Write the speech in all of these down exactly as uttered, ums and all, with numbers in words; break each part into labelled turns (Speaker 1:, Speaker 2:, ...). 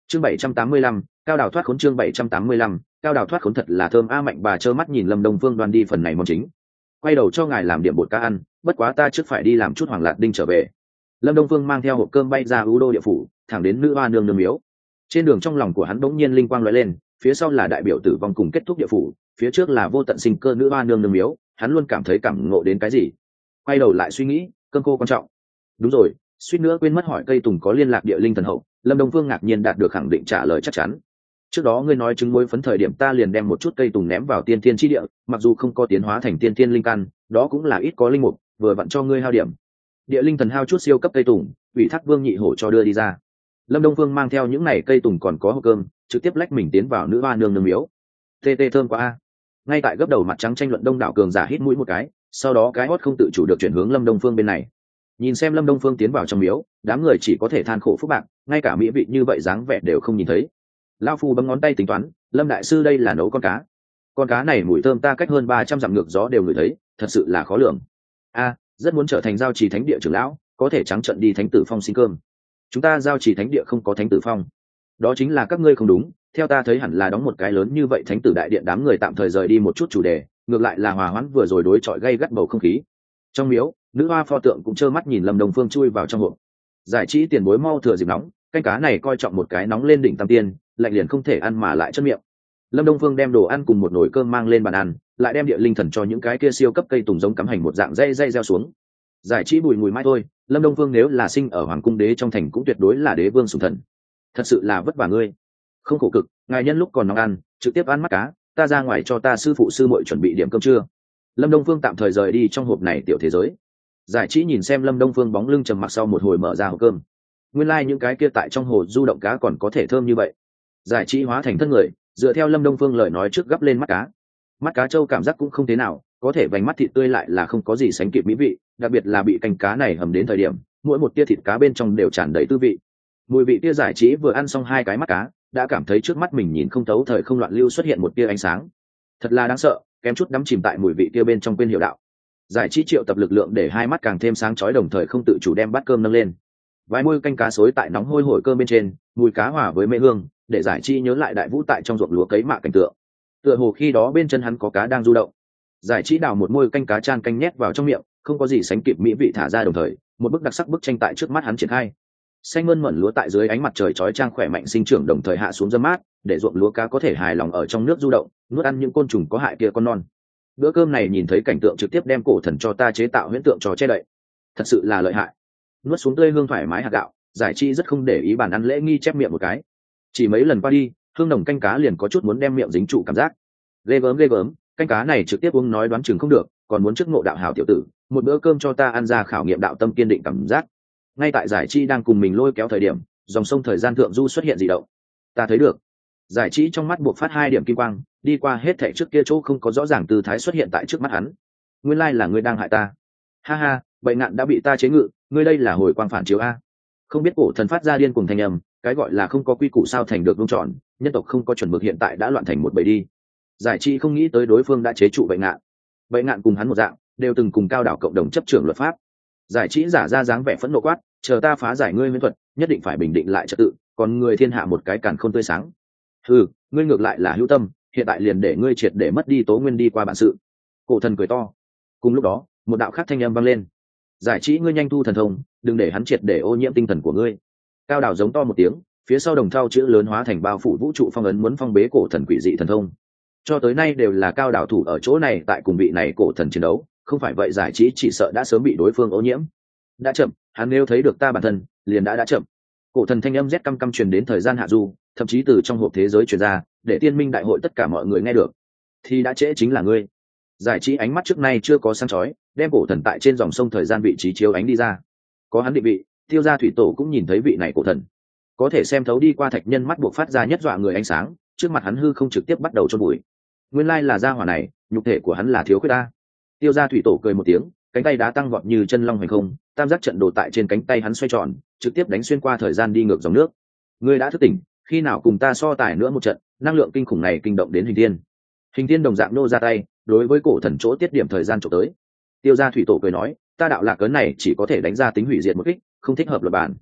Speaker 1: chương bảy trăm tám mươi lăm, cao đào thoát khốn. Chương bảy trăm tám mươi lăm, cao đào thoát khốn. Thật là thơm a. Mạnh bà trơ mắt nhìn Lâm Đông Phương đoan đi phần này món chính, quay đầu cho ngài làm điểm bột cá ăn, bất quá ta trước phải đi làm chút hoàng lạt đinh trở về. Lâm Đông Phương mang theo hộp cơm bay ra ưu đô địa phủ, thẳng đến nữ hoa nương nương miếu. Trên đường trong lòng của hắn bỗng nhiên linh quang lóe lên, phía sau là đại biểu tử vong cùng kết thúc địa phủ, phía trước là vô tận sinh cơ nữ hoa nương nương miếu, hắn luôn cảm thấy cảm ngộ đến cái gì. Quay đầu lại suy nghĩ, cơm khô quan trọng. Đúng rồi, suýt nữa quên mất hỏi cây tùng có liên lạc địa linh thần hậu. Lâm Đông Phương ngạc nhiên đạt được khẳng định trả lời chắc chắn. Trước đó ngươi nói trứng muối phấn thời điểm ta liền đem một chút cây tùng ném vào tiên thiên chi địa, mặc dù không có tiến hóa thành tiên thiên linh căn, đó cũng là ít có linh mục, vừa vặn cho ngươi hao điểm. Địa linh thần hao chút siêu cấp cây tùng, ủy thác Vương Nhị Hổ cho đưa đi ra. Lâm Đông Phương mang theo những này cây tùng còn có hộp cơm, trực tiếp lách mình tiến vào nữ hoa nương nương miếu. Tê tê thơm quá a. Ngay tại gấp đầu mặt trắng tranh luận đông đảo cường giả hít mũi một cái, sau đó cái hót không tự chủ được chuyển hướng Lâm Đông Phương bên này. Nhìn xem Lâm Đông Phương tiến vào trong miếu, đám người chỉ có thể than khổ phúc bạc, ngay cả mỹ vị như vậy dáng vẻ đều không nhìn thấy. Lão phu bấm ngón tay tính toán, Lâm đại sư đây là nấu con cá. Con cá này mùi thơm ta cách hơn ba trăm dặm ngược gió đều ngửi thấy, thật sự là khó lường. A, rất muốn trở thành giao trì thánh địa trưởng lão, có thể trắng trợn đi thánh tử phong xin cơm. Chúng ta giao trì thánh địa không có thánh tử phong. Đó chính là các ngươi không đúng, theo ta thấy hẳn là đóng một cái lớn như vậy thánh tử đại điện. Đám người tạm thời rời đi một chút chủ đề, ngược lại là hòa hoãn vừa rồi đối chọi gây gắt bầu không khí. Trong miếu, nữ hoa pho tượng cũng trơ mắt nhìn Lâm Đông Phương chui vào trong hộp. Giải trí tiền bối mau thừa dịp nóng, canh cá này coi trọng một cái nóng lên đỉnh tam tiên, lạnh liền không thể ăn mà lại chất miệng. Lâm Đông Phương đem đồ ăn cùng một nồi cơm mang lên bàn ăn, lại đem địa linh thần cho những cái kia siêu cấp cây tùng giống cắm hành một dạng dây dây gieo xuống. Giải trí bùi mùi mai thôi, Lâm Đông Phương nếu là sinh ở hoàng cung đế trong thành cũng tuyệt đối là đế vương sủng thần. Thật sự là vất vả ngươi, không khổ cực, ngài nhân lúc còn nóng ăn, trực tiếp ăn mắt cá, ta ra ngoài cho ta sư phụ sư muội chuẩn bị điểm cơm trưa. Lâm Đông Phương tạm thời rời đi trong hộp này tiểu thế giới. Giải trí nhìn xem Lâm Đông Phương bóng lưng trầm mặc sau một hồi mở ra hộp cơm. Nguyên lai like những cái kia tại trong hồ du động cá còn có thể thơm như vậy. Giải trí hóa thành thân người, dựa theo Lâm Đông Phương lời nói trước gấp lên mắt cá. Mắt cá trâu cảm giác cũng không thế nào, có thể vành mắt thịt tươi lại là không có gì sánh kịp mỹ vị, đặc biệt là bị canh cá này hầm đến thời điểm, mỗi một tia thịt cá bên trong đều tràn đầy tư vị. Mùi vị tia giải trí vừa ăn xong hai cái mắt cá, đã cảm thấy trước mắt mình nhìn không thấu thời không loạn lưu xuất hiện một tia ánh sáng. Thật là đáng sợ, kém chút đắm chìm tại mùi vị tia bên trong quên hiểu đạo. Giải trí triệu tập lực lượng để hai mắt càng thêm sáng chói, đồng thời không tự chủ đem bát cơm nâng lên. Vài môi canh cá xối tại nóng hôi hổi cơm bên trên, mùi cá hòa với mê hương, để giải trí nhớ lại đại vũ tại trong ruộng lúa cấy mạ cảnh tượng. Tựa hồ khi đó bên chân hắn có cá đang du động. Giải trí đào một môi canh cá chan canh nhét vào trong miệng, không có gì sánh kịp mỹ vị thả ra, đồng thời một bức đặc sắc bức tranh tại trước mắt hắn triển khai. Xanh mơn mởn lúa tại dưới ánh mặt trời chói chang khỏe mạnh sinh trưởng, đồng thời hạ xuống dâm mát, để ruộng lúa cá có thể hài lòng ở trong nước du động, nuốt ăn những côn trùng có hại kia con non. Bữa cơm này nhìn thấy cảnh tượng trực tiếp đem cổ thần cho ta chế tạo huyễn tượng trò che đậy, thật sự là lợi hại. Nuốt xuống tươi hương thoải mái hạt gạo, giải trí rất không để ý bàn ăn lễ nghi chép miệng một cái. Chỉ mấy lần qua đi, hương nồng canh cá liền có chút muốn đem miệng dính trụ cảm giác. Ghê gớm ghê gớm, canh cá này trực tiếp uống nói đoán chừng không được, còn muốn trước ngộ đạo hảo tiểu tử, một bữa cơm cho ta ăn ra khảo nghiệm đạo tâm kiên định cảm giác. Ngay tại giải trí đang cùng mình lôi kéo thời điểm, dòng sông thời gian thượng du xuất hiện dị động. Ta thấy được. Giải trí trong mắt buộc phát hai điểm kim quang, đi qua hết thảy trước kia chỗ không có rõ ràng tư thái xuất hiện tại trước mắt hắn. Nguyên lai là ngươi đang hại ta. Ha ha, bệnh nạn đã bị ta chế ngự, ngươi đây là hồi quang phản chiếu a. Không biết cổ thần phát ra điên cuồng thanh âm, cái gọi là không có quy củ sao thành được vuông tròn, nhân tộc không có chuẩn mực hiện tại đã loạn thành một bầy đi. Giải trí không nghĩ tới đối phương đã chế trụ bệnh nạn. Bệnh nạn cùng hắn một dạng, đều từng cùng cao đảo cộng đồng chấp trưởng luật pháp. Giải trí giả ra dáng vẻ phẫn nộ quát, chờ ta phá giải ngươi huyễn thuật, nhất định phải bình định lại trật tự, còn người thiên hạ một cái càn khôn tươi sáng. Ừ, ngươi ngược lại là hữu tâm, hiện tại liền để ngươi triệt để mất đi tố nguyên đi qua bản sự. Cổ thần cười to. Cùng lúc đó, một đạo khác thanh âm vang lên. Giải trí ngươi nhanh thu thần thông, đừng để hắn triệt để ô nhiễm tinh thần của ngươi. Cao đảo giống to một tiếng, phía sau đồng thau chữ lớn hóa thành bao phủ vũ trụ phong ấn, muốn phong bế cổ thần quỷ dị thần thông. Cho tới nay đều là cao đảo thủ ở chỗ này tại cùng vị này cổ thần chiến đấu, không phải vậy giải trí chỉ sợ đã sớm bị đối phương ô nhiễm. Đã chậm, hắn nếu thấy được ta bản thân, liền đã đã chậm. Cổ thần thanh âm rét căm căm truyền đến thời gian hạ du, thậm chí từ trong hộp thế giới truyền ra, để tiên minh đại hội tất cả mọi người nghe được. Thì đã trễ chính là ngươi. Giải trí ánh mắt trước nay chưa có sáng chói, đem cổ thần tại trên dòng sông thời gian vị trí chiếu ánh đi ra. Có hắn định vị, tiêu gia thủy tổ cũng nhìn thấy vị này cổ thần. Có thể xem thấu đi qua thạch nhân mắt buộc phát ra nhất dọa người ánh sáng, trước mặt hắn hư không trực tiếp bắt đầu chôn bụi. Nguyên lai là gia hỏa này, nhục thể của hắn là thiếu khuyết ta. Tiêu gia thủy tổ cười một tiếng, cánh tay đá tăng vọt như chân long hành không, tam giác trận đồ tại trên cánh tay hắn xoay tròn, trực tiếp đánh xuyên qua thời gian đi ngược dòng nước. Ngươi đã thức tỉnh, khi nào cùng ta so tài nữa một trận, năng lượng kinh khủng này kinh động đến hình thiên. Hình thiên đồng dạng nô ra tay, đối với cổ thần chỗ tiết điểm thời gian trộm tới. Tiêu gia thủy tổ cười nói, ta đạo lạc cấn này chỉ có thể đánh ra tính hủy diệt một kích, không thích hợp luật bản.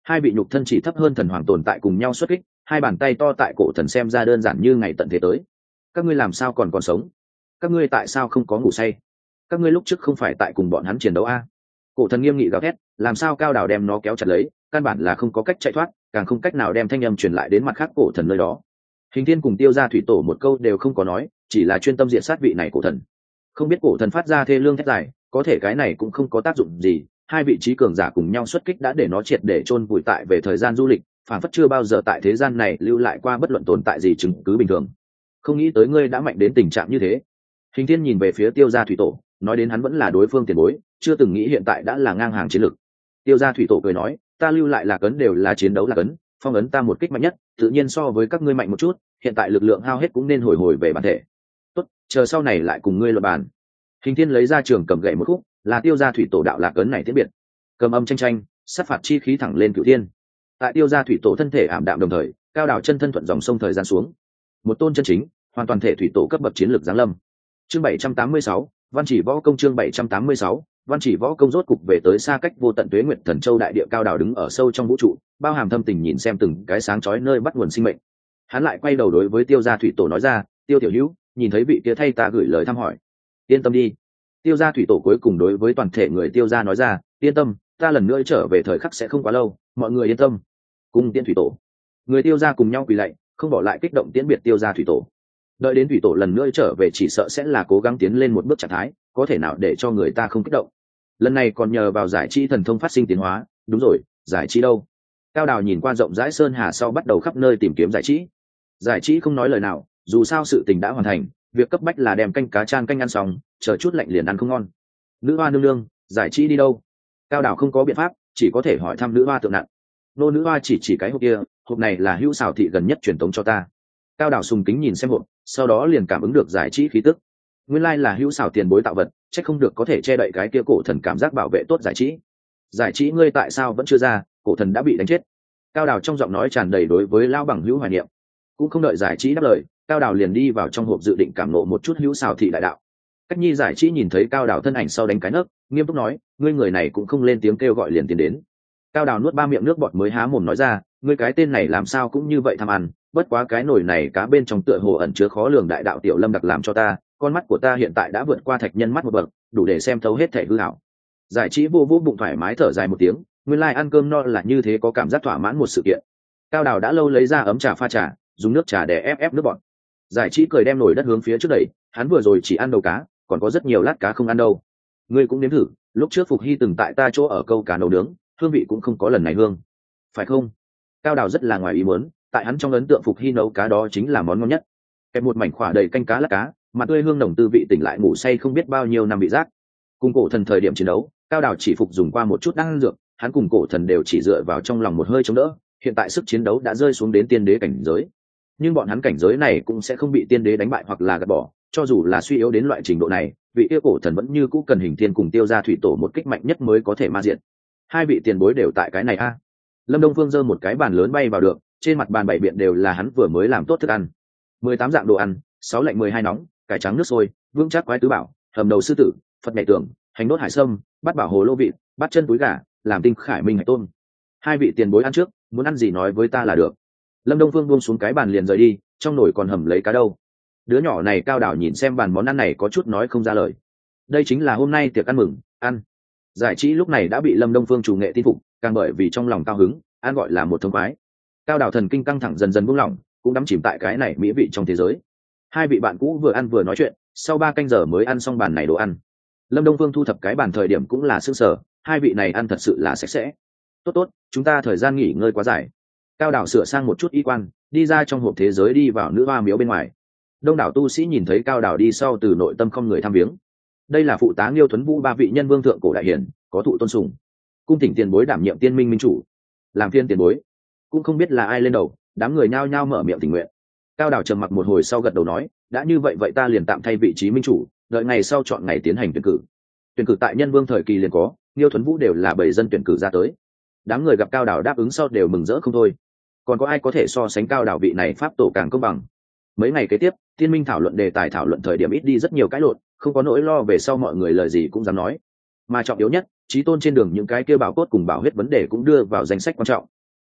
Speaker 1: Hai vị nhục thân chỉ thấp hơn thần hoàng tồn tại cùng nhau xuất kích, hai bàn tay to tại cổ thần xem ra đơn giản như ngày tận thế tới. Các ngươi làm sao còn còn sống? Các ngươi tại sao không có ngủ say? Các ngươi lúc trước không phải tại cùng bọn hắn chiến đấu a? Cổ thần nghiêm nghị gào thét, làm sao Cao Đào đem nó kéo chặt lấy, căn bản là không có cách chạy thoát, càng không cách nào đem thanh âm truyền lại đến mặt khác cổ thần nơi đó. Hình Thiên cùng Tiêu Gia thủy tổ một câu đều không có nói, chỉ là chuyên tâm diện sát vị này cổ thần. Không biết cổ thần phát ra thê lương thét dài, có thể cái này cũng không có tác dụng gì, hai vị trí cường giả cùng nhau xuất kích đã để nó triệt để chôn vùi tại về thời gian du lịch, phản phất chưa bao giờ tại thế gian này lưu lại qua bất luận tồn tại gì chứng cứ bình thường. Không nghĩ tới ngươi đã mạnh đến tình trạng như thế. Hình Thiên nhìn về phía Tiêu Gia thủy tổ, nói đến hắn vẫn là đối phương tiền bối, chưa từng nghĩ hiện tại đã là ngang hàng chiến lực. Tiêu Gia thủy tổ cười nói, ta lưu lại là cấn đều là chiến đấu là cấn, phong ấn ta một kích mạnh nhất, tự nhiên so với các ngươi mạnh một chút, hiện tại lực lượng hao hết cũng nên hồi hồi về bản thể. Tốt, chờ sau này lại cùng ngươi luận bàn. Hình Thiên lấy ra trường cầm gậy một khúc, là Tiêu Gia thủy tổ đạo lạc cấn này tiễn biệt. Cầm âm tranh tranh, sát phạt chi khí thẳng lên cửu thiên. Tại Tiêu Gia thủy tổ thân thể ảm đạm đồng thời, Cao Đào chân thân thuận dòng sông thời gian xuống. Một tôn chân chính, hoàn toàn thể thủy tổ cấp bậc chiến lược giáng lâm. Chương bảy trăm tám mươi sáu, Văn Chỉ Võ Công chương bảy trăm tám mươi sáu, Văn Chỉ Võ Công rốt cục về tới xa cách vô tận Tuế Nguyệt Thần Châu đại địa. Cao Đào đứng ở sâu trong vũ trụ, bao hàm thâm tình nhìn xem từng cái sáng chói nơi bắt nguồn sinh mệnh. Hắn lại quay đầu đối với Tiêu Gia thủy tổ nói ra, Tiêu tiểu hữu, nhìn thấy vị kia thay ta gửi lời thăm hỏi. Yên tâm đi. Tiêu Gia thủy tổ cuối cùng đối với toàn thể người Tiêu Gia nói ra, yên tâm, ta lần nữa trở về thời khắc sẽ không quá lâu, mọi người yên tâm. Cung tiễn thủy tổ. Người Tiêu Gia cùng nhau quỳ lạy, không bỏ lại kích động tiễn biệt Tiêu Gia thủy tổ. Đợi đến thủy tổ lần nữa trở về chỉ sợ sẽ là cố gắng tiến lên một bước trạng thái, có thể nào để cho người ta không kích động. Lần này còn nhờ vào giải trí thần thông phát sinh tiến hóa. Đúng rồi, giải trí đâu? Cao Đào nhìn qua rộng rãi sơn hà sau bắt đầu khắp nơi tìm kiếm giải trí. Giải trí không nói lời nào, dù sao sự tình đã hoàn thành, việc cấp bách là đem canh cá chan canh ăn xong, chờ chút lạnh liền ăn không ngon. Nữ hoa nương nương, giải trí đi đâu? Cao Đào không có biện pháp, chỉ có thể hỏi thăm nữ hoa tượng nặng. Nô nữ hoa chỉ chỉ cái hộp kia, hộp này là hữu xảo thị gần nhất truyền tống cho ta. Cao Đào sùng kính nhìn xem hộp, sau đó liền cảm ứng được giải trí khí tức. Nguyên lai là hữu xảo tiền bối tạo vật, chắc không được có thể che đậy cái kia cổ thần cảm giác bảo vệ tốt giải trí. Giải trí ngươi tại sao vẫn chưa ra? Cổ thần đã bị đánh chết. Cao Đào trong giọng nói tràn đầy đối với lao bằng hữu hoài niệm. Cũng không đợi giải trí đáp lời, Cao Đào liền đi vào trong hộp dự định cảm nộ một chút hữu xảo thị đại đạo. Cách Nhi giải trí nhìn thấy Cao Đào thân ảnh sau đánh cái nấc, nghiêm túc nói, ngươi người này cũng không lên tiếng kêu gọi liền tiến đến. Cao Đào nuốt ba miệng nước bọt mới há mồm nói ra, ngươi cái tên này làm sao cũng như vậy tham ăn, bất quá cái nồi này cá bên trong tựa hồ ẩn chứa khó lường đại đạo tiểu lâm đặc làm cho ta, con mắt của ta hiện tại đã vượt qua thạch nhân mắt một bậc, đủ để xem thấu hết thể hư ảo. Giải trí vô vô bụng thoải mái thở dài một tiếng, nguyên lai like ăn cơm no là như thế, có cảm giác thỏa mãn một sự kiện. Cao Đào đã lâu lấy ra ấm trà pha trà, dùng nước trà để ép ép nước bọt. Giải trí cười đem nồi đất hướng phía trước đẩy, hắn vừa rồi chỉ ăn đầu cá, còn có rất nhiều lát cá không ăn đâu. Ngươi cũng nếm thử, lúc trước Phục Hy từng tại ta chỗ ở câu cá nấu nướng, hương vị cũng không có lần này hương, phải không? Cao Đào rất là ngoài ý muốn, tại hắn trong ấn tượng Phục Hy nấu cá đó chính là món ngon nhất. Kẹp một mảnh khỏa đầy canh cá lát cá, mà tươi hương nồng tư vị tỉnh lại ngủ say không biết bao nhiêu năm vị giác. Cùng cổ thần thời điểm chiến đấu, Cao Đào chỉ phục dùng qua một chút đan dược, hắn cùng cổ thần đều chỉ dựa vào trong lòng một hơi chống đỡ, hiện tại sức chiến đấu đã rơi xuống đến tiên đế cảnh giới. Nhưng bọn hắn cảnh giới này cũng sẽ không bị tiên đế đánh bại hoặc là gạt bỏ, cho dù là suy yếu đến loại trình độ này, vị yêu cổ thần vẫn như cũ cần Hình Thiên cùng Tiêu Gia thủy tổ một kích mạnh nhất mới có thể ma diện. Hai vị tiền bối đều tại cái này a. Lâm Đông Phương giơ một cái bàn lớn bay vào được, trên mặt bàn bảy biện đều là hắn vừa mới làm tốt thức ăn. Mười tám dạng đồ ăn, sáu lạnh mười hai nóng, cải trắng nước sôi, vương trác quái tứ bảo, hầm đầu sư tử, phật mẹ tưởng, hành đốt hải sâm, bát bảo hồ lô vị, bát chân túi gà, làm tinh khải minh hải tôm. Hai vị tiền bối ăn trước, muốn ăn gì nói với ta là được. Lâm Đông Phương buông xuống cái bàn liền rời đi, trong nồi còn hầm lấy cá đâu. Đứa nhỏ này Cao Đào nhìn xem bàn món ăn này có chút nói không ra lời. Đây chính là hôm nay tiệc ăn mừng, ăn. Giải trí lúc này đã bị Lâm Đông Phương chủ nghệ tin phục, càng bởi vì trong lòng cao hứng, ăn gọi là một thông khoái. Cao Đào thần kinh căng thẳng dần dần buông lỏng, cũng đắm chìm tại cái này mỹ vị trong thế giới. Hai vị bạn cũ vừa ăn vừa nói chuyện, sau ba canh giờ mới ăn xong bàn này đồ ăn. Lâm Đông Phương thu thập cái bàn thời điểm cũng là sương sở, hai vị này ăn thật sự là sạch sẽ. Tốt tốt, chúng ta thời gian nghỉ ngơi quá dài. Cao Đào sửa sang một chút y quan, đi ra trong hộp thế giới đi vào nữ hoa miếu bên ngoài. Đông đảo tu sĩ nhìn thấy Cao Đào đi sau từ nội tâm không người thăm viếng. Đây là phụ tá Nghiêu Thuấn Vũ ba vị nhân vương thượng cổ đại hiển, có thụ tôn sùng. Cung thỉnh tiền bối đảm nhiệm tiên minh minh chủ, làm phiên tiền bối. Cũng không biết là ai lên đầu, đám người nhao nhao mở miệng tình nguyện. Cao Đào trầm mặc một hồi sau gật đầu nói, đã như vậy vậy ta liền tạm thay vị trí minh chủ, đợi ngày sau chọn ngày tiến hành tuyển cử. Tuyển cử tại nhân vương thời kỳ liền có, Nghiêu Thuấn Vũ đều là bảy dân tuyển cử ra tới. Đám người gặp Cao Đào đáp ứng sau đều mừng rỡ không thôi. Còn có ai có thể so sánh Cao Đào vị này pháp tổ càng công bằng? Mấy ngày kế tiếp, tiên minh thảo luận đề tài thảo luận thời điểm ít đi rất nhiều cái lộn, không có nỗi lo về sau mọi người lời gì cũng dám nói. Mà trọng yếu nhất, chí tôn trên đường những cái kia bảo cốt cùng bảo huyết vấn đề cũng đưa vào danh sách quan trọng.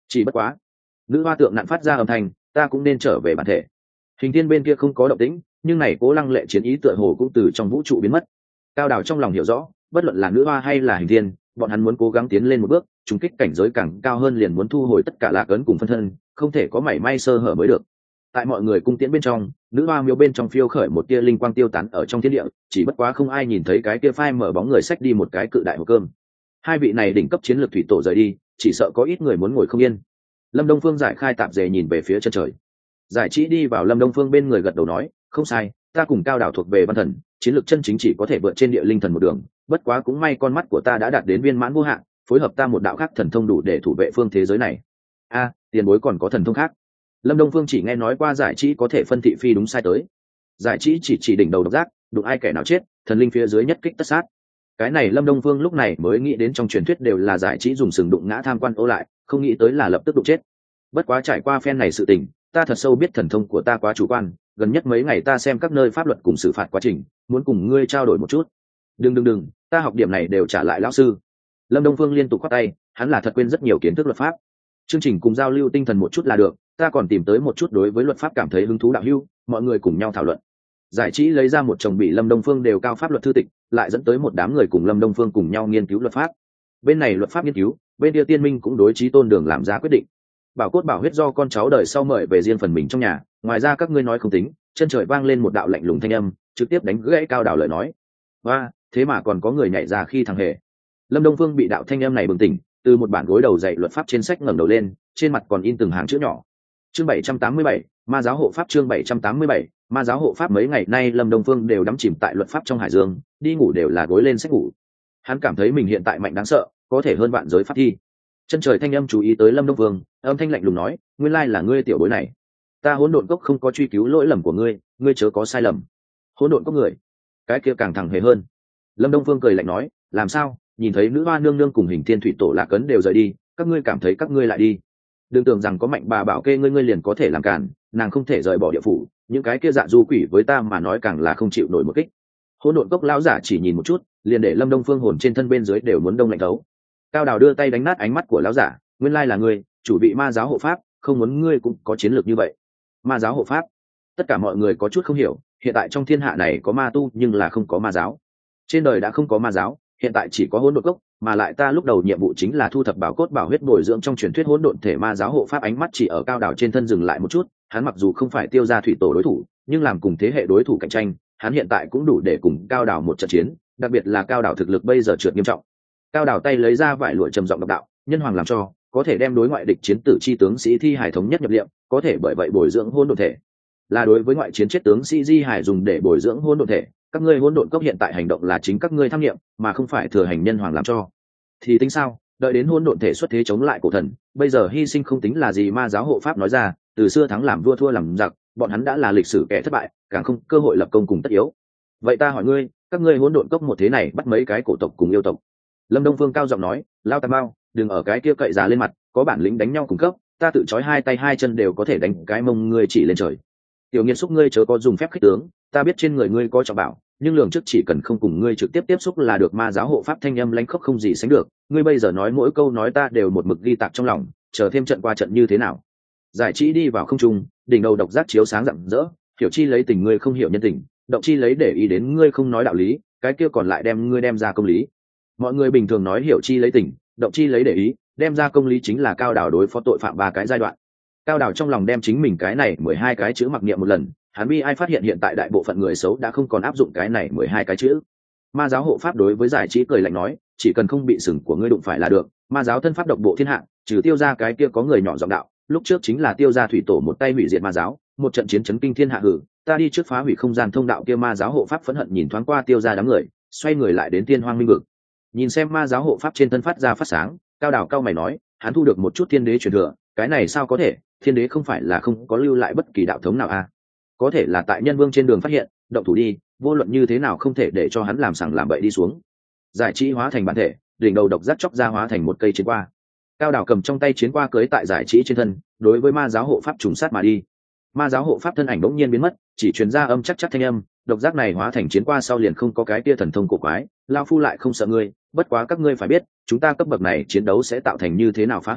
Speaker 1: chỉ bất quá nữ hoa tượng nạn phát ra âm thanh, ta cũng nên trở về bản thể. Hình thiên bên kia không có động tĩnh, nhưng này cố lăng lệ chiến ý tựa hồ cũng từ trong vũ trụ biến mất. Cao đào trong lòng hiểu rõ, bất luận là nữ hoa hay là hình thiên, bọn hắn muốn cố gắng tiến lên một bước, trùng kích cảnh giới càng cao hơn liền muốn thu hồi tất cả lạc ấn cùng phân thân, không thể có mảy may sơ hở mới được. Tại mọi người cung tiễn bên trong, nữ hoa miếu bên trong phiêu khởi một tia linh quang tiêu tán ở trong thiên địa, chỉ bất quá không ai nhìn thấy cái kia phai mở bóng người xách đi một cái cự đại hộp cơm. Hai vị này đỉnh cấp chiến lược thủy tổ rời đi, chỉ sợ có ít người muốn ngồi không yên. Lâm Đông Phương giải khai tạp dề nhìn về phía chân trời. Giải Trí đi vào Lâm Đông Phương bên người gật đầu nói, không sai, ta cùng Cao Đảo thuộc về văn thần, chiến lược chân chính chỉ có thể vượt trên địa linh thần một đường, bất quá cũng may con mắt của ta đã đạt đến viên mãn vô hạn, phối hợp ta một đạo khác thần thông đủ để thủ vệ phương thế giới này. A, tiền bối còn có thần thông khác? Lâm Đông Phương chỉ nghe nói qua Giải Trí có thể phân thị phi đúng sai tới. Giải Trí chỉ chỉ đỉnh đầu độc giác, đụng ai kẻ nào chết, thần linh phía dưới nhất kích tất sát. Cái này Lâm Đông Phương lúc này mới nghĩ đến trong truyền thuyết đều là Giải Trí dùng sừng đụng ngã tham quan ô lại, không nghĩ tới là lập tức đụng chết. Bất quá trải qua phen này sự tình, ta thật sâu biết thần thông của ta quá chủ quan, gần nhất mấy ngày ta xem các nơi pháp luật cùng xử phạt quá trình, muốn cùng ngươi trao đổi một chút. Đừng đừng đừng, ta học điểm này đều trả lại lão sư. Lâm Đông Phương liên tục khoát tay, hắn là thật quên rất nhiều kiến thức luật pháp. Chương trình cùng giao lưu tinh thần một chút là được, ta còn tìm tới một chút đối với luật pháp cảm thấy hứng thú đạo hữu, mọi người cùng nhau thảo luận. Giải Trí lấy ra một chồng bị Lâm Đông Phương đều cao pháp luật thư tịch, lại dẫn tới một đám người cùng Lâm Đông Phương cùng nhau nghiên cứu luật pháp. Bên này luật pháp nghiên cứu, bên kia Tiên Minh cũng đối chí tôn đường làm ra quyết định. Bảo cốt bảo huyết do con cháu đời sau mời về riêng phần mình trong nhà, ngoài ra các ngươi nói không tính. Chân trời vang lên một đạo lạnh lùng thanh âm, trực tiếp đánh gãy Cao Đảo lời nói. Và thế mà còn có người nhảy ra khi thằng hề. Lâm Đông Phương bị đạo thanh âm này bừng tỉnh, từ một bản gối đầu dạy luật pháp trên sách ngẩng đầu lên, trên mặt còn in từng hàng chữ nhỏ. Chương bảy trăm tám mươi bảy, Ma giáo hộ pháp. Chương bảy trăm tám mươi bảy, Ma giáo hộ pháp. Mấy ngày nay Lâm Đông Phương đều đắm chìm tại luật pháp trong hải dương, đi ngủ đều là gối lên sách ngủ. Hắn cảm thấy mình hiện tại mạnh đáng sợ, có thể hơn vạn giới pháp thi. Chân trời thanh âm chú ý tới Lâm Đông Phương, âm thanh lạnh lùng nói, nguyên lai là ngươi tiểu bối này. Ta Hỗn Độn Cốc không có truy cứu lỗi lầm của ngươi, ngươi chớ có sai lầm. Hỗn Độn Cốc người, cái kia càng thẳng hề hơn. Lâm Đông Phương cười lạnh nói, làm sao, nhìn thấy nữ hoa nương nương cùng hình thiên thủy tổ lạc cấn đều rời đi, các ngươi cảm thấy các ngươi lại đi. Đừng tưởng rằng có mạnh bà bảo kê ngươi ngươi liền có thể làm cản, nàng không thể rời bỏ địa phủ, những cái kia dạ du quỷ với ta mà nói càng là không chịu nổi một kích. Hỗn Độn Cốc lão giả chỉ nhìn một chút, liền để Lâm Đông Phương hồn trên thân bên dưới đều muốn đông lạnh thấu. Cao Đào đưa tay đánh nát ánh mắt của lão giả, nguyên lai là ngươi, chủ bị ma giáo hộ pháp, không muốn ngươi cũng có chiến lược như vậy. Ma giáo hộ pháp? Tất cả mọi người có chút không hiểu, hiện tại trong thiên hạ này có ma tu nhưng là không có ma giáo. Trên đời đã không có ma giáo, hiện tại chỉ có Hỗn Độn Cốc, mà lại ta lúc đầu nhiệm vụ chính là thu thập bảo cốt bảo huyết bồi dưỡng trong truyền thuyết hỗn độn thể ma giáo hộ pháp. Ánh mắt chỉ ở Cao Đào trên thân dừng lại một chút, hắn mặc dù không phải Tiêu Gia thủy tổ đối thủ, nhưng làm cùng thế hệ đối thủ cạnh tranh, hắn hiện tại cũng đủ để cùng Cao Đào một trận chiến, đặc biệt là Cao Đào thực lực bây giờ trượt nghiêm trọng. Cao Đào tay lấy ra vải lụa trầm giọng độc đạo, nhân hoàng làm cho, có thể đem đối ngoại địch chiến tử chi tướng sĩ thi hải thống nhất nhập liệm, có thể bởi vậy bồi dưỡng hỗn độn thể. Là đối với ngoại chiến chết tướng sĩ di hải dùng để bồi dưỡng hỗn độn thể, các ngươi Hỗn Độn Cốc hiện tại hành động là chính các ngươi tham nghiệm, mà không phải thừa hành nhân hoàng làm cho. Thì tính sao, đợi đến hỗn độn thể xuất thế chống lại cổ thần, bây giờ hy sinh không tính là gì. Ma giáo hộ pháp nói ra, từ xưa thắng làm vua thua làm giặc, bọn hắn đã là lịch sử kẻ thất bại, càng không cơ hội lập công cùng tất yếu. Vậy ta hỏi ngươi, các ngươi Hỗn Độn Cốc một thế này bắt mấy cái cổ tộc cùng yêu tộc? Lâm Đông Phương cao giọng nói, lao tà bao, đừng ở cái kia cậy già lên mặt, có bản lĩnh đánh nhau cùng cấp, ta tự trói hai tay hai chân đều có thể đánh cái mông ngươi chỉ lên trời. Tiểu nghiệt xúc ngươi chớ có dùng phép khích tướng, ta biết trên người ngươi có trọng bảo, nhưng lường trước chỉ cần không cùng ngươi trực tiếp tiếp xúc là được. Ma giáo hộ pháp thanh âm lãnh khốc không gì sánh được, ngươi bây giờ nói mỗi câu nói ta đều một mực ghi tạc trong lòng, chờ thêm trận qua trận như thế nào. Giải Trí đi vào không trung, đỉnh đầu độc giác chiếu sáng rạng rỡ, hiểu chi lấy tình ngươi không hiểu nhân tình, động chi lấy để ý đến ngươi không nói đạo lý, cái kia còn lại đem ngươi đem ra công lý. Mọi người bình thường nói hiểu chi lấy tình, động chi lấy để ý, đem ra công lý chính là Cao Đào đối phó tội phạm ba cái giai đoạn. Cao Đào trong lòng đem chính mình cái này mười hai cái chữ mặc niệm một lần, hắn bi ai phát hiện hiện tại đại bộ phận người xấu đã không còn áp dụng cái này mười hai cái chữ. Ma giáo hộ pháp đối với Giải Trí cười lạnh nói, chỉ cần không bị sừng của ngươi đụng phải là được. Ma giáo thân pháp độc bộ thiên hạ, trừ Tiêu Gia cái kia có người nhỏ giọng đạo, lúc trước chính là Tiêu Gia thủy tổ một tay hủy diệt ma giáo, một trận chiến chấn kinh thiên hạ hử, ta đi trước phá hủy không gian thông đạo kia. Ma giáo hộ pháp phẫn hận nhìn thoáng qua Tiêu Gia đám người, xoay người lại đến Tiên Hoang Minh vực. Nhìn xem ma giáo hộ pháp trên thân phát ra phát sáng, Cao Đào cao mày nói, hắn thu được một chút thiên đế truyền thừa, cái này sao có thể, thiên đế không phải là không có lưu lại bất kỳ đạo thống nào à? Có thể là tại nhân vương trên đường phát hiện, động thủ đi, vô luận như thế nào không thể để cho hắn làm sằng làm bậy đi xuống. Giải Trí hóa thành bản thể, đỉnh đầu độc giác chóc ra hóa thành một cây chiến qua. Cao Đào cầm trong tay chiến qua cưới tại Giải Trí trên thân, đối với ma giáo hộ pháp trùng sát mà đi. Ma giáo hộ pháp thân ảnh bỗng nhiên biến mất, chỉ truyền ra âm chắc chắc thanh âm, độc giác này hóa thành chiến qua sau liền không có cái kia thần thông cổ quái, lao phu lại không sợ ngươi, bất quá các ngươi phải biết, chúng ta cấp bậc này chiến đấu sẽ tạo thành như thế nào phá hư,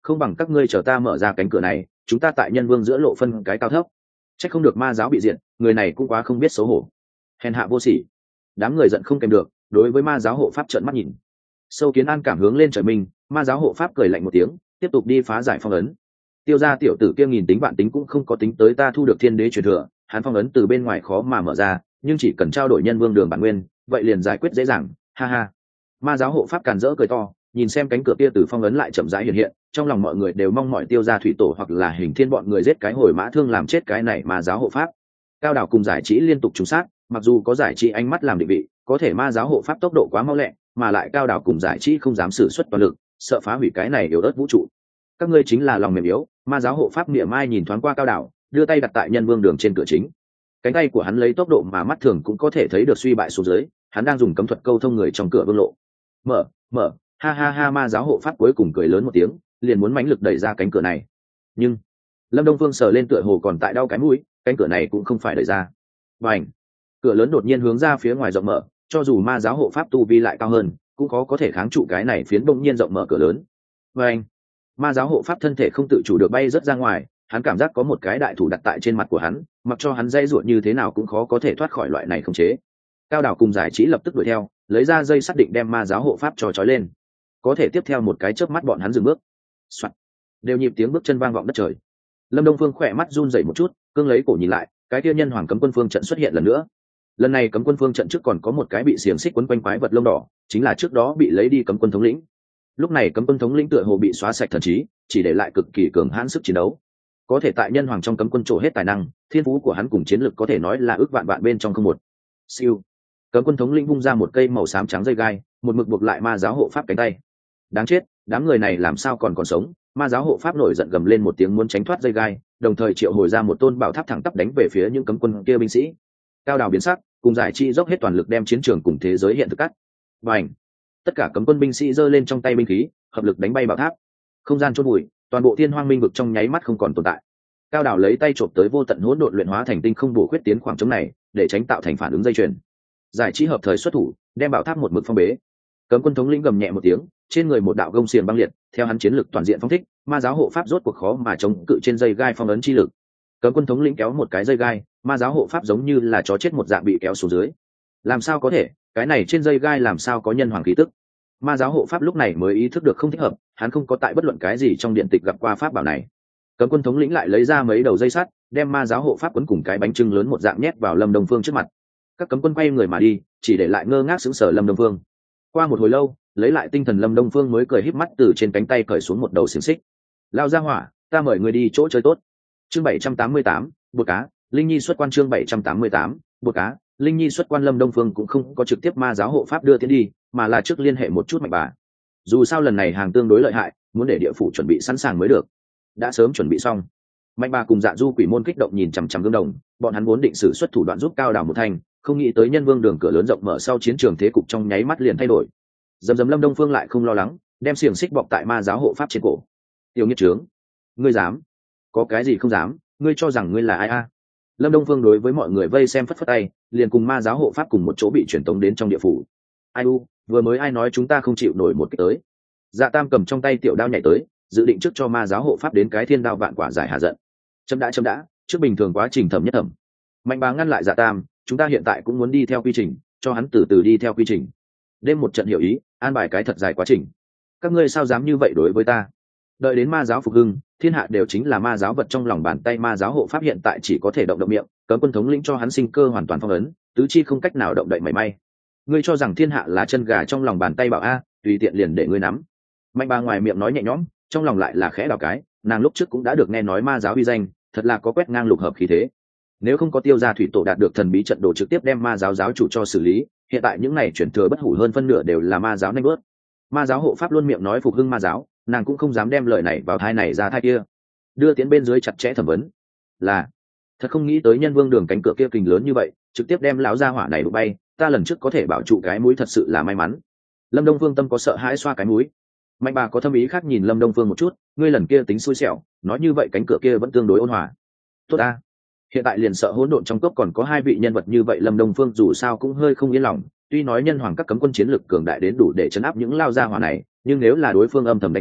Speaker 1: không bằng các ngươi chờ ta mở ra cánh cửa này, chúng ta tại nhân vương giữa lộ phân cái cao thấp. Chắc không được ma giáo bị diệt, người này cũng quá không biết xấu hổ, hèn hạ vô sỉ. Đám người giận không kèm được, đối với ma giáo hộ pháp trợn mắt nhìn. Sâu Kiến An cảm hướng lên trời mình, ma giáo hộ pháp cười lạnh một tiếng, tiếp tục đi phá giải phong ấn. Tiêu gia tiểu tử kia nghìn tính vạn tính cũng không có tính tới ta thu được thiên đế truyền thừa, hắn phong ấn từ bên ngoài khó mà mở ra, nhưng chỉ cần trao đổi nhân vương đường bản nguyên, vậy liền giải quyết dễ dàng, ha ha. Ma giáo hộ pháp càn rỡ cười to, nhìn xem cánh cửa kia từ phong ấn lại chậm rãi hiện hiện, trong lòng mọi người đều mong mỏi Tiêu gia thủy tổ hoặc là Hình Thiên bọn người giết cái hồi mã thương làm chết cái này ma giáo hộ pháp. Cao đảo cùng giải trí liên tục trúng sát, mặc dù có giải trí ánh mắt làm định vị, có thể ma giáo hộ pháp tốc độ quá mau lẹ, mà lại Cao đảo cùng giải trí không dám sử xuất toàn lực, sợ phá hủy cái này yếu ớt vũ trụ. Các ngươi chính là lòng mềm yếu. Ma giáo hộ pháp niệm mai nhìn thoáng qua Cao đảo, đưa tay đặt tại nhân vương đường trên cửa chính. Cánh tay của hắn lấy tốc độ mà mắt thường cũng có thể thấy được suy bại xuống dưới, hắn đang dùng cấm thuật câu thông người trong cửa vương lộ. Mở, mở, ha ha ha. Ma giáo hộ pháp cuối cùng cười lớn một tiếng, liền muốn mãnh lực đẩy ra cánh cửa này. Nhưng Lâm Đông Phương sờ lên tựa hồ còn tại đau cái mũi, cánh cửa này cũng không phải đẩy ra. Bành! Cửa lớn đột nhiên hướng ra phía ngoài rộng mở, cho dù ma giáo hộ pháp tu vi lại cao hơn, cũng khó có thể kháng trụ cái này phiến bỗng nhiên rộng mở cửa lớn. Bành! Ma giáo hộ pháp thân thể không tự chủ được bay rất ra ngoài, hắn cảm giác có một cái đại thủ đặt tại trên mặt của hắn, mặc cho hắn dây ruột như thế nào cũng khó có thể thoát khỏi loại này khống chế. Cao đảo cùng giải trí lập tức đuổi theo, lấy ra dây sắt định đem ma giáo hộ pháp cho trói lên. Có thể tiếp theo một cái chớp mắt bọn hắn dừng bước. Soạt. Đều nhịp tiếng bước chân vang vọng đất trời. Lâm Đông Phương khỏe mắt run rẩy một chút, cương lấy cổ nhìn lại, cái kia nhân hoàng cấm quân phương trận xuất hiện lần nữa. Lần này cấm quân phương trận trước còn có một cái bị xiềng xích quấn quanh quái vật lông đỏ, chính là trước đó bị lấy đi cấm quân thống lĩnh. Lúc này cấm quân thống lĩnh tựa hồ bị xóa sạch thần trí, chỉ để lại cực kỳ cường hãn sức chiến đấu. Có thể tại nhân hoàng trong cấm quân trổ hết tài năng, thiên phú của hắn cùng chiến lực có thể nói là ước vạn vạn bên trong không một. Siêu. Cấm quân thống lĩnh vung ra một cây màu xám trắng dây gai, một mực buộc lại ma giáo hộ pháp cánh tay. Đáng chết, đám người này làm sao còn còn sống? Ma giáo hộ pháp nổi giận gầm lên một tiếng muốn tránh thoát dây gai, đồng thời triệu hồi ra một tôn bảo tháp thẳng tắp đánh về phía những cấm quân kia binh sĩ. Cao đào biến sắc, cùng giải chi dốc hết toàn lực đem chiến trường cùng thế giới hiện thực cắt. Bành! Tất cả cấm quân binh sĩ giơ lên trong tay binh khí, hợp lực đánh bay bảo tháp. Không gian chôn bụi, toàn bộ thiên hoang minh vực trong nháy mắt không còn tồn tại. Cao đảo lấy tay chộp tới vô tận hỗn độn luyện hóa thành tinh không bổ khuyết tiến khoảng trống này, để tránh tạo thành phản ứng dây chuyền. Giải trí hợp thời xuất thủ, đem bảo tháp một mực phong bế. Cấm quân thống lĩnh gầm nhẹ một tiếng, trên người một đạo gông xiềng băng liệt, theo hắn chiến lực toàn diện phong thích, ma giáo hộ pháp rốt cuộc khó mà chống cự trên dây gai phong ấn chi lực. Cấm quân thống lĩnh kéo một cái dây gai, ma giáo hộ pháp giống như là chó chết một dạng bị kéo xuống dưới. Làm sao có thể, cái này trên dây gai làm sao có nhân hoàng khí tức? Ma giáo hộ pháp lúc này mới ý thức được không thích hợp, hắn không có tại bất luận cái gì trong điện tịch gặp qua pháp bảo này. Cấm quân thống lĩnh lại lấy ra mấy đầu dây sắt, đem ma giáo hộ pháp quấn cùng cái bánh trưng lớn một dạng nhét vào Lâm Đông Phương trước mặt. Các cấm quân quay người mà đi, chỉ để lại ngơ ngác sững sờ Lâm Đông Phương. Qua một hồi lâu, lấy lại tinh thần Lâm Đông Phương mới cười híp mắt từ trên cánh tay cởi xuống một đầu xiềng xích. Lao ra hỏa, ta mời người đi chỗ chơi tốt. Chương bảy trăm tám mươi tám, bột cá, Linh Nhi xuất quan. Chương bảy trăm tám mươi tám, bột cá, Linh Nhi xuất quan. Lâm Đông Phương cũng không có trực tiếp ma giáo hộ pháp đưa tiến đi, mà là trước liên hệ một chút Mạnh Bà. Dù sao lần này hàng tương đối lợi hại, muốn để địa phủ chuẩn bị sẵn sàng mới được. Đã sớm chuẩn bị xong. Mạnh Bà cùng Dạ Du quỷ môn kích động nhìn chằm chằm gương đồng, bọn hắn vốn định sử xuất thủ đoạn giúp Cao Đảo một thành, không nghĩ tới nhân vương đường cửa lớn rộng mở sau chiến trường thế cục trong nháy mắt liền thay đổi. Dầm dầm Lâm Đông Phương lại không lo lắng, đem xiềng xích bọc tại ma giáo hộ pháp trên cổ. Tiểu nghiệt trướng, ngươi dám? Có cái gì không dám? Ngươi cho rằng ngươi là ai a? Lâm Đông Phương đối với mọi người vây xem phất phất tay, liền cùng ma giáo hộ pháp cùng một chỗ bị truyền tống đến trong địa phủ. Ai u, vừa mới ai nói chúng ta không chịu nổi một cái tới? Dạ Tam cầm trong tay tiểu đao nhảy tới, dự định trước cho ma giáo hộ pháp đến cái thiên đao vạn quả giải hạ giận. Chấm đã chấm đã, trước bình thường quá trình thẩm nhất thẩm. Mạnh Bà ngăn lại Dạ Tam, chúng ta hiện tại cũng muốn đi theo quy trình, cho hắn từ từ đi theo quy trình. Đêm một trận hiểu ý, an bài cái thật dài quá trình. Các ngươi sao dám như vậy đối với ta? Đợi đến ma giáo phục hưng, thiên hạ đều chính là ma giáo vật trong lòng bàn tay. Ma giáo hộ pháp hiện tại chỉ có thể động động miệng, cấm quân thống lĩnh cho hắn sinh cơ hoàn toàn phong ấn, tứ chi không cách nào động đậy mảy may. Ngươi cho rằng thiên hạ là chân gà trong lòng bàn tay bảo a, tùy tiện liền để ngươi nắm. Mạnh Bà ngoài miệng nói nhẹ nhõm, trong lòng lại là khẽ đào cái, nàng lúc trước cũng đã được nghe nói ma giáo uy danh, thật là có quét ngang lục hợp khí thế. Nếu không có Tiêu gia thủy tổ đạt được thần bí trận đồ trực tiếp đem ma giáo giáo chủ cho xử lý, hiện tại những này chuyển thừa bất hủ hơn phân nửa đều là ma giáo nanh bớt. Ma giáo hộ pháp luôn miệng nói phục hưng ma giáo, nàng cũng không dám đem lời này vào thai này ra thai kia. Đưa tiến bên dưới chặt chẽ thẩm vấn. Là, thật không nghĩ tới nhân vương đường cánh cửa kia kình lớn như vậy, trực tiếp đem lão gia hỏa này đụng bay, ta lần trước có thể bảo trụ cái mũi thật sự là may mắn. Lâm Đông Phương tâm có sợ hãi xoa cái mũi. Mạnh Bà có thâm ý khác nhìn Lâm Đông Phương một chút, ngươi lần kia tính xui xẻo, nói như vậy cánh cửa kia vẫn tương đối ôn hòa. Tốt a, hiện tại liền sợ hỗn độn trong cốc còn có hai vị nhân vật như vậy. Lâm Đông Phương dù sao cũng hơi không yên lòng, tuy nói nhân hoàng các cấm quân chiến lực cường đại đến đủ để chấn áp những lao gia hỏa này, nhưng nếu là đối phương âm thầm đánh lén,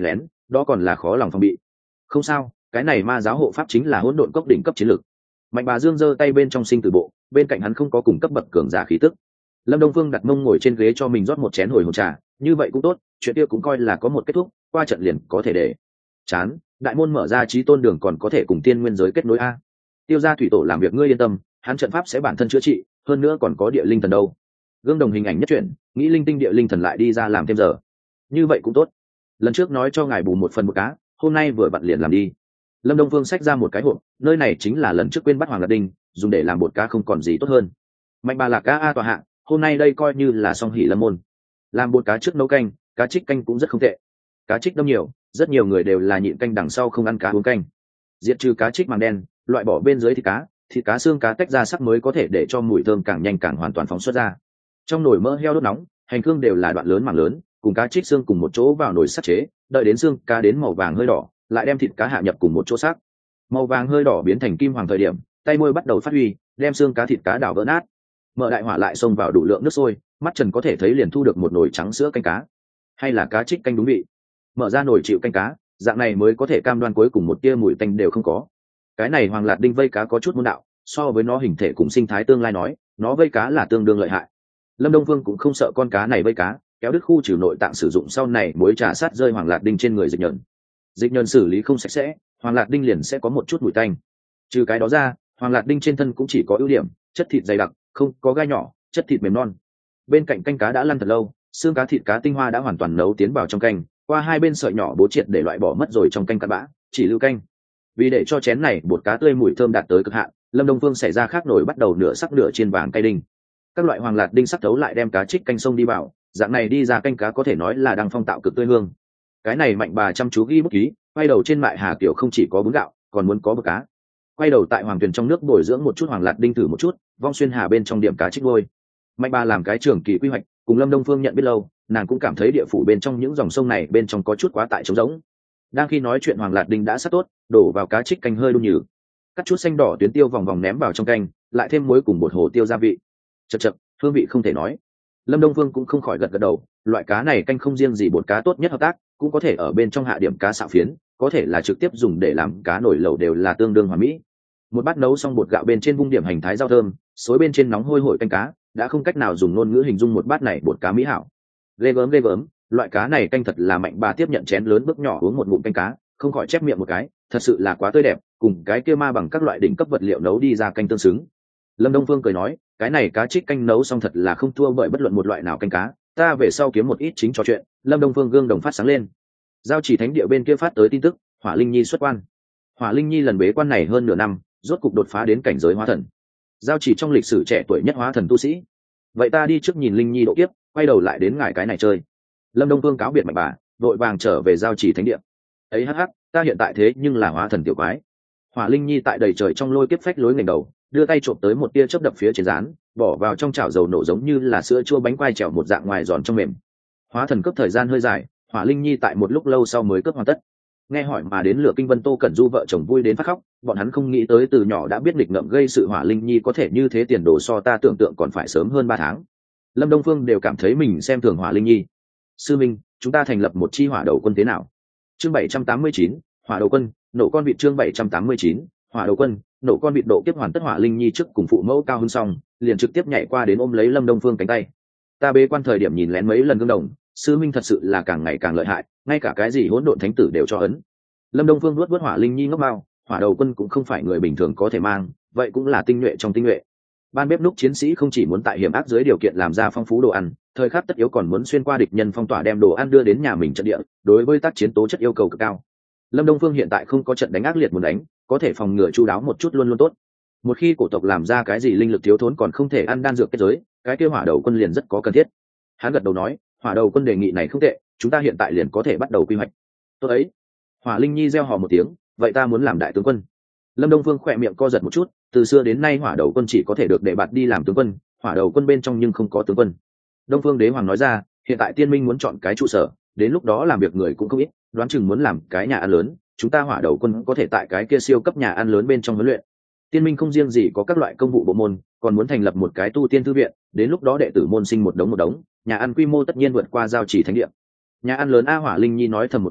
Speaker 1: đó còn là khó lòng phòng bị. Không sao, cái này ma giáo hộ pháp chính là hỗn độn cốc đỉnh cấp chiến lược. Mạnh Bà Dương giơ tay bên trong sinh tử bộ, bên cạnh hắn không có cùng cấp bậc cường giả khí tức. Lâm Đông Phương đặt mông ngồi trên ghế cho mình rót một chén hồi hồn trà, như vậy cũng tốt, chuyện kia cũng coi là có một kết thúc, qua trận liền có thể để chán. Đại môn mở ra, chí tôn đường còn có thể cùng tiên nguyên giới kết nối a. Tiêu gia thủy tổ làm việc ngươi yên tâm, hắn trận pháp sẽ bản thân chữa trị, hơn nữa còn có địa linh thần đâu. Gương đồng hình ảnh nhất chuyển, nghĩ linh tinh địa linh thần lại đi ra làm thêm giờ, như vậy cũng tốt. Lần trước nói cho ngài bù một phần một cá, hôm nay vừa vặn liền làm đi. Lâm Đông Phương xách ra một cái hộp, nơi này chính là lần trước quên bắt Hoàng Lạc Đinh, dùng để làm bột cá không còn gì tốt hơn. Mạnh Bà Lạc cá a tòa hạ, hôm nay đây coi như là song hỷ lâm môn. Làm bột cá trước nấu canh, cá trích canh cũng rất không tệ. Cá trích đông nhiều, rất nhiều người đều là nhịn canh đằng sau không ăn cá uống canh. Diệt trừ cá trích màng đen, loại bỏ bên dưới thịt cá, thịt cá xương cá tách ra sắc mới có thể để cho mùi thơm càng nhanh càng hoàn toàn phóng xuất ra. Trong nồi mỡ heo đốt nóng, hành hương đều là đoạn lớn màng lớn, cùng cá trích xương cùng một chỗ vào nồi sắt chế, đợi đến xương cá đến màu vàng hơi đỏ, lại đem thịt cá hạ nhập cùng một chỗ sắc. Màu vàng hơi đỏ biến thành kim hoàng thời điểm, tay môi bắt đầu phát huy, đem xương cá thịt cá đảo vỡ nát. Mở đại hỏa lại xông vào đủ lượng nước sôi, mắt trần có thể thấy liền thu được một nồi trắng sữa canh cá, hay là cá trích canh đúng vị. Mở ra nồi chịu canh cá, dạng này mới có thể cam đoan cuối cùng một tia mùi tanh đều không có. Cái này Hoàng Lạt Đinh vây cá có chút môn đạo, so với nó hình thể cùng sinh thái tương lai nói, nó vây cá là tương đương lợi hại. Lâm Đông Vương cũng không sợ con cá này vây cá, kéo đứt khu trừ nội tạng sử dụng sau này muối trà sát rơi Hoàng Lạt Đinh trên người dịch nhờn. Dịch nhờn xử lý không sạch sẽ, Hoàng Lạt Đinh liền sẽ có một chút mùi tanh. Trừ cái đó ra, Hoàng Lạt Đinh trên thân cũng chỉ có ưu điểm, chất thịt dày đặc, không có gai nhỏ, chất thịt mềm non. Bên cạnh canh cá đã lăn thật lâu, xương cá thịt cá tinh hoa đã hoàn toàn nấu tiến vào trong canh, qua hai bên sợi nhỏ bố triệt để loại bỏ mất rồi trong canh cặn bã, chỉ lưu canh. Vì để cho chén này bột cá tươi mùi thơm đạt tới cực hạn, Lâm Đông Phương xảy ra khác nổi bắt đầu nửa sắc nửa chiên vàng cay đinh. Các loại Hoàng Lạt Đinh sắc thấu lại đem cá trích canh sông đi vào, dạng này đi ra canh cá có thể nói là đang phong tạo cực tươi hương. Cái này Mạnh Bà chăm chú ghi bút ký, quay đầu trên mại Hà Kiều không chỉ có bún gạo, còn muốn có bột cá. Quay đầu tại Hoàng Tuyền trong nước bồi dưỡng một chút Hoàng Lạt Đinh thử một chút, vong xuyên hà bên trong điểm cá trích ngôi. Mạnh Bà làm cái trường kỳ quy hoạch, cùng Lâm Đông Phương nhận biết lâu, nàng cũng cảm thấy địa phủ bên trong những dòng sông này bên trong có chút quá tải trống rỗng. Đang khi nói chuyện Hoàng Lạt Đinh đã sắp tốt, đổ vào cá trích canh hơi đun nhừ, cắt chút xanh đỏ tuyến tiêu vòng vòng ném vào trong canh, lại thêm muối cùng bột hồ tiêu gia vị. Chậc chậc, hương vị không thể nói. Lâm Đông Phương cũng không khỏi gật gật đầu, loại cá này canh không riêng gì bột cá tốt nhất hợp tác, cũng có thể ở bên trong hạ điểm cá xạo phiến, có thể là trực tiếp dùng để làm cá nổi lẩu đều là tương đương hoàn mỹ. Một bát nấu xong bột gạo bên trên vung điểm hành thái rau thơm, xối bên trên nóng hôi hổi canh cá, đã không cách nào dùng ngôn ngữ hình dung một bát này bột cá mỹ hảo. Ghê gớm ghê gớm, loại cá này canh thật là Mạnh Bà tiếp nhận chén lớn bước nhỏ uống một ngụm canh cá, không khỏi chép miệng một cái, thật sự là quá tươi đẹp, cùng cái kia ma bằng các loại đỉnh cấp vật liệu nấu đi ra canh tương xứng. Lâm Đông Phương cười nói, cái này cá trích canh nấu xong thật là không thua bởi bất luận một loại nào canh cá, ta về sau kiếm một ít chính trò chuyện. Lâm Đông Phương gương đồng phát sáng lên. Giao Chỉ Thánh địa bên kia phát tới tin tức, Hỏa Linh Nhi xuất quan. Hỏa Linh Nhi lần bế quan này hơn nửa năm, rốt cục đột phá đến cảnh giới hóa thần. Giao Chỉ trong lịch sử trẻ tuổi nhất hóa thần tu sĩ. Vậy ta đi trước nhìn Linh Nhi độ kiếp, quay đầu lại đến ngài cái này chơi. Lâm Đông Phương cáo biệt Mạnh Bà, vội vàng trở về Giao Chỉ Thánh địa. Ấy hắc hắc, ta hiện tại thế nhưng là hóa thần tiểu quái. Hỏa Linh Nhi tại đầy trời trong lôi kiếp phách lối ngẩng đầu, đưa tay trộm tới một tia chớp đập phía trên rán, bỏ vào trong chảo dầu nổ giống như là sữa chua bánh quai trèo một dạng ngoài giòn trong mềm. Hóa thần cấp thời gian hơi dài, Hỏa Linh Nhi tại một lúc lâu sau mới cấp hoàn tất. Nghe hỏi mà đến Lửa Kinh Vân Tô Cẩn Du vợ chồng vui đến phát khóc, bọn hắn không nghĩ tới từ nhỏ đã biết nghịch ngợm gây sự Hỏa Linh Nhi có thể như thế, tiền đồ so ta tưởng tượng còn phải sớm hơn ba tháng. Lâm Đông Phương đều cảm thấy mình xem thường Hỏa Linh Nhi. Sư minh, chúng ta thành lập một chi hỏa đầu quân thế nào? Chương bảy trăm tám mươi chín, hỏa đầu quân, nổ con vịt. Chương bảy trăm tám mươi chín, hỏa đầu quân, nổ con vịt. Độ kiếp hoàn tất Hỏa Linh Nhi trước cùng phụ mẫu cao hơn xong, liền trực tiếp nhảy qua đến ôm lấy Lâm Đông Phương cánh tay. Ta bế quan thời điểm nhìn lén mấy lần gương đồng, sư minh thật sự là càng ngày càng lợi hại, ngay cả cái gì hỗn độn thánh tử đều cho ấn. Lâm Đông Phương nuốt nuốt Hỏa Linh Nhi ngốc bao, hỏa đầu quân cũng không phải người bình thường có thể mang, vậy cũng là tinh nhuệ trong tinh nhuệ. Ban bếp núc chiến sĩ không chỉ muốn tại hiểm ác dưới điều kiện làm ra phong phú đồ ăn, thời khắc tất yếu còn muốn xuyên qua địch nhân phong tỏa đem đồ ăn đưa đến nhà mình trận địa, đối với tác chiến tố chất yêu cầu cực cao. Lâm Đông Phương hiện tại không có trận đánh ác liệt muốn đánh, có thể phòng ngừa chu đáo một chút luôn luôn tốt. Một khi cổ tộc làm ra cái gì linh lực thiếu thốn còn không thể ăn đan dược kết giới, cái kia hỏa đầu quân liền rất có cần thiết. Hắn gật đầu nói, hỏa đầu quân đề nghị này không tệ, chúng ta hiện tại liền có thể bắt đầu quy hoạch. Tốt ấy. Hỏa Linh Nhi reo hò một tiếng, vậy ta muốn làm đại tướng quân. Lâm Đông Phương khỏe miệng co giật một chút, từ xưa đến nay hỏa đầu quân chỉ có thể được để bạt đi làm tướng quân, hỏa đầu quân bên trong nhưng không có tướng quân. Đông Phương Đế Hoàng nói ra, hiện tại Tiên Minh muốn chọn cái trụ sở, đến lúc đó làm việc người cũng không ít, đoán chừng muốn làm cái nhà ăn lớn, chúng ta hỏa đầu quân có thể tại cái kia siêu cấp nhà ăn lớn bên trong huấn luyện. Tiên Minh không riêng gì có các loại công vụ bộ môn, còn muốn thành lập một cái tu tiên thư viện, đến lúc đó đệ tử môn sinh một đống một đống, nhà ăn quy mô tất nhiên vượt qua Giao Chỉ Thánh địa. Nhà ăn lớn a. Hỏa Linh Nhi nói thầm một tiếng,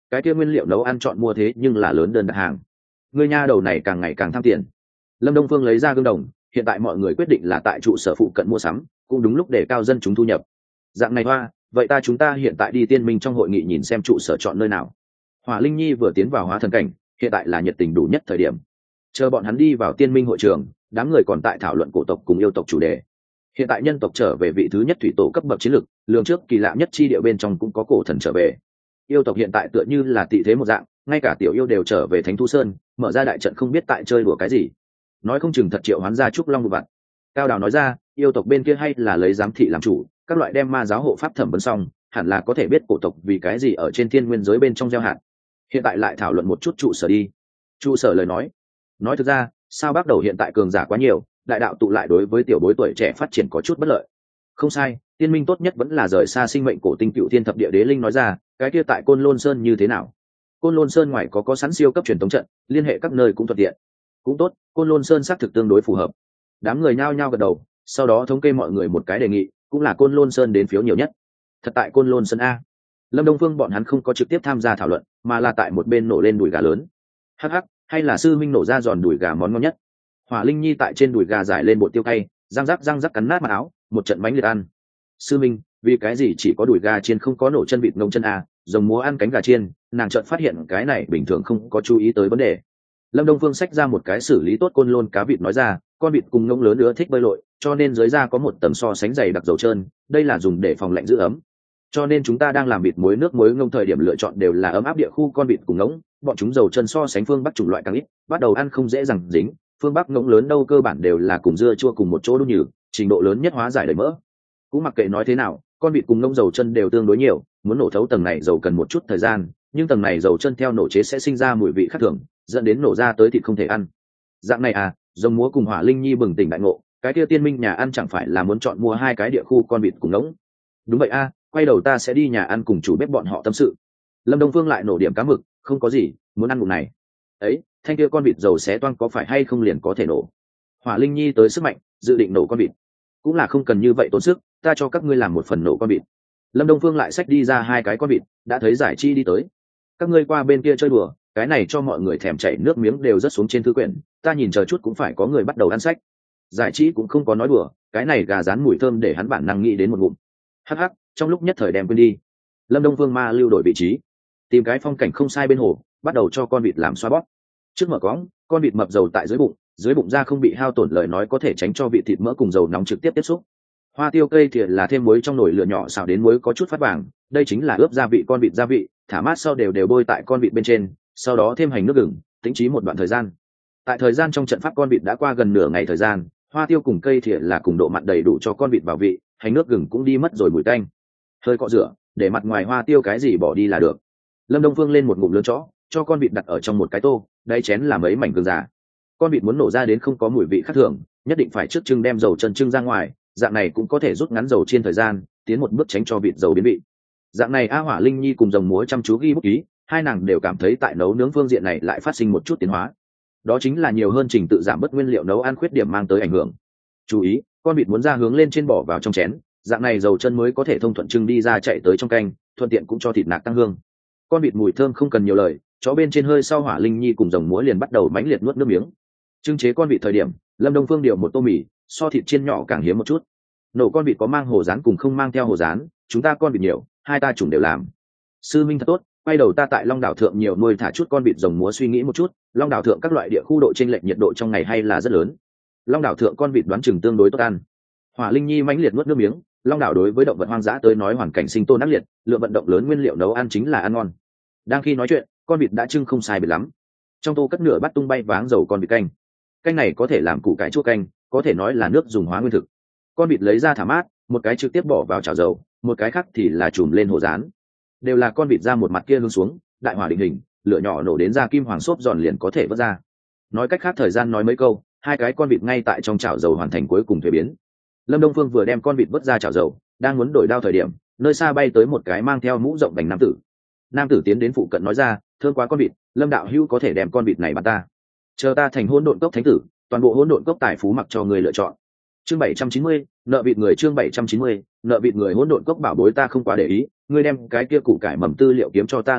Speaker 1: cái kia nguyên liệu nấu ăn chọn mua thế nhưng là lớn đơn đặt hàng. Người nha đầu này càng ngày càng tham tiền. Lâm Đông Phương lấy ra gương đồng, hiện tại mọi người quyết định là tại trụ sở phụ cận mua sắm, cũng đúng lúc để cao dân chúng thu nhập. Dạng này hoa, vậy ta chúng ta hiện tại đi Tiên Minh trong hội nghị nhìn xem trụ sở chọn nơi nào. Hỏa Linh Nhi vừa tiến vào hóa thần cảnh, hiện tại là nhiệt tình đủ nhất thời điểm. Chờ bọn hắn đi vào Tiên Minh hội trường, đám người còn tại thảo luận cổ tộc cùng yêu tộc chủ đề. Hiện tại nhân tộc trở về vị thứ nhất thủy tổ cấp bậc chiến lực, lường trước kỳ lạ nhất chi địa bên trong cũng có cổ thần trở về. Yêu tộc hiện tại tựa như là tị thế một dạng, ngay cả tiểu yêu đều trở về Thánh Thu Sơn, mở ra đại trận không biết tại chơi đùa cái gì. Nói không chừng thật triệu hoán ra trúc long vụ vặt. Cao Đào nói ra, yêu tộc bên kia hay là lấy giám thị làm chủ, các loại đem ma giáo hộ pháp thẩm vấn xong, hẳn là có thể biết cổ tộc vì cái gì ở trên thiên nguyên giới bên trong gieo hạt. Hiện tại lại thảo luận một chút trụ sở đi. Trụ sở lời nói, nói thực ra, sao bắt đầu hiện tại cường giả quá nhiều, đại đạo tụ lại đối với tiểu bối tuổi trẻ phát triển có chút bất lợi. Không sai, Tiên Minh tốt nhất vẫn là rời xa sinh mệnh cổ tinh cựu thiên thập địa đế linh nói ra, cái kia tại Côn Lôn Sơn như thế nào? Côn Lôn Sơn ngoài có có sẵn siêu cấp truyền thống trận, liên hệ các nơi cũng thuận tiện. Cũng tốt, Côn Lôn Sơn xác thực tương đối phù hợp. Đám người nhao nhao gật đầu, sau đó thống kê mọi người một cái đề nghị, cũng là Côn Lôn Sơn đến phiếu nhiều nhất. Thật tại Côn Lôn Sơn a. Lâm Đông Phương bọn hắn không có trực tiếp tham gia thảo luận, mà là tại một bên nổ lên đùi gà lớn. Hắc hắc, hay là sư minh nổ ra giòn đùi gà món ngon nhất. Hỏa Linh Nhi tại trên đùi gà giải lên bột tiêu cay, răng rắc răng rắc cắn nát mặt áo, một trận bánh liệt ăn. Sư minh, vì cái gì chỉ có đùi gà chiên không có nổ chân vịt ngông chân a, rồng múa ăn cánh gà chiên, nàng chợt phát hiện cái này bình thường không có chú ý tới vấn đề. Lâm Đông Phương xách ra một cái xử lý tốt côn lôn cá vịt nói ra, con vịt cùng ngông lớn nữa thích bơi lội, cho nên dưới da có một tầng so sánh dày đặc dầu trơn, đây là dùng để phòng lạnh giữ ấm. Cho nên chúng ta đang làm vịt muối nước muối ngông thời điểm lựa chọn đều là ấm áp địa khu con vịt cùng ngỗng, bọn chúng dầu chân so sánh phương Bắc chủng loại càng ít, bắt đầu ăn không dễ dàng dính, phương Bắc ngỗng lớn đâu cơ bản đều là cùng dưa chua cùng một chỗ đun nhừ, trình độ lớn nhất hóa giải đầy mỡ. Cũng mặc kệ nói thế nào, con vịt cùng ngỗng dầu chân đều tương đối nhiều, muốn nổ thấu tầng này dầu cần một chút thời gian, nhưng tầng này dầu chân theo nổ chế sẽ sinh ra mùi vị khác thường, dẫn đến nổ ra tới thịt không thể ăn. Dạng này à, rồng múa cùng Hỏa Linh Nhi bừng tỉnh đại ngộ, cái kia Tiên Minh nhà ăn chẳng phải là muốn chọn mua hai cái địa khu con vịt cùng ngỗng. Đúng vậy a, quay đầu ta sẽ đi nhà ăn cùng chủ bếp bọn họ tâm sự. Lâm Đông Phương lại nổ điểm cá mực, không có gì, muốn ăn ngụm này. Ấy, thanh kia con vịt dầu xé toang có phải hay không liền có thể nổ. Hỏa Linh Nhi tới sức mạnh, dự định nổ con vịt. Cũng là không cần như vậy tốn sức, ta cho các ngươi làm một phần nổ con vịt. Lâm Đông Phương lại xách đi ra hai cái con vịt, đã thấy Giải Chi đi tới. Các ngươi qua bên kia chơi đùa, cái này cho mọi người thèm chảy nước miếng đều rất xuống trên thư quyển, ta nhìn chờ chút cũng phải có người bắt đầu ăn sách. Giải Chi cũng không có nói đùa, cái này gà rán mùi thơm để hắn bản năng nghĩ đến một ngụm. Hắc hắc, trong lúc nhất thời đem quên đi. Lâm Đông Phương ma lưu đổi vị trí, tìm cái phong cảnh không sai bên hồ, bắt đầu cho con vịt làm xoa bóp. Trước mở cõng, con vịt mập dầu tại dưới bụng, dưới bụng da không bị hao tổn lời nói có thể tránh cho vị thịt mỡ cùng dầu nóng trực tiếp tiếp xúc. Hoa tiêu cây thì là thêm muối trong nồi lửa nhỏ xào đến muối có chút phát vàng, đây chính là ướp gia vị con vịt gia vị, thả mát sau đều đều bôi tại con vịt bên trên, sau đó thêm hành nước gừng, tĩnh trí một đoạn thời gian. Tại thời gian trong trận pháp con vịt đã qua gần nửa ngày thời gian, hoa tiêu cùng cây thì là cùng độ mặn đầy đủ cho con vịt vào vị, hành nước gừng cũng đi mất rồi mùi tanh. Hơi cọ rửa, để mặt ngoài hoa tiêu cái gì bỏ đi là được. Lâm Đông Phương lên một ngụm lớn chó, cho con vịt đặt ở trong một cái tô, đáy chén là mấy mảnh gừng già. Con vịt muốn nổ ra đến không có mùi vị khác thường, nhất định phải trước trưng đem dầu chân trưng ra ngoài, dạng này cũng có thể rút ngắn dầu chiên thời gian, tiến một bước tránh cho vịt dầu biến vị. Dạng này A Hỏa Linh Nhi cùng rồng múa chăm chú ghi bút ký, hai nàng đều cảm thấy tại nấu nướng phương diện này lại phát sinh một chút tiến hóa. Đó chính là nhiều hơn trình tự giảm bớt nguyên liệu nấu ăn khuyết điểm mang tới ảnh hưởng. Chú ý, con vịt muốn ra hướng lên trên bỏ vào trong chén, dạng này dầu chân mới có thể thông thuận trưng đi ra chạy tới trong canh, thuận tiện cũng cho thịt nạc tăng hương. Con vịt mùi thơm không cần nhiều lời, chó bên trên hơi sau Hỏa Linh Nhi cùng rồng múa liền bắt đầu mãnh liệt nuốt nước miếng. Trưng chế con vịt thời điểm, Lâm Đông Phương điều một tô mì, so thịt chiên nhỏ càng hiếm một chút. Nổ con vịt có mang hồ rán cùng không mang theo hồ rán, chúng ta con vịt nhiều, hai ta chủng đều làm. Sư minh thật tốt, quay đầu ta tại Long Đảo thượng nhiều nuôi thả chút con vịt rồng múa suy nghĩ một chút, Long Đảo thượng các loại địa khu độ chênh lệch nhiệt độ trong ngày hay là rất lớn. Long Đảo thượng con vịt đoán chừng tương đối tốt ăn. Hỏa Linh Nhi mãnh liệt nuốt nước miếng, Long Đảo đối với động vật hoang dã tới nói hoàn cảnh sinh tồn ác liệt, lượng vận động lớn nguyên liệu nấu ăn chính là ăn ngon. Đang khi nói chuyện, con vịt đã trưng không sai biệt lắm. Trong tô cất nửa bát tung bay váng dầu con vịt canh. Canh này có thể làm củ cải chua canh, có thể nói là nước dùng hóa nguyên thực. Con vịt lấy ra thả mát, một cái trực tiếp bỏ vào chảo dầu, một cái khác thì là trùm lên hồ rán. Đều là con vịt ra một mặt kia hướng xuống, đại hỏa định hình, lửa nhỏ nổ đến ra kim hoàng xốp giòn liền có thể vớt ra. Nói cách khác thời gian nói mấy câu, hai cái con vịt ngay tại trong chảo dầu hoàn thành cuối cùng thuế biến. Lâm Đông Phương vừa đem con vịt vớt ra chảo dầu, đang muốn đổi đao thời điểm, nơi xa bay tới một cái mang theo mũ rộng vành nam tử. Nam tử tiến đến phụ cận nói ra, thương quá con vịt, Lâm đạo hữu có thể đem con vịt này bán ta. Chờ ta thành hỗn độn cốc thánh tử, toàn bộ hỗn độn cốc tài phú mặc cho người lựa chọn. Chương bảy trăm chín mươi, nợ vịt người chương bảy trăm chín mươi, nợ vịt người hỗn độn cốc bảo bối ta không quá để ý, ngươi đem cái kia củ cải mầm tư liệu kiếm cho ta là được,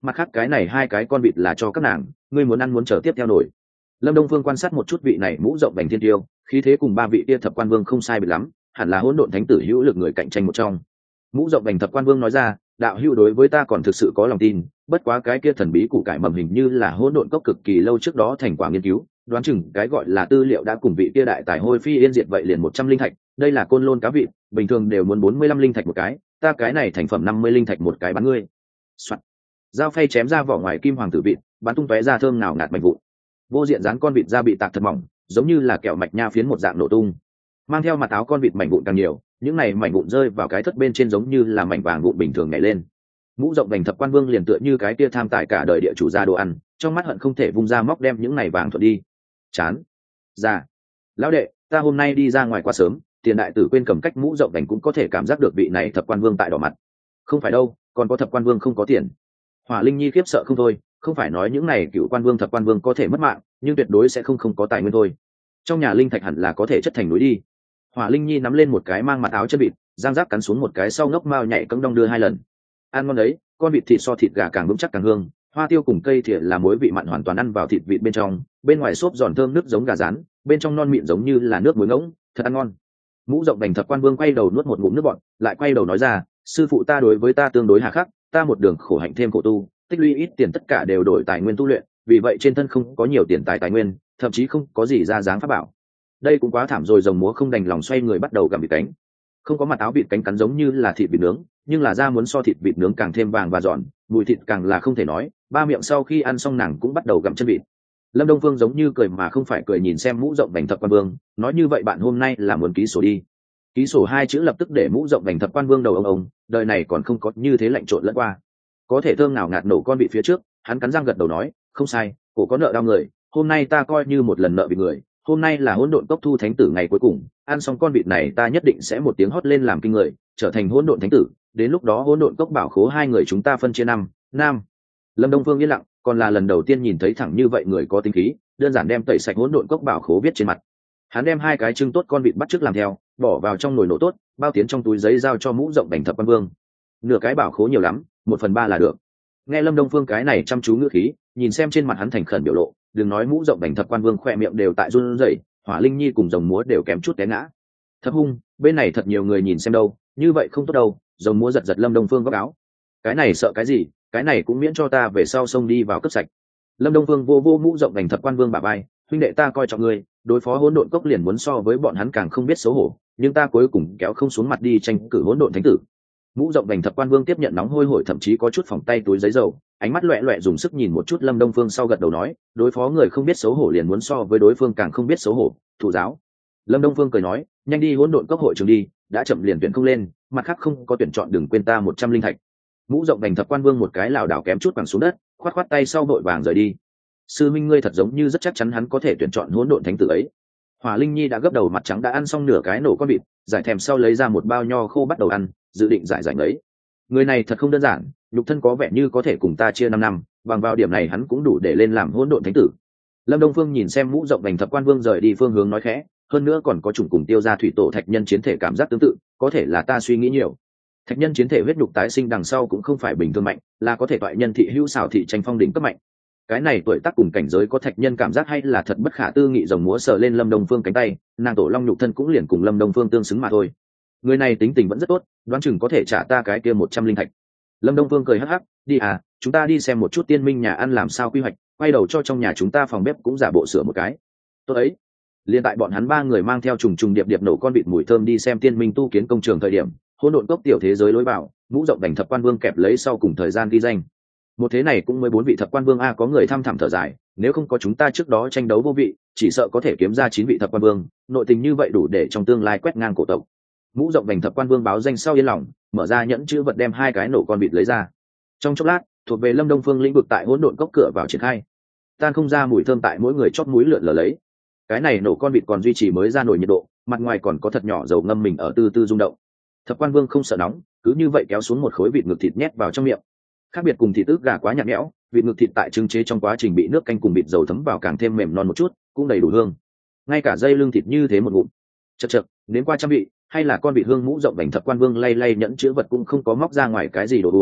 Speaker 1: mặt khác cái này hai cái con vịt là cho các nàng, ngươi muốn ăn muốn chờ tiếp theo nổi. Lâm Đông Phương quan sát một chút vị này mũ rộng bành thiên tiêu, khí thế cùng ba vị kia thập quan vương không sai biệt lắm, hẳn là hỗn độn thánh tử hữu lực người cạnh tranh một trong. Mũ rộng bành thập quan vương nói ra, đạo hữu đối với ta còn thực sự có lòng tin, bất quá cái kia thần bí củ cải mầm hình như là hỗn độn cốc cực kỳ lâu trước đó thành quả nghiên cứu, đoán chừng cái gọi là tư liệu đã cùng vị kia đại tài hôi phi yên diệt vậy liền một trăm linh thạch, đây là côn lôn cá vịt, bình thường đều muốn bốn mươi lăm linh thạch một cái, ta cái này thành phẩm năm mươi linh thạch một cái bán ngươi. Soạn. Dao phay chém ra vỏ ngoài kim hoàng tử vịt, bắn tung tóe ra thơm nào ngạt mảnh vụn. Vô diện dán con vịt ra bị tạc thật mỏng, giống như là kẹo mạch nha phiến một dạng nổ tung. Mang theo mặt áo con vịt mảnh vụn càng nhiều, những này mảnh vụn rơi vào cái thất bên trên giống như là mảnh vàng vụn bình thường nhảy lên. Mũ rộng vành thập quan vương liền tựa như cái tia tham tài cả đời địa chủ ra đồ ăn, trong mắt hận không thể vung ra móc đem những này vàng thuận đi. Chán. Ra. Lão đệ, ta hôm nay đi ra ngoài quá sớm, tiền đại tử quên cầm cách mũ rộng vành cũng có thể cảm giác được vị này thập quan vương tại đỏ mặt. Không phải đâu, còn có thập quan vương không có tiền. Hỏa Linh Nhi khiếp sợ không thôi, không phải nói những này cựu quan vương thập quan vương có thể mất mạng, nhưng tuyệt đối sẽ không không có tài nguyên thôi. Trong nhà linh thạch hẳn là có thể chất thành núi đi. Hỏa Linh Nhi nắm lên một cái mang mặt áo chân vịt, giang giáp cắn xuống một cái sau ngốc mao nhảy cẫng đong đưa hai lần. Ăn ngon đấy, con vịt thịt so thịt gà càng vững chắc càng hương, hoa tiêu cùng cây thìa là muối vị mặn hoàn toàn ăn vào thịt vịt bên trong, bên ngoài xốp giòn thơm nước giống gà rán, bên trong non mịn giống như là nước muối ngỗng, thật ăn ngon. Mũ rộng đành thập quan vương quay đầu nuốt một ngụm nước bọt, lại quay đầu nói ra, sư phụ ta đối với ta tương đối hà khắc, ta một đường khổ hạnh thêm khổ tu, tích lũy ít tiền tất cả đều đổi tài nguyên tu luyện, vì vậy trên thân không có nhiều tiền tài tài nguyên, thậm chí không có gì ra dáng pháp bảo. Đây cũng quá thảm rồi, rồng múa không đành lòng xoay người bắt đầu gặm vịt cánh. Không có mặt áo vịt cánh cắn giống như là thịt vịt nướng, nhưng là da muốn so thịt vịt nướng càng thêm vàng và giòn, mùi thịt càng là không thể nói. Ba miệng sau khi ăn xong nàng cũng bắt đầu gặm chân vịt. Lâm Đông Phương giống như cười mà không phải cười nhìn xem mũ rộng vành thập quan vương, nói như vậy bạn hôm nay là muốn ký sổ đi. Ký sổ hai chữ lập tức để mũ rộng vành thập quan vương đầu ông ông, đời này còn không có như thế lạnh trộn lẫn qua. Có thể thơm nào ngạt nổ con vịt phía trước, hắn cắn răng gật đầu nói, không sai, cổ có nợ đau người, hôm nay ta coi như một lần nợ vì người. Hôm nay là hỗn độn cốc thu thánh tử ngày cuối cùng, ăn xong con vịt này ta nhất định sẽ một tiếng hót lên làm kinh người, trở thành hỗn độn thánh tử. Đến lúc đó hỗn độn cốc bảo khố hai người chúng ta phân chia năm nam. Lâm Đông Phương yên lặng, còn là lần đầu tiên nhìn thấy thẳng như vậy người có tính khí, đơn giản đem tẩy sạch hỗn độn cốc bảo khố viết trên mặt. Hắn đem hai cái trưng tốt con vịt bắt trước làm theo, bỏ vào trong nồi nổ tốt, bao tiến trong túi giấy giao cho mũ rộng đành thập quan vương. Nửa cái bảo khố nhiều lắm, một phần ba là được. Nghe Lâm Đông Phương cái này chăm chú ngữ khí, nhìn xem trên mặt hắn thành khẩn biểu lộ, đừng nói mũ rộng đành thập quan vương khỏe miệng đều tại run rẩy, Hỏa Linh Nhi cùng rồng múa đều kém chút té ngã. Thập hung, bên này thật nhiều người nhìn xem đâu, như vậy không tốt đâu. Rồng múa giật giật Lâm Đông Phương góc áo. Cái này sợ cái gì, cái này cũng miễn cho ta về sau sông đi vào cấp sạch. Lâm Đông Phương vô vô mũ rộng đành thập quan vương bả vai, huynh đệ ta coi trọng ngươi, đối phó hỗn độn cốc liền muốn so với bọn hắn càng không biết xấu hổ, nhưng ta cuối cùng kéo không xuống mặt đi tranh cử hỗn độn thánh tử. Mũ rộng đành thập quan vương tiếp nhận nóng hôi hổi, thậm chí có chút phỏng tay túi giấy dầu, ánh mắt loẹt loẹt dùng sức nhìn một chút Lâm Đông Phương sau gật đầu nói, đối phó người không biết xấu hổ liền muốn so với đối phương càng không biết xấu hổ, thủ giáo. Lâm Đông Phương cười nói, nhanh đi hỗn độn cốc hội trường đi, đã chậm liền tuyển không lên, mặt khác không có tuyển chọn đừng quên ta một trăm linh thạch. Mũ rộng đành thập quan vương một cái lảo đảo kém chút quẳng xuống đất, khoát khoát tay sau vội vàng rời đi. Sư minh ngươi thật giống như rất chắc chắn hắn có thể tuyển chọn hỗn độn thánh tử ấy. Hỏa Linh Nhi đã gấp đầu mặt trắng đã ăn xong nửa cái nổ con vịt, giải thèm sau lấy ra một bao nho khô bắt đầu ăn, dự định giải giải ấy. Người này thật không đơn giản, nhục thân có vẻ như có thể cùng ta chia năm năm, bằng vào điểm này hắn cũng đủ để lên làm hỗn độn thánh tử. Lâm Đông Phương nhìn xem mũ rộng đành thập quan vương rời đi phương hướng nói khẽ, hơn nữa còn có chủng cùng tiêu ra thủy tổ thạch nhân chiến thể cảm giác tương tự, có thể là ta suy nghĩ nhiều. Thạch nhân chiến thể huyết nhục tái sinh đằng sau cũng không phải bình thường mạnh, là có thể toại nhân thị hữu xảo thị tranh phong đỉnh cấp mạnh. Cái này tuổi tác cùng cảnh giới có thạch nhân cảm giác hay là thật bất khả tư nghị. Rồng múa sờ lên Lâm Đông Phương cánh tay, nàng tổ long nhục thân cũng liền cùng Lâm Đông Phương tương xứng mà thôi. Người này tính tình vẫn rất tốt, đoán chừng có thể trả ta cái kia một trăm linh thạch. Lâm Đông Phương cười hắc hắc, đi à, chúng ta đi xem một chút tiên minh nhà ăn làm sao quy hoạch, quay đầu cho trong nhà chúng ta phòng bếp cũng giả bộ sửa một cái. Tốt ấy. Liên tại bọn hắn ba người mang theo trùng trùng điệp điệp nổ con vịt mùi thơm đi xem tiên minh tu kiến công trường thời điểm, hỗn độn cốc tiểu thế giới lối vào, mũ rộng đành thập quan vương kẹp lấy sau cùng thời gian ghi danh. Một thế này cũng mới bốn vị thập quan vương a, có người thăm thẳm thở dài, nếu không có chúng ta trước đó tranh đấu vô vị, chỉ sợ có thể kiếm ra chín vị thập quan vương, nội tình như vậy đủ để trong tương lai quét ngang cổ tộc. Mũ rộng đành thập quan vương báo danh sau yên lòng, mở ra nhẫn chữ vật đem hai cái nổ con vịt lấy ra. Trong chốc lát, thuộc về Lâm Đông Phương lĩnh vực tại hỗn độn cốc cửa vào triển khai, tan không ra mùi thơm tại mỗi người chót mũi lượn lờ lấy. Cái này nổ con vịt còn duy trì mới ra nổi nhiệt độ, mặt ngoài còn có thật nhỏ dầu ngâm mình ở từ từ rung động. Thập quan vương không sợ nóng, cứ như vậy kéo xuống một khối vịt ngực thịt nhét vào trong miệng. Khác biệt cùng thịt ức gà quá nhạt nhẽo, vịt ngực thịt tại trưng chế trong quá trình bị nước canh cùng vịt dầu thấm vào càng thêm mềm non một chút, cũng đầy đủ hương. Ngay cả dây lưng thịt như thế một ngụm, chật chật, đến qua trăm vị, hay là con vịt hương. Mũ rộng đành thập quan vương lay lay nhẫn chữ vật cũng không có móc ra ngoài cái gì đồ uống,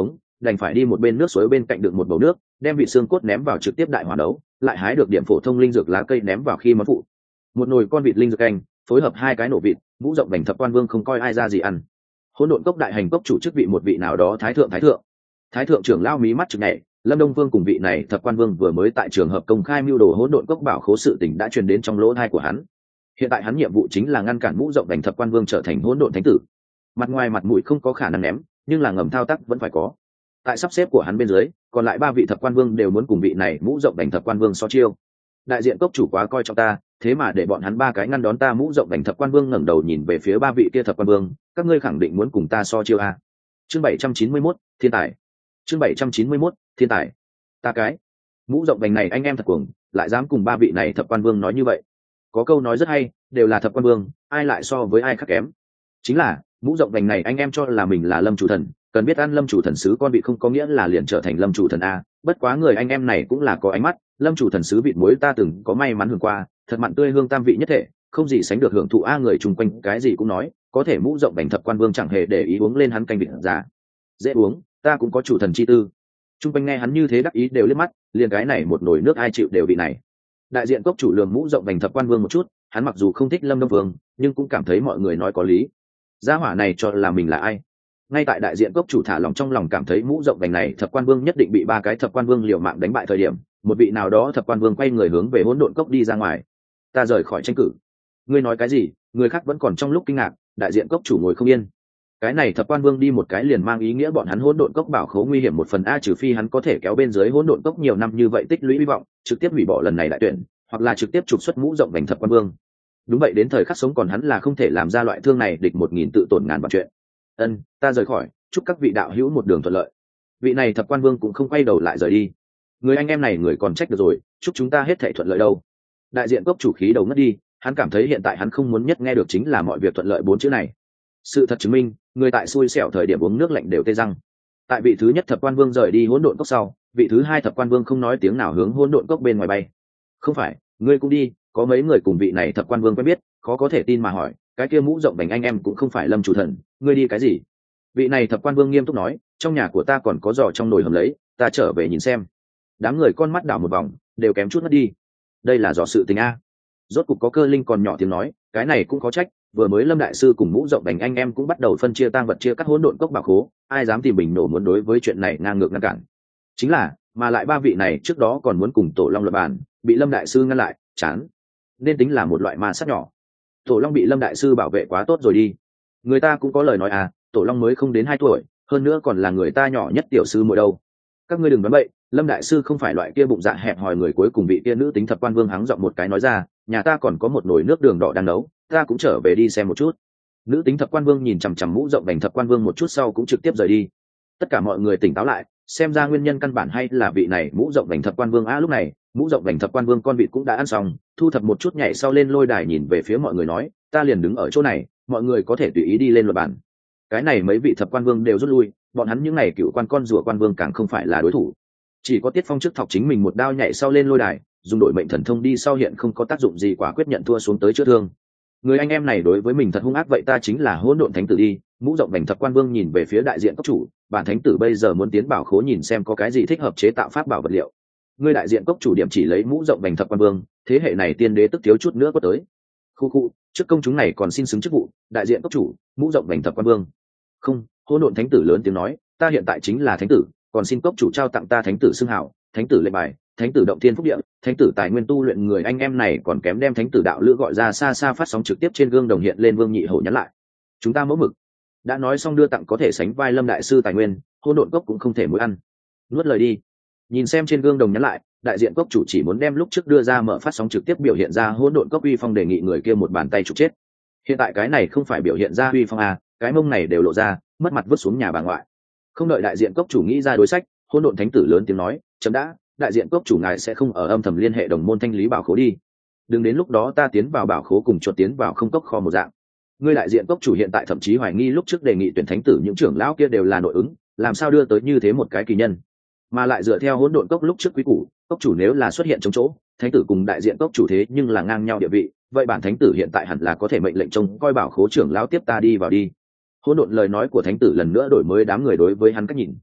Speaker 1: đành phải đi một bên nước suối bên cạnh đựng một bầu nước, đem vị xương cốt ném vào trực tiếp đại hỏa đấu, lại hái được điểm phổ thông linh dược lá cây ném vào khi món phụ. Một nồi con vịt linh dược canh, phối hợp hai cái nổ vịt, Ngũ Rộng Vành Thập Quan Vương không coi ai ra gì ăn. Hỗn Độn Cốc đại hành cốc chủ chức vị một vị nào đó thái thượng thái thượng. Thái thượng trưởng lao mí mắt chực nhảy, Lâm Đông Vương cùng vị này Thập Quan Vương vừa mới tại trường hợp công khai mưu đồ Hỗn Độn Cốc bảo khố sự tình đã truyền đến trong lỗ tai của hắn. Hiện tại hắn nhiệm vụ chính là ngăn cản Ngũ Rộng Vành Thập Quan Vương trở thành hỗn độn thánh tử. Mặt ngoài mặt mũi không có khả năng ném, nhưng là ngầm thao tác vẫn phải có. Tại sắp xếp của hắn bên dưới, còn lại ba vị Thập Quan Vương đều muốn cùng vị này Ngũ Rộng Vành Thập Quan Vương so chiêu. Đại diện cốc chủ quá coi trọng ta, thế mà để bọn hắn ba cái ngăn đón ta. Ngũ Rộng Vành Thập Quan Vương ngẩng đầu nhìn về phía ba vị kia Thập Quan Vương, các ngươi khẳng định muốn cùng ta so chiêu a. Chương bảy trăm chín mươi mốt, thiên tài. Chương bảy trăm chín mươi mốt, thiên tài. Ta cái Ngũ Rộng Vành này anh em thật cuồng, lại dám cùng ba vị này Thập Quan Vương nói như vậy. Có câu nói rất hay, đều là Thập Quan Vương, ai lại so với ai khác kém. Chính là Ngũ Rộng Vành này anh em cho là mình là Lâm chủ thần, cần biết ăn Lâm chủ thần sứ con vị không có nghĩa là liền trở thành Lâm chủ thần a. Bất quá người anh em này cũng là có ánh mắt, Lâm chủ thần sứ vịt muối ta từng có may mắn hưởng qua, thật mặn tươi hương tam vị nhất thể, không gì sánh được hưởng thụ a. Người chung quanh cái gì cũng nói, có thể Ngũ Rộng Vành Thập Quan Vương chẳng hề để ý uống lên hắn canh vịt già. Dễ uống, ta cũng có chủ thần chi tư. Chung quanh nghe hắn như thế đắc ý đều liếc mắt, liền cái này một nồi nước ai chịu đều vị này. Đại diện cốc chủ lườm Ngũ Rộng Vành Thập Quan Vương một chút, hắn mặc dù không thích Lâm Đông Vương, nhưng cũng cảm thấy mọi người nói có lý. Gia hỏa này cho là mình là ai? Ngay tại đại diện cốc chủ thả lòng trong lòng cảm thấy Ngũ Rộng Vành này Thập Quan Vương nhất định bị ba cái Thập Quan Vương liều mạng đánh bại thời điểm, một vị nào đó Thập Quan Vương quay người hướng về Hỗn Độn Cốc đi ra ngoài. Ta rời khỏi tranh cử. Ngươi nói cái gì? Người khác vẫn còn trong lúc kinh ngạc, đại diện cốc chủ ngồi không yên. Cái này Thập Quan Vương đi một cái liền mang ý nghĩa bọn hắn Hỗn Độn Cốc bảo khố nguy hiểm một phần a, trừ phi hắn có thể kéo bên dưới Hỗn Độn Cốc nhiều năm như vậy tích lũy hy vọng, trực tiếp hủy bỏ lần này đại tuyển, hoặc là trực tiếp trục xuất Ngũ Rộng Vành Thập Quan Vương. Đúng vậy, đến thời khắc sống còn hắn là không thể làm ra loại thương này địch một nghìn tự tổn ngàn vạn chuyện. Ân, ta rời khỏi, chúc các vị đạo hữu một đường thuận lợi. Vị này Thập Quan Vương cũng không quay đầu lại rời đi. Người anh em này người còn trách được rồi, chúc chúng ta hết thảy thuận lợi đâu. Đại diện cốc chủ khí đầu ngất đi, hắn cảm thấy hiện tại hắn không muốn nhất nghe được chính là mọi việc thuận lợi bốn chữ này. Sự thật chứng minh, người tại xui xẻo thời điểm uống nước lạnh đều tê răng. Tại vị thứ nhất Thập Quan Vương rời đi Hỗn Độn Cốc sau, vị thứ hai Thập Quan Vương không nói tiếng nào hướng Hỗn Độn Cốc bên ngoài bay. Không phải, ngươi cũng đi, có mấy người cùng vị này Thập Quan Vương quen biết, khó có thể tin mà hỏi, cái kia Ngũ Rộng Vành anh em cũng không phải Lâm chủ thần, ngươi đi cái gì? Vị này Thập Quan Vương nghiêm túc nói, trong nhà của ta còn có giò trong nồi hầm lấy, ta trở về nhìn xem. Đám người con mắt đảo một vòng, đều kém chút mất đi. Đây là giò sự tình a. Rốt cục có Cơ Linh còn nhỏ tiếng nói, cái này cũng có trách, vừa mới Lâm đại sư cùng Ngũ Rộng Vành anh em cũng bắt đầu phân chia tang vật, chia cắt Hỗn Độn Cốc bảo khố, ai dám tìm bình nổ muốn đối với chuyện này ngang ngược ngăn cản. Chính là, mà lại ba vị này trước đó còn muốn cùng Tổ Long lập bàn, bị Lâm đại sư ngăn lại, chán. Nên tính là một loại ma sát nhỏ. Tổ Long bị Lâm đại sư bảo vệ quá tốt rồi đi. Người ta cũng có lời nói à, Tổ Long mới không đến hai tuổi, hơn nữa còn là người ta nhỏ nhất tiểu sư muội đâu. Các ngươi đừng đoán bậy, Lâm đại sư không phải loại kia bụng dạ hẹp hòi người. Cuối cùng vị kia nữ tính Thập Quan Vương hắng giọng một cái nói ra, nhà ta còn có một nồi nước đường đỏ đang nấu, ta cũng trở về đi xem một chút. Nữ tính Thập Quan Vương nhìn chằm chằm Ngũ Rộng Vành Thập Quan Vương một chút sau cũng trực tiếp rời đi. Tất cả mọi người tỉnh táo lại, xem ra nguyên nhân căn bản hay là vị này Ngũ Rộng Vành Thập Quan Vương. A lúc này Ngũ Rộng Vành Thập Quan Vương con vịt cũng đã ăn xong, thu thập một chút nhảy sau lên lôi đài nhìn về phía mọi người nói, ta liền đứng ở chỗ này, mọi người có thể tùy ý đi lên luật bản. Cái này mấy vị Thập Quan Vương đều rút lui, bọn hắn những này cựu quan con rùa quan vương càng không phải là đối thủ. Chỉ có Tiết Phong trước thọc chính mình một đao nhảy sau lên lôi đài, dùng đội mệnh thần thông đi sau hiện không có tác dụng gì, quả quyết nhận thua xuống tới chữa thương. Người anh em này đối với mình thật hung ác, vậy ta chính là Hỗn Độn Thánh Tử đi. Ngũ Rộng Vành Thập Quan Vương nhìn về phía đại diện cốc chủ, bản thánh tử bây giờ muốn tiến bảo khố nhìn xem có cái gì thích hợp chế tạo pháp bảo vật liệu. Người đại diện cốc chủ điểm chỉ lấy Ngũ Rộng Vành Thập Quan Vương, thế hệ này tiên đế tức thiếu chút nữa có tới. Khu khu, trước công chúng này còn xin xứng chức vụ, đại diện cốc chủ, Ngũ Rộng Vành Thập Quan Vương. Không, Hỗn Độn Thánh Tử lớn tiếng nói, ta hiện tại chính là thánh tử, còn xin cốc chủ trao tặng ta thánh tử xưng hào, thánh tử lệnh bài, thánh tử động thiên phúc địa, thánh tử tài nguyên tu luyện. Người anh em này còn kém đem thánh tử đạo lữ gọi ra xa xa phát sóng trực tiếp trên gương đồng hiện lên. Vương Nhị Hổ nhắn lại, chúng ta mẫu mực đã nói xong đưa tặng có thể sánh vai Lâm đại sư tài nguyên, Hỗn Độn Cốc cũng không thể mối ăn. Nuốt lời đi. Nhìn xem trên gương đồng nhắn lại, đại diện cốc chủ chỉ muốn đem lúc trước đưa ra mở phát sóng trực tiếp biểu hiện ra Hỗn Độn Cốc uy phong, đề nghị người kia một bàn tay trục chết. Hiện tại cái này không phải biểu hiện ra uy phong à, cái mông này đều lộ ra, mất mặt vứt xuống nhà bà ngoại. Không đợi đại diện cốc chủ nghĩ ra đối sách, Hỗn Độn Thánh Tử lớn tiếng nói, chấm đã, đại diện cốc chủ ngài sẽ không ở âm thầm liên hệ đồng môn thanh lý bảo khố đi. Đừng đến lúc đó ta tiến vào bảo khố cùng chuột tiến vào không cốc kho một dạng. Ngươi đại diện cốc chủ hiện tại thậm chí hoài nghi lúc trước đề nghị tuyển thánh tử những trưởng lão kia đều là nội ứng, làm sao đưa tới như thế một cái kỳ nhân. Mà lại dựa theo Hỗn Độn Cốc lúc trước quý củ, cốc chủ nếu là xuất hiện chống chỗ, thánh tử cùng đại diện cốc chủ thế nhưng là ngang nhau địa vị, vậy bản thánh tử hiện tại hẳn là có thể mệnh lệnh trông coi bảo khố trưởng lão tiếp ta đi vào đi. Hỗn Độn lời nói của thánh tử lần nữa đổi mới đám người đối với hắn cách nhìn.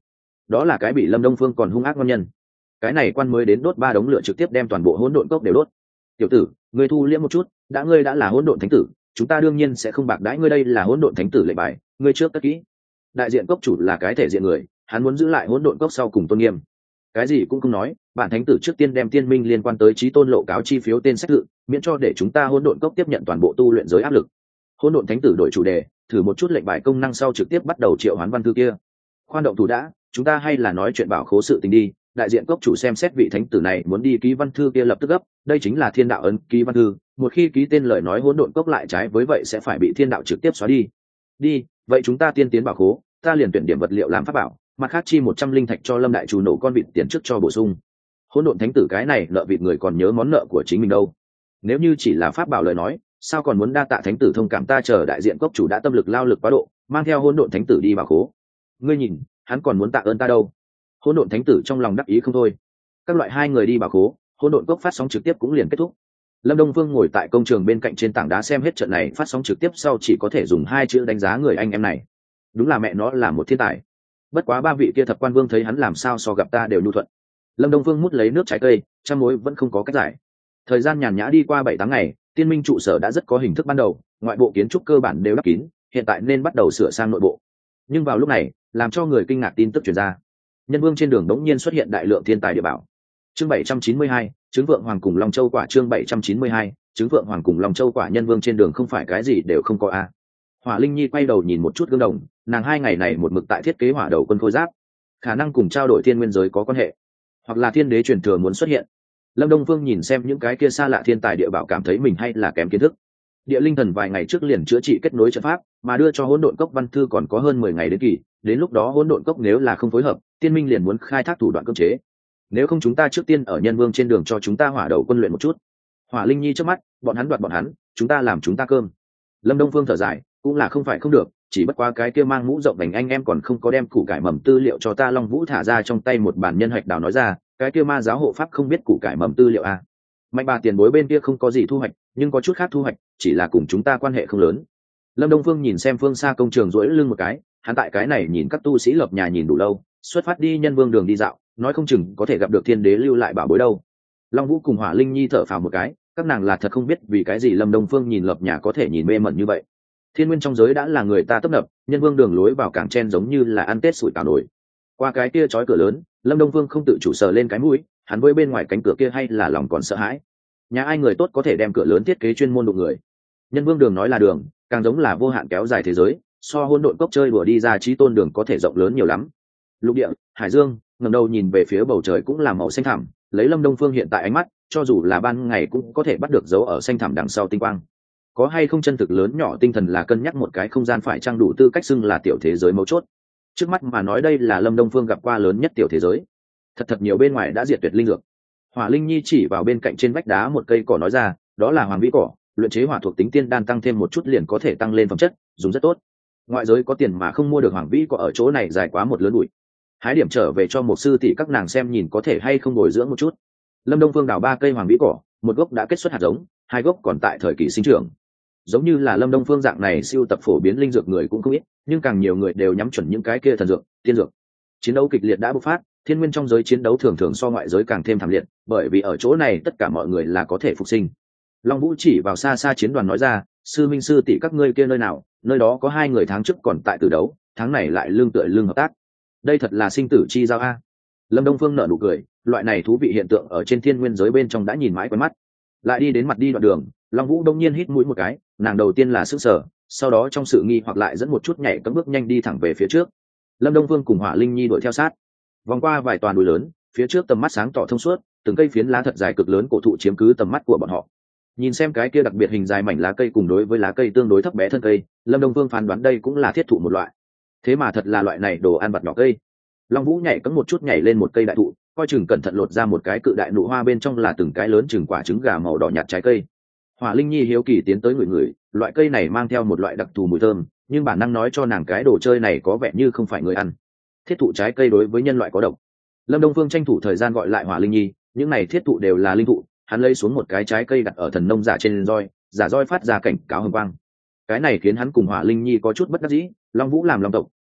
Speaker 1: đó là cái bị Lâm Đông Phương còn hung ác ngon nhân. Cái này quan mới đến đốt ba đống lửa trực tiếp đem toàn bộ hỗn độn cốc đều đốt. Tiểu tử, ngươi thu liễm một chút, đã ngươi đã là hỗn độn thánh tử, chúng ta đương nhiên sẽ không bạc đãi ngươi, đây là hỗn độn thánh tử lệnh bài, ngươi trước cất kỹ. Đại diện cốc chủ là cái thể diện người, hắn muốn giữ lại hỗn độn cốc sau cùng tôn nghiêm. Cái gì cũng không nói, bản thánh tử trước tiên đem tiên minh liên quan tới chí tôn lộ cáo chi phiếu tên sách tự, miễn cho để chúng ta hỗn độn cốc tiếp nhận toàn bộ tu luyện giới áp lực. Hỗn độn thánh tử đổi chủ đề, thử một chút lệnh bài công năng sau trực tiếp bắt đầu triệu hoán văn thư kia. Khoan động thủ đã, chúng ta hay là nói chuyện bảo khố sự tình đi. Đại diện cốc chủ xem xét vị thánh tử này muốn đi ký văn thư kia lập tức gấp, đây chính là thiên đạo ấn ký văn thư, một khi ký tên lời nói hỗn độn cốc lại trái với vậy sẽ phải bị thiên đạo trực tiếp xóa đi. Đi, vậy chúng ta tiên tiến bảo khố, ta liền tuyển điểm vật liệu làm pháp bảo, mặt khác chi một trăm linh thạch cho Lâm đại chủ nổ con vịt tiền trước cho bổ sung. Hỗn độn thánh tử cái này nợ vịt người còn nhớ món nợ của chính mình đâu. Nếu như chỉ là pháp bảo lời nói, sao còn muốn đa tạ thánh tử thông cảm, ta chờ đại diện cốc chủ đã tâm lực lao lực quá độ, mang theo hỗn độn thánh tử đi bảo khố. Ngươi nhìn, hắn còn muốn tạ ơn ta đâu. Hỗn độn thánh tử trong lòng đắc ý không thôi. Các loại hai người đi bảo khố, hỗn độn cốc phát sóng trực tiếp cũng liền kết thúc. Lâm Đông Phương ngồi tại công trường bên cạnh trên tảng đá xem hết trận này phát sóng trực tiếp sau chỉ có thể dùng hai chữ đánh giá người anh em này. Đúng là mẹ nó là một thiên tài. Bất quá ba vị kia thập quan vương thấy hắn làm sao so gặp ta đều nhu thuận. Lâm Đông Phương mút lấy nước trái cây, trăm mối vẫn không có cách giải. Thời gian nhàn nhã đi qua bảy tháng ngày, tiên minh trụ sở đã rất có hình thức ban đầu, ngoại bộ kiến trúc cơ bản đều đắp kín, hiện tại nên bắt đầu sửa sang nội bộ. Nhưng vào lúc này, làm cho người kinh ngạc tin tức truyền ra. Nhân vương trên đường đống nhiên xuất hiện đại lượng thiên tài địa bảo. Chương bảy trăm chín mươi hai, trứng vượng hoàng cùng long châu quả. Chương bảy trăm chín mươi hai, trứng vượng hoàng cùng long châu quả. Nhân vương trên đường không phải cái gì đều không có a. À. Hỏa Linh Nhi quay đầu nhìn một chút gương đồng, nàng hai ngày này một mực tại thiết kế hỏa đầu quân khôi giáp, khả năng cùng trao đổi thiên nguyên giới có quan hệ, hoặc là thiên đế truyền thừa muốn xuất hiện. Lâm Đông Phương nhìn xem những cái kia xa lạ thiên tài địa bảo cảm thấy mình hay là kém kiến thức. Địa linh thần vài ngày trước liền chữa trị kết nối trận pháp, mà đưa cho hỗn độn cốc văn thư còn có hơn mười ngày đến kỳ, đến lúc đó hỗn độn cốc nếu là không phối hợp, tiên minh liền muốn khai thác thủ đoạn cưỡng chế. Nếu không chúng ta trước tiên ở nhân vương trên đường cho chúng ta hỏa đầu quân luyện một chút. Hỏa Linh Nhi trước mắt, bọn hắn đoạt bọn hắn, chúng ta làm chúng ta cơm. Lâm Đông Phương thở dài, cũng là không phải không được, chỉ bất quá cái kia mang mũ rộng vành anh em còn không có đem củ cải mầm tư liệu cho ta. Long Vũ thả ra trong tay một bản nhân hạch đào nói ra, cái kia ma giáo hộ pháp không biết củ cải mầm tư liệu à. Mạnh bà tiền bối bên kia không có gì thu hoạch, nhưng có chút khác thu hoạch, chỉ là cùng chúng ta quan hệ không lớn. Lâm Đông Phương nhìn xem phương xa công trường duỗi lưng một cái, hắn tại cái này nhìn các tu sĩ lập nhà nhìn đủ lâu, xuất phát đi nhân vương đường đi dạo, nói không chừng có thể gặp được thiên đế lưu lại bảo bối đâu. Long Vũ cùng Hỏa Linh Nhi thở phào một cái, các nàng là thật không biết vì cái gì Lâm Đông Phương nhìn lập nhà có thể nhìn mê mẩn như vậy. Thiên nguyên trong giới đã là người ta tấp nập, nhân vương đường lối vào cảng chen giống như là ăn tết sủi cảo nổi. Qua cái kia chói cửa lớn, Lâm Đông Phương không tự chủ sờ lên cái mũi, hắn với bên ngoài cánh cửa kia hay là lòng còn sợ hãi. Nhà ai người tốt có thể đem cửa lớn thiết kế chuyên môn đụng người. Nhân vương đường nói là đường, càng giống là vô hạn kéo dài thế giới, so hỗn độn cốc chơi đùa đi ra chí tôn đường có thể rộng lớn nhiều lắm. Lục địa, hải dương, ngẩng đầu nhìn về phía bầu trời cũng là màu xanh thẳm, lấy Lâm Đông Phương hiện tại ánh mắt, cho dù là ban ngày cũng có thể bắt được dấu ở xanh thẳm đằng sau tinh quang. Có hay không chân thực lớn nhỏ tinh thần là cân nhắc một cái không gian phải trang đủ tư cách xưng là tiểu thế giới mấu chốt. Trước mắt mà nói đây là Lâm Đông Phương gặp qua lớn nhất tiểu thế giới. Thật thật nhiều bên ngoài đã diệt tuyệt linh dược. Hỏa Linh Nhi chỉ vào bên cạnh trên vách đá một cây cỏ nói ra, đó là hoàng vĩ cỏ, luyện chế hỏa thuộc tính tiên đan tăng thêm một chút liền có thể tăng lên phẩm chất, dùng rất tốt. Ngoại giới có tiền mà không mua được hoàng vĩ cỏ ở chỗ này dài quá một lớn bụi. Hái điểm trở về cho một sư tỷ các nàng xem nhìn có thể hay không bồi dưỡng một chút. Lâm Đông Phương đào ba cây hoàng vĩ cỏ, một gốc đã kết xuất hạt giống, hai gốc còn tại thời kỳ sinh trưởng. Giống như là Lâm Đông Phương dạng này siêu tập phổ biến linh dược người cũng không ít, nhưng càng nhiều người đều nhắm chuẩn những cái kia thần dược, tiên dược. Chiến đấu kịch liệt đã bộc phát, thiên nguyên trong giới chiến đấu thường thường so ngoại giới càng thêm thảm liệt, bởi vì ở chỗ này tất cả mọi người là có thể phục sinh. Long Vũ chỉ vào xa xa chiến đoàn nói ra, sư minh sư tỷ các ngươi kia nơi nào, nơi đó có hai người tháng trước còn tại tử đấu, tháng này lại lương tựa lương hợp tác. Đây thật là sinh tử chi giao a. Lâm Đông Phương nở nụ cười, loại này thú vị hiện tượng ở trên thiên nguyên giới bên trong đã nhìn mãi quen mắt. Lại đi đến mặt đi đoạn đường, Long Vũ đông nhiên hít mũi một cái, nàng đầu tiên là sức sở, sau đó trong sự nghi hoặc lại dẫn một chút nhảy cấm bước nhanh đi thẳng về phía trước. Lâm Đông Phương cùng Hỏa Linh Nhi đuổi theo sát, vòng qua vài toàn núi lớn, phía trước tầm mắt sáng tỏ thông suốt, từng cây phiến lá thật dài cực lớn cổ thụ chiếm cứ tầm mắt của bọn họ. Nhìn xem cái kia đặc biệt hình dài mảnh lá cây cùng đối với lá cây tương đối thấp bé thân cây, Lâm Đông Phương phán đoán đây cũng là thiết thụ một loại. Thế mà thật là loại này đồ ăn vặt nhỏ cây. Long Vũ nhảy cấm một chút nhảy lên một cây đại thụ, coi chừng cẩn thận lột ra một cái cự đại nụ hoa bên trong là từng cái lớn chừng quả trứng gà màu đỏ nhạt trái cây. Hỏa Linh Nhi hiếu kỳ tiến tới ngửi ngửi, loại cây này mang theo một loại đặc thù mùi thơm, nhưng bản năng nói cho nàng cái đồ chơi này có vẻ như không phải người ăn. Thiết thụ trái cây đối với nhân loại có độc. Lâm Đông Phương tranh thủ thời gian gọi lại Hỏa Linh Nhi, những này thiết thụ đều là linh thụ, hắn lấy xuống một cái trái cây đặt ở thần nông giả trên roi, giả roi phát ra cảnh cáo hồng quang. Cái này khiến hắn cùng Hỏa Linh Nhi có chút bất đắc dĩ, Long Vũ làm long tộc,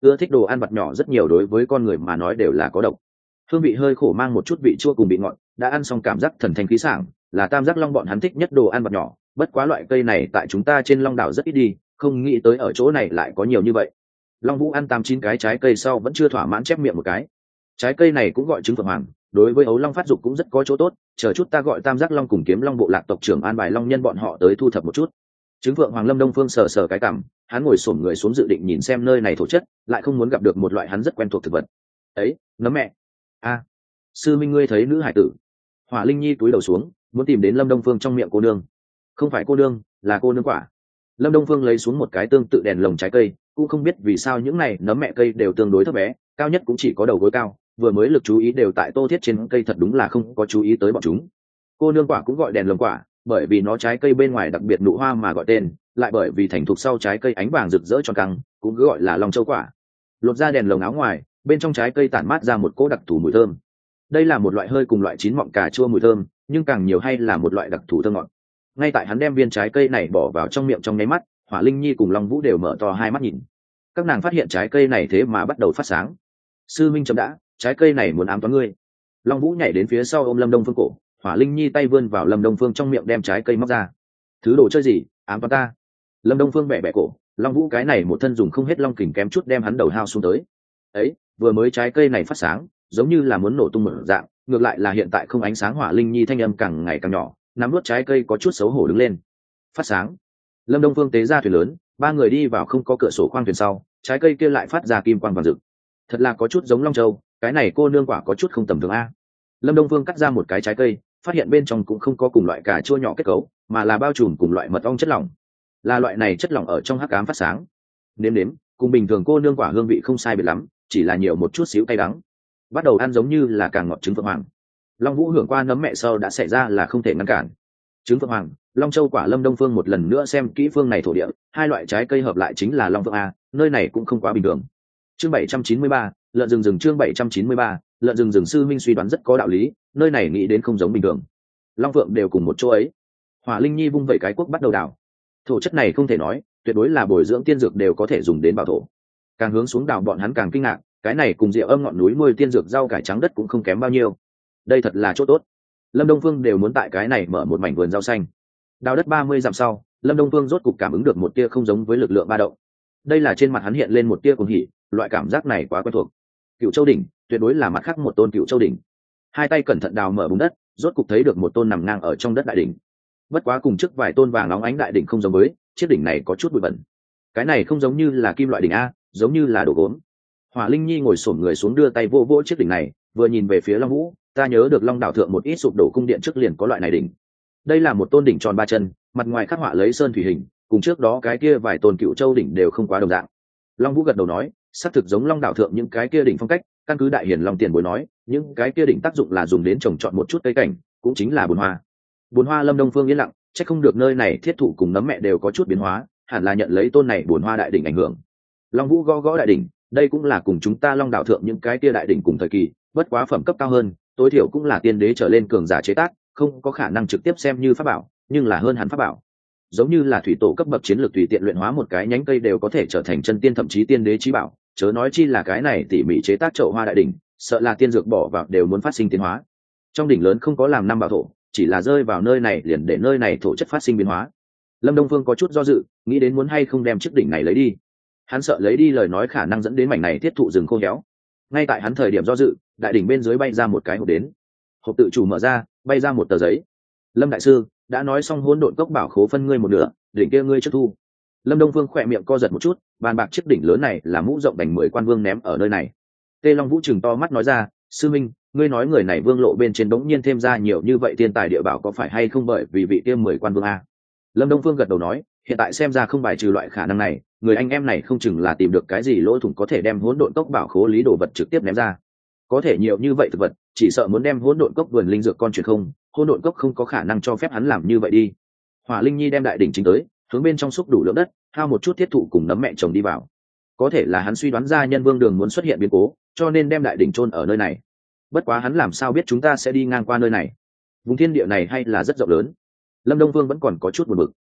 Speaker 1: ưa thích đồ ăn vặt nhỏ rất nhiều đối với con người mà nói đều là có độc. Hương vị hơi khổ mang một chút vị chua cùng vị ngọt, đã ăn xong cảm giác thần thanh khí sảng, là tam giác long bọn hắn thích nhất đồ ăn vặt nhỏ. Bất quá loại cây này tại chúng ta trên long đảo rất ít đi, không nghĩ tới ở chỗ này lại có nhiều như vậy. Long Vũ ăn tám chín cái trái cây sau vẫn chưa thỏa mãn chép miệng một cái. Trái cây này cũng gọi trứng phượng hoàng, đối với ấu long phát dục cũng rất có chỗ tốt. Chờ chút ta gọi tam giác long cùng kiếm long bộ lạc tộc trưởng an bài long nhân bọn họ tới thu thập một chút. Trứng phượng hoàng Lâm Đông Phương sờ sờ cái cằm, hắn ngồi xổm người xuống dự định nhìn xem nơi này thổ chất, lại không muốn gặp được một loại hắn rất quen thuộc thực vật. Ấy, nấm mẹ. A, sư minh ngươi thấy nữ hải tử. Hỏa Linh Nhi cúi đầu xuống, muốn tìm đến Lâm Đông Phương trong miệng cô nương. Không phải cô nương, là cô nương quả. Lâm Đông Phương lấy xuống một cái tương tự đèn lồng trái cây, cũng không biết vì sao những này nấm mẹ cây đều tương đối thấp bé, cao nhất cũng chỉ có đầu gối cao, vừa mới lực chú ý đều tại tô thiết trên cây, thật đúng là không có chú ý tới bọn chúng. Cô nương quả cũng gọi đèn lồng quả, bởi vì nó trái cây bên ngoài đặc biệt nụ hoa mà gọi tên, lại bởi vì thành thục sau trái cây ánh vàng rực rỡ tròn căng, cũng cứ gọi là long châu quả. Lột ra đèn lồng áo ngoài, bên trong trái cây tản mát ra một cỗ đặc thù mùi thơm. Đây là một loại hơi cùng loại chín mọng cà chua mùi thơm, nhưng càng nhiều hay là một loại đặc thù thơm ngọt. Ngay tại hắn đem viên trái cây này bỏ vào trong miệng trong nháy mắt, Hỏa Linh Nhi cùng Long Vũ đều mở to hai mắt nhìn. Các nàng phát hiện trái cây này thế mà bắt đầu phát sáng. Sư minh chấm đã, trái cây này muốn ám toán ngươi. Long Vũ nhảy đến phía sau ôm Lâm Đông Phương cổ, Hỏa Linh Nhi tay vươn vào Lâm Đông Phương trong miệng đem trái cây móc ra. Thứ đồ chơi gì, ám toán ta? Lâm Đông Phương bẻ bẻ cổ, Long Vũ cái này một thân dùng không hết long kình kém chút đem hắn đầu hao xuống tới. Ấy, vừa mới trái cây này phát sáng, giống như là muốn nổ tung một dạng, ngược lại là hiện tại không ánh sáng. Hỏa Linh Nhi thanh âm càng ngày càng nhỏ, nắm nuốt trái cây có chút xấu hổ đứng lên. Phát sáng. Lâm Đông Phương tế ra thuyền lớn, ba người đi vào không có cửa sổ khoang thuyền sau, trái cây kia lại phát ra kim quang vàng rực. Thật là có chút giống long châu, cái này cô nương quả có chút không tầm thường a. Lâm Đông Phương cắt ra một cái trái cây, phát hiện bên trong cũng không có cùng loại cà chua nhỏ kết cấu, mà là bao trùm cùng loại mật ong chất lỏng. Là loại này chất lỏng ở trong hắc ám phát sáng. Nếm nếm, cùng bình thường cô nương quả hương vị không sai biệt lắm, chỉ là nhiều một chút xíu cay đắng. Bắt đầu ăn giống như là càng ngọt trứng phượng hoàng. Long Vũ hưởng qua nấm mẹ sau đã xảy ra là không thể ngăn cản. Trứng phượng hoàng, long châu quả. Lâm Đông Phương một lần nữa xem kỹ phương này thổ địa, hai loại trái cây hợp lại chính là long phượng a, nơi này cũng không quá bình thường. Chương bảy trăm chín mươi ba, lợn rừng rừng. Chương bảy trăm chín mươi ba, lợn rừng rừng. Sư minh suy đoán rất có đạo lý, nơi này nghĩ đến không giống bình thường. Long phượng đều cùng một chỗ ấy. Hỏa Linh Nhi vung vẩy cái cuốc bắt đầu đào. Thổ chất này không thể nói, tuyệt đối là bồi dưỡng tiên dược đều có thể dùng đến bảo thổ. Càng hướng xuống đào bọn hắn càng kinh ngạc, cái này cùng rượu âm ngọn núi nuôi tiên dược rau cải trắng đất cũng không kém bao nhiêu. Đây thật là chỗ tốt. Lâm Đông Phương đều muốn tại cái này mở một mảnh vườn rau xanh. Đào đất ba mươi dặm sau, Lâm Đông Phương rốt cục cảm ứng được một tia không giống với lực lượng ba động. Đây là trên mặt hắn hiện lên một tia cuồng hỉ, loại cảm giác này quá quen thuộc. Cựu Châu đỉnh, tuyệt đối là mặt khác một tôn Cựu Châu đỉnh. Hai tay cẩn thận đào mở bùn đất, rốt cục thấy được một tôn nằm ngang ở trong đất đại đỉnh. Bất quá cùng trước vài tôn vàng óng ánh đại đỉnh không giống với, chiếc đỉnh này có chút bụi bẩn. Cái này không giống như là kim loại đỉnh a, giống như là đồ gốm. Hỏa Linh Nhi ngồi xổm người xuống đưa tay vô vỗ chiếc đỉnh này, vừa nhìn về phía Long Vũ, ta nhớ được Long đảo thượng một ít sụp đổ cung điện trước liền có loại này đỉnh. Đây là một tôn đỉnh tròn ba chân, mặt ngoài khắc họa lấy sơn thủy hình, cùng trước đó cái kia vài tôn Cựu Châu đỉnh đều không quá đồng dạng. Long Vũ gật đầu nói, xác thực giống Long đảo thượng những cái kia đỉnh phong cách, căn cứ đại hiển Long tiền bối nói, những cái kia đỉnh tác dụng là dùng đến trồng trọt một chút cây cảnh, cũng chính là bồn hoa. Bồn hoa. Lâm Đông Phương yên lặng, chắc không được nơi này thiết thụ cùng nấm mẹ đều có chút biến hóa, hẳn là nhận lấy tôn này bồn hoa đại đỉnh ảnh hưởng. Long Vũ gõ gõ đại đỉnh, đây cũng là cùng chúng ta Long đảo thượng những cái kia đại đỉnh cùng thời kỳ, bất quá phẩm cấp cao hơn, tối thiểu cũng là tiên đế trở lên cường giả chế tác, không có khả năng trực tiếp xem như pháp bảo, nhưng là hơn hẳn pháp bảo. Giống như là thủy tổ cấp bậc chiến lược tùy tiện luyện hóa một cái nhánh cây đều có thể trở thành chân tiên thậm chí tiên đế chí bảo, chớ nói chi là cái này tỉ mỉ chế tác chậu hoa đại đỉnh, sợ là tiên dược bỏ vào đều muốn phát sinh tiến hóa. Trong đỉnh lớn không có làm năm bảo thổ, chỉ là rơi vào nơi này liền để nơi này thổ chất phát sinh biến hóa. Lâm Đông Phương có chút do dự, nghĩ đến muốn hay không đem chiếc đỉnh này lấy đi. Hắn sợ lấy đi lời nói khả năng dẫn đến mảnh này thiết thụ rừng khô héo. Ngay tại hắn thời điểm do dự, đại đỉnh bên dưới bay ra một cái hộp đến. Hộp tự chủ mở ra, bay ra một tờ giấy. Lâm đại sư, đã nói xong hỗn độn cốc bảo khố phân ngươi một nửa, đỉnh kia ngươi trước thu. Lâm Đông Phương khỏe miệng co giật một chút, bàn bạc chiếc đỉnh lớn này là mũ rộng đành mười quan vương ném ở nơi này. Tê Long Vũ trừng to mắt nói ra, sư minh, ngươi nói người này vương lộ bên trên đống nhiên thêm ra nhiều như vậy thiên tài địa bảo có phải hay không bởi vì vị kia mười quan vương a? Lâm Đông Phương gật đầu nói, hiện tại xem ra không bài trừ loại khả năng này, người anh em này không chừng là tìm được cái gì lỗ thủng có thể đem hỗn độn cốc bảo khố lý đồ vật trực tiếp ném ra. Có thể nhiều như vậy thực vật, chỉ sợ muốn đem hỗn độn cốc vườn linh dược con truyền không, hỗn độn cốc không có khả năng cho phép hắn làm như vậy đi. Hỏa Linh Nhi đem đại đỉnh chính tới, hướng bên trong xúc đủ lượng đất, hao một chút thiết thụ cùng nấm mẹ chồng đi vào. Có thể là hắn suy đoán ra nhân vương đường muốn xuất hiện biến cố, cho nên đem đại đỉnh chôn ở nơi này. Bất quá hắn làm sao biết chúng ta sẽ đi ngang qua nơi này? Vùng thiên địa này hay là rất rộng lớn. Lâm Đông Vương vẫn còn có chút buồn bực.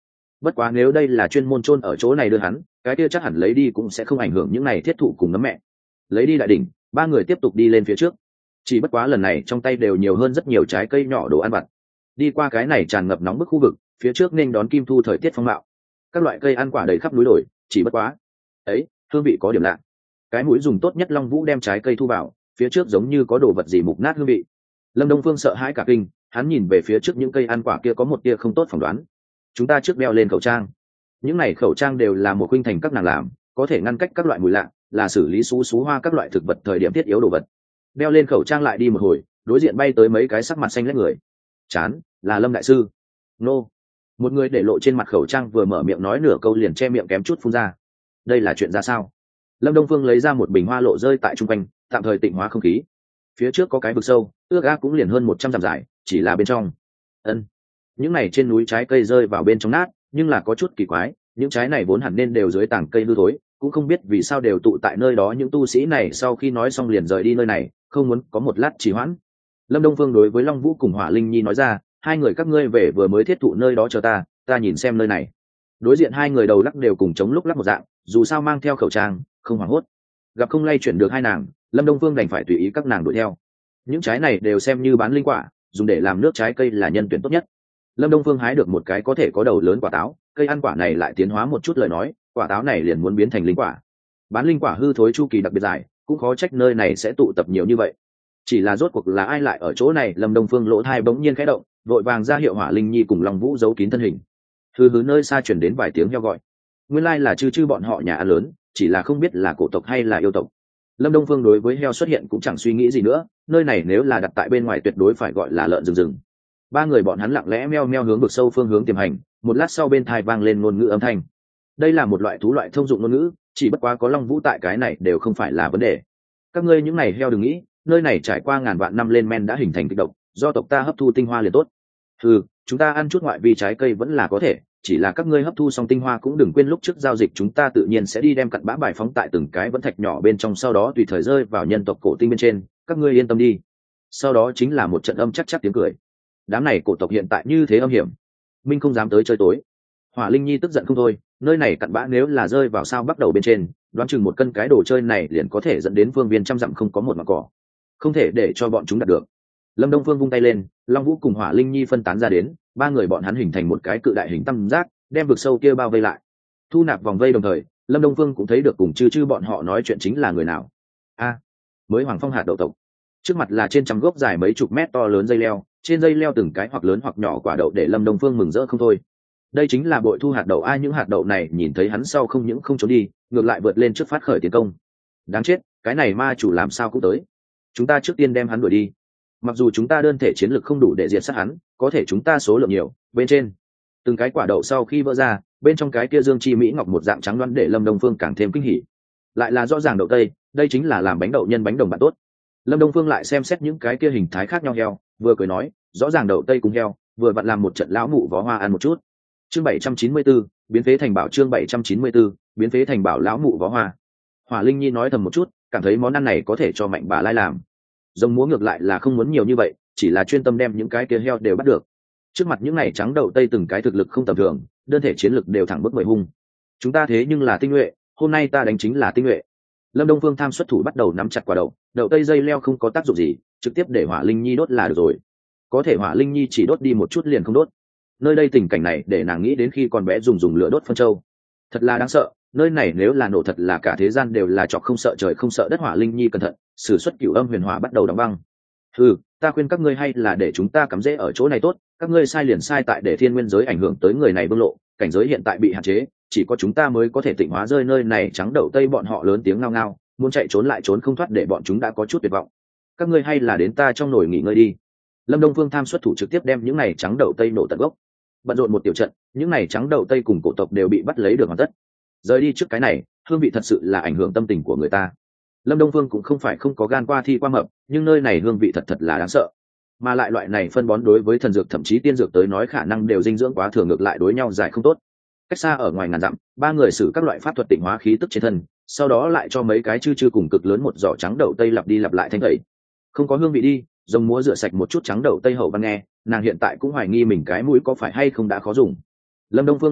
Speaker 1: bất quá nếu đây là chuyên môn chôn ở chỗ này đưa hắn, cái kia chắc hẳn lấy đi cũng sẽ không ảnh hưởng những này thiết thụ cùng nấm mẹ. Lấy đi đại đỉnh, ba người tiếp tục đi lên phía trước, chỉ bất quá lần này trong tay đều nhiều hơn rất nhiều trái cây nhỏ đồ ăn vặt. Đi qua cái này tràn ngập nóng bức khu vực, phía trước nên đón kim thu thời tiết phong mạo, các loại cây ăn quả đầy khắp núi đồi, chỉ bất quá ấy hương vị có điểm lạ. Cái mũi dùng tốt nhất Long Vũ đem trái cây thu vào, phía trước giống như có đồ vật gì mục nát hương vị. Lâm Đông Phương sợ hãi cả kinh, hắn nhìn về phía trước những cây ăn quả kia có một tia không tốt phỏng đoán. Chúng ta trước đeo lên khẩu trang. Những này khẩu trang đều là một khuynh thành các nàng làm, có thể ngăn cách các loại mùi lạ, là xử lý xú xú hoa các loại thực vật thời điểm thiết yếu đồ vật. Đeo lên khẩu trang lại đi một hồi, đối diện bay tới mấy cái sắc mặt xanh lét người. Chán, là Lâm đại sư. Nô. Một người để lộ trên mặt khẩu trang vừa mở miệng nói nửa câu liền che miệng kém chút phun ra. Đây là chuyện ra sao? Lâm Đông Phương lấy ra một bình hoa lộ rơi tại trung quanh, tạm thời tịnh hóa không khí. Phía trước có cái vực sâu, ước ác cũng liền hơn một trăm dặm dài, chỉ là bên trong. Ân. Những này trên núi trái cây rơi vào bên trong nát, nhưng là có chút kỳ quái, những trái này vốn hẳn nên đều dưới tảng cây hư thối, cũng không biết vì sao đều tụ tại nơi đó. Những tu sĩ này sau khi nói xong liền rời đi nơi này, không muốn có một lát trì hoãn. Lâm Đông Phương đối với Long Vũ cùng Hỏa Linh Nhi nói ra, hai người các ngươi về vừa mới thiết thụ nơi đó chờ ta, ta nhìn xem nơi này. Đối diện hai người đầu lắc đều cùng chống lúc lắc một dạng, dù sao mang theo khẩu trang, không hoảng hốt. Gặp không lay chuyển được hai nàng, Lâm Đông Phương đành phải tùy ý các nàng đuổi theo. Những trái này đều xem như bán linh quả, dùng để làm nước trái cây là nhân tuyển tốt nhất. Lâm Đông Phương hái được một cái có thể có đầu lớn quả táo, cây ăn quả này lại tiến hóa một chút lời nói, quả táo này liền muốn biến thành linh quả. Bán linh quả hư thối chu kỳ đặc biệt dài, cũng khó trách nơi này sẽ tụ tập nhiều như vậy. Chỉ là rốt cuộc là ai lại ở chỗ này? Lâm Đông Phương lỗ thai bỗng nhiên khẽ động, vội vàng ra hiệu Hỏa Linh Nhi cùng Long Vũ giấu kín thân hình. Hừ hừ, nơi xa chuyển đến vài tiếng heo gọi. Nguyên lai là chư chư bọn họ nhà ăn lớn, chỉ là không biết là cổ tộc hay là yêu tộc. Lâm Đông Phương đối với heo xuất hiện cũng chẳng suy nghĩ gì nữa, nơi này nếu là đặt tại bên ngoài tuyệt đối phải gọi là lợn rừng rừng. Ba người bọn hắn lặng lẽ meo meo hướng vực sâu phương hướng tiềm hành, một lát sau bên tai vang lên ngôn ngữ âm thanh. Đây là một loại thú loại thông dụng ngôn ngữ, chỉ bất quá có Long Vũ tại cái này đều không phải là vấn đề. Các ngươi những này heo đừng nghĩ, nơi này trải qua ngàn vạn năm lên men đã hình thành kịch độc, do tộc ta hấp thu tinh hoa liền tốt. Ừ, chúng ta ăn chút ngoại vi trái cây vẫn là có thể, chỉ là các ngươi hấp thu xong tinh hoa cũng đừng quên lúc trước giao dịch chúng ta tự nhiên sẽ đi đem cặn bã bài phóng tại từng cái vẫn thạch nhỏ bên trong, sau đó tùy thời rơi vào nhân tộc cổ tinh bên trên, các ngươi yên tâm đi. Sau đó chính là một trận âm chắc chắc tiếng cười. Đám này cổ tộc hiện tại như thế âm hiểm, minh không dám tới chơi tối. Hỏa Linh Nhi tức giận không thôi, nơi này cặn bã nếu là rơi vào sao bắt đầu bên trên, đoán chừng một cân cái đồ chơi này liền có thể dẫn đến phương viên trăm dặm không có một mảng cỏ, không thể để cho bọn chúng đạt được. Lâm Đông Phương vung tay lên, Long Vũ cùng Hỏa Linh Nhi phân tán ra đến, ba người bọn hắn hình thành một cái cự đại hình tam giác, đem vực sâu kia bao vây lại. Thu nạp vòng vây đồng thời, Lâm Đông Phương cũng thấy được cùng chư chư bọn họ nói chuyện chính là người nào. A, à, mới Hoàng Phong hạt đậu tộc. Trước mặt là trên trăm gốc dài mấy chục mét to lớn dây leo, trên dây leo từng cái hoặc lớn hoặc nhỏ quả đậu để Lâm Đông Phương mừng rỡ không thôi. Đây chính là bội thu hạt đậu. Ai, những hạt đậu này nhìn thấy hắn sau không những không trốn đi, ngược lại vượt lên trước phát khởi tiến công. Đáng chết, cái này ma chủ làm sao cũng tới. Chúng ta trước tiên đem hắn đuổi đi. Mặc dù chúng ta đơn thể chiến lực không đủ để diệt sát hắn, có thể chúng ta số lượng nhiều. Bên trên từng cái quả đậu sau khi vỡ ra, bên trong cái kia dương chi mỹ ngọc một dạng trắng đoán để Lâm Đông Phương càng thêm kinh hỉ. Lại là rõ ràng đậu tây, đây chính là làm bánh đậu nhân bánh đồng bạn tốt. Lâm Đông Phương lại xem xét những cái kia hình thái khác nhau heo, vừa cười nói, rõ ràng đậu tây cùng heo, vừa vặn làm một trận lão mụ vó hoa ăn một chút. Chương bảy trăm chín mươi tư, biến phế thành bảo. Chương bảy trăm chín mươi tư, biến phế thành bảo lão mụ vó hoa. Hỏa Linh Nhi nói thầm một chút, cảm thấy món ăn này có thể cho Mạnh bà Lai làm. Rồng múa ngược lại là không muốn nhiều như vậy, chỉ là chuyên tâm đem những cái kia heo đều bắt được. Trước mặt những này trắng đậu tây từng cái thực lực không tầm thường, đơn thể chiến lực đều thẳng bước mười hung. Chúng ta thế nhưng là tinh nhuệ, hôm nay ta đánh chính là tinh nhuệ. Lâm Đông Phương tham xuất thủ bắt đầu nắm chặt quả đậu, đậu tây dây leo không có tác dụng gì, trực tiếp để Hỏa Linh Nhi đốt là được rồi. Có thể Hỏa Linh Nhi chỉ đốt đi một chút liền không đốt. Nơi đây tình cảnh này để nàng nghĩ đến khi còn bé dùng dùng lửa đốt phân châu. Thật là đáng sợ, nơi này nếu là nổ thật là cả thế gian đều là chọc không sợ trời không sợ đất. Hỏa Linh Nhi cẩn thận, sử xuất cửu âm huyền hỏa bắt đầu đóng băng. Ừ, ta khuyên các ngươi hay là để chúng ta cắm rễ ở chỗ này tốt, các ngươi sai liền sai tại để thiên nguyên giới ảnh hưởng tới người này vương lộ, cảnh giới hiện tại bị hạn chế, chỉ có chúng ta mới có thể tịnh hóa rơi nơi này. Trắng đậu tây bọn họ lớn tiếng ngao ngao, muốn chạy trốn lại trốn không thoát, để bọn chúng đã có chút tuyệt vọng. Các ngươi hay là đến ta trong nồi nghỉ ngơi đi. Lâm Đông Phương tham xuất thủ trực tiếp đem những này trắng đậu tây nổ tận gốc. Bận rộn một tiểu trận, những này trắng đậu tây cùng cổ tộc đều bị bắt lấy được hoàn tất. Rời đi trước cái này, hương vị thật sự là ảnh hưởng tâm tình của người ta. Lâm Đông Phương cũng không phải không có gan qua thi qua mập, nhưng nơi này hương vị thật thật là đáng sợ. Mà lại loại này phân bón đối với thần dược thậm chí tiên dược tới nói khả năng đều dinh dưỡng quá thừa, ngược lại đối nhau giải không tốt. Cách xa ở ngoài ngàn dặm, ba người sử các loại pháp thuật tịnh hóa khí tức trên thân, sau đó lại cho mấy cái chư chư cùng cực lớn một giỏ trắng đậu tây lặp đi lặp lại thanh tẩy. Không có hương vị đi, rồng múa rửa sạch một chút trắng đậu tây hậu văn nghe, nàng hiện tại cũng hoài nghi mình cái mũi có phải hay không đã khó dùng. Lâm Đông Phương lắc đầu,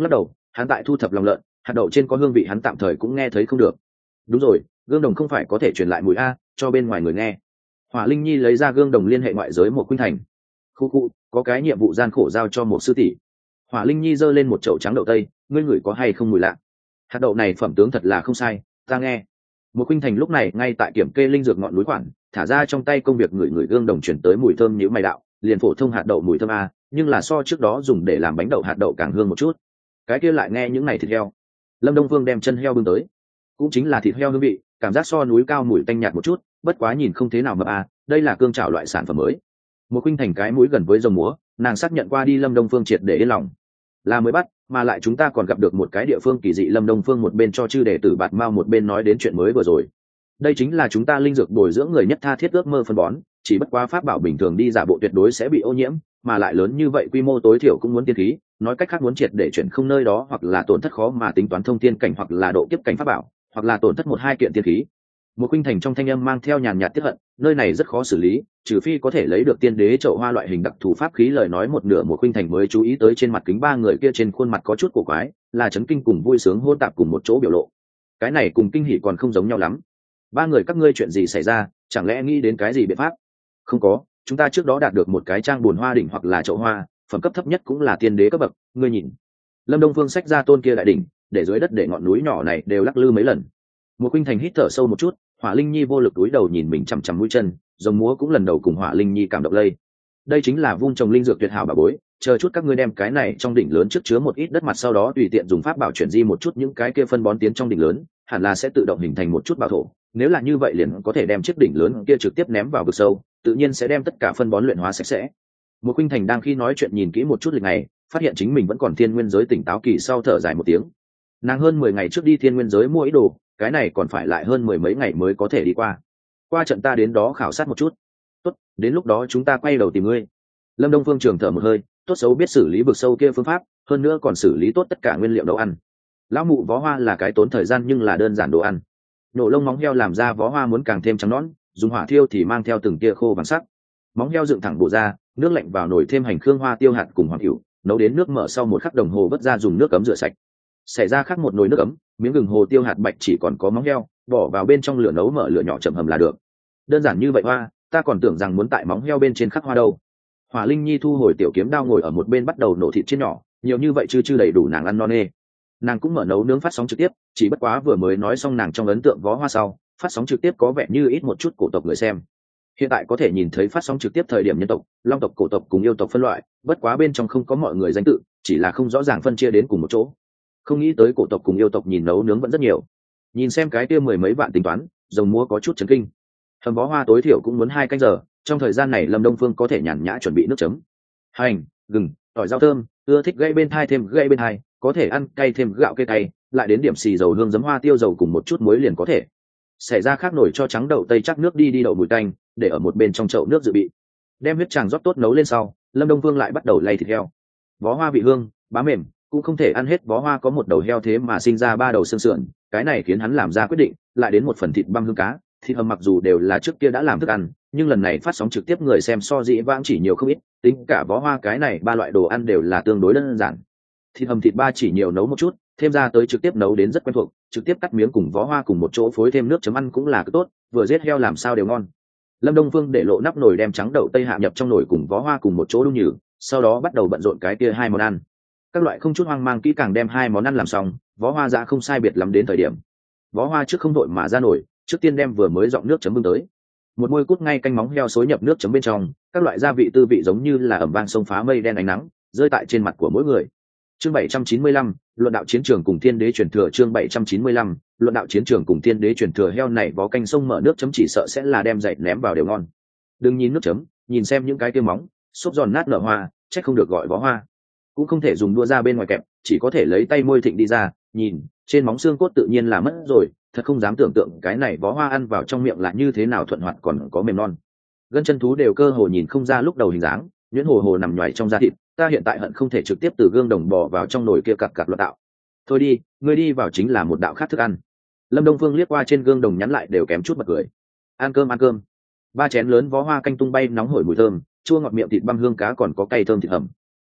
Speaker 1: hắn tại thu thập lòng lợn, hạt đậu trên có hương vị hắn tạm thời cũng nghe thấy không được. Đúng rồi, gương đồng không phải có thể truyền lại mùi a, cho bên ngoài người nghe. Hỏa Linh Nhi lấy ra gương đồng liên hệ ngoại giới một Khuynh Thành. Khu khu, có cái nhiệm vụ gian khổ giao cho một sư tỷ. Hỏa Linh Nhi giơ lên một chậu trắng đậu tây, ngươi ngửi có hay không mùi lạ? Hạt đậu này phẩm tướng thật là không sai, ta nghe. Một Khuynh Thành lúc này ngay tại kiểm kê linh dược ngọn núi khoản, thả ra trong tay công việc ngửi ngửi gương đồng chuyển tới mùi thơm nhíu mày đạo, liền phổ thông hạt đậu mùi thơm a, nhưng là so trước đó dùng để làm bánh đậu hạt đậu càng hương một chút. Cái kia lại nghe những này thịt heo. Lâm Đông Vương đem chân heo bưng tới, cũng chính là thịt heo hương vị, cảm giác so núi cao mùi tanh nhạt một chút, bất quá nhìn không thế nào mập a, đây là cương chảo loại sản phẩm mới. Một Khuynh Thành cái mũi gần với rồng múa, nàng xác nhận qua đi Lâm Đông Phương triệt để yên lòng, là mới bắt, mà lại chúng ta còn gặp được một cái địa phương kỳ dị. Lâm Đông Phương một bên cho chư đệ tử bạt mao một bên nói đến chuyện mới vừa rồi. Đây chính là chúng ta linh dược bồi dưỡng người nhất tha thiết ước mơ phân bón, chỉ bất quá pháp bảo bình thường đi giả bộ tuyệt đối sẽ bị ô nhiễm, mà lại lớn như vậy quy mô tối thiểu cũng muốn tiên khí, nói cách khác muốn triệt để chuyển không nơi đó, hoặc là tổn thất khó mà tính toán thông thiên cảnh, hoặc là độ kiếp cảnh pháp bảo, hoặc là tổn thất một hai kiện tiên khí. Một Khuynh Thành trong thanh âm mang theo nhàn nhạt tiếc hận, nơi này rất khó xử lý, trừ phi có thể lấy được tiên đế chậu hoa loại hình đặc thù pháp khí. Lời nói một nửa Một Khuynh Thành mới chú ý tới trên mặt kính ba người kia trên khuôn mặt có chút cổ quái, là chấn kinh cùng vui sướng hỗn tạp cùng một chỗ biểu lộ. Cái này cùng kinh hỉ còn không giống nhau lắm. Ba người các ngươi chuyện gì xảy ra, chẳng lẽ nghĩ đến cái gì biện pháp? Không có, chúng ta trước đó đạt được một cái trang buồn hoa đỉnh hoặc là chậu hoa, phẩm cấp thấp nhất cũng là tiên đế cấp bậc, ngươi nhìn. Lâm Đông Phương xách ra tôn kia đại đỉnh, để dưới đất để ngọn núi nhỏ này đều lắc lư mấy lần. Một Khuynh Thành hít thở sâu một chút, Hỏa Linh Nhi vô lực túi đầu nhìn mình chằm chằm mũi chân, rồng múa cũng lần đầu cùng Hỏa Linh Nhi cảm động lây. Đây chính là vun trồng linh dược tuyệt hảo bà bối, chờ chút các ngươi đem cái này trong đỉnh lớn trước chứa một ít đất mặt, sau đó tùy tiện dùng pháp bảo chuyển di một chút những cái kia phân bón tiến trong đỉnh lớn, hẳn là sẽ tự động hình thành một chút bảo thổ. Nếu là như vậy liền có thể đem chiếc đỉnh lớn kia trực tiếp ném vào vực sâu, tự nhiên sẽ đem tất cả phân bón luyện hóa sạch sẽ. Một Khuynh Thành đang khi nói chuyện nhìn kỹ một chút lịch này, phát hiện chính mình vẫn còn thiên nguyên giới, tỉnh táo kỳ sau thở dài một tiếng. Nàng hơn mười ngày trước đi thiên nguyên giới mua ý đồ, cái này còn phải lại hơn mười mấy ngày mới có thể đi qua. Qua trận ta đến đó khảo sát một chút. Tốt, đến lúc đó chúng ta quay đầu tìm ngươi. Lâm Đông Phương trường thở một hơi, tốt xấu biết xử lý vực sâu kia phương pháp, hơn nữa còn xử lý tốt tất cả nguyên liệu nấu ăn. Lão mụ vó hoa là cái tốn thời gian nhưng là đơn giản đồ ăn. Nổ lông móng heo làm ra vó hoa muốn càng thêm trắng nõn, dùng hỏa thiêu thì mang theo từng tia khô vàng sắc. Móng heo dựng thẳng bộ ra, nước lạnh vào nồi thêm hành khương hoa tiêu hạt cùng hoàng hữu, nấu đến nước mở sau một khắc đồng hồ vớt ra dùng nước cấm rửa sạch. Xảy ra khác một nồi nước ấm, miếng gừng hồ tiêu hạt bạch chỉ còn có móng heo, bỏ vào bên trong lửa nấu mở lửa nhỏ chậm hầm là được. Đơn giản như vậy hoa, ta còn tưởng rằng muốn tại móng heo bên trên khắc hoa đâu. Hỏa Linh Nhi thu hồi tiểu kiếm đao ngồi ở một bên bắt đầu nổ thịt trên nhỏ, nhiều như vậy chưa chưa đầy đủ nàng ăn no nê. Nàng cũng mở nấu nướng phát sóng trực tiếp, chỉ bất quá vừa mới nói xong nàng trong ấn tượng vó hoa sau, phát sóng trực tiếp có vẻ như ít một chút cổ tộc người xem. Hiện tại có thể nhìn thấy phát sóng trực tiếp thời điểm nhân tộc, long tộc, cổ tộc cùng yêu tộc phân loại, bất quá bên trong không có mọi người danh tự, chỉ là không rõ ràng phân chia đến cùng một chỗ. Không nghĩ tới cổ tộc cùng yêu tộc nhìn nấu nướng vẫn rất nhiều. Nhìn xem cái kia mười mấy vạn tính toán, rồng múa có chút chấn kinh. Hầm vó hoa tối thiểu cũng muốn hai canh giờ, trong thời gian này Lâm Đông Phương có thể nhàn nhã chuẩn bị nước chấm, hành, gừng, tỏi, rau thơm, ưa thích gây bên thai thêm gây bên thai, có thể ăn cay thêm gạo cây cay, lại đến điểm xì dầu hương giấm hoa tiêu dầu cùng một chút muối liền có thể. Xảy ra khác nổi cho trắng đậu tây chắc nước đi đi đậu mùi tanh, để ở một bên trong chậu nước dự bị. Đem huyết tràng rót tốt nấu lên sau, Lâm Đông Vương lại bắt đầu lay thịt heo. Vó hoa vị hương, bá mềm, cũng không thể ăn hết vó hoa có một đầu heo thế mà sinh ra ba đầu xương sườn, cái này khiến hắn làm ra quyết định, lại đến một phần thịt băm hương cá. Thịt hầm mặc dù đều là trước kia đã làm thức ăn, nhưng lần này phát sóng trực tiếp người xem so dĩ vãng chỉ nhiều không ít, tính cả vó hoa cái này ba loại đồ ăn đều là tương đối đơn giản. Thịt hầm thịt ba chỉ nhiều nấu một chút, thêm ra tới trực tiếp nấu đến rất quen thuộc, trực tiếp cắt miếng cùng vó hoa cùng một chỗ phối thêm nước chấm ăn cũng là cứ tốt, vừa giết heo làm sao đều ngon. Lâm Đông Phương để lộ nắp nồi đem trắng đậu tây hạ nhập trong nồi cùng vó hoa cùng một chỗ đun nhừ, sau đó bắt đầu bận rộn cái kia hai món ăn. Các loại không chút hoang mang kỹ càng đem hai món ăn làm xong, vó hoa ra không sai biệt lắm đến thời điểm. Vó hoa trước không đội mà ra nổi, trước tiên đem vừa mới dọn nước chấm bưng tới. Một môi cút ngay canh móng heo xối nhập nước chấm bên trong, các loại gia vị tư vị giống như là ẩm vang sông phá mây đen ánh nắng, rơi tại trên mặt của mỗi người. Chương bảy trăm chín mươi lăm, luận đạo chiến trường cùng thiên đế truyền thừa. Chương bảy trăm chín mươi lăm, luận đạo chiến trường cùng thiên đế truyền thừa. Heo này vó canh sông mở nước chấm chỉ sợ sẽ là đem dậy ném vào đều ngon. Đừng nhìn nước chấm, nhìn xem những cái kia móng, xốp giòn nát nở hoa, chắc không được gọi vó hoa. Cũng không thể dùng đua ra bên ngoài kẹp, chỉ có thể lấy tay môi thịnh đi ra, nhìn, trên móng xương cốt tự nhiên là mất rồi, thật không dám tưởng tượng cái này vó hoa ăn vào trong miệng là như thế nào thuận hoạt còn có mềm non. Gân chân thú đều cơ hồ nhìn không ra lúc đầu hình dáng, nhuyễn hồ hồ nằm nhoài trong da thịt, ta hiện tại hận không thể trực tiếp từ gương đồng bò vào trong nồi kia cặc cặc loạn tạo. Thôi đi, ngươi đi vào chính là một đạo khác thức ăn. Lâm Đông Phương liếc qua trên gương đồng nhắn lại đều kém chút bật cười. Ăn cơm ăn cơm. Ba chén lớn vó hoa canh tung bay nóng hổi mùi thơm, chua ngọt miệng thịt băm hương cá còn có cay thơm thịt hầm.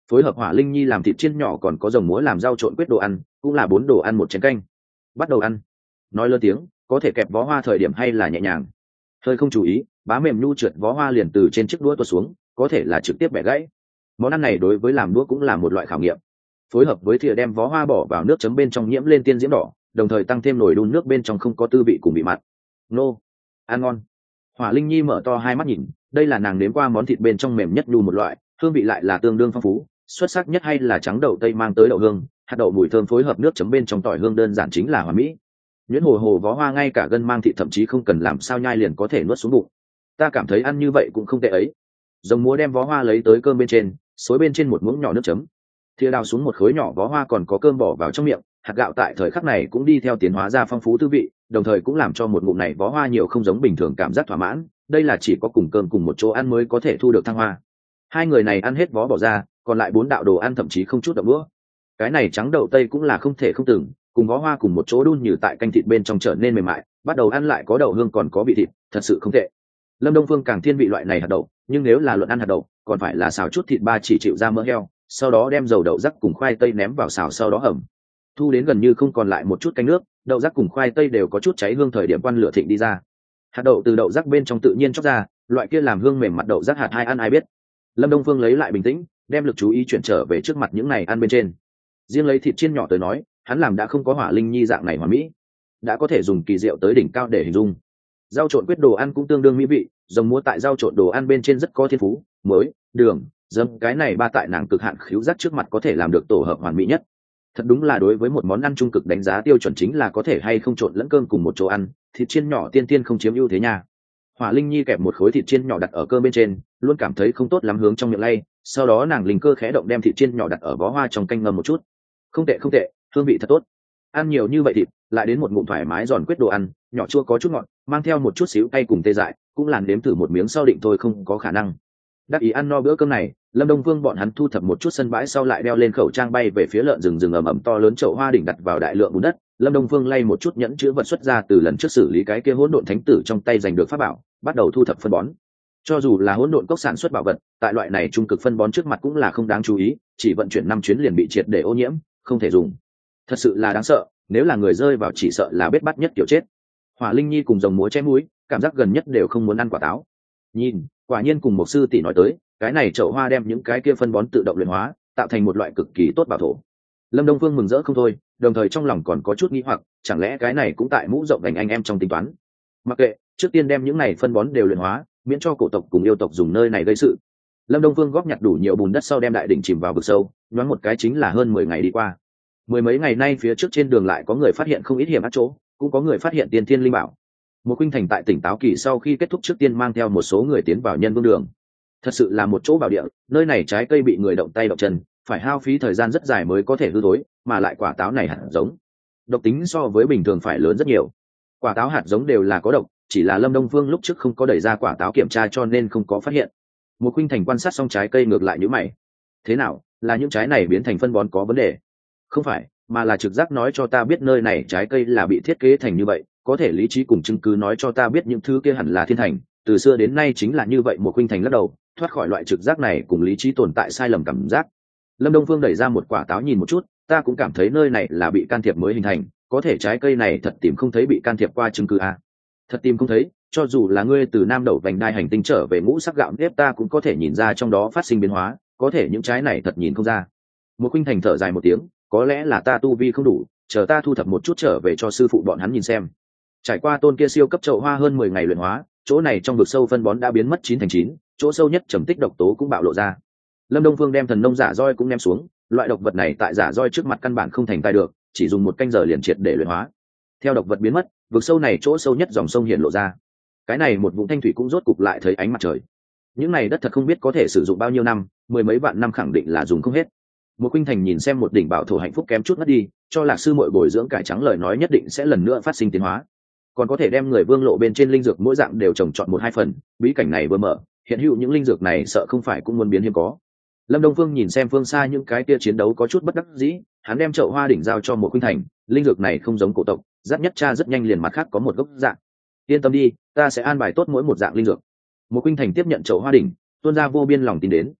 Speaker 1: phối hợp hỏa linh nhi làm thịt chiên nhỏ còn có rồng múa làm rau trộn quyết đồ ăn cũng là bốn đồ ăn một chén canh. Bắt đầu ăn. Nói lớn tiếng, có thể kẹp vó hoa thời điểm hay là nhẹ nhàng. Hơi không chú ý, bá mềm nhu trượt vó hoa liền từ trên chiếc đũa tuột xuống, có thể là trực tiếp bẻ gãy. Món ăn này đối với làm đũa cũng là một loại khảo nghiệm. Phối hợp với thìa đem vó hoa bỏ vào nước chấm bên trong nhiễm lên tiên diễm đỏ, đồng thời tăng thêm nồi đun nước bên trong không có tư vị cùng bị mặn. Nô, ăn ngon. Hỏa linh nhi mở to hai mắt nhìn, đây là nàng nếm qua món thịt bên trong mềm nhất nhu một loại, hương vị lại là tương đương phong phú, xuất sắc nhất hay là trắng đậu tây mang tới đậu hương, hạt đậu mùi thơm phối hợp nước chấm bên trong tỏi hương đơn giản chính là hoàn mỹ. Nhuyễn hồ hồ vó hoa ngay cả gân mang thịt thậm chí không cần làm sao nhai liền có thể nuốt xuống bụng. Ta cảm thấy ăn như vậy cũng không tệ ấy. Rồng múa đem vó hoa lấy tới cơm bên trên, xối bên trên một muỗng nhỏ nước chấm. Thìa đào xuống một khối nhỏ vó hoa còn có cơm bỏ vào trong miệng, hạt gạo tại thời khắc này cũng đi theo tiến hóa ra phong phú tư vị, đồng thời cũng làm cho một ngụm này vó hoa nhiều không giống bình thường cảm giác thỏa mãn, đây là chỉ có cùng cơm cùng một chỗ ăn mới có thể thu được thăng hoa. Hai người này ăn hết vó bỏ ra, còn lại bốn đạo đồ ăn thậm chí không chút động đũa. Cái này trắng đậu tây cũng là không thể không từng, cùng vó hoa cùng một chỗ đun như tại canh thịt bên trong trở nên mềm mại, bắt đầu ăn lại có đậu hương còn có vị thịt, thật sự không tệ. Lâm Đông Phương càng thiên vị loại này hạt đậu, nhưng nếu là luận ăn hạt đậu, còn phải là xào chút thịt ba chỉ chịu ra mỡ heo, sau đó đem dầu đậu rắc cùng khoai tây ném vào xào sau đó hầm. Thu đến gần như không còn lại một chút canh nước, đậu rắc cùng khoai tây đều có chút cháy hương thời điểm quan lửa thịnh đi ra. Hạt đậu từ đậu rắc bên trong tự nhiên chóc ra, loại kia làm hương mềm mặt đậu rắc hạt hai ăn ai biết. Lâm Đông Phương lấy lại bình tĩnh, đem lực chú ý chuyển trở về trước mặt những này ăn bên trên. Riêng lấy thịt chiên nhỏ tới nói, hắn làm đã không có hỏa linh nhi dạng này hoàn mỹ, đã có thể dùng kỳ diệu tới đỉnh cao để hình dung. Rau trộn quyết đồ ăn cũng tương đương mỹ vị, rồng múa tại rau trộn đồ ăn bên trên rất có thiên phú, muối, đường, dấm, cái này ba tại nàng cực hạn khiếu giác trước mặt có thể làm được tổ hợp hoàn mỹ nhất. Thật đúng là đối với một món ăn trung cực đánh giá tiêu chuẩn chính là có thể hay không trộn lẫn cơm cùng một chỗ ăn, thịt chiên nhỏ tiên tiên không chiếm ưu thế nha. Hỏa linh nhi kẹp một khối thịt chiên nhỏ đặt ở cơm bên trên, luôn cảm thấy không tốt lắm hướng trong miệng lay, sau đó nàng linh cơ khẽ động đem thịt chiên nhỏ đặt ở bó hoa trong canh ngâm một chút. Không tệ không tệ, hương vị thật tốt. Ăn nhiều như vậy thịt, lại đến một ngụm thoải mái giòn quyết đồ ăn, nhỏ chua có chút ngọt, mang theo một chút xíu cay cùng tê dại, cũng làn đếm thử một miếng sau định thôi không có khả năng. Đắc ý ăn no bữa cơm này, Lâm Đông Vương bọn hắn thu thập một chút sân bãi sau lại đeo lên khẩu trang bay về phía lợn rừng rừng ầm ầm to lớn chậu hoa đỉnh đặt vào đại lượng bùn đất. Lâm Đông Vương lay một chút nhẫn chứa vật xuất ra từ lần trước xử lý cái kia hỗn độn thánh tử trong tay giành được pháp bảo, bắt đầu thu thập phân bón. Cho dù là hỗn độn cốc sản xuất bảo vật, tại loại này trung cực phân bón trước mặt cũng là không đáng chú ý, chỉ vận chuyển năm chuyến liền bị triệt để ô nhiễm, không thể dùng. Thật sự là đáng sợ, nếu là người rơi vào chỉ sợ là bết bắt nhất kiểu chết. Hỏa Linh Nhi cùng rồng múa chém mũi, cảm giác gần nhất đều không muốn ăn quả táo. Nhìn, quả nhiên cùng một sư tỷ nói tới, cái này chậu hoa đem những cái kia phân bón tự động luyện hóa, tạo thành một loại cực kỳ tốt bảo thổ. Lâm Đông Phương mừng rỡ không thôi, đồng thời trong lòng còn có chút nghi hoặc, chẳng lẽ cái này cũng tại mũ rộng đánh anh em trong tính toán. Mặc kệ, trước tiên đem những này phân bón đều luyện hóa, miễn cho cổ tộc cùng yêu tộc dùng nơi này gây sự. Lâm Đông Phương góp nhặt đủ nhiều bùn đất sau đem đại đỉnh chìm vào vực sâu, nhoáng một cái chính là hơn mười ngày đi qua. Mười mấy ngày nay phía trước trên đường lại có người phát hiện không ít hiểm ác chỗ, cũng có người phát hiện tiên thiên linh bảo. Một khuynh thành tại tỉnh táo kỳ sau khi kết thúc trước tiên mang theo một số người tiến vào nhân vương đường. Thật sự là một chỗ bảo địa, nơi này trái cây bị người động tay động chân, phải hao phí thời gian rất dài mới có thể hư thối, mà lại quả táo này hạt giống độc tính so với bình thường phải lớn rất nhiều. Quả táo hạt giống đều là có độc, chỉ là Lâm Đông Phương lúc trước không có đẩy ra quả táo kiểm tra cho nên không có phát hiện. Một khuynh thành quan sát xong trái cây ngược lại nhíu mày. Thế nào, là những trái này biến thành phân bón có vấn đề? Không phải, mà là trực giác nói cho ta biết nơi này trái cây là bị thiết kế thành như vậy, có thể lý trí cùng chứng cứ nói cho ta biết những thứ kia hẳn là thiên thành, từ xưa đến nay chính là như vậy. Một khuynh thành lắc đầu, thoát khỏi loại trực giác này cùng lý trí tồn tại sai lầm cảm giác. Lâm Đông Phương đẩy ra một quả táo nhìn một chút, ta cũng cảm thấy nơi này là bị can thiệp mới hình thành, có thể trái cây này thật tìm không thấy bị can thiệp qua chứng cứ à? Thật tìm không thấy, cho dù là ngươi từ nam đẩu vành đai hành tinh trở về ngũ sắc gạo nếp ta cũng có thể nhìn ra trong đó phát sinh biến hóa, có thể những trái này thật nhìn không ra. Một khuynh thành thở dài một tiếng, có lẽ là ta tu vi không đủ, chờ ta thu thập một chút trở về cho sư phụ bọn hắn nhìn xem. Trải qua tôn kia siêu cấp chậu hoa hơn mười ngày luyện hóa, chỗ này trong vực sâu phân bón đã biến mất chín thành chín, chỗ sâu nhất trầm tích độc tố cũng bạo lộ ra. Lâm Đông Phương đem thần nông giả roi cũng ném xuống, loại độc vật này tại giả roi trước mặt căn bản không thành tài được, chỉ dùng một canh giờ liền triệt để luyện hóa. Theo độc vật biến mất, vực sâu này chỗ sâu nhất dòng sông hiện lộ ra. Cái này một vũng thanh thủy cũng rốt cục lại thấy ánh mặt trời. Những này đất thật không biết có thể sử dụng bao nhiêu năm, mười mấy vạn năm khẳng định là dùng không hết. Một khuynh thành nhìn xem một đỉnh bảo thổ hạnh phúc kém chút mất đi, cho lạc sư muội bồi dưỡng cải trắng lời nói nhất định sẽ lần nữa phát sinh tiến hóa. Còn có thể đem người vương lộ bên trên linh dược mỗi dạng đều trồng chọn một hai phần, bí cảnh này vừa mở, hiện hữu những linh dược này sợ không phải cũng muốn biến hiếm có. Lâm Đông Phương nhìn xem phương xa những cái tia chiến đấu có chút bất đắc dĩ, hắn đem chậu hoa đỉnh giao cho một khuynh thành, linh dược này không giống cổ tộc, rất nhất cha rất nhanh liền mặt khác có một gốc dạng. Yên tâm đi, ta sẽ an bài tốt mỗi một dạng linh dược. Một khuynh thành tiếp nhận chậu hoa đỉnh, tuôn ra vô biên lòng tin đến.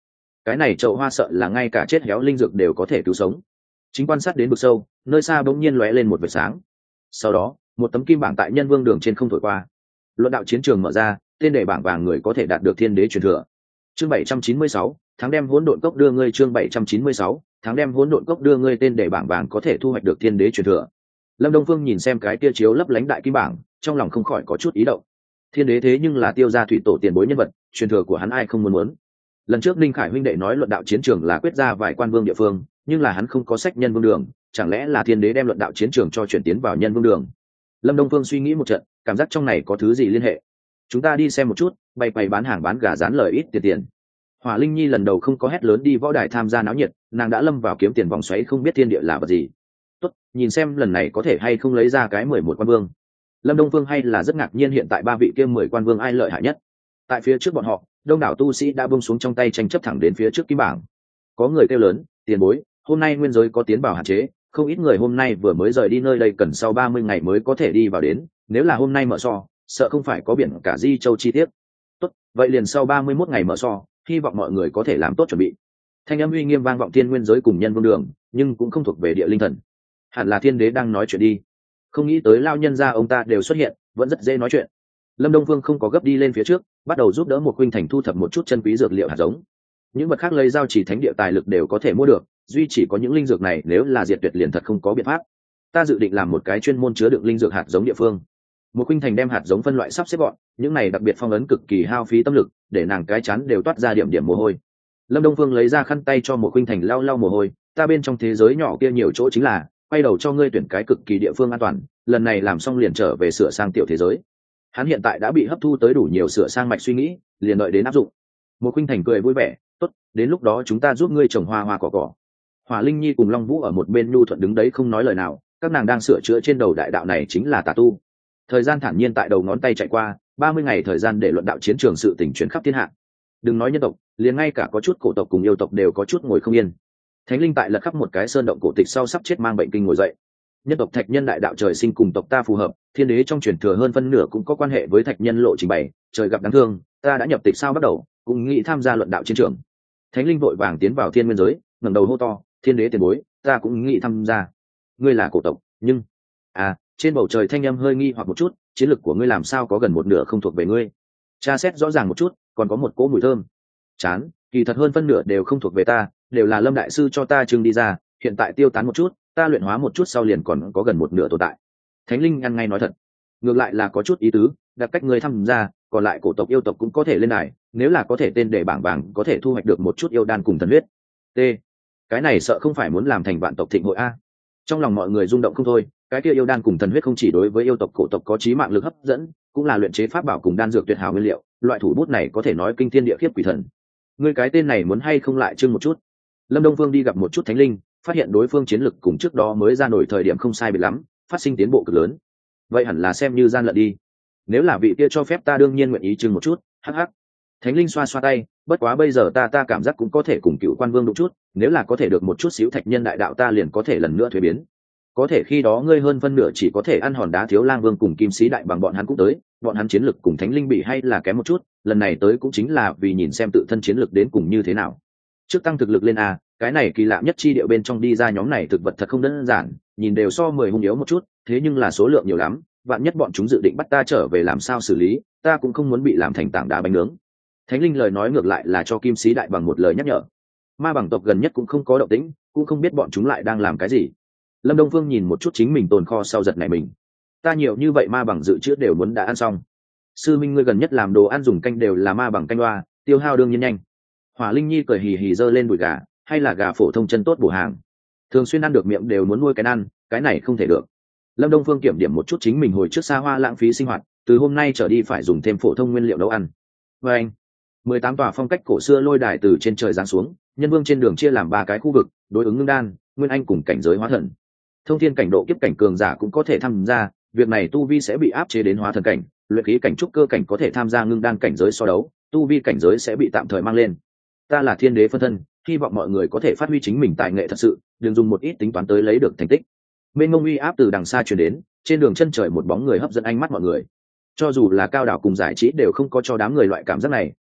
Speaker 1: cái này chậu hoa sợ là ngay cả chết héo linh dược đều có thể cứu sống. Chính quan sát đến vực sâu, nơi xa bỗng nhiên lóe lên một vệt sáng. Sau đó một tấm kim bảng tại nhân vương đường trên không thổi qua, luận đạo chiến trường mở ra, tên đề bảng vàng người có thể đạt được thiên đế truyền thừa. Chương bảy trăm chín mươi sáu, tháng đem hỗn độn cốc đưa ngươi. Chương bảy trăm chín mươi sáu, tháng đem hỗn độn cốc đưa ngươi. Tên đề bảng vàng có thể thu hoạch được thiên đế truyền thừa. Lâm Đông Phương nhìn xem cái tia chiếu lấp lánh đại kim bảng, trong lòng không khỏi có chút ý động. Thiên đế thế nhưng là Tiêu gia thủy tổ tiền bối nhân vật, truyền thừa của hắn ai không muốn muốn. Lần trước Ninh Khải huynh đệ nói luận đạo chiến trường là quyết ra vài quan vương địa phương, nhưng là hắn không có sách nhân vương đường, chẳng lẽ là thiên đế đem luận đạo chiến trường cho chuyển tiến vào nhân vương đường? Lâm Đông Phương suy nghĩ một trận, cảm giác trong này có thứ gì liên hệ. Chúng ta đi xem một chút, bày bày bán hàng bán gà rán lời ít tiền tiền. Hỏa Linh Nhi lần đầu không có hét lớn đi võ đài tham gia náo nhiệt, nàng đã lâm vào kiếm tiền vòng xoáy không biết thiên địa là vật gì. Tốt, nhìn xem lần này có thể hay không lấy ra cái mười một quan vương. Lâm Đông Phương hay là rất ngạc nhiên hiện tại ba vị kia mười quan vương ai lợi hại nhất. Tại phía trước bọn họ, đông đảo tu sĩ đã buông xuống trong tay tranh chấp thẳng đến phía trước kim bảng. Có người kêu lớn, tiền bối, hôm nay nguyên giới có tiến bảo hạn chế, không ít người hôm nay vừa mới rời đi nơi đây cần sau ba mươi ngày mới có thể đi vào đến, nếu là hôm nay mở so, sợ không phải có biển cả di châu chi tiết. Tốt, vậy liền sau ba mươi mốt ngày mở so, hy vọng mọi người có thể làm tốt chuẩn bị. Thanh âm uy nghiêm vang vọng thiên nguyên giới cùng nhân vương đường, nhưng cũng không thuộc về địa linh thần. Hẳn là thiên đế đang nói chuyện đi. Không nghĩ tới lao nhân gia ông ta đều xuất hiện, vẫn rất dễ nói chuyện. Lâm Đông Vương không có gấp đi lên phía trước, bắt đầu giúp đỡ một huynh thành thu thập một chút chân quý dược liệu hạt giống. Những vật khác lấy giao chỉ thánh địa tài lực đều có thể mua được, duy chỉ có những linh dược này nếu là diệt tuyệt liền thật không có biện pháp. Ta dự định làm một cái chuyên môn chứa đựng linh dược hạt giống địa phương. Một huynh thành đem hạt giống phân loại sắp xếp gọn, những này đặc biệt phong ấn cực kỳ hao phí tâm lực, để nàng cái chắn đều toát ra điểm điểm mồ hôi. Lâm Đông Vương lấy ra khăn tay cho một huynh thành lau lau mồ hôi, ta bên trong thế giới nhỏ kia nhiều chỗ chính là, quay đầu cho ngươi tuyển cái cực kỳ địa phương an toàn, lần này làm xong liền trở về sửa sang tiểu thế giới. Hắn hiện tại đã bị hấp thu tới đủ nhiều sửa sang mạch suy nghĩ, liền đợi đến áp dụng. Một huynh thành cười vui vẻ, tốt, đến lúc đó chúng ta giúp ngươi trồng hoa hoa cỏ cỏ. Hỏa Linh Nhi cùng Long Vũ ở một bên nhu thuận đứng đấy không nói lời nào, các nàng đang sửa chữa trên đầu đại đạo này chính là tà tu. Thời gian thản nhiên tại đầu ngón tay chạy qua, ba mươi ngày thời gian để luận đạo chiến trường sự tình chuyển khắp thiên hạ. Đừng nói nhân tộc, liền ngay cả có chút cổ tộc cùng yêu tộc đều có chút ngồi không yên. Thánh linh tại lật khắp một cái sơn động cổ tịch sau sắp chết mang bệnh kinh ngồi dậy. Nhân tộc thạch nhân đại đạo trời sinh cùng tộc ta phù hợp, thiên đế trong truyền thừa hơn phân nửa cũng có quan hệ với thạch nhân lộ trình bày, trời gặp đáng thương, ta đã nhập tịch sao bắt đầu, cũng nghĩ tham gia luận đạo chiến trường. Thánh linh vội vàng tiến vào thiên nguyên giới, ngẩng đầu hô to, thiên đế tiền bối, ta cũng nghĩ tham gia. Ngươi là cổ tộc, nhưng à, trên bầu trời thanh âm hơi nghi hoặc một chút, chiến lực của ngươi làm sao có gần một nửa không thuộc về ngươi. Tra xét rõ ràng một chút, còn có một cỗ mùi thơm. Chán, kỳ thật hơn phân nửa đều không thuộc về ta, đều là Lâm đại sư cho ta trưng đi ra, hiện tại tiêu tán một chút, ta luyện hóa một chút sau liền còn có gần một nửa tồn tại. Thánh linh ngăn ngay nói thật, ngược lại là có chút ý tứ, đặt cách người tham gia, còn lại cổ tộc yêu tộc cũng có thể lên đài, nếu là có thể tên để bảng vàng có thể thu hoạch được một chút yêu đan cùng thần huyết. T. Cái này sợ không phải muốn làm thành vạn tộc thịnh hội a. Trong lòng mọi người rung động không thôi, cái kia yêu đan cùng thần huyết không chỉ đối với yêu tộc cổ tộc có chí mạng lực hấp dẫn, cũng là luyện chế pháp bảo cùng đan dược tuyệt hảo nguyên liệu, loại thủ bút này có thể nói kinh thiên địa khiếp quỷ thần. Ngươi cái tên này muốn hay không lại trưng một chút. Lâm Đông Vương đi gặp một chút thánh linh, phát hiện đối phương chiến lực cùng trước đó mới ra nổi thời điểm không sai biệt lắm, phát sinh tiến bộ cực lớn. Vậy hẳn là xem như gian lận đi. Nếu là vị kia cho phép ta đương nhiên nguyện ý trưng một chút. Hắc hắc. Thánh linh xoa xoa tay, bất quá bây giờ ta ta cảm giác cũng có thể cùng cựu quan vương đụng chút, nếu là có thể được một chút xíu thạch nhân đại đạo ta liền có thể lần nữa thuế biến. Có thể khi đó ngươi hơn phân nửa chỉ có thể ăn hòn đá thiếu lang vương cùng kim sĩ đại bằng bọn hắn cũng tới, bọn hắn chiến lực cùng thánh linh bị hay là kém một chút, lần này tới cũng chính là vì nhìn xem tự thân chiến lực đến cùng như thế nào. Trước tăng thực lực lên a, cái này kỳ lạ nhất chi điệu bên trong đi ra nhóm này thực vật thật không đơn giản, nhìn đều so mười hung yếu một chút, thế nhưng là số lượng nhiều lắm, vạn nhất bọn chúng dự định bắt ta trở về làm sao xử lý, ta cũng không muốn bị làm thành tảng đá bánh nướng. Thánh linh lời nói ngược lại là cho kim sĩ đại bằng một lời nhắc nhở. Ma bằng tộc gần nhất cũng không có động tĩnh, cũng không biết bọn chúng lại đang làm cái gì. Lâm Đông Phương nhìn một chút chính mình tồn kho sau giật này mình. Ta nhiều như vậy ma bằng dự trữ đều muốn đã ăn xong. Sư minh ngươi gần nhất làm đồ ăn dùng canh đều là ma bằng canh đoa, tiêu hao đương nhiên nhanh. Hỏa Linh Nhi cười hì hì giơ lên đùi gà, hay là gà phổ thông chân tốt bổ hàng. Thường xuyên ăn được miệng đều muốn nuôi cái ăn, cái này không thể được. Lâm Đông Phương kiểm điểm một chút chính mình hồi trước xa hoa lãng phí sinh hoạt, từ hôm nay trở đi phải dùng thêm phổ thông nguyên liệu nấu ăn. Và anh, mười tám tòa phong cách cổ xưa lôi đài từ trên trời giáng xuống, nhân vương trên đường chia làm ba cái khu vực, đối ứng ngưng đan, nguyên anh cùng cảnh giới hóa thần. Thông thiên cảnh độ kiếp cảnh cường giả cũng có thể tham gia, việc này tu vi sẽ bị áp chế đến hóa thần cảnh, luyện khí cảnh trúc cơ cảnh có thể tham gia ngưng đan cảnh giới so đấu, tu vi cảnh giới sẽ bị tạm thời mang lên. Ta là thiên đế phân thân, hy vọng mọi người có thể phát huy chính mình tài nghệ thật sự, đừng dùng một ít tính toán tới lấy được thành tích. Mênh mông uy áp từ đằng xa truyền đến, trên đường chân trời một bóng người hấp dẫn ánh mắt mọi người. Cho dù là cao đảo cùng giải trí đều không có cho đám người loại cảm giác này,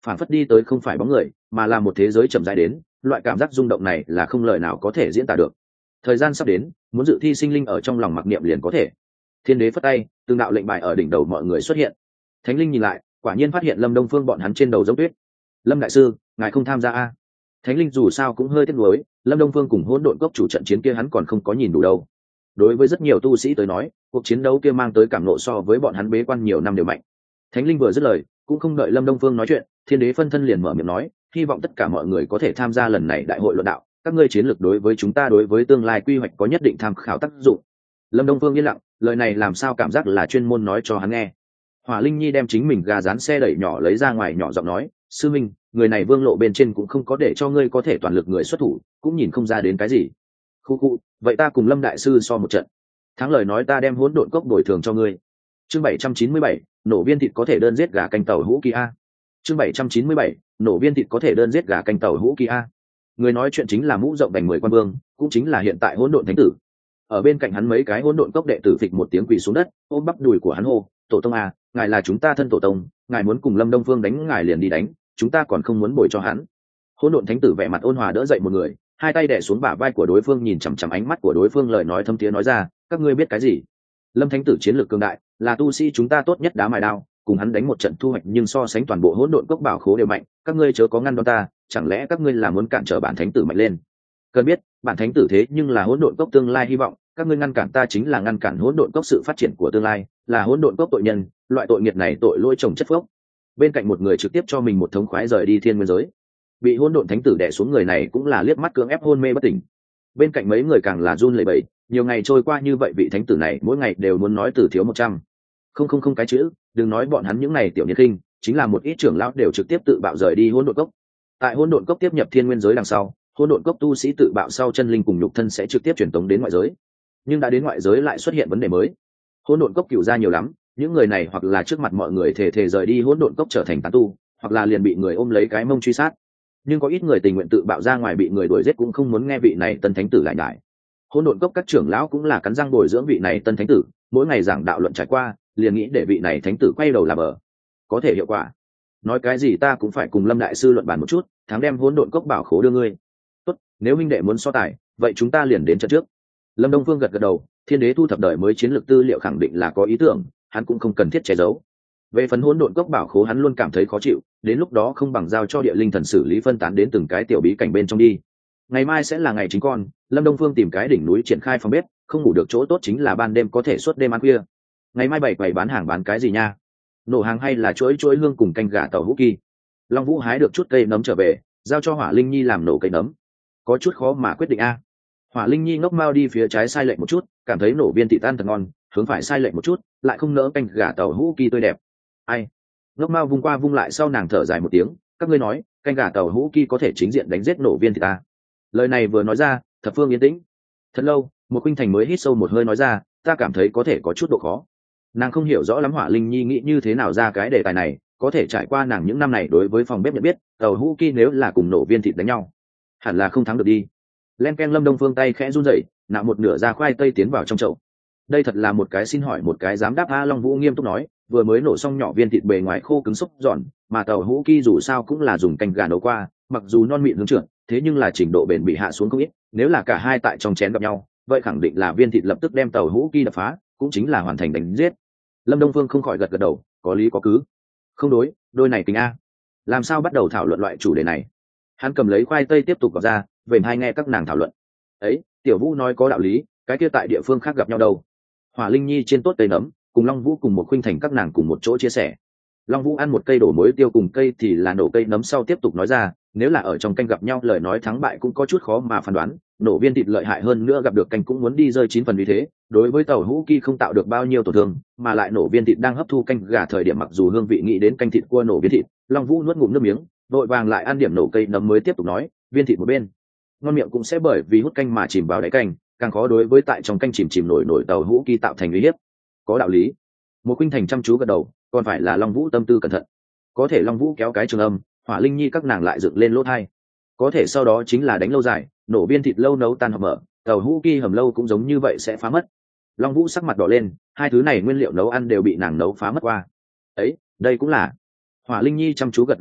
Speaker 1: phản phất đi tới không phải bóng người mà là một thế giới chậm rãi đến, loại cảm giác rung động này là không lời nào có thể diễn tả được. Thời gian sắp đến, muốn dự thi sinh linh ở trong lòng mặc niệm liền có thể. Thiên đế phất tay, từng đạo lệnh bài ở đỉnh đầu mọi người xuất hiện. Thánh linh nhìn lại, quả nhiên phát hiện Lâm Đông Phương bọn hắn trên đầu giống tuyết. Lâm đại sư, ngài không tham gia a? Thánh linh dù sao cũng hơi tiếc nuối, Lâm Đông Phương cùng hỗn độn cốc chủ trận chiến kia hắn còn không có nhìn đủ đâu. Đối với rất nhiều tu sĩ tới nói, cuộc chiến đấu kia mang tới cảm nộ so với bọn hắn bế quan nhiều năm đều mạnh. Thánh linh vừa dứt lời, cũng không đợi Lâm Đông Phương nói chuyện, thiên đế phân thân liền mở miệng nói, hy vọng tất cả mọi người có thể tham gia lần này đại hội luận đạo, các ngươi chiến lược đối với chúng ta đối với tương lai quy hoạch có nhất định tham khảo tác dụng. Lâm Đông Phương yên lặng, lời này làm sao cảm giác là chuyên môn nói cho hắn nghe. Hỏa Linh Nhi đem chính mình gà rán xe đẩy nhỏ lấy ra ngoài, nhỏ giọng nói, sư minh, người này vương lộ bên trên cũng không có để cho ngươi có thể toàn lực người xuất thủ, cũng nhìn không ra đến cái gì. Khu khu, vậy ta cùng Lâm đại sư so một trận, thắng lời nói ta đem hỗn độn cốc bồi thường cho ngươi. Chương bảy trăm chín mươi bảy, nổ viên thịt có thể đơn giết gà canh tàu hũ kia. Chương bảy trăm chín mươi bảy, nổ viên thịt có thể đơn giết gà canh tàu hũ kia. Người nói chuyện chính là mũ rộng đành mười quan vương, cũng chính là hiện tại hỗn độn thánh tử. Ở bên cạnh hắn mấy cái hỗn độn cốc đệ tử phịch một tiếng quỳ xuống đất, ôm bắp đùi của hắn hô, tổ tông à, ngài là chúng ta thân tổ tông, ngài muốn cùng Lâm Đông Phương đánh ngài liền đi đánh, chúng ta còn không muốn bồi cho hắn. Hỗn độn thánh tử vẻ mặt ôn hòa đỡ dậy một người, hai tay đè xuống bả vai của đối phương, nhìn chằm chằm ánh mắt của đối phương, lời nói thâm thiế nói ra, các ngươi biết cái gì? Lâm thánh tử chiến lược cường đại, là tu sĩ chúng ta tốt nhất đá mài đao, cùng hắn đánh một trận thu hoạch nhưng so sánh toàn bộ hỗn độn cốc bảo khố đều mạnh, các ngươi chớ có ngăn đón ta, chẳng lẽ các ngươi là muốn cản trở bản thánh tử mạnh lên? Cần biết, bản thánh tử thế nhưng là hỗn độn cốc tương lai hy vọng, các ngươi ngăn cản ta chính là ngăn cản hỗn độn cốc sự phát triển của tương lai, là hỗn độn cốc tội nhân, loại tội nghiệp này tội lỗi chồng chất phước. Bên cạnh một người trực tiếp cho mình một thống khoái rời đi thiên nguyên giới. Bị hỗn độn thánh tử đè xuống người này cũng là liếc mắt cưỡng ép hôn mê bất tỉnh. Bên cạnh mấy người càng là run lẩy bẩy, nhiều ngày trôi qua như vậy vị thánh tử này mỗi ngày đều muốn nói từ thiếu một trăm. Không không không cái chữ, đừng nói bọn hắn những này tiểu nhân khinh, chính là một ít trưởng lão đều trực tiếp tự bạo rời đi hỗn độn cốc. Tại hỗn độn cốc tiếp nhập thiên nguyên giới đằng sau, hỗn độn cốc tu sĩ tự bạo sau chân linh cùng nhục thân sẽ trực tiếp truyền tống đến ngoại giới. Nhưng đã đến ngoại giới lại xuất hiện vấn đề mới. Hỗn độn cốc cựu ra nhiều lắm, những người này hoặc là trước mặt mọi người thề thề rời đi hỗn độn cốc trở thành tán tu, hoặc là liền bị người ôm lấy cái mông truy sát. Nhưng có ít người tình nguyện tự bạo ra ngoài bị người đuổi giết cũng không muốn nghe vị này tân thánh tử lại nhải. Hỗn độn cốc các trưởng lão cũng là cắn răng bồi dưỡng vị này tân thánh tử, mỗi ngày giảng đạo luận trải qua, liền nghĩ để vị này thánh tử quay đầu làm bờ, có thể hiệu quả. Nói cái gì ta cũng phải cùng Lâm đại sư luận bàn một chút, thắng đem hỗn độn cốc bảo khố đưa ngươi. Tốt, nếu huynh đệ muốn so tài, vậy chúng ta liền đến trận trước. Lâm Đông Phương gật gật đầu, thiên đế thu thập đời mới chiến lược tư liệu khẳng định là có ý tưởng, hắn cũng không cần thiết che giấu. Về phần hỗn độn cốc bảo khố hắn luôn cảm thấy khó chịu, đến lúc đó không bằng giao cho địa linh thần xử lý phân tán đến từng cái tiểu bí cảnh bên trong đi. Ngày mai sẽ là ngày chính con, Lâm Đông Phương tìm cái đỉnh núi triển khai phòng bếp, không ngủ được chỗ tốt chính là ban đêm có thể suốt đêm ăn khuya. Ngày mai bảy quầy bán hàng bán cái gì nha? Nổ hàng hay là chuỗi chuỗi hương cùng canh gà tàu hũ kỳ? Long Vũ hái được chút cây nấm trở về, giao cho Hỏa Linh Nhi làm nổ cây nấm. Có chút khó mà quyết định a. Hỏa Linh Nhi ngốc mau đi phía trái sai lệch một chút, cảm thấy nổ viên thịt tan thật ngon, hướng phải sai lệch một chút, lại không nỡ canh gà tàu hũ kỳ tươi đẹp. Ai? Ngốc mau vung qua vung lại sau nàng thở dài một tiếng, các ngươi nói, canh gà tàu hũ kỳ có thể chính diện đánh giết nổ viên thịt ta. Lời này vừa nói ra, thập phương yên tĩnh. Thật lâu, một khuynh thành mới hít sâu một hơi nói ra, ta cảm thấy có thể có chút độ khó. Nàng không hiểu rõ lắm Hỏa Linh Nhi nghĩ như thế nào ra cái đề tài này, có thể trải qua nàng những năm này đối với phòng bếp nhận biết, tàu hũ kỳ nếu là cùng nổ viên thịt đánh nhau, hẳn là không thắng được đi. Len ken Lâm Đông Phương tay khẽ run rẩy, nạo một nửa ra khoai tây tiến vào trong chậu. Đây thật là một cái xin hỏi một cái dám đáp. A Long Vũ nghiêm túc nói, vừa mới nổ xong nhỏ viên thịt bề ngoài khô cứng xúc giòn, mà tàu hũ kỳ dù sao cũng là dùng canh gà nấu qua, mặc dù non mịn hướng trượt, thế nhưng là trình độ bền bị hạ xuống không ít, nếu là cả hai tại trong chén gặp nhau, vậy khẳng định là viên thịt lập tức đem tàu hũ kỳ đập phá, cũng chính là hoàn thành đánh giết. Lâm Đông Phương không khỏi gật gật đầu, có lý có cứ. Không đối, đôi này kính a. Làm sao bắt đầu thảo luận loại chủ đề này? Hắn cầm lấy khoai tây tiếp tục gọt ra, về hai nghe các nàng thảo luận. Ấy, Tiểu Vũ nói có đạo lý, cái kia tại địa phương khác gặp nhau đâu? Hỏa Linh Nhi trên tốt cây nấm, cùng Long Vũ cùng một khuynh thành các nàng cùng một chỗ chia sẻ. Long Vũ ăn một cây đổ muối tiêu cùng cây thì là nổ cây nấm sau tiếp tục nói ra, nếu là ở trong canh gặp nhau lời nói thắng bại cũng có chút khó mà phán đoán, nổ viên thịt lợi hại hơn nữa gặp được canh cũng muốn đi rơi chín phần vì thế, đối với tàu hũ kỳ không tạo được bao nhiêu tổn thương, mà lại nổ viên thịt đang hấp thu canh gà thời điểm mặc dù hương vị nghĩ đến canh thịt cua nổ viên thịt, Long Vũ nuốt ngụm nước miếng, vội vàng lại ăn điểm nổ cây nấm mới tiếp tục nói, viên thịt một bên, ngon miệng cũng sẽ bởi vì hút canh mà chìm vào đáy canh, càng khó đối với tại trong canh chìm chìm nổi nổi tàu hũ kỳ tạo thành uy hiếp. Có đạo lý. Một khuynh thành chăm chú gật đầu, còn phải là Long Vũ tâm tư cẩn thận. Có thể Long Vũ kéo cái trường âm, Hỏa Linh Nhi các nàng lại dựng lên lỗ thai. Có thể sau đó chính là đánh lâu dài, nổ viên thịt lâu nấu tan hầm mở, tàu hũ kỳ hầm lâu cũng giống như vậy sẽ phá mất. Long Vũ sắc mặt đỏ lên, hai thứ này nguyên liệu nấu ăn đều bị nàng nấu phá mất qua. Ấy, đây cũng là. Hỏa Linh Nhi chăm chú gật gật đầu,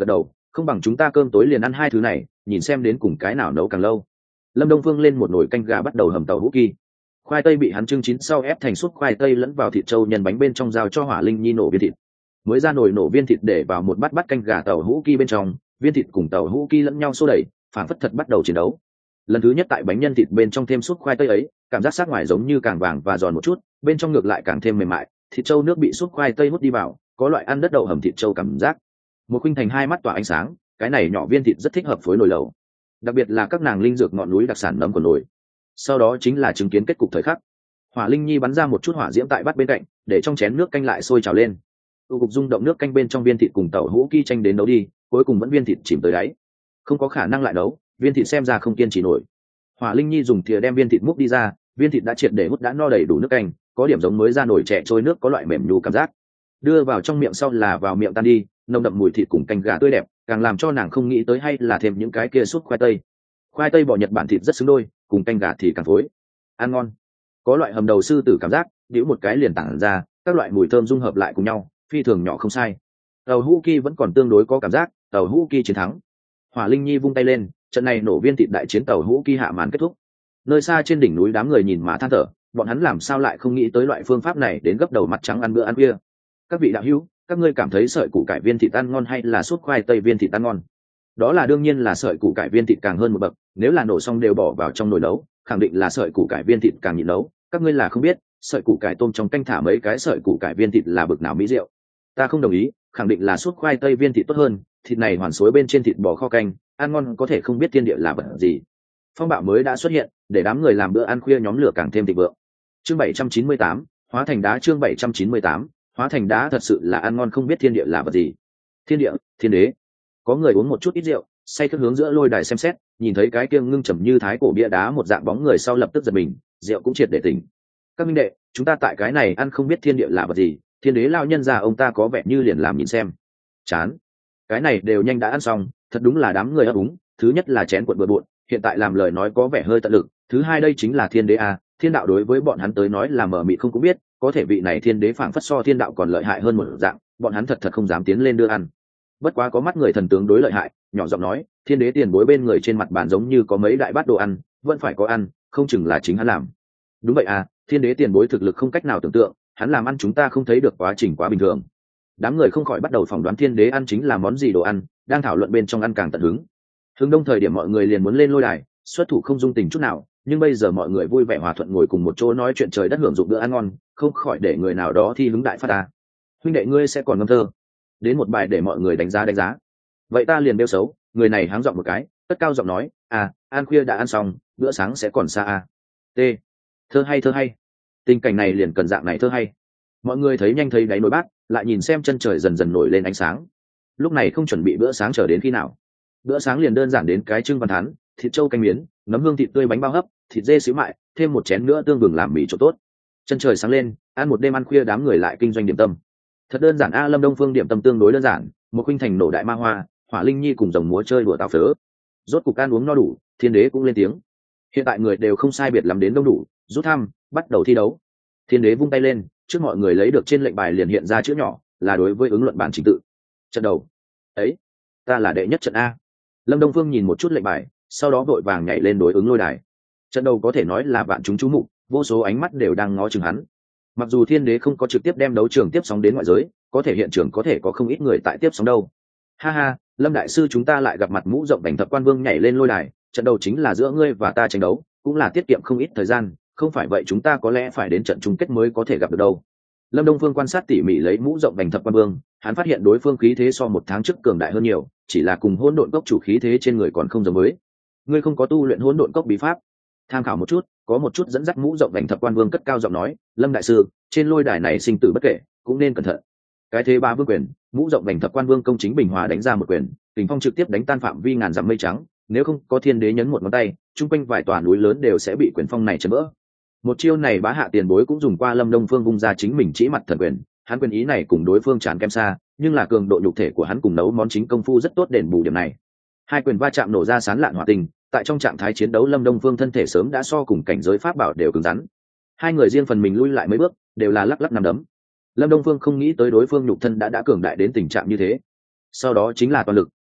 Speaker 1: không bằng chúng ta cơm tối liền ăn hai thứ này, nhìn xem đến cùng cái nào nấu càng lâu. Lâm Đông Phương lên một nồi canh gà bắt đầu hầm tàu hũ kỳ. Khoai tây bị hắn trưng chín sau ép thành súp khoai tây lẫn vào thịt trâu nhân bánh bên trong, giao cho Hỏa Linh Nhi nổ viên thịt. Mới ra nồi nổ viên thịt để vào một bát bát canh gà tàu hũ kỳ bên trong, viên thịt cùng tàu hũ kỳ lẫn nhau xô đẩy, phảng phất thật bắt đầu chiến đấu. Lần thứ nhất tại bánh nhân thịt bên trong thêm súp khoai tây ấy, cảm giác sắc ngoài giống như càng vàng và giòn một chút, bên trong ngược lại càng thêm mềm mại, thịt trâu nước bị súp khoai tây hút đi vào, có loại ăn đất đậu hầm thịt trâu cảm giác. Một Khuynh Thành hai mắt tỏa ánh sáng, cái này nhỏ viên thịt rất thích hợp với nồi lẩu, đặc biệt là các nàng linh dược ngọn núi đặc sản nấm của nồi. Sau đó chính là chứng kiến kết cục thời khắc. Hỏa Linh Nhi bắn ra một chút hỏa diễm tại bát bên cạnh, để trong chén nước canh lại sôi trào lên. Tu cục rung động, nước canh bên trong viên thịt cùng tàu hũ kỳ tranh đến đấu đi, cuối cùng vẫn viên thịt chìm tới đáy, không có khả năng lại đấu, viên thịt xem ra không kiên trì nổi. Hỏa Linh Nhi dùng thìa đem viên thịt múc đi ra, viên thịt đã triệt để hút đã no đầy đủ nước canh, có điểm giống mới ra nồi chè trôi nước, có loại mềm nhu cảm giác. Đưa vào trong miệng sau là vào miệng tan đi, nồng đậm mùi thịt cùng canh gà tươi đẹp, càng làm cho nàng không nghĩ tới hay là thêm những cái kia súp khoai tây. Khoai tây bò Nhật Bản thịt rất xứng đôi, cùng canh gà thì càng phối, ăn ngon. Có loại hầm đầu sư tử cảm giác, điếu một cái liền tản ra, các loại mùi thơm dung hợp lại cùng nhau, phi thường nhỏ không sai. Tàu hũ kỳ vẫn còn tương đối có cảm giác, tàu hũ kỳ chiến thắng. Hỏa Linh Nhi vung tay lên, trận này nổ viên thịt đại chiến tàu hũ kỳ hạ màn kết thúc. Nơi xa trên đỉnh núi đám người nhìn mà than thở, bọn hắn làm sao lại không nghĩ tới loại phương pháp này đến gấp đầu mặt trắng ăn bữa ăn khuya. Các vị đạo hữu, các ngươi cảm thấy sợi củ cải viên thịt ăn ngon hay là súp khoai tây viên thịt ăn ngon? Đó là đương nhiên là sợi củ cải viên thịt càng hơn một bậc, nếu là nổ xong đều bỏ vào trong nồi nấu, khẳng định là sợi củ cải viên thịt càng nhịn nấu. Các ngươi là không biết, sợi củ cải tôm trong canh thả mấy cái sợi củ cải viên thịt là bực nào mỹ diệu. Ta không đồng ý, khẳng định là súp khoai tây viên thịt tốt hơn, thịt này hoàn xối bên trên thịt bò kho canh, ăn ngon có thể không biết thiên địa là vật gì. Phong bạo mới đã xuất hiện, để đám người làm bữa ăn khuya nhóm lửa càng thêm thịnh vượng. Chương bảy trăm chín mươi tám, hóa thành đá. Chương bảy trăm chín mươi tám, hóa thành đá. Thật sự là ăn ngon không biết thiên địa là vật gì. Thiên địa, thiên đế. Có người uống một chút ít rượu, say thức hướng giữa lôi đài xem xét, nhìn thấy cái kia ngưng trầm như thái cổ bia đá một dạng bóng người sau lập tức giật mình, rượu cũng triệt để tỉnh. Các minh đệ, chúng ta tại cái này ăn không biết thiên địa là vật gì, thiên đế lao nhân già ông ta có vẻ như liền làm nhìn xem. Chán. Cái này đều nhanh đã ăn xong, thật đúng là đám người ấp úng. Thứ nhất là chén cuộn bừa bộn, hiện tại làm lời nói có vẻ hơi tận lực. Thứ hai đây chính là thiên đế a, thiên đạo đối với bọn hắn tới nói là mờ mịt không cũng biết, có thể vị này thiên đế phảng phất so thiên đạo còn lợi hại hơn một dạng, bọn hắn thật thật không dám tiến lên đưa ăn. Bất quá có mắt người thần tướng đối lợi hại, nhỏ giọng nói, thiên đế tiền bối bên người trên mặt bàn giống như có mấy đại bát đồ ăn, vẫn phải có ăn, không chừng là chính hắn làm. Đúng vậy à, thiên đế tiền bối thực lực không cách nào tưởng tượng, hắn làm ăn chúng ta không thấy được quá trình quá bình thường. Đám người không khỏi bắt đầu phỏng đoán thiên đế ăn chính là món gì đồ ăn, đang thảo luận bên trong ăn càng tận hứng. Hướng đông thời điểm mọi người liền muốn lên lôi đài, xuất thủ không dung tình chút nào, nhưng bây giờ mọi người vui vẻ hòa thuận ngồi cùng một chỗ nói chuyện trời đất, hưởng dụng bữa ăn ngon, không khỏi để người nào đó thi hứng đại phát ta. Huynh đệ ngươi sẽ còn ngâm thơ, đến một bài để mọi người đánh giá đánh giá. Vậy ta liền đeo xấu, người này háng giọng một cái, cất cao giọng nói, à, ăn khuya đã ăn xong, bữa sáng sẽ còn xa à. T. Thơ hay thơ hay. Tình cảnh này liền cần dạng này thơ hay. Mọi người thấy nhanh thấy đáy nồi bát, lại nhìn xem chân trời dần dần nổi lên ánh sáng. Lúc này không chuẩn bị bữa sáng chờ đến khi nào. Bữa sáng liền đơn giản đến cái trưng văn thán, thịt trâu canh miến, nấm hương thịt tươi bánh bao hấp, thịt dê xíu mại, thêm một chén nữa tương vừng làm mì chỗ tốt. Chân trời sáng lên, ăn một đêm ăn khuya đám người lại kinh doanh điểm tâm. Thật đơn giản a. Lâm Đông Phương điểm tâm tương đối đơn giản, một Khuynh Thành nổ đại ma hoa, Hỏa Linh Nhi cùng rồng múa chơi đùa tào phớ. Rốt cục ăn uống no đủ, thiên đế cũng lên tiếng. Hiện tại người đều không sai biệt lắm đến đông đủ, rút thăm, bắt đầu thi đấu. Thiên đế vung tay lên, trước mọi người lấy được trên lệnh bài liền hiện ra chữ nhỏ, là đối với ứng luận bản trình tự. Trận đầu. Ấy, ta là đệ nhất trận a. Lâm Đông Phương nhìn một chút lệnh bài, sau đó vội vàng nhảy lên đối ứng lôi đài. Trận đầu có thể nói là vạn chúng chú mục, vô số ánh mắt đều đang ngó chừng hắn. Mặc dù thiên đế không có trực tiếp đem đấu trường tiếp sóng đến ngoại giới, có thể hiện trường có thể có không ít người tại tiếp sóng đâu. Ha ha, Lâm đại sư chúng ta lại gặp mặt mũ rộng đành thập quan vương nhảy lên lôi đài, trận đầu chính là giữa ngươi và ta tranh đấu, cũng là tiết kiệm không ít thời gian, không phải vậy chúng ta có lẽ phải đến trận chung kết mới có thể gặp được đâu. Lâm Đông Phương quan sát tỉ mỉ lấy mũ rộng đành thập quan vương, hắn phát hiện đối phương khí thế so một tháng trước cường đại hơn nhiều, chỉ là cùng hỗn độn cốc chủ khí thế trên người còn không giống với. Ngươi không có tu luyện hỗn độn cốc bí pháp? Tham khảo một chút, có một chút dẫn dắt mũ rộng đành thập quan vương cất cao giọng nói, Lâm đại sư, trên lôi đài này sinh tử bất kể, cũng nên cẩn thận. Cái thế ba vương quyền, mũ rộng đành thập quan vương công chính bình hòa đánh ra một quyền, kình phong trực tiếp đánh tan phạm vi ngàn dặm mây trắng, nếu không có thiên đế nhấn một ngón tay, chung quanh vài tòa núi lớn đều sẽ bị quyền phong này chấn vỡ. Một chiêu này bá hạ tiền bối cũng dùng qua. Lâm Đông Phương vung ra chính mình chỉ mặt thần quyền, hắn quyền ý này cùng đối phương chán kém xa, nhưng là cường độ nhục thể của hắn cùng nấu món chính công phu rất tốt đền bù điểm này. Hai quyền va chạm nổ ra sán lạn hỏa tình, tại trong trạng thái chiến đấu Lâm Đông Phương thân thể sớm đã so cùng cảnh giới pháp bảo đều cứng rắn. Hai người riêng phần mình lui lại mấy bước, đều là lắc lắc nằm đấm. Lâm Đông Phương không nghĩ tới đối phương nhục thân đã đã cường đại đến tình trạng như thế. Sau đó chính là toàn lực,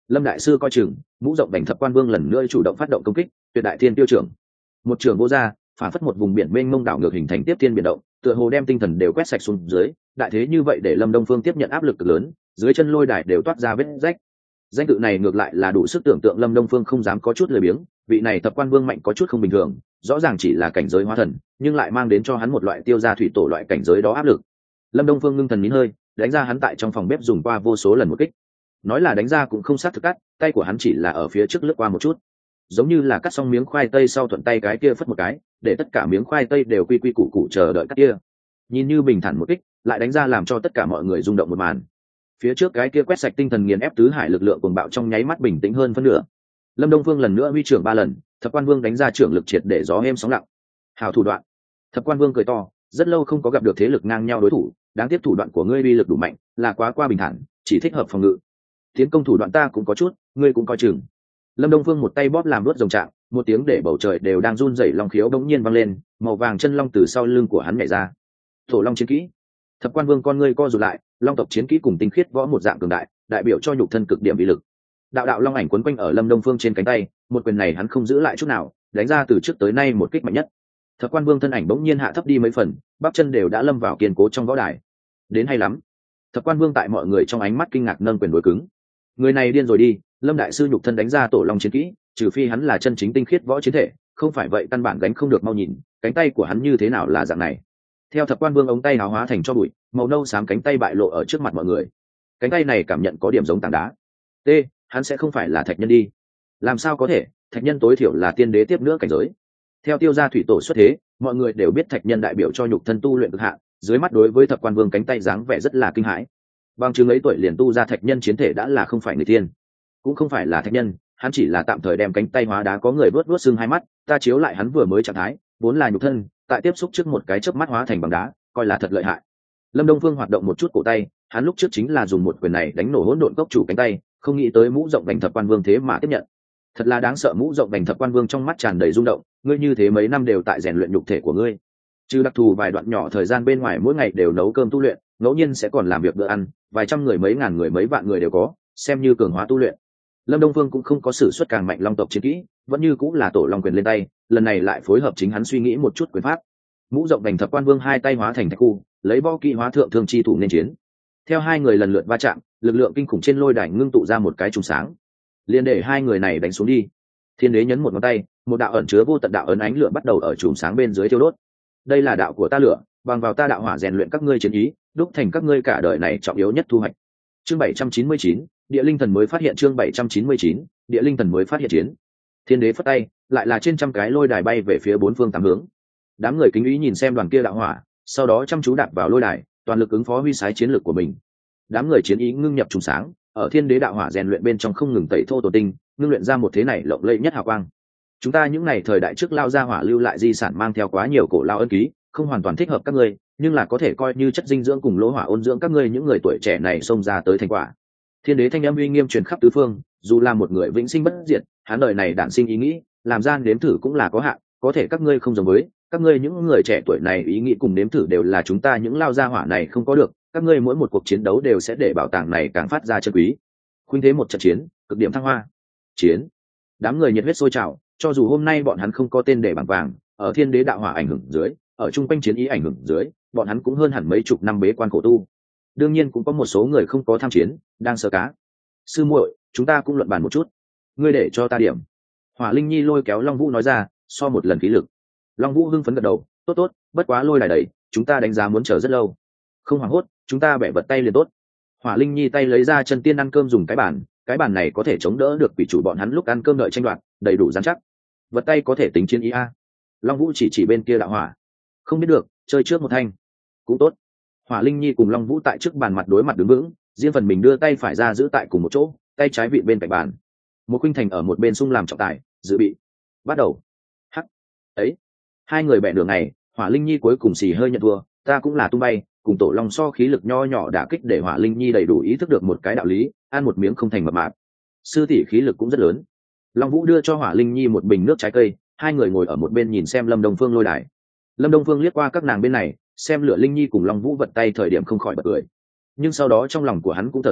Speaker 1: Lâm đại sư coi chừng, mũ rộng bành thập quan vương lần nữa chủ động phát động công kích, tuyệt đại thiên tiêu trưởng. Một trường vô ra, phản phất một vùng biển mênh mông đảo ngược hình thành tiếp thiên biển động, tựa hồ đem tinh thần đều quét sạch xuống dưới, đại thế như vậy để Lâm Đông Phương tiếp nhận áp lực cực lớn, dưới chân lôi đài đều toát ra vết rách. Danh tự này ngược lại là đủ sức tưởng tượng Lâm Đông Phương không dám có chút lười biếng, vị này thập quan vương mạnh có chút không bình thường, rõ ràng chỉ là cảnh giới hóa thần, nhưng lại mang đến cho hắn một loại tiêu gia thủy tổ loại cảnh giới đó áp lực. Lâm Đông Phương ngưng thần nín hơi, đánh ra hắn tại trong phòng bếp dùng qua vô số lần một kích. Nói là đánh ra cũng không sát thực cắt, tay của hắn chỉ là ở phía trước lướt qua một chút, giống như là cắt xong miếng khoai tây sau thuận tay cái kia phất một cái, để tất cả miếng khoai tây đều quy quy củ củ chờ đợi cắt kia. Nhìn như bình thản một kích, lại đánh ra làm cho tất cả mọi người rung động một màn. Phía trước cái kia quét sạch tinh thần nghiền ép tứ hải lực lượng cuồng bạo trong nháy mắt bình tĩnh hơn phân nửa. Lâm Đông Phương lần nữa huy trưởng ba lần, thập quan vương đánh ra trưởng lực triệt để gió êm sóng lặng. Hào thủ đoạn. Thập quan vương cười to, rất lâu không có gặp được thế lực ngang nhau đối thủ, đáng tiếc thủ đoạn của ngươi uy lực đủ mạnh, là quá qua bình thản, chỉ thích hợp phòng ngự. Tiến công thủ đoạn ta cũng có chút, ngươi cũng coi chừng. Lâm Đông Phương một tay bóp làm đuốt rồng trạng, một tiếng để bầu trời đều đang run rẩy long khiếu bỗng nhiên vang lên, màu vàng chân long từ sau lưng của hắn nhảy ra. Tổ long chiến kỹ. Thập quan vương con ngươi co rụt lại, long tộc chiến kỹ cùng tinh khiết võ một dạng cường đại, đại biểu cho nhục thân cực điểm uy lực. Đạo đạo long ảnh quấn quanh ở Lâm Đông Phương trên cánh tay, một quyền này hắn không giữ lại chút nào, đánh ra từ trước tới nay một kích mạnh nhất. Thập quan vương thân ảnh bỗng nhiên hạ thấp đi mấy phần, bắp chân đều đã lâm vào kiên cố trong võ đài. Đến hay lắm. Thập quan vương tại mọi người trong ánh mắt kinh ngạc nâng quyền đối cứng. Người này điên rồi đi, Lâm đại sư nhục thân đánh ra tổ long chiến kỹ, trừ phi hắn là chân chính tinh khiết võ chiến thể, không phải vậy căn bản gánh không được. Mau nhìn, cánh tay của hắn như thế nào là dạng này. Theo thập quan vương ống tay háo hóa thành cho bụi, màu nâu xám cánh tay bại lộ ở trước mặt mọi người. Cánh tay này cảm nhận có điểm giống tảng đá. T, hắn sẽ không phải là thạch nhân đi. Làm sao có thể, thạch nhân tối thiểu là tiên đế tiếp nữa cảnh giới. Theo tiêu gia thủy tổ xuất thế, mọi người đều biết thạch nhân đại biểu cho nhục thân tu luyện cực hạn, dưới mắt đối với thập quan vương cánh tay dáng vẻ rất là kinh hãi. Bằng chứng ấy tuổi liền tu ra thạch nhân chiến thể đã là không phải người tiên, cũng không phải là thạch nhân, hắn chỉ là tạm thời đem cánh tay hóa đá có người vớt vớt xương hai mắt, ta chiếu lại hắn vừa mới trạng thái, vốn là nhục thân, tại tiếp xúc trước một cái chớp mắt hóa thành bằng đá, coi là thật lợi hại. Lâm Đông Phương hoạt động một chút cổ tay, hắn lúc trước chính là dùng một quyền này đánh nổ hỗn độn cốc chủ cánh tay, không nghĩ tới mũ rộng vành thập quan vương thế mà tiếp nhận. Thật là đáng sợ. Mũ rộng vành thập quan vương trong mắt tràn đầy rung động, ngươi như thế mấy năm đều tại rèn luyện nhục thể của ngươi, trừ đặc thù vài đoạn nhỏ thời gian bên ngoài mỗi ngày đều nấu cơm tu luyện, ngẫu nhiên sẽ còn làm việc bữa ăn, vài trăm người mấy ngàn người mấy vạn người đều có, xem như cường hóa tu luyện. Lâm Đông Phương cũng không có sử xuất càng mạnh long tộc chiến kỹ, vẫn như cũng là tổ long quyền lên tay, lần này lại phối hợp chính hắn suy nghĩ một chút quyền pháp. Mũ rộng vành thập quan vương hai tay hóa thành thạch khu, lấy võ kỹ hóa thượng thương chi thủ nên chiến. Theo hai người lần lượt va chạm, lực lượng kinh khủng trên lôi đài ngưng tụ ra một cái trùng sáng, liền để hai người này đánh xuống đi. Thiên đế nhấn một ngón tay, một đạo ẩn chứa vô tận đạo ấn ánh lửa bắt đầu ở trùng sáng bên dưới thiêu đốt. Đây là đạo của ta lửa, bằng vào ta đạo hỏa rèn luyện các ngươi chiến ý, đúc thành các ngươi cả đời này trọng yếu nhất thu hoạch. Chương bảy trăm chín mươi chín, địa linh thần mới phát hiện. Chương bảy trăm chín mươi chín, địa linh thần mới phát hiện chiến. Thiên đế phất tay, lại là trên trăm cái lôi đài bay về phía bốn phương tám hướng. Đám người kính ý nhìn xem đoàn kia đạo hỏa, sau đó chăm chú đạp vào lôi đài, toàn lực ứng phó huy sái chiến lược của mình. Đám người chiến ý ngưng nhập trùng sáng, ở thiên đế đạo hỏa rèn luyện bên trong không ngừng tẩy thô tổ tinh, ngưng luyện ra một thế này lộng lẫy nhất hào quang. Chúng ta những ngày thời đại trước lao ra hỏa lưu lại di sản mang theo quá nhiều cổ lao ân ký, không hoàn toàn thích hợp các ngươi, nhưng là có thể coi như chất dinh dưỡng cùng lỗ hỏa ôn dưỡng các ngươi những người tuổi trẻ này xông ra tới thành quả. Thiên đế thanh âm uy nghiêm truyền khắp tứ phương, dù là một người vĩnh sinh bất diệt, hắn đời này đản sinh ý nghĩ, làm gian nếm thử cũng là có hạn, có thể các ngươi không giống với, các ngươi những người trẻ tuổi này ý nghĩ cùng nếm thử đều là chúng ta những lao gia hỏa này không có được, các ngươi mỗi một cuộc chiến đấu đều sẽ để bảo tàng này càng phát ra chân quý. Khuynh thế một trận chiến, cực điểm thăng hoa. Chiến. Đám người nhiệt huyết sôi trào, cho dù hôm nay bọn hắn không có tên để bảng vàng, ở thiên đế đạo hỏa ảnh hưởng dưới, ở trung quanh chiến ý ảnh hưởng dưới, bọn hắn cũng hơn hẳn mấy chục năm bế quan khổ tu. Đương nhiên cũng có một số người không có tham chiến, đang sơ cá. Sư muội, chúng ta cũng luận bàn một chút. Ngươi để cho ta điểm. Hỏa Linh Nhi lôi kéo Long Vũ nói ra, so một lần khí lực. Long Vũ hưng phấn gật đầu, tốt tốt, bất quá lôi đài đầy, chúng ta đánh giá muốn chờ rất lâu. Không hoảng hốt, chúng ta bẻ vật tay liền tốt. Hỏa Linh Nhi tay lấy ra chân tiên ăn cơm dùng cái bàn, cái bàn này có thể chống đỡ được quỷ chủ bọn hắn lúc ăn cơm đợi tranh đoạt, đầy đủ dán chắc. Vật tay có thể tính chiến ý a. Long Vũ chỉ chỉ bên kia đạo hỏa. Không biết được, chơi trước một thanh. Cũng tốt. Hỏa Linh Nhi cùng Long Vũ tại trước bàn mặt đối mặt đứng vững, riêng phần mình đưa tay phải ra giữ tại cùng một chỗ, tay trái vị bên cạnh bàn. Một Khuynh Thành ở một bên sung làm trọng tài, dự bị. Bắt đầu. Hắc. Ấy. Hai người bẻ đường này, Hỏa Linh Nhi cuối cùng xì hơi nhận thua, ta cũng là tung bay, cùng tổ long so khí lực nho nhỏ đả kích để Hỏa Linh Nhi đầy đủ ý thức được một cái đạo lý, ăn một miếng không thành mập mạp. Sư tỷ khí lực cũng rất lớn. Long Vũ đưa cho Hỏa Linh Nhi một bình nước trái cây, hai người ngồi ở một bên nhìn xem Lâm Đông Phương lôi đài. Lâm Đông Phương liếc qua các nàng bên này, xem Lửa Linh Nhi cùng Long Vũ vật tay thời điểm không khỏi bật cười. Nhưng sau đó trong lòng của hắn cũng thở dài,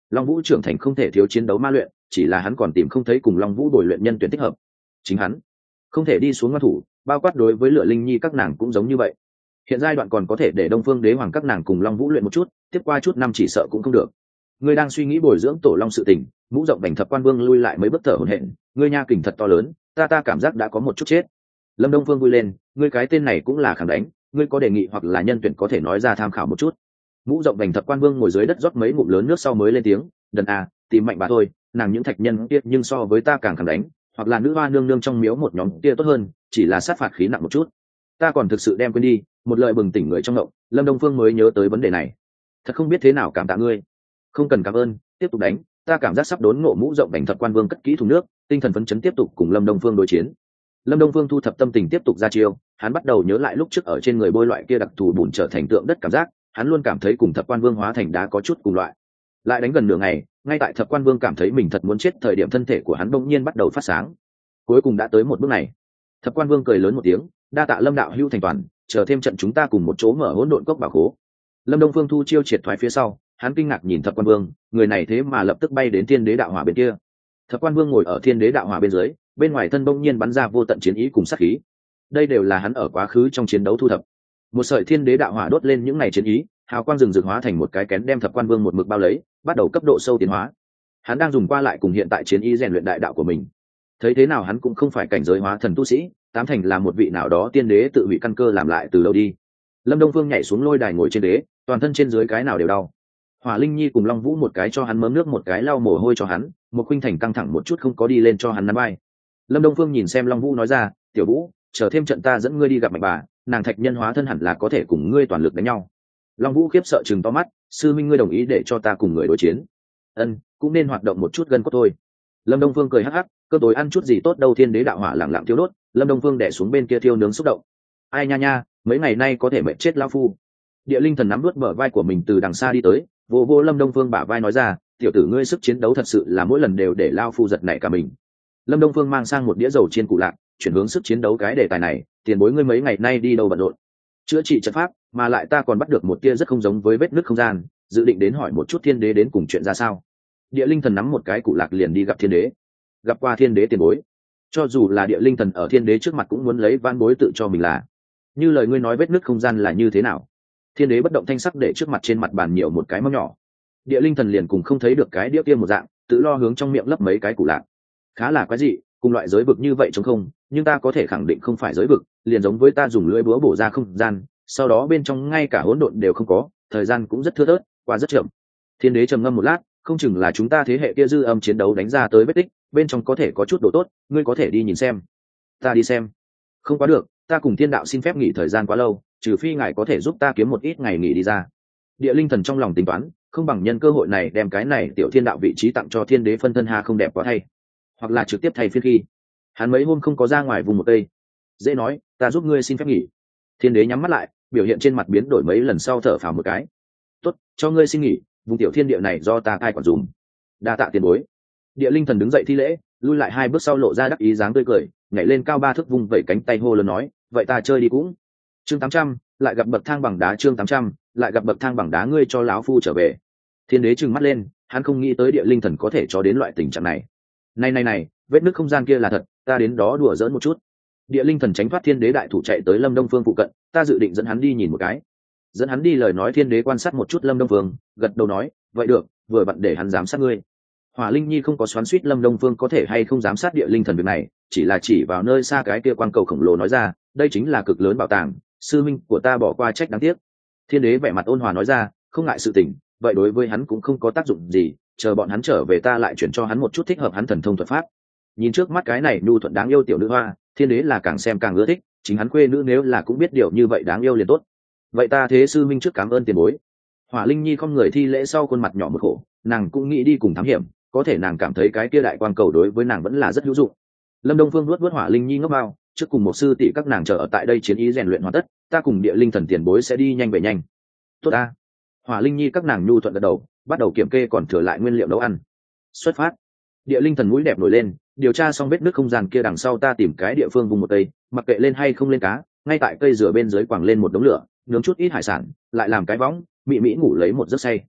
Speaker 1: Long Vũ trưởng thành không thể thiếu chiến đấu ma luyện, chỉ là hắn còn tìm không thấy cùng Long Vũ bồi luyện nhân tuyển thích hợp. Chính hắn không thể đi xuống ngoan thủ, bao quát đối với Lựa Linh Nhi các nàng cũng giống như vậy. Hiện giai đoạn còn có thể để Đông Phương Đế Hoàng các nàng cùng Long Vũ luyện một chút, tiếp qua chút năm chỉ sợ cũng không được. Ngươi đang suy nghĩ bồi dưỡng tổ long sự tình, Mũ Rộng Vành Thập Quan Vương lui lại mấy bước thở hổn hển, ngươi nha kình thật to lớn, ta ta cảm giác đã có một chút chết. Lâm Đông Phương vui lên, ngươi cái tên này cũng là khẳng đánh, ngươi có đề nghị hoặc là nhân tuyển có thể nói ra tham khảo một chút. Mũ Rộng Vành Thập Quan Vương ngồi dưới đất rót mấy ngụm lớn nước sau mới lên tiếng, đần à, tìm mạnh bà thôi, nàng những thạch nhân kia nhưng so với ta càng khẳng đánh, hoặc là nữ hoa nương nương trong miếu một nhóm kia tốt hơn, chỉ là sát phạt khí nặng một chút. Ta còn thực sự đem quên đi, một lời bừng tỉnh người trong động, Lâm Đông Phương mới nhớ tới vấn đề này. Thật không biết thế nào cảm tạ ngươi. Không cần cảm ơn, tiếp tục đánh, ta cảm giác sắp đốn ngộ. Mũ Rộng Vành Thập Quan Vương cất kỹ thùng nước, tinh thần phấn chấn tiếp tục cùng Lâm Đông Phương đối chiến. Lâm Đông Phương thu thập tâm tình tiếp tục ra chiêu, hắn bắt đầu nhớ lại lúc trước ở trên người bôi loại kia đặc thù bùn trở thành tượng đất cảm giác, hắn luôn cảm thấy cùng Thập Quan Vương hóa thành đá có chút cùng loại. Lại đánh gần nửa ngày, ngay tại Thập Quan Vương cảm thấy mình thật muốn chết thời điểm, thân thể của hắn bỗng nhiên bắt đầu phát sáng. Cuối cùng đã tới một bước này. Thập Quan Vương cười lớn một tiếng, đa tạ Lâm đạo hữu thành toàn, chờ thêm trận chúng ta cùng một chỗ mở hỗn độn cốc bảo khố. Lâm Đông Phương thu chiêu triệt thoái phía sau, hắn kinh ngạc nhìn Thập Quan Vương, người này thế mà lập tức bay đến Thiên Đế Đạo Hỏa bên kia. Thập Quan Vương ngồi ở Thiên Đế Đạo Hỏa bên dưới, bên ngoài thân bỗng nhiên bắn ra vô tận chiến ý cùng sát khí. Đây đều là hắn ở quá khứ trong chiến đấu thu thập. Một sợi Thiên Đế Đạo Hỏa đốt lên những ngày chiến ý, hào quang rừng rực hóa thành một cái kén đem Thập Quan Vương một mực bao lấy, bắt đầu cấp độ sâu tiến hóa. Hắn đang dùng qua lại cùng hiện tại chiến ý rèn luyện đại đạo của mình. Thấy thế nào hắn cũng không phải cảnh giới hóa thần tu sĩ, tám thành là một vị nào đó tiên đế tự hủy căn cơ làm lại từ lâu đi. Lâm Đông Phương nhảy xuống lôi đài ngồi trên đế, toàn thân trên dưới cái nào đều đau. Hỏa Linh Nhi cùng Long Vũ một cái cho hắn mớm nước, một cái lau mồ hôi cho hắn, một khuynh thành căng thẳng một chút không có đi lên cho hắn nắn bay. Lâm Đông Phương nhìn xem Long Vũ nói ra, tiểu Vũ, chờ thêm trận ta dẫn ngươi đi gặp mạnh bà, nàng thạch nhân hóa thân hẳn là có thể cùng ngươi toàn lực đánh nhau. Long Vũ khiếp sợ chừng to mắt, sư minh ngươi đồng ý để cho ta cùng người đối chiến? Ân, cũng nên hoạt động một chút gân cốt thôi. Lâm Đông Phương cười hắc hắc, cơ tối ăn chút gì tốt đâu. Thiên Đế Đạo Hỏa lặng lặng thiêu đốt, Lâm Đông Phương đè xuống bên kia thiêu nướng xúc động. Ai nha nha, mấy ngày nay có thể mệt chết lão phu. Địa Linh Thần nắm nuốt bờ vai của mình từ đằng xa đi tới, vô vô Lâm Đông Phương bả vai nói ra, tiểu tử ngươi sức chiến đấu thật sự là mỗi lần đều để lão phu giật nảy cả mình. Lâm Đông Phương mang sang một đĩa dầu chiên cụ lạc, chuyển hướng sức chiến đấu cái đề tài này, tiền bối ngươi mấy ngày nay đi đâu bận rộn? Chữa trị trận pháp, mà lại ta còn bắt được một tia rất không giống với vết nứt không gian, dự định đến hỏi một chút Thiên Đế đến cùng chuyện ra sao. Địa Linh Thần nắm một cái cụ lạc liền đi gặp Thiên Đế. Gặp qua Thiên Đế tiền bối. Cho dù là Địa Linh Thần ở Thiên Đế trước mặt cũng muốn lấy van bối tự cho mình là. Như lời ngươi nói vết nứt không gian là như thế nào? Thiên Đế bất động thanh sắc để trước mặt trên mặt bàn nhiều một cái móc nhỏ. Địa Linh Thần liền cùng không thấy được cái đĩa kia một dạng, tự lo hướng trong miệng lấp mấy cái cụ lạc. Khá là quái dị, cùng loại giới vực như vậy trống không, nhưng ta có thể khẳng định không phải giới vực, liền giống với ta dùng lưỡi búa bổ ra không gian, sau đó bên trong ngay cả hỗn độn đều không có, thời gian cũng rất thưa thớt, qua rất chậm. Thiên Đế trầm ngâm một lát, không chừng là chúng ta thế hệ kia dư âm chiến đấu đánh ra tới vết tích, bên trong có thể có chút độ tốt, ngươi có thể đi nhìn xem. Ta đi xem. Không quá được, ta cùng Thiên đạo xin phép nghỉ thời gian quá lâu, trừ phi ngài có thể giúp ta kiếm một ít ngày nghỉ đi ra. Địa Linh Thần trong lòng tính toán, không bằng nhân cơ hội này đem cái này tiểu Thiên đạo vị trí tặng cho Thiên Đế phân thân ha không đẹp quá thay, hoặc là trực tiếp thay phiên khi hắn mấy hôm không có ra ngoài vùng một cây. Dễ nói, ta giúp ngươi xin phép nghỉ. Thiên Đế nhắm mắt lại, biểu hiện trên mặt biến đổi mấy lần sau thở phào một cái. Tốt, cho ngươi xin nghỉ, vùng tiểu thiên địa này do ta ai quản dùm. Đa tạ tiền bối. Địa Linh Thần đứng dậy thi lễ, lui lại hai bước sau lộ ra đắc ý dáng tươi cười, nhảy lên cao ba thước vung vẩy cánh tay hô lớn nói, vậy ta chơi đi cũng. Chương tám trăm, lại gặp bậc thang bằng đá. Chương tám trăm, lại gặp bậc thang bằng đá, ngươi cho lão phu trở về. Thiên Đế trừng mắt lên, hắn không nghĩ tới Địa Linh Thần có thể cho đến loại tình trạng này. Này này này, vết nứt không gian kia là thật, ta đến đó đùa giỡn một chút. Địa Linh Thần tránh thoát Thiên Đế đại thủ chạy tới Lâm Đông Phương phụ cận, ta dự định dẫn hắn đi nhìn một cái. Dẫn hắn đi lời nói Thiên Đế quan sát một chút Lâm Đông Phương, gật đầu nói, vậy được, vừa vặn để hắn giám sát ngươi. Hỏa Linh Nhi không có xoắn xuýt Lâm Đông Phương có thể hay không giám sát Địa Linh Thần việc này, chỉ là chỉ vào nơi xa cái kia quang cầu khổng lồ nói ra, đây chính là cực lớn bảo tàng, sư minh của ta bỏ qua trách đáng tiếc. Thiên Đế vẻ mặt ôn hòa nói ra, không ngại sự tình, vậy đối với hắn cũng không có tác dụng gì, chờ bọn hắn trở về ta lại chuyển cho hắn một chút thích hợp hắn thần thông thuật pháp. Nhìn trước mắt cái này nhu thuận đáng yêu tiểu nữ hoa, Thiên Đế là càng xem càng ưa thích, chính hắn quê nữ nếu là cũng biết điều như vậy đáng yêu liền tốt. Vậy ta thế sư minh trước cảm ơn tiền bối. Hỏa Linh Nhi không người thi lễ sau khuôn mặt nhỏ một khổ, nàng cũng nghĩ đi cùng thám hiểm, có thể nàng cảm thấy cái kia đại quang cầu đối với nàng vẫn là rất hữu dụng. Lâm Đông Phương nuốt nuốt Hỏa Linh Nhi ngốc bao, trước cùng một sư tỷ các nàng chờ ở tại đây chiến ý rèn luyện hoàn tất, ta cùng Địa Linh Thần tiền bối sẽ đi nhanh về nhanh. Tốt ta. Hỏa Linh Nhi các nàng nhu thuận gật đầu, bắt đầu kiểm kê còn thừa lại nguyên liệu nấu ăn. Xuất phát. Địa Linh Thần mũi đẹp nổi lên, điều tra xong vết nước không gian kia đằng sau ta tìm cái địa phương vùng một cây, mặc kệ lên hay không lên cá, ngay tại cây dừa bên dưới quẳng lên một đống lửa, nướng chút ít hải sản, lại làm cái võng, mị mỹ ngủ lấy một giấc say.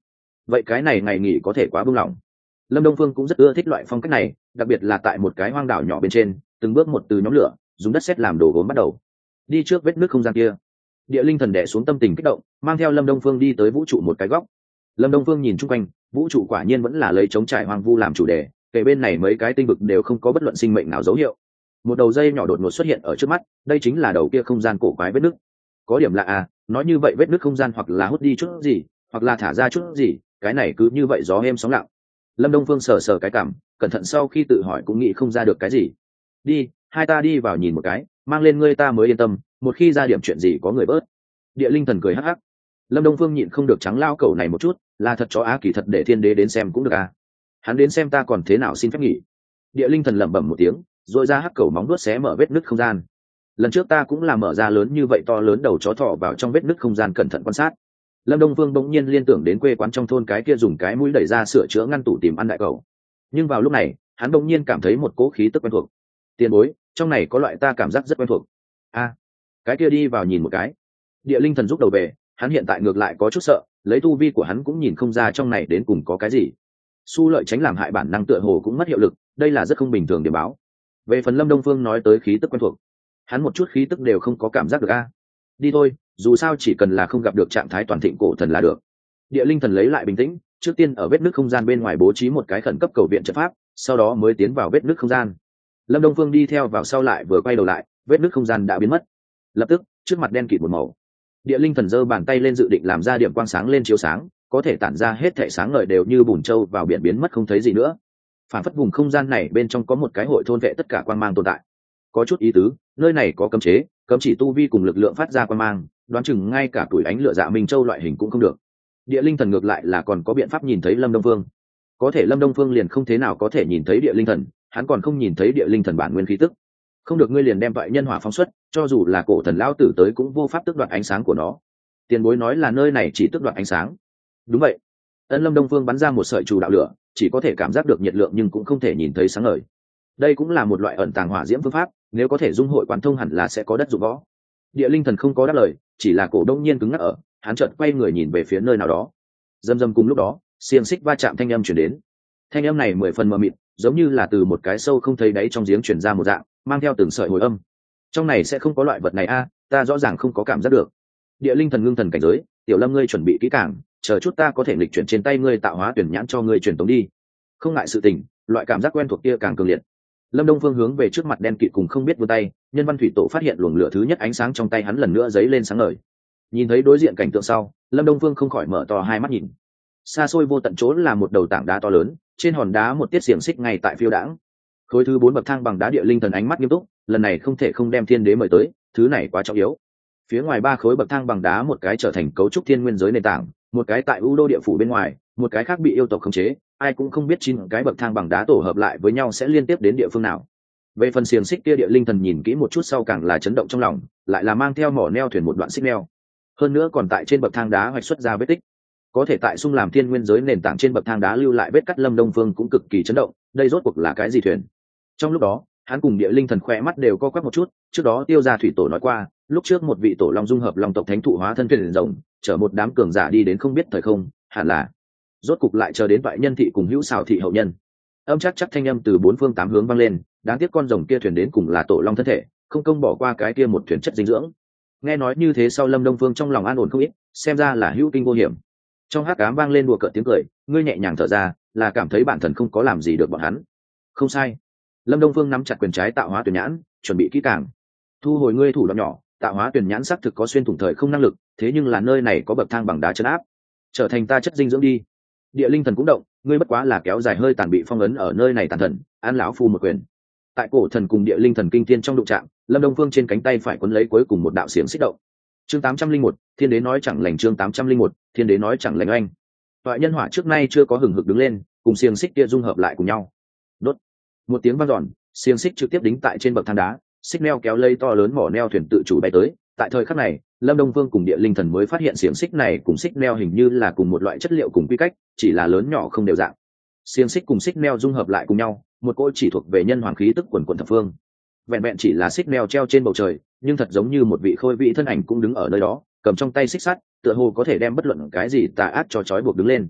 Speaker 1: vậy cái này ngày nghỉ có thể quá buông lỏng. Lâm Đông Phương cũng rất ưa thích loại phong cách này, đặc biệt là tại một cái hoang đảo nhỏ bên trên, từng bước một từ nhóm lửa dùng đất sét làm đồ gốm bắt đầu đi trước vết nước không gian kia. Địa linh thần đẻ xuống tâm tình kích động, mang theo Lâm Đông Phương đi tới vũ trụ một cái góc. Lâm Đông Phương nhìn chung quanh, vũ trụ quả nhiên vẫn là lấy trống trải hoang vu làm chủ đề, kể bên này mấy cái tinh vực đều không có bất luận sinh mệnh nào dấu hiệu. Một đầu dây nhỏ đột ngột xuất hiện ở trước mắt, đây chính là đầu kia không gian cổ quái vết nước. Có điểm lạ à, nói như vậy vết nước không gian hoặc là hút đi chút gì, hoặc là thả ra chút gì, cái này cứ như vậy gió êm sóng lặng. Lâm Đông Phương sờ sờ cái cảm, cẩn thận sau khi tự hỏi cũng nghĩ không ra được cái gì. Đi, hai ta đi vào nhìn một cái, mang lên ngươi ta mới yên tâm, một khi ra điểm chuyện gì có người bớt. Địa linh thần cười hắc hắc. Lâm Đông Phương nhịn không được trắng lao cẩu này một chút, là thật chó á kỳ thật để thiên đế đến xem cũng được à. Hắn đến xem ta còn thế nào xin phép nghỉ. Địa linh thần lẩm bẩm một tiếng, rồi ra hắc cẩu móng vuốt xé mở vết nứt không gian. Lần trước ta cũng là mở ra lớn như vậy to lớn đầu chó thọ vào trong vết nứt không gian cẩn thận quan sát. Lâm Đông Phương bỗng nhiên liên tưởng đến quê quán trong thôn cái kia dùng cái mũi đẩy ra sửa chữa ngăn tủ tìm ăn đại cẩu. Nhưng vào lúc này, hắn bỗng nhiên cảm thấy một cỗ khí tức quen thuộc. Tiền bối, trong này có loại ta cảm giác rất quen thuộc. A, cái kia đi vào nhìn một cái. Địa linh thần rút đầu về, hắn hiện tại ngược lại có chút sợ, lấy tu vi của hắn cũng nhìn không ra trong này đến cùng có cái gì. Su lợi tránh làm hại bản năng tựa hồ cũng mất hiệu lực, đây là rất không bình thường điểm báo. Về phần Lâm Đông Phương nói tới khí tức quen thuộc, hắn một chút khí tức đều không có cảm giác được a. Đi thôi, dù sao chỉ cần là không gặp được trạng thái toàn thịnh cổ thần là được. Địa linh thần lấy lại bình tĩnh, trước tiên ở vết nứt không gian bên ngoài bố trí một cái khẩn cấp cầu viện trận pháp, sau đó mới tiến vào vết nứt không gian. Lâm Đông Phương đi theo vào sau lại vừa quay đầu lại, vết nứt không gian đã biến mất. Lập tức, trước mặt đen kịt một màu. Địa linh thần giơ bàn tay lên dự định làm ra điểm quang sáng lên chiếu sáng, có thể tản ra hết thảy sáng ngời đều như bùn trâu vào biển biến mất không thấy gì nữa. Phản phất vùng không gian này bên trong có một cái hội thôn vệ tất cả quang mang tồn tại. Có chút ý tứ, nơi này có cấm chế, cấm chỉ tu vi cùng lực lượng phát ra quang mang, đoán chừng ngay cả tuổi ánh lửa dạ minh châu loại hình cũng không được. Địa linh thần ngược lại là còn có biện pháp nhìn thấy Lâm Đông Phương. Có thể Lâm Đông Phương liền không thế nào có thể nhìn thấy địa linh thần, hắn còn không nhìn thấy địa linh thần bản nguyên khí tức. Không được, ngươi liền đem vậy nhân hỏa phóng xuất, cho dù là cổ thần lão tử tới cũng vô pháp tước đoạt ánh sáng của nó. Tiền bối nói là nơi này chỉ tước đoạt ánh sáng. Đúng vậy. Ân Lâm Đông Phương bắn ra một sợi chủ đạo lửa, chỉ có thể cảm giác được nhiệt lượng nhưng cũng không thể nhìn thấy sáng ngời. Đây cũng là một loại ẩn tàng hỏa diễm phương pháp, nếu có thể dung hội quán thông hẳn là sẽ có đất dụng võ. Địa linh thần không có đáp lời, chỉ là cổ đông nhiên cứng ngắc ở, hắn chợt quay người nhìn về phía nơi nào đó. Dầm dầm cùng lúc đó, xiềng xích va chạm thanh âm truyền đến. Thanh âm này mười phần mờ mịt, giống như là từ một cái sâu không thấy đáy trong giếng truyền ra một dạng, mang theo từng sợi hồi âm. Trong này sẽ không có loại vật này a, à, ta rõ ràng không có cảm giác được. Địa linh thần ngưng thần cảnh giới, tiểu Lâm ngươi chuẩn bị kỹ càng, chờ chút ta có thể lịch chuyển trên tay ngươi tạo hóa tuyển nhãn cho ngươi truyền tống đi. Không ngại sự tình, loại cảm giác quen thuộc kia càng cường liệt. Lâm Đông Phương hướng về trước mặt đen kịt cùng không biết vươn tay, nhân văn thủy tổ phát hiện luồng lửa thứ nhất ánh sáng trong tay hắn lần nữa giấy lên sáng ngời. Nhìn thấy đối diện cảnh tượng sau, Lâm Đông Phương không khỏi mở to hai mắt nhìn. Xa xôi vô tận chỗ là một đầu tảng đá to lớn, trên hòn đá một tiết xiềng xích ngay tại phiêu đãng. Khối thứ bốn bậc thang bằng đá, địa linh thần ánh mắt nghiêm túc, lần này không thể không đem thiên đế mời tới, thứ này quá trọng yếu. Phía ngoài ba khối bậc thang bằng đá, một cái trở thành cấu trúc thiên nguyên giới nền tảng, một cái tại u đô địa phủ bên ngoài, một cái khác bị yêu tộc khống chế, ai cũng không biết chín cái bậc thang bằng đá tổ hợp lại với nhau sẽ liên tiếp đến địa phương nào. Về phần xiềng xích kia, địa linh thần nhìn kỹ một chút sau càng là chấn động trong lòng, lại là mang theo mỏ neo thuyền một đoạn xích neo, hơn nữa còn tại trên bậc thang đá hoạch xuất ra vết tích, có thể tại xung làm thiên nguyên giới nền tảng trên bậc thang đá lưu lại vết cắt. Lâm Đông Phương cũng cực kỳ chấn động, đây rốt cuộc là cái gì thuyền? Trong lúc đó, hắn cùng địa linh thần khoe mắt đều co quắp một chút, trước đó Tiêu gia thủy tổ nói qua, lúc trước một vị tổ long dung hợp long tộc thánh thụ hóa thân thuyền rồng, chở một đám cường giả đi đến không biết thời không, hẳn là rốt cục lại chờ đến vậy nhân thị cùng hữu xảo thị hậu nhân. Âm chắc chắc thanh âm từ bốn phương tám hướng vang lên, đáng tiếc con rồng kia thuyền đến cùng là tổ long thân thể, không công bỏ qua cái kia một thuyền chất dinh dưỡng. Nghe nói như thế sau, Lâm Đông Phương trong lòng an ổn không ít, xem ra là hữu kinh vô hiểm. Trong hắc ám vang lên đùa cợt tiếng cười, ngươi nhẹ nhàng thở ra, là cảm thấy bản thân không có làm gì được bọn hắn. Không sai. Lâm Đông Phương nắm chặt quyền trái tạo hóa tuyển nhãn, chuẩn bị kỹ càng. Thu hồi ngươi thủ đoạn nhỏ, tạo hóa tuyển nhãn xác thực có xuyên thủng thời không năng lực, thế nhưng là nơi này có bậc thang bằng đá trấn áp, trở thành ta chất dinh dưỡng đi. Địa linh thần cũng động, ngươi bất quá là kéo dài hơi tàn bị phong ấn ở nơi này tàn thần, an lão phu một quyền. Tại cổ thần cùng địa linh thần kinh thiên trong đụng chạm, Lâm Đông Phương trên cánh tay phải quấn lấy cuối cùng một đạo xiềng xích động. Chương tám trăm linh một, thiên đế nói chẳng lành. Chương tám trăm linh một, thiên đế nói chẳng lành. Anh toại nhân hỏa trước nay chưa có hừng hực đứng lên, cùng xiềng xích kia dung hợp lại cùng nhau. Đốt một tiếng vang dọn, xiềng xích trực tiếp đính tại trên bậc thang đá, xích neo kéo lây to lớn mỏ neo thuyền tự chủ bay tới. Tại thời khắc này, Lâm Đông Phương cùng địa linh thần mới phát hiện xiềng xích này cùng xích neo hình như là cùng một loại chất liệu cùng quy cách, chỉ là lớn nhỏ không đều dạng. Xiềng xích cùng xích neo dung hợp lại cùng nhau, một cỗ chỉ thuộc về nhân hoàng khí tức quần quần thập phương. Vẹn vẹn chỉ là xích neo treo trên bầu trời, nhưng thật giống như một vị khôi vị thân ảnh cũng đứng ở nơi đó, cầm trong tay xích sắt, tựa hồ có thể đem bất luận cái gì tà ác cho trói buộc đứng lên.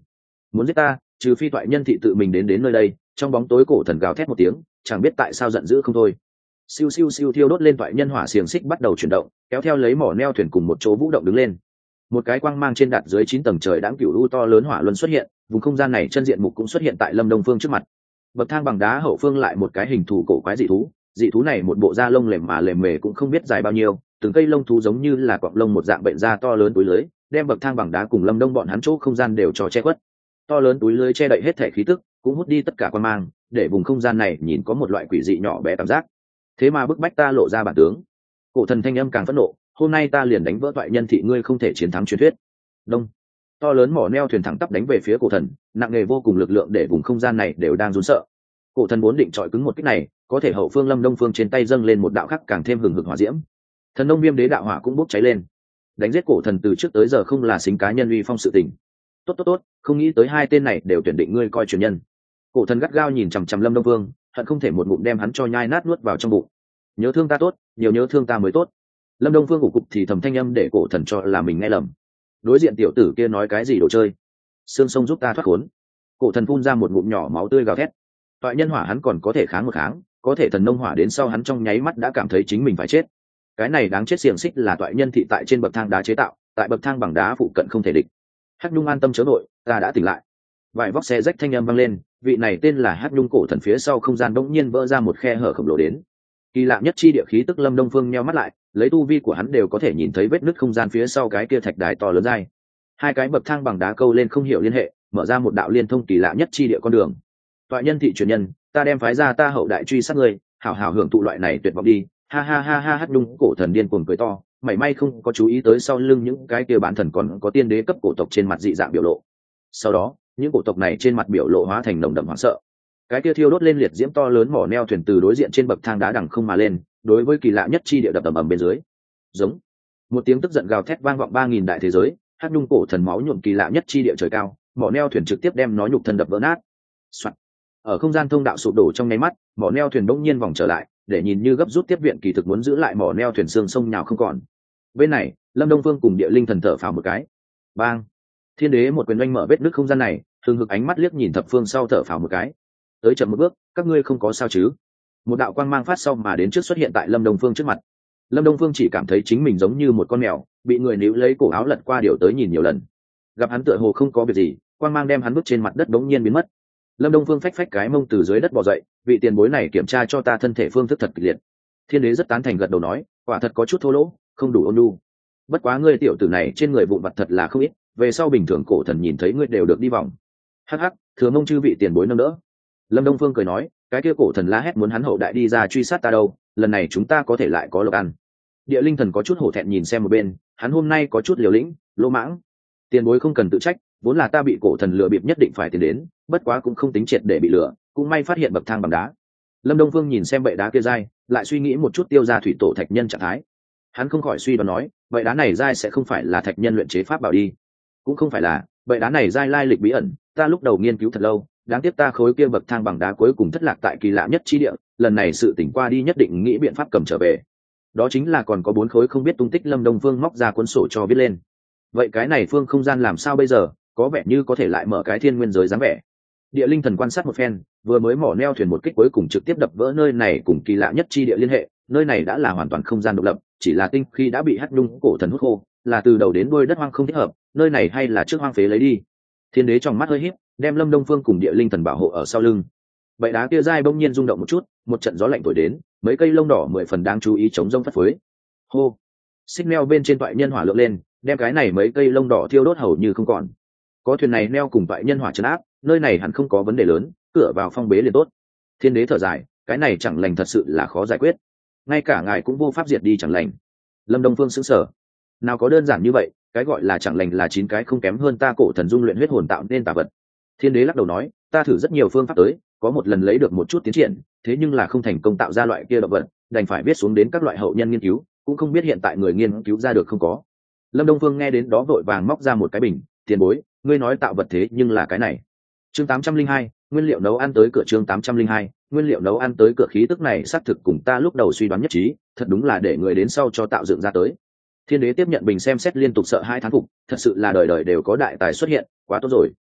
Speaker 1: muốn giết ta trừ phi toại nhân thị tự mình đến đến nơi đây. Trong bóng tối cổ thần gào thét một tiếng, chẳng biết tại sao giận dữ không thôi. Siêu siêu siêu thiêu đốt lên toại nhân hỏa xiềng xích bắt đầu chuyển động, kéo theo lấy mỏ neo thuyền cùng một chỗ vũ động đứng lên. Một cái quang mang trên đặt dưới chín tầng trời đãng cửu u to lớn hỏa luân xuất hiện, vùng không gian này chân diện mục cũng xuất hiện tại Lâm Đông Phương trước mặt. Bậc thang bằng đá hậu phương lại một cái hình thù cổ quái dị thú, dị thú này một bộ da lông lềm mà lềm mề cũng không biết dài bao nhiêu, từng cây lông thú giống như là cọng lông một dạng bệnh da to lớn túi lưới, đem bậc thang bằng đá cùng Lâm Đông bọn hắn chỗ không gian đều cho che khuất. To lớn túi lưới che đậy hết thể khí tức, cũng hút đi tất cả quang mang, để vùng không gian này nhìn có một loại quỷ dị nhỏ bé cảm giác. Thế mà bức bách ta lộ ra bản tướng. Cổ thần thanh âm càng phẫn nộ, hôm nay ta liền đánh vỡ toại nhân thị ngươi không thể chiến thắng truyền thuyết. Đông. To lớn mỏ neo thuyền thẳng tắp đánh về phía cổ thần, nặng nề vô cùng lực lượng để vùng không gian này đều đang run sợ. Cổ thần vốn định chọi cứng một kích này, có thể hậu phương Lâm Đông Phương trên tay dâng lên một đạo khắc càng thêm hừng hực hỏa diễm. Thần nông viêm đế đạo hỏa cũng bốc cháy lên. Đánh giết cổ thần từ trước tới giờ không là xính cá nhân uy phong sự tình. Tốt tốt tốt, không nghĩ tới hai tên này đều tuyển định ngươi coi truyền nhân. Cổ thần gắt gao nhìn chằm chằm Lâm Đông Phương, hận không thể một ngụm đem hắn cho nhai nát nuốt vào trong bụng. Nhớ thương ta tốt, nhiều nhớ thương ta mới tốt. Lâm Đông Phương ủ cục thì thầm thanh âm để cổ thần cho là mình nghe lầm. Đối diện tiểu tử kia nói cái gì đồ chơi? Xương sông giúp ta thoát khốn. Cổ thần phun ra một ngụm nhỏ máu tươi gào thét. Toại nhân hỏa hắn còn có thể kháng một kháng, có thể thần nông hỏa đến sau hắn trong nháy mắt đã cảm thấy chính mình phải chết. Cái này đáng chết xiềng xích là toại nhân thị tại trên bậc thang đá chế tạo, tại bậc thang bằng đá phụ cận không thể địch. Hắc Nhung an tâm chớ nội, ta đã tỉnh lại. Vài vóc xe rách thanh âm vang lên, vị này tên là Hắc Nhung cổ thần phía sau không gian bỗng nhiên vỡ ra một khe hở khổng lồ đến. Kỳ lạ nhất chi địa khí tức Lâm Đông Phương nheo mắt lại, lấy tu vi của hắn đều có thể nhìn thấy vết nứt không gian phía sau cái kia thạch đài to lớn dai. Hai cái bậc thang bằng đá câu lên không hiểu liên hệ, mở ra một đạo liên thông kỳ lạ nhất chi địa con đường. Toại nhân thị truyền nhân, ta đem phái ra ta hậu đại truy sát ngươi, hảo hảo hưởng thụ loại này tuyệt vọng đi. Ha ha ha ha Hắc Nhung cổ thần điên cuồng cười to, mảy may không có chú ý tới sau lưng những cái kia bán thần còn có tiên đế cấp cổ tộc trên mặt dị dạng biểu lộ. Sau đó, những cổ tộc này trên mặt biểu lộ hóa thành nồng đậm hoảng sợ. Cái kia thiêu đốt lên liệt diễm to lớn mỏ neo thuyền từ đối diện trên bậc thang đá đằng không mà lên, đối với kỳ lạ nhất chi địa đập ầm ầm bên dưới. Giống một tiếng tức giận gào thét vang vọng ba nghìn đại thế giới, Hắc Nhung cổ thần máu nhuộm kỳ lạ nhất chi địa trời cao, mỏ neo thuyền trực tiếp đem nó nhục thân đập vỡ nát. Soạn. Ở không gian thông đạo sụp đổ trong nháy mắt, mỏ neo thuyền bỗng nhiên vòng trở lại, để nhìn như gấp rút tiếp viện kỳ thực muốn giữ lại mỏ neo thuyền xương sông nhào không còn. Bên này, Lâm Đông Phương cùng Địa Linh thần thở phào một cái. Bang! Thiên đế một quyền oanh mở vết nứt không gian này, hừng hực ánh mắt liếc nhìn thập phương sau thở phào một cái. Tới chậm một bước, các ngươi không có sao chứ? Một đạo quang mang phát sau mà đến trước xuất hiện tại Lâm Đông Phương trước mặt. Lâm Đông Phương chỉ cảm thấy chính mình giống như một con mèo, bị người níu lấy cổ áo lật qua điều tới nhìn nhiều lần. Gặp hắn tựa hồ không có việc gì, quang mang đem hắn bước trên mặt đất đống nhiên biến mất. Lâm Đông Phương phách phách cái mông từ dưới đất bò dậy, vị tiền bối này kiểm tra cho ta thân thể phương thức thật kịch liệt. Thiên đế rất tán thành gật đầu nói, quả thật có chút thô lỗ, không đủ ôn nhu. Bất quá ngươi tiểu tử này trên người vụn vặt thật là không ít, về sau bình thường cổ thần nhìn thấy ngươi đều được đi vòng. Hắc hắc, thừa mông chư vị tiền bối nâng đỡ. Lâm Đông Phương cười nói, cái kia cổ thần la hét muốn hắn hậu đại đi ra truy sát ta đâu, lần này chúng ta có thể lại có lộc ăn. Địa Linh thần có chút hổ thẹn nhìn xem một bên, hắn hôm nay có chút liều lĩnh, lỗ mãng. Tiền bối không cần tự trách, vốn là ta bị cổ thần lừa bịp nhất định phải tiến đến, bất quá cũng không tính triệt để bị lừa, cũng may phát hiện bậc thang bằng đá. Lâm Đông Phương nhìn xem bệ đá kia dai, lại suy nghĩ một chút tiêu ra thủy tổ thạch nhân trạng thái. Hắn không khỏi suy đoán nói, vậy đá này dai sẽ không phải là thạch nhân luyện chế pháp bảo đi. Cũng không phải là, vậy đá này dai lai lịch bí ẩn, ta lúc đầu nghiên cứu thật lâu, đáng tiếc ta khối kia bậc thang bằng đá cuối cùng thất lạc tại kỳ lạ nhất chi địa, lần này sự tỉnh qua đi nhất định nghĩ biện pháp cầm trở về. Đó chính là còn có bốn khối không biết tung tích. Lâm Đông Phương móc ra cuốn sổ cho viết lên. Vậy cái này phương không gian làm sao bây giờ, có vẻ như có thể lại mở cái thiên nguyên giới dáng vẻ. Địa Linh thần quan sát một phen, vừa mới mỏ neo thuyền một kích cuối cùng trực tiếp đập vỡ nơi này cùng kỳ lạ nhất chi địa liên hệ, nơi này đã là hoàn toàn không gian độc lập, chỉ là tinh khi đã bị Hắc Nhung cổ thần hút khô, là từ đầu đến đuôi đất hoang không thích hợp, nơi này hay là trước hoang phế lấy đi. Thiên đế trong mắt hơi híp, đem Lâm Đông Phương cùng Địa Linh thần bảo hộ ở sau lưng. Bệ đá kia dai bỗng nhiên rung động một chút, một trận gió lạnh thổi đến, mấy cây lông đỏ mười phần đáng chú ý chống rông phất phới. Hô! Xích neo bên trên toại nhân hỏa lượng lên, đem cái này mấy cây lông đỏ thiêu đốt hầu như không còn. Có thuyền này neo cùng toại nhân hỏa trấn áp, nơi này hẳn không có vấn đề lớn, cửa vào phong bế liền tốt. Thiên đế thở dài, cái này chẳng lành thật sự là khó giải quyết, ngay cả ngài cũng vô pháp diệt đi chẳng lành. Lâm Đông Phương sững sờ, nào có đơn giản như vậy, cái gọi là chẳng lành là chín cái không kém hơn ta cổ thần dung luyện huyết hồn tạo nên tà vật. Thiên đế lắc đầu nói, ta thử rất nhiều phương pháp tới, có một lần lấy được một chút tiến triển, thế nhưng là không thành công tạo ra loại kia động vật, đành phải viết xuống đến các loại hậu nhân nghiên cứu, cũng không biết hiện tại người nghiên cứu ra được không có. Lâm Đông Phương nghe đến đó vội vàng móc ra một cái bình, tiền bối, ngươi nói tạo vật thế nhưng là cái này. Chương tám trăm linh hai, nguyên liệu nấu ăn tới cửa. Chương tám trăm linh hai, nguyên liệu nấu ăn tới cửa. Khí tức này xác thực cùng ta lúc đầu suy đoán nhất trí, thật đúng là để người đến sau cho tạo dựng ra tới. Thiên đế tiếp nhận bình xem xét liên tục sợ hai thán phục, thật sự là đời đời đều có đại tài xuất hiện, quá tốt rồi.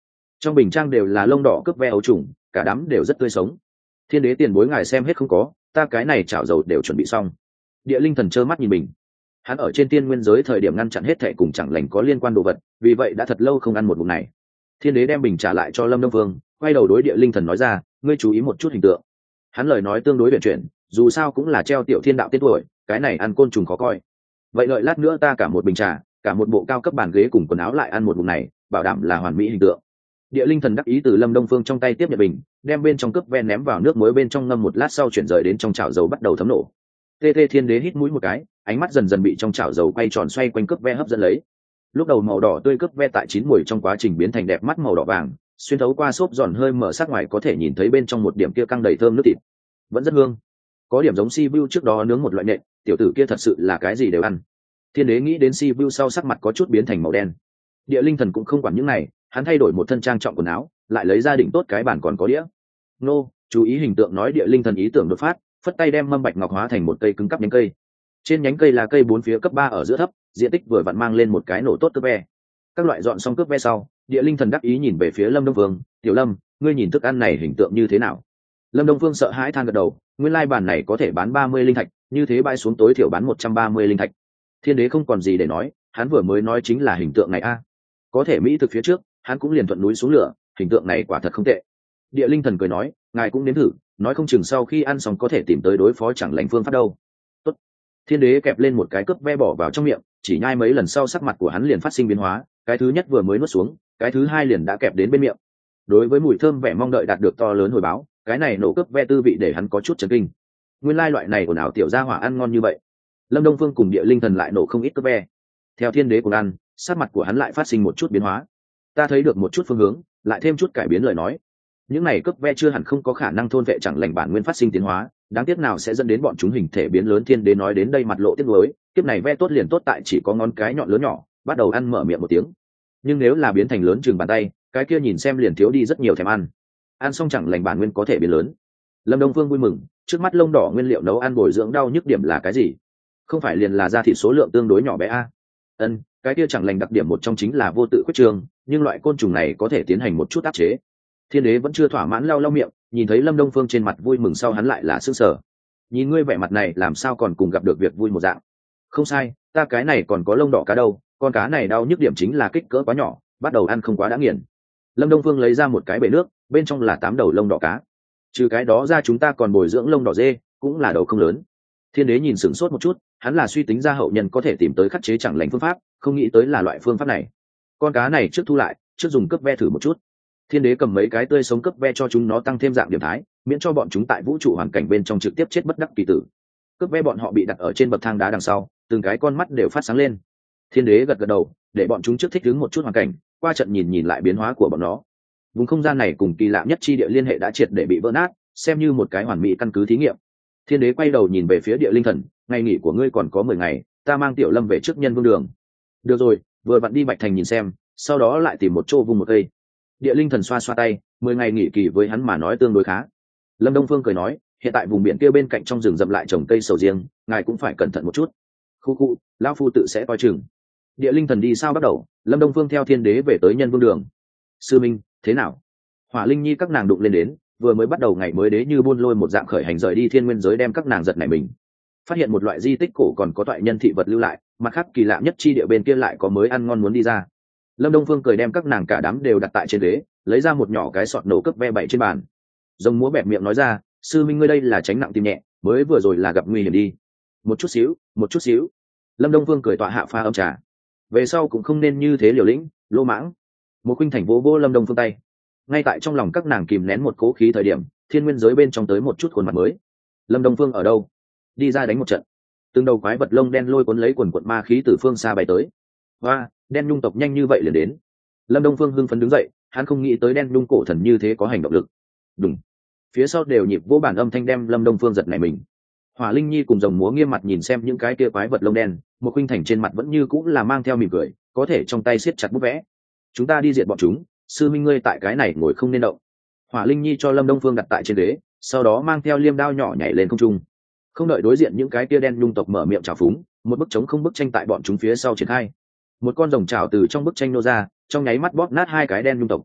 Speaker 1: trong bình trang đều là lông đỏ cướp ve ấu trùng, cả đám đều rất tươi sống. Thiên đế tiền bối ngài xem hết không có, ta cái này chảo dầu đều chuẩn bị xong. Địa linh thần trơ mắt nhìn mình, hắn ở trên tiên nguyên giới thời điểm ngăn chặn hết thệ cùng chẳng lành có liên quan đồ vật, vì vậy đã thật lâu không ăn một ngụm này. Thiên đế đem bình trả lại cho Lâm Đông Vương, quay đầu đối địa linh thần nói ra, ngươi chú ý một chút hình tượng. Hắn lời nói tương đối huyền chuyển, dù sao cũng là treo tiểu thiên đạo tên tuổi, cái này ăn côn trùng khó coi. Vậy đợi lát nữa ta cả một bình trà, cả một bộ cao cấp bàn ghế cùng quần áo lại ăn một ngụm này, bảo đảm là hoàn mỹ hình tượng. Địa linh thần đắc ý từ Lâm Đông Phương trong tay tiếp nhận bình, đem bên trong cướp ve ném vào nước muối bên trong ngâm một lát sau chuyển rời đến trong chảo dầu bắt đầu thấm nổ. Tê Tê Thiên Đế hít mũi một cái, ánh mắt dần dần bị trong chảo dầu quay tròn xoay quanh cướp ve hấp dẫn lấy. Lúc đầu màu đỏ tươi cướp ve tại chín mùi trong quá trình biến thành đẹp mắt màu đỏ vàng, xuyên thấu qua xốp giòn hơi mở sắc ngoài có thể nhìn thấy bên trong một điểm kia căng đầy thơm nước thịt, vẫn rất hương. Có điểm giống Sibiu trước đó nướng một loại nện, tiểu tử kia thật sự là cái gì đều ăn. Thiên Đế nghĩ đến Sibiu sau sắc mặt có chút biến thành màu đen. Địa linh thần cũng không quản những này, hắn thay đổi một thân trang trọng quần áo, lại lấy gia đình tốt cái bàn còn có đĩa. Nô, chú ý hình tượng nói địa linh thần ý tưởng đột phát, phất tay đem mâm bạch ngọc hóa thành một cây cứng cắp nhánh cây. Trên nhánh cây là cây bốn phía cấp ba ở giữa thấp, diện tích vừa vặn mang lên một cái nổ tốt cướp ve. Các loại dọn xong cướp ve sau, địa linh thần đắc ý nhìn về phía Lâm Đông Vương, "Tiểu Lâm, ngươi nhìn thức ăn này hình tượng như thế nào?" Lâm Đông Vương sợ hãi than gật đầu, nguyên lai bàn này có thể bán ba mươi linh thạch, như thế bãi xuống tối thiểu bán một trăm ba mươi linh thạch. Thiên Đế không còn gì để nói, hắn vừa mới nói chính là hình tượng này a. Có thể mỹ thực phía trước, hắn cũng liền thuận núi xuống lửa, hình tượng này quả thật không tệ. Địa linh thần cười nói, ngài cũng nếm thử, nói không chừng sau khi ăn xong có thể tìm tới đối phó chẳng lành phương pháp đâu. Tốt. Thiên Đế kẹp lên một cái cướp ve bỏ vào trong miệng, chỉ nhai mấy lần sau sắc mặt của hắn liền phát sinh biến hóa, cái thứ nhất vừa mới nuốt xuống, cái thứ hai liền đã kẹp đến bên miệng. Đối với mùi thơm vẻ mong đợi đạt được to lớn hồi báo, cái này nổ cướp ve tư vị để hắn có chút chấn kinh. Nguyên lai loại này của nào tiểu gia hỏa ăn ngon như vậy. Lâm Đông Phương cùng địa linh thần lại nổ không ít cướp ve. Theo Thiên Đế cùng ăn, sắc mặt của hắn lại phát sinh một chút biến hóa. Ta thấy được một chút phương hướng, lại thêm chút cải biến lời nói. Những này cướp ve chưa hẳn không có khả năng thôn vệ chẳng lành bản nguyên phát sinh tiến hóa, đáng tiếc nào sẽ dẫn đến bọn chúng hình thể biến lớn. Thiên Đế nói đến đây mặt lộ tiếc nuối, kiếp này ve tốt liền tốt tại chỉ có ngón cái nhọn lớn nhỏ, bắt đầu ăn mở miệng một tiếng. Nhưng nếu là biến thành lớn chừng bàn tay, cái kia nhìn xem liền thiếu đi rất nhiều thèm ăn. Ăn xong chẳng lành bản nguyên có thể biến lớn. Lâm Đông Phương vui mừng, trước mắt lông đỏ nguyên liệu nấu ăn bồi dưỡng đau nhức điểm là cái gì? Không phải liền là da thịt số lượng tương đối nhỏ bé a? Ân, cái kia chẳng lành đặc điểm một trong chính là vô tự khuyết trường, nhưng loại côn trùng này có thể tiến hành một chút áp chế. Thiên Đế vẫn chưa thỏa mãn lau lau miệng, nhìn thấy Lâm Đông Phương trên mặt vui mừng sau hắn lại là sững sờ. Nhìn ngươi vẻ mặt này làm sao còn cùng gặp được việc vui một dạng. Không sai, ta cái này còn có lông đỏ cá đâu, con cá này đau nhức điểm chính là kích cỡ quá nhỏ, bắt đầu ăn không quá đã nghiền. Lâm Đông Phương lấy ra một cái bể nước, bên trong là tám đầu lông đỏ cá. Trừ cái đó ra chúng ta còn bồi dưỡng lông đỏ dê, cũng là đầu không lớn. Thiên Đế nhìn sửng sốt một chút, hắn là suy tính ra hậu nhân có thể tìm tới khắc chế chẳng lành phương pháp, không nghĩ tới là loại phương pháp này. Con cá này trước thu lại, trước dùng cướp ve thử một chút. Thiên Đế cầm mấy cái tươi sống cướp ve cho chúng nó tăng thêm dạng điểm thái, miễn cho bọn chúng tại vũ trụ hoàn cảnh bên trong trực tiếp chết bất đắc kỳ tử. Cướp ve bọn họ bị đặt ở trên bậc thang đá đằng sau, từng cái con mắt đều phát sáng lên. Thiên Đế gật gật đầu, để bọn chúng trước thích ứng một chút hoàn cảnh, qua trận nhìn nhìn lại biến hóa của bọn nó. Vùng không gian này cùng kỳ lạ nhất chi địa liên hệ đã triệt để bị vỡ nát, xem như một cái hoàn mỹ căn cứ thí nghiệm. Thiên Đế quay đầu nhìn về phía địa linh thần, ngày nghỉ của ngươi còn có mười ngày, ta mang Tiểu Lâm về trước Nhân Vương Đường. Được rồi, vừa vặn đi Bạch Thành nhìn xem, sau đó lại tìm một chỗ vùng một cây. Địa linh thần xoa xoa tay, mười ngày nghỉ kỳ với hắn mà nói tương đối khá. Lâm Đông Phương cười nói, hiện tại vùng biển kia bên cạnh trong rừng rậm lại trồng cây sầu riêng, ngài cũng phải cẩn thận một chút. Khu khu, lão phu tự sẽ coi chừng. Địa linh thần đi sao bắt đầu, Lâm Đông Phương theo Thiên Đế về tới Nhân Vương Đường. Sư Minh, thế nào? Hỏa Linh Nhi các nàng đụng lên đến, vừa mới bắt đầu ngày mới đế như buôn lôi một dạng khởi hành rời đi thiên nguyên giới đem các nàng giật nảy mình. Phát hiện một loại di tích cổ còn có toại nhân thị vật lưu lại, mặt khác kỳ lạ nhất chi địa bên kia lại có mới ăn ngon muốn đi ra. Lâm Đông Phương cười đem các nàng cả đám đều đặt tại trên ghế, lấy ra một nhỏ cái sọt nổ cướp ve bậy trên bàn. Rồng múa bẹp miệng nói ra, sư minh ngươi đây là tránh nặng tim nhẹ, mới vừa rồi là gặp nguy hiểm đi. Một chút xíu, một chút xíu. Lâm Đông Phương cười tọa hạ pha âm trà. Về sau cũng không nên như thế liều lĩnh, lô mãng. Một khuynh thành vỗ vỗ Lâm Đông Phương tay. Ngay tại trong lòng các nàng kìm nén một cố khí thời điểm, thiên nguyên giới bên trong tới một chút khuôn mặt mới. Lâm Đông Phương ở đâu? Đi ra đánh một trận. Từng đầu quái vật lông đen lôi cuốn lấy quần quận ma khí từ phương xa bay tới. Hoa, đen nhung tộc nhanh như vậy liền đến. Lâm Đông Phương hưng phấn đứng dậy, hắn không nghĩ tới đen nhung cổ thần như thế có hành động lực. Đùng. Phía sau đều nhịp vỗ bản âm thanh đem Lâm Đông Phương giật nảy mình. Hỏa Linh Nhi cùng rồng múa nghiêm mặt nhìn xem những cái kia quái vật lông đen, một khuynh thành trên mặt vẫn như cũng là mang theo mỉm cười, có thể trong tay siết chặt bút vẽ. Chúng ta đi diệt bọn chúng, sư minh ngươi tại cái này ngồi không nên động. Hỏa Linh Nhi cho Lâm Đông Phương đặt tại trên ghế, sau đó mang theo liêm đao nhỏ nhảy lên không trung. Không đợi đối diện những cái tia đen nhung tộc mở miệng trào phúng, một bức trống không bức tranh tại bọn chúng phía sau triển khai. Một con rồng trào từ trong bức tranh nô ra, trong nháy mắt bóp nát hai cái đen nhung tộc.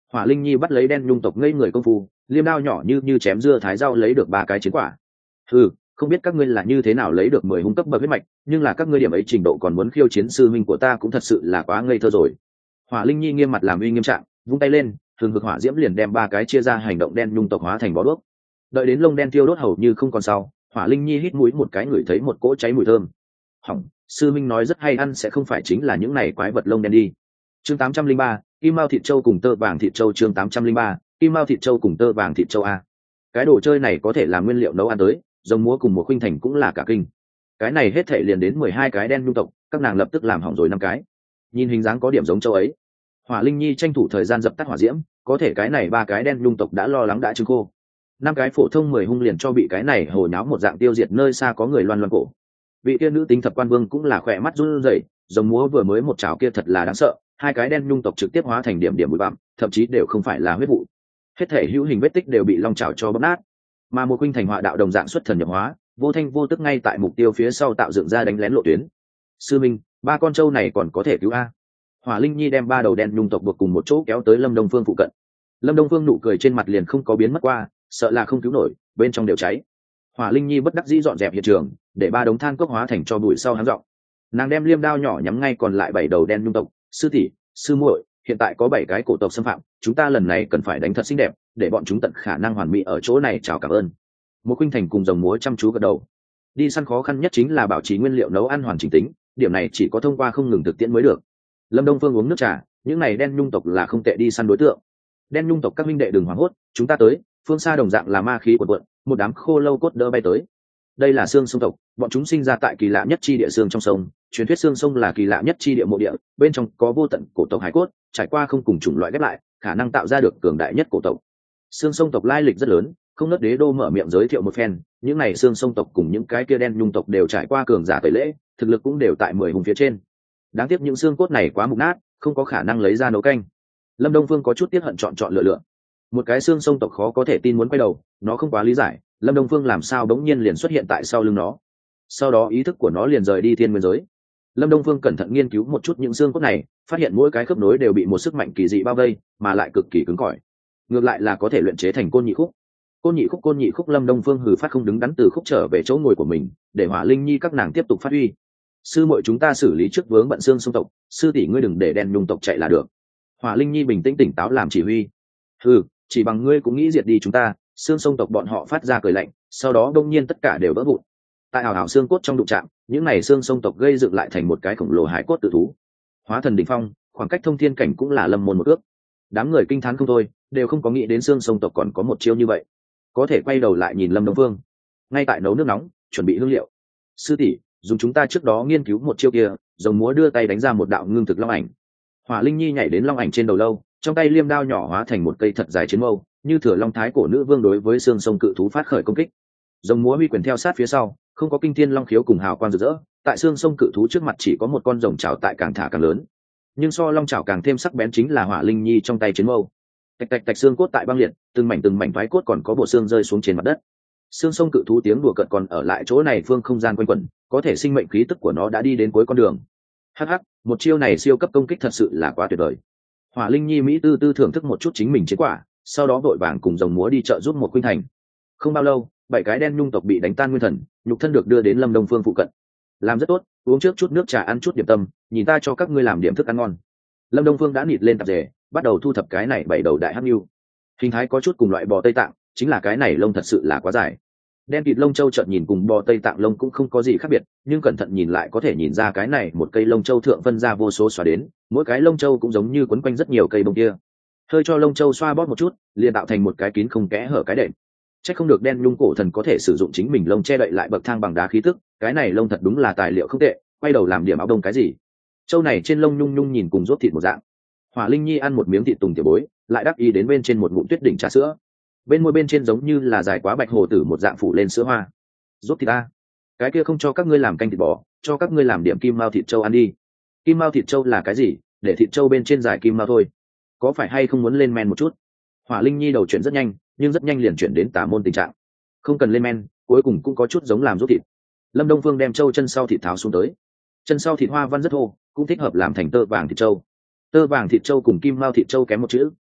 Speaker 1: Hỏa Linh Nhi bắt lấy đen nhung tộc ngây người công phu, liêm đao nhỏ như như chém dưa thái rau lấy được ba cái chiến quả. Ừ, không biết các ngươi là như thế nào lấy được mười hung cấp bậc huyết mạch, nhưng là các ngươi điểm ấy trình độ còn muốn khiêu chiến sư minh của ta cũng thật sự là quá ngây thơ rồi. Hỏa Linh Nhi nghiêm mặt làm uy nghiêm trạng, vung tay lên, thường vực hỏa diễm liền đem ba cái chia ra hành động đen nhung tộc hóa thành bó đuốc. Đợi đến lông đen tiêu đốt hầu như không còn sau, Hỏa Linh Nhi hít mũi một cái ngửi thấy một cỗ cháy mùi thơm. Hỏng, sư minh nói rất hay ăn sẽ không phải chính là những này quái vật lông đen đi. Chương tám trăm linh ba, kim mao thịt trâu cùng tơ vàng thịt trâu. Chương tám trăm linh ba, kim mao thịt trâu cùng tơ vàng thịt trâu a. Cái đồ chơi này có thể làm nguyên liệu nấu ăn tới, rồng múa cùng một khuynh thành cũng là cả kinh. Cái này hết thể liền đến mười hai cái đen nhung tộc, các nàng lập tức làm hỏng rồi năm cái. Nhìn hình dáng có điểm giống châu ấy. Hỏa Linh Nhi tranh thủ thời gian dập tắt hỏa diễm, có thể cái này ba cái đen nhung tộc đã lo lắng đã trứng khô. Năm cái phổ thông mười hung liền cho bị cái này hồ nháo một dạng tiêu diệt nơi xa có người loan loan cổ. Vị kia nữ tính thập quan vương cũng là khỏe mắt run rẩy, rồng múa vừa mới một chảo kia thật là đáng sợ, hai cái đen nhung tộc trực tiếp hóa thành điểm điểm bụi bặm, thậm chí đều không phải là huyết vụ. Hết thể hữu hình vết tích đều bị long chảo cho bóp nát. Mà một khuynh thành họa đạo đồng dạng xuất thần nhập hóa, vô thanh vô tức ngay tại mục tiêu phía sau tạo dựng ra đánh lén lộ tuyến. Sư minh, ba con trâu này còn có thể cứu a? Hỏa Linh Nhi đem ba đầu đen nhung tộc buộc cùng một chỗ kéo tới Lâm Đông Phương phụ cận. Lâm Đông Phương nụ cười trên mặt liền không có biến mất qua, sợ là không cứu nổi, bên trong đều cháy. Hỏa Linh Nhi bất đắc dĩ dọn dẹp hiện trường, để ba đống than cốc hóa thành cho bụi sau háng rộng. Nàng đem liêm đao nhỏ nhắm ngay còn lại bảy đầu đen nhung tộc. Sư tỷ, sư muội, hiện tại có bảy cái cổ tộc xâm phạm, chúng ta lần này cần phải đánh thật xinh đẹp, để bọn chúng tận khả năng hoàn mỹ ở chỗ này chào cảm ơn. Một khuynh thành cùng rồng múa chăm chú gật đầu. Đi săn khó khăn nhất chính là bảo trì nguyên liệu nấu ăn hoàn chỉnh tính, điểm này chỉ có thông qua không ngừng thực tiễn mới được. Lâm Đông Phương uống nước trà, những này đen nhung tộc là không tệ đi săn đối tượng. Đen nhung tộc các minh đệ đừng hoảng hốt, chúng ta tới, phương xa đồng dạng là ma khí của quận, một đám khô lâu cốt đỡ bay tới. Đây là xương sông tộc, bọn chúng sinh ra tại kỳ lạ nhất chi địa xương trong sông, truyền thuyết xương sông là kỳ lạ nhất chi địa mộ địa, bên trong có vô tận cổ tộc hải cốt, trải qua không cùng chủng loại ghép lại, khả năng tạo ra được cường đại nhất cổ tộc. Xương sông tộc lai lịch rất lớn, không nớt đế đô mở miệng giới thiệu một phen, những này xương sông tộc cùng những cái kia đen nhung tộc đều trải qua cường giả tẩy lễ, thực lực cũng đều tại mười hùng phía trên. Đáng tiếc những xương cốt này quá mục nát, không có khả năng lấy ra nấu canh. Lâm Đông Phương có chút tiếc hận chọn chọn lựa lựa. Một cái xương sông tộc khó có thể tin muốn quay đầu, nó không quá lý giải, Lâm Đông Phương làm sao đống nhiên liền xuất hiện tại sau lưng nó. Sau đó ý thức của nó liền rời đi thiên nguyên giới. Lâm Đông Phương cẩn thận nghiên cứu một chút những xương cốt này, phát hiện mỗi cái khớp nối đều bị một sức mạnh kỳ dị bao vây, mà lại cực kỳ cứng cỏi. Ngược lại là có thể luyện chế thành côn nhị khúc. Côn nhị khúc côn nhị khúc Lâm Đông Phương hừ phát không đứng đắn từ khúc trở về chỗ ngồi của mình, để Hỏa Linh Nhi các nàng tiếp tục phát huy. Sư muội chúng ta xử lý trước vướng bận xương sông tộc, sư tỷ ngươi đừng để đen nhung tộc chạy là được. Hỏa Linh Nhi bình tĩnh tỉnh táo làm chỉ huy. Ừ, chỉ bằng ngươi cũng nghĩ diệt đi chúng ta. Xương sông tộc bọn họ phát ra cười lạnh, sau đó đông nhiên tất cả đều vỡ vụn. Tại hào hào xương cốt trong đụng chạm, những này xương sông tộc gây dựng lại thành một cái khổng lồ hải cốt tự thú. Hóa thần đỉnh phong, khoảng cách thông thiên cảnh cũng là lâm môn một ước. Đám người kinh thán không thôi, đều không có nghĩ đến xương sông tộc còn có một chiêu như vậy. Có thể quay đầu lại nhìn Lâm Đông Phương, ngay tại nấu nước nóng, chuẩn bị hương liệu. Sư tỷ, dùng chúng ta trước đó nghiên cứu một chiêu kia. Rồng múa đưa tay đánh ra một đạo ngưng thực long ảnh. Hỏa Linh Nhi nhảy đến long ảnh trên đầu lâu, trong tay liêm đao nhỏ hóa thành một cây thật dài chiến mâu, như thừa long thái cổ nữ vương đối với xương sông cự thú phát khởi công kích. Rồng múa huy quyền theo sát phía sau, không có kinh thiên long khiếu cùng hào quang rực rỡ, tại xương sông cự thú trước mặt chỉ có một con rồng chảo tại càng thả càng lớn. Nhưng so long chảo càng thêm sắc bén chính là Hỏa Linh Nhi trong tay chiến mâu. Tạch tạch tạch xương cốt tại băng liệt, từng mảnh từng mảnh thoái cốt còn có bộ xương rơi xuống trên mặt đất. Xương sông cự thú tiếng đùa cợt còn ở lại chỗ này phương không gian quanh quẩn, có thể sinh mệnh khí tức của nó đã đi đến cuối con đường. Hắc hắc, một chiêu này siêu cấp công kích thật sự là quá tuyệt vời. Hỏa Linh Nhi mỹ tư tư thưởng thức một chút chính mình chiến quả, sau đó vội vàng cùng rồng múa đi chợ giúp một khuynh thành. Không bao lâu, bảy cái đen nhung tộc bị đánh tan nguyên thần, nhục thân được đưa đến Lâm Đông Phương phụ cận. Làm rất tốt, uống trước chút nước trà ăn chút điểm tâm, nhìn ta cho các ngươi làm điểm thức ăn ngon. Lâm Đông Phương đã nịt lên tạp dề, bắt đầu thu thập cái này bảy đầu đại hắc nhu. Hình thái có chút cùng loại bò Tây Tạng, chính là cái này lông thật sự là quá dài. Đen kịt lông châu chợt nhìn cùng bò Tây Tạng lông cũng không có gì khác biệt, nhưng cẩn thận nhìn lại có thể nhìn ra cái này một cây lông châu thượng phân ra vô số xóa đến, mỗi cái lông châu cũng giống như quấn quanh rất nhiều cây bông kia. Hơi cho lông châu xoa bóp một chút, liền tạo thành một cái kín không kẽ hở cái đệm. Chắc không được đen nhung cổ thần có thể sử dụng chính mình lông che đậy lại bậc thang bằng đá khí tức, cái này lông thật đúng là tài liệu không tệ, quay đầu làm điểm áo đông cái gì. Châu này trên lông nhung nhung nhìn cùng rốt thịt một dạng. Hỏa Linh Nhi ăn một miếng thịt tùng tiểu bối, lại đắc ý đến bên trên một ngụm tuyết đỉnh trà sữa. Bên môi bên trên giống như là dài quá bạch hồ tử một dạng phủ lên sữa hoa. Rốt thịt ta, cái kia không cho các ngươi làm canh thịt bò, cho các ngươi làm điểm kim mao thịt trâu ăn đi. Kim mao thịt trâu là cái gì? Để thịt trâu bên trên dài kim mao thôi. Có phải hay không muốn lên men một chút? Hỏa Linh Nhi đầu chuyển rất nhanh, nhưng rất nhanh liền chuyển đến tà môn tình trạng. Không cần lên men, cuối cùng cũng có chút giống làm rốt thịt. Lâm Đông Phương đem trâu chân sau thịt tháo xuống tới. Chân sau thịt hoa văn rất thô, cũng thích hợp làm thành tơ vàng thịt trâu. Tơ vàng thịt trâu cùng kim mao thịt trâu kém một chữ,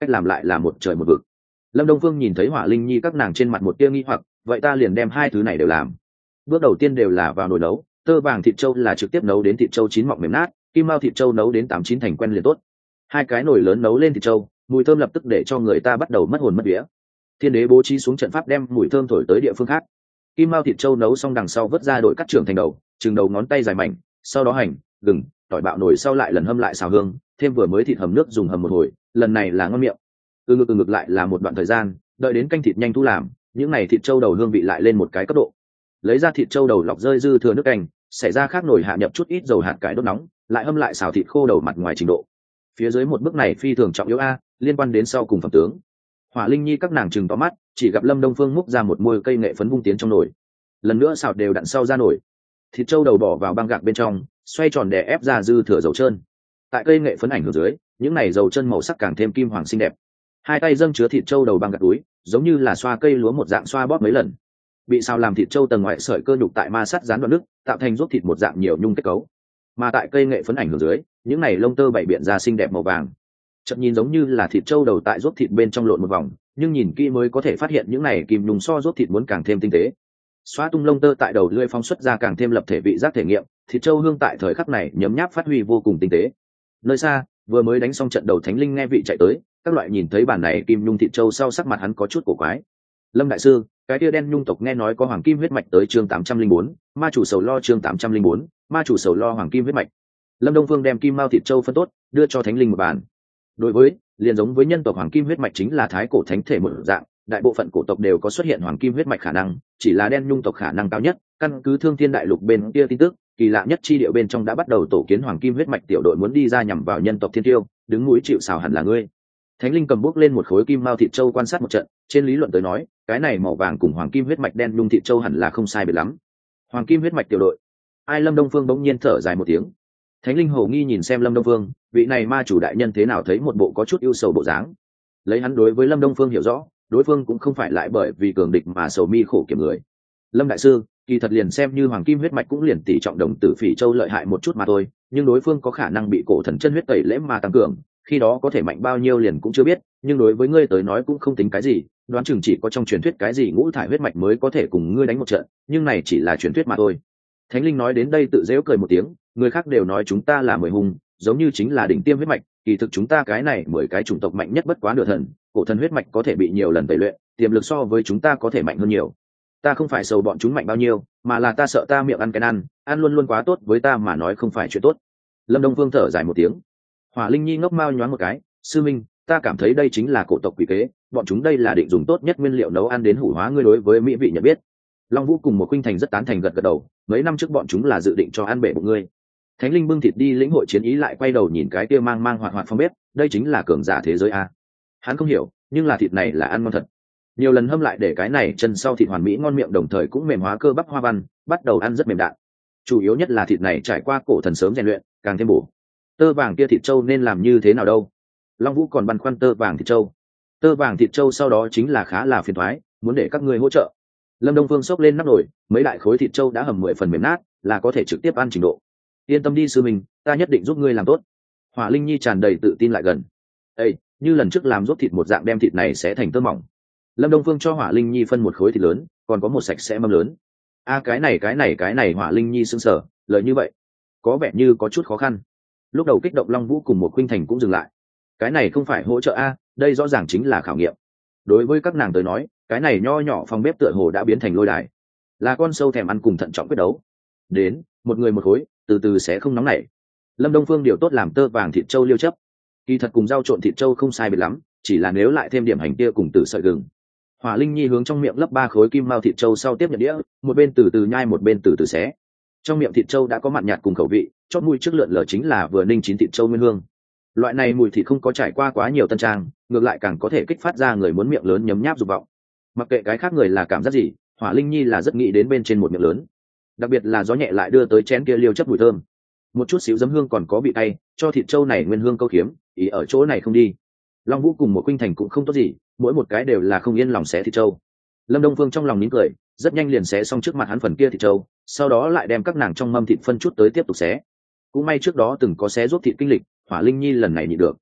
Speaker 1: cách làm lại là một trời một vực. Lâm Đông Phương nhìn thấy Hỏa Linh Nhi các nàng trên mặt một tia nghi hoặc, vậy ta liền đem hai thứ này đều làm. Bước đầu tiên đều là vào nồi nấu, tơ vàng thịt trâu là trực tiếp nấu đến thịt trâu chín mọng mềm nát, kim mao thịt trâu nấu đến tám chín thành quen liền tốt. Hai cái nồi lớn nấu lên thịt trâu, mùi thơm lập tức để cho người ta bắt đầu mất hồn mất vía. Thiên đế bố trí xuống trận pháp đem mùi thơm thổi tới địa phương khác. Kim mao thịt trâu nấu xong đằng sau vớt ra đội cắt trưởng thành đầu, chừng đầu ngón tay dài mảnh, sau đó hành, gừng, tỏi bạo nồi sau lại lần hâm lại xào hương, thêm vừa mới thịt hầm nước dùng hầm một hồi, lần này là ngon miệng. Từ ngực từ ngực lại là một đoạn thời gian, đợi đến canh thịt nhanh thu làm, những này thịt trâu đầu hương vị lại lên một cái cấp độ. Lấy ra thịt trâu đầu lọc rơi dư thừa nước canh, xảy ra khác nồi hạ nhập chút ít dầu hạt cải đốt nóng, lại hâm lại xào thịt khô đầu mặt ngoài trình độ. Phía dưới một bước này phi thường trọng yếu a, liên quan đến sau cùng phẩm tướng. Hỏa Linh Nhi các nàng chừng to mắt, chỉ gặp Lâm Đông Phương múc ra một muôi cây nghệ phấn vung tiến trong nồi, lần nữa xào đều đặn sau ra nồi, thịt trâu đầu bỏ vào băng gạc bên trong, xoay tròn để ép ra dư thừa dầu trơn. Tại cây nghệ phấn ảnh hưởng dưới, những này dầu trơn màu sắc càng thêm kim hoàng xinh đẹp. Hai tay dâng chứa thịt trâu đầu băng gạc túi, giống như là xoa cây lúa một dạng xoa bóp mấy lần. Bị xào làm thịt trâu tầng ngoài sợi cơ nhục tại ma sắt dán đoạn nước, tạo thành rốt thịt một dạng nhiều nhung kết cấu. Mà tại cây nghệ phấn ảnh hưởng dưới, những này lông tơ bảy biện ra xinh đẹp màu vàng. Chợt nhìn giống như là thịt trâu đầu tại rốt thịt bên trong lộn một vòng, nhưng nhìn kỹ mới có thể phát hiện những này kim nhung so rốt thịt muốn càng thêm tinh tế. Xóa tung lông tơ tại đầu lưỡi phóng xuất ra càng thêm lập thể vị giác thể nghiệm, thịt trâu hương tại thời khắc này nhấm nháp phát huy vô cùng tinh tế. Nơi xa, vừa mới đánh xong trận đầu Thánh Linh nghe vị chạy tới, các loại nhìn thấy bản này kim nhung thịt trâu sau sắc mặt hắn có chút cổ quái. Lâm đại sư, cái tia đen nhung tộc nghe nói có hoàng kim huyết mạch tới chương tám trăm linh bốn, ma chủ sầu lo chương tám trăm linh bốn, ma chủ sầu lo hoàng kim huyết mạch. Lâm Đông Phương đem kim mao thịt trâu phân tốt, đưa cho Thánh Linh một bàn. Đối với, liền giống với nhân tộc hoàng kim huyết mạch chính là thái cổ thánh thể một dạng, đại bộ phận cổ tộc đều có xuất hiện hoàng kim huyết mạch khả năng, chỉ là đen nhung tộc khả năng cao nhất. Căn cứ Thương Thiên đại lục bên kia tin tức, kỳ lạ nhất chi địa bên trong đã bắt đầu tổ kiến hoàng kim huyết mạch tiểu đội muốn đi ra nhằm vào nhân tộc thiên tiêu, đứng mũi chịu sào hẳn là ngươi. Thánh Linh cầm bút lên một khối kim mao thịt trâu quan sát một trận, trên lý luận tới nói, cái này màu vàng cùng hoàng kim huyết mạch đen nhung thịt trâu hẳn là không sai biệt lắm. Hoàng kim huyết mạch tiểu đội. Ai Lâm Đông Phương bỗng nhiên thở dài một tiếng. Thánh Linh hồ nghi nhìn xem Lâm Đông Phương, vị này ma chủ đại nhân thế nào thấy một bộ có chút ưu sầu bộ dáng. Lấy hắn đối với Lâm Đông Phương hiểu rõ, đối phương cũng không phải lại bởi vì cường địch mà sầu mi khổ kiểm người. Lâm đại sư, kỳ thật liền xem như hoàng kim huyết mạch cũng liền tỷ trọng đồng tử phỉ châu lợi hại một chút mà thôi, nhưng đối phương có khả năng bị cổ thần chân huyết tẩy lễ mà tăng cường, khi đó có thể mạnh bao nhiêu liền cũng chưa biết, nhưng đối với ngươi tới nói cũng không tính cái gì, đoán chừng chỉ có trong truyền thuyết cái gì ngũ thải huyết mạch mới có thể cùng ngươi đánh một trận, nhưng này chỉ là truyền thuyết mà thôi. Thánh Linh nói đến đây tự giễu cười một tiếng, người khác đều nói chúng ta là mười hùng, giống như chính là đỉnh tiêm huyết mạch, kỳ thực chúng ta cái này mười cái chủng tộc mạnh nhất bất quá nửa thần, cổ thần huyết mạch có thể bị nhiều lần tẩy luyện, tiềm lực so với chúng ta có thể mạnh hơn nhiều. Ta không phải sầu bọn chúng mạnh bao nhiêu, mà là ta sợ ta miệng ăn cái ăn, ăn luôn luôn quá tốt với ta mà nói không phải chuyện tốt. Lâm Đông Phương thở dài một tiếng. Hỏa Linh Nhi ngốc mao nhoáng một cái, sư minh, ta cảm thấy đây chính là cổ tộc quỷ kế, bọn chúng đây là định dùng tốt nhất nguyên liệu nấu ăn đến hủ hóa ngươi đối với mỹ vị nhận biết. Long Vũ cùng một Khuynh Thành rất tán thành gật gật đầu, mấy năm trước bọn chúng là dự định cho ăn bể bụng ngươi. Thánh Linh bưng thịt đi lĩnh hội chiến ý lại quay đầu nhìn cái kia mang mang hoạt hoạt phong bếp, đây chính là cường giả thế giới a. Hắn không hiểu, nhưng là thịt này là ăn ngon thật. Nhiều lần hâm lại để cái này chân sau thịt hoàn mỹ ngon miệng đồng thời cũng mềm hóa cơ bắp hoa văn, bắt đầu ăn rất mềm đạn. Chủ yếu nhất là thịt này trải qua cổ thần sớm rèn luyện, càng thêm bổ. Tơ vàng kia thịt trâu nên làm như thế nào đâu? Long Vũ còn băn khoăn tơ vàng thịt trâu. Tơ vàng thịt trâu sau đó chính là khá là phiền toái, muốn để các ngươi hỗ trợ. Lâm Đông Phương xốc lên nắp nồi, mấy đại khối thịt trâu đã hầm mười phần mềm nát, là có thể trực tiếp ăn trình độ. Yên tâm đi sư mình, ta nhất định giúp ngươi làm tốt. Hỏa Linh Nhi tràn đầy tự tin lại gần. Ê, như lần trước làm rốt thịt một dạng đem thịt này sẽ thành tơ mỏng. Lâm Đông Phương cho Hỏa Linh Nhi phân một khối thịt lớn, còn có một sạch sẽ mâm lớn. A cái này cái này cái này Hỏa Linh Nhi sững sờ, lời như vậy, có vẻ như có chút khó khăn. Lúc đầu kích động Long Vũ cùng một Khuynh Thành cũng dừng lại. Cái này không phải hỗ trợ a, đây rõ ràng chính là khảo nghiệm. Đối với các nàng tới nói, cái này nho nhỏ phòng bếp tựa hồ đã biến thành lôi đài, là con sâu thèm ăn cùng thận trọng quyết đấu. Đến, một người một khối, từ từ sẽ không nóng nảy. Lâm Đông Phương điều tốt làm tơ vàng thịt trâu liêu chấp, kỳ thật cùng rau trộn thịt trâu không sai biệt lắm, chỉ là nếu lại thêm điểm hành tia cùng tử sợi gừng. Hỏa Linh Nhi hướng trong miệng lấp ba khối kim mao thịt trâu sau tiếp nhận đĩa, một bên từ từ nhai một bên từ từ xé. Trong miệng thịt trâu đã có mặn nhạt cùng khẩu vị, chót mũi trước lượn lờ chính là vừa ninh chín thịt trâu nguyên hương. Loại này mùi thịt không có trải qua quá nhiều tân trang, ngược lại càng có thể kích phát ra người muốn miệng lớn nhấm nháp dục vọng. Mặc kệ cái khác người là cảm giác gì, Hỏa Linh Nhi là rất nghĩ đến bên trên một miệng lớn. Đặc biệt là gió nhẹ lại đưa tới chén kia liêu chất mùi thơm, một chút xíu giấm hương còn có vị cay, cho thịt trâu này nguyên hương câu khiếm, ý ở chỗ này không đi. Long Vũ cùng một Khuynh Thành cũng không tốt gì, mỗi một cái đều là không yên lòng xé thịt trâu. Lâm Đông Phương trong lòng nín cười, rất nhanh liền xé xong trước mặt hắn phần kia thịt trâu, sau đó lại đem các nàng trong mâm thịt phân chút tới tiếp tục xé. Cũng may trước đó từng có xé rốt thịt kinh lịch, Hỏa Linh Nhi lần này nhịn được.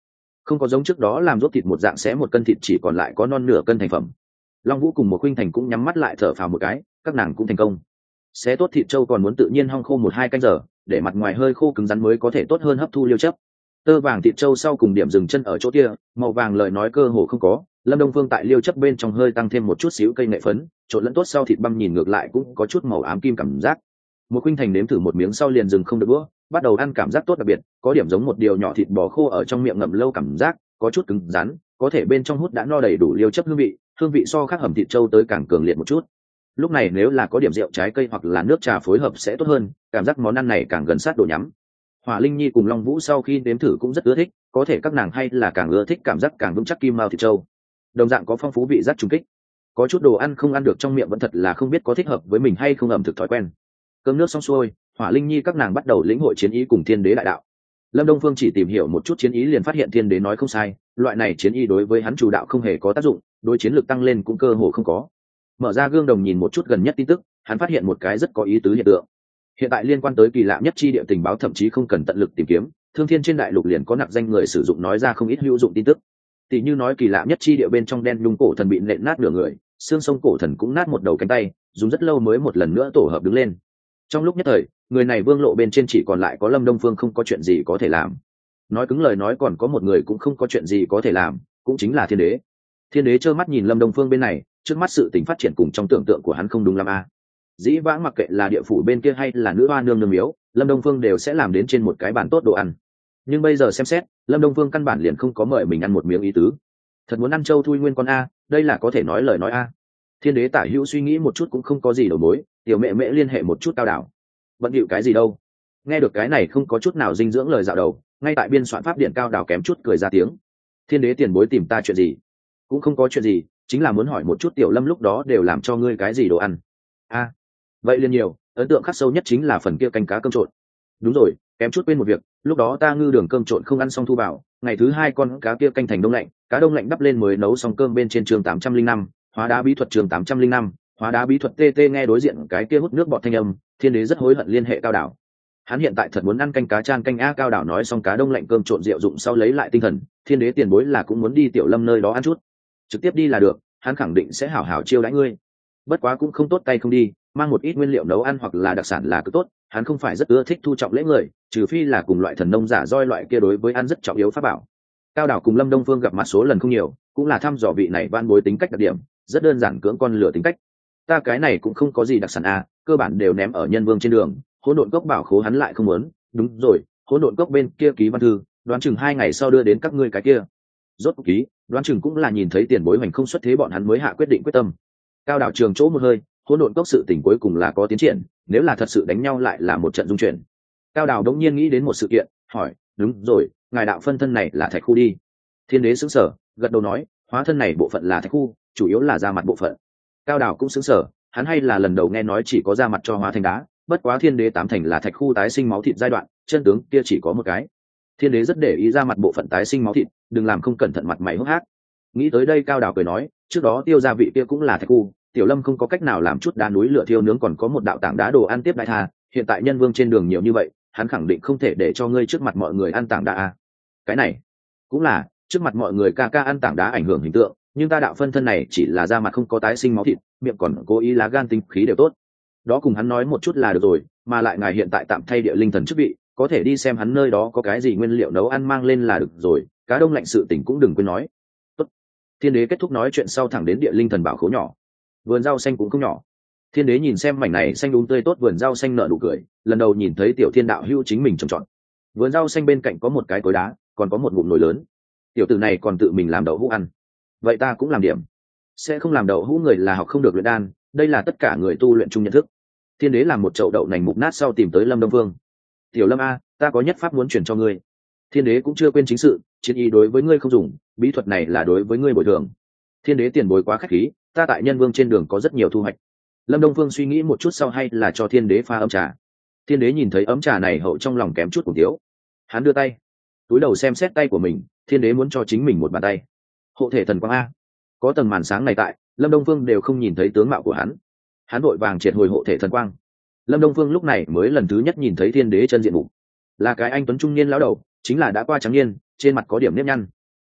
Speaker 1: không có giống trước đó làm rốt thịt một dạng sẽ một cân thịt chỉ còn lại có non nửa cân thành phẩm. Long Vũ cùng một Khuynh Thành cũng nhắm mắt lại thở phào một cái, các nàng cũng thành công. Xé tốt thịt trâu còn muốn tự nhiên hong khô một hai canh giờ, để mặt ngoài hơi khô cứng rắn mới có thể tốt hơn hấp thu liêu chất. Tơ vàng thịt trâu sau cùng điểm dừng chân ở chỗ kia, màu vàng lời nói cơ hồ không có. Lâm Đông Phương tại liêu chấp bên trong hơi tăng thêm một chút xíu cây nghệ phấn, trộn lẫn tốt sau thịt băm nhìn ngược lại cũng có chút màu ám kim cảm giác. Một Khuynh Thành nếm thử một miếng sau liền dừng không được đũa, bắt đầu ăn cảm giác tốt đặc biệt, có điểm giống một điều nhỏ thịt bò khô ở trong miệng ngậm lâu cảm giác, có chút cứng rắn, có thể bên trong hút đã no đầy đủ liêu chấp hương vị, hương vị so khác hầm thịt trâu tới càng cường liệt một chút. Lúc này nếu là có điểm rượu trái cây hoặc là nước trà phối hợp sẽ tốt hơn, cảm giác món ăn này càng gần sát đồ nhắm. Hỏa Linh Nhi cùng Long Vũ sau khi nếm thử cũng rất ưa thích, có thể các nàng hay là càng ưa thích cảm giác càng vững chắc kim mao thịt trâu. Đồng dạng có phong phú vị giác trùng kích. Có chút đồ ăn không ăn được trong miệng vẫn thật là không biết có thích hợp với mình hay không, ẩm thực thói quen. Cơm nước xong xuôi, Hỏa Linh Nhi các nàng bắt đầu lĩnh hội chiến ý cùng Thiên Đế đại đạo. Lâm Đông Phương chỉ tìm hiểu một chút chiến ý liền phát hiện Thiên Đế nói không sai, loại này chiến ý đối với hắn chủ đạo không hề có tác dụng, đối chiến lược tăng lên cũng cơ hồ không có. Mở ra gương đồng nhìn một chút gần nhất tin tức, hắn phát hiện một cái rất có ý tứ hiện tượng. Hiện tại liên quan tới kỳ lạ nhất chi địa tình báo thậm chí không cần tận lực tìm kiếm, Thương Thiên trên đại lục liền có nặc danh người sử dụng nói ra không ít hữu dụng tin tức. Tỷ như nói kỳ lạ nhất chi địa bên trong đen nhung cổ thần bị nện nát nửa người, xương sông cổ thần cũng nát một đầu cánh tay, dùng rất lâu mới một lần nữa tổ hợp đứng lên. Trong lúc nhất thời, người này vương lộ bên trên chỉ còn lại có Lâm Đông Phương không có chuyện gì có thể làm. Nói cứng lời nói còn có một người cũng không có chuyện gì có thể làm, cũng chính là Thiên Đế. Thiên Đế trơ mắt nhìn Lâm Đông Phương bên này, trước mắt sự tình phát triển cùng trong tưởng tượng của hắn không đúng lắm a. Dĩ vãng mặc kệ là địa phủ bên kia hay là nữ hoa nương nương miếu, Lâm Đông Phương đều sẽ làm đến trên một cái bàn tốt đồ ăn. Nhưng bây giờ xem xét, Lâm Đông Phương căn bản liền không có mời mình ăn một miếng ý tứ. Thật muốn ăn châu thui nguyên con a, đây là có thể nói lời nói a. Thiên Đế tả hữu suy nghĩ một chút cũng không có gì đầu mối, tiểu mẹ mẹ liên hệ một chút Cao Đảo. Bận điệu cái gì đâu. Nghe được cái này không có chút nào dinh dưỡng lời dạo đầu, ngay tại biên soạn pháp điện Cao Đảo kém chút cười ra tiếng. Thiên Đế tiền bối tìm ta chuyện gì? Cũng không có chuyện gì, chính là muốn hỏi một chút Tiểu Lâm lúc đó đều làm cho ngươi cái gì đồ ăn. A, vậy liền nhiều, ấn tượng khắc sâu nhất chính là phần kia canh cá cơm trộn. Đúng rồi, kém chút quên một việc, lúc đó ta ngư đường cơm trộn không ăn xong thu bảo, ngày thứ hai con cá kia canh thành đông lạnh, cá đông lạnh đắp lên mới nấu xong cơm bên trên chương tám trăm linh năm, hóa đá bí thuật chương tám trăm linh năm, hóa đá bí thuật tê tê nghe đối diện cái kia hút nước bọt thanh âm, Thiên Đế rất hối hận liên hệ Cao Đảo. Hắn hiện tại thật muốn ăn canh cá chan canh a. Cao Đảo nói xong cá đông lạnh cơm trộn rượu dụng sau lấy lại tinh thần, Thiên Đế tiền bối là cũng muốn đi Tiểu Lâm nơi đó ăn chút, trực tiếp đi là được, hắn khẳng định sẽ hảo hảo chiêu đãi ngươi. Bất quá cũng không tốt tay không đi, mang một ít nguyên liệu nấu ăn hoặc là đặc sản là cứ tốt, hắn không phải rất ưa thích thu trọng lễ người, trừ phi là cùng loại thần nông giả roi loại kia đối với ăn rất trọng yếu pháp bảo. Cao Đảo cùng Lâm Đông Phương gặp mặt số lần không nhiều, cũng là thăm dò vị này van bối tính cách đặc điểm, rất đơn giản cưỡng con lửa tính cách. Ta cái này cũng không có gì đặc sản à, cơ bản đều ném ở nhân vương trên đường, hỗn độn cốc bảo khố hắn lại không muốn, đúng rồi, hỗn độn cốc bên kia ký văn thư, đoán chừng hai ngày sau đưa đến các ngươi cái kia. Rốt cuộc ký, đoán chừng cũng là nhìn thấy tiền bối hoành không xuất thế bọn hắn mới hạ quyết định quyết tâm. Cao Đảo trường chỗ một hơi, hỗn độn cốc sự tình cuối cùng là có tiến triển, nếu là thật sự đánh nhau lại là một trận dung chuyển. Cao Đảo đống nhiên nghĩ đến một sự kiện, hỏi, đúng rồi, ngài đạo phân thân này là thạch khu đi. Thiên Đế sững sờ, gật đầu nói, hóa thân này bộ phận là thạch khu, chủ yếu là da mặt bộ phận. Cao Đảo cũng sững sờ, hắn hay là lần đầu nghe nói chỉ có da mặt cho hóa thành đá, bất quá Thiên Đế tám thành là thạch khu tái sinh máu thịt giai đoạn, chân tướng kia chỉ có một cái. Thiên Đế rất để ý da mặt bộ phận tái sinh máu thịt, đừng làm không cẩn thận mặt mày hốc hác. Nghĩ tới đây Cao Đảo cười nói, trước đó tiêu gia vị kia cũng là thạch khu, Tiểu Lâm không có cách nào làm chút đá núi lửa thiêu nướng còn có một đạo tảng đá đồ ăn tiếp đại tha, hiện tại nhân vương trên đường nhiều như vậy, hắn khẳng định không thể để cho ngươi trước mặt mọi người ăn tảng đá a. Cái này cũng là, trước mặt mọi người ca ca ăn tảng đá ảnh hưởng hình tượng, nhưng ta đạo phân thân này chỉ là da mặt không có tái sinh máu thịt, miệng còn cố ý lá gan tinh khí đều tốt. Đó cùng hắn nói một chút là được rồi, mà lại ngài hiện tại tạm thay địa linh thần chức vị, có thể đi xem hắn nơi đó có cái gì nguyên liệu nấu ăn mang lên là được rồi, cá đông lạnh sự tình cũng đừng quên nói. Tốt. Thiên Đế kết thúc nói chuyện sau thẳng đến địa linh thần bảo khố nhỏ. Vườn rau xanh cũng không nhỏ. Thiên Đế nhìn xem mảnh này xanh đúng tươi tốt vườn rau xanh nở nụ cười, lần đầu nhìn thấy Tiểu Thiên đạo hữu chính mình trồng trọt. Vườn rau xanh bên cạnh có một cái cối đá, còn có một ngụm nồi lớn. Tiểu tử này còn tự mình làm đậu hũ ăn. Vậy ta cũng làm điểm. Sẽ không làm đậu hũ người là học không được luyện đan, đây là tất cả người tu luyện chung nhận thức. Thiên Đế làm một chậu đậu nành mục nát sau tìm tới Lâm Đông Phương. Tiểu Lâm a, ta có nhất pháp muốn truyền cho ngươi. Thiên Đế cũng chưa quên chính sự, chiến ý đối với ngươi không dùng, bí thuật này là đối với ngươi bồi thường. Thiên Đế tiền bối quá khách khí, ta tại nhân vương trên đường có rất nhiều thu hoạch. Lâm Đông Phương suy nghĩ một chút sau hay là cho Thiên Đế pha ấm trà. Thiên Đế nhìn thấy ấm trà này hậu trong lòng kém chút cùng tiếu. Hắn đưa tay, túi đầu xem xét tay của mình, Thiên Đế muốn cho chính mình một bàn tay. Hộ thể thần quang a. Có tầng màn sáng này tại, Lâm Đông Phương đều không nhìn thấy tướng mạo của hắn. Hắn vội vàng triệt hồi hộ thể thần quang. Lâm Đông Phương lúc này mới lần thứ nhất nhìn thấy Thiên Đế chân diện mục. Là cái anh tuấn trung niên lão đầu, chính là đã qua trắng niên, trên mặt có điểm nếp nhăn.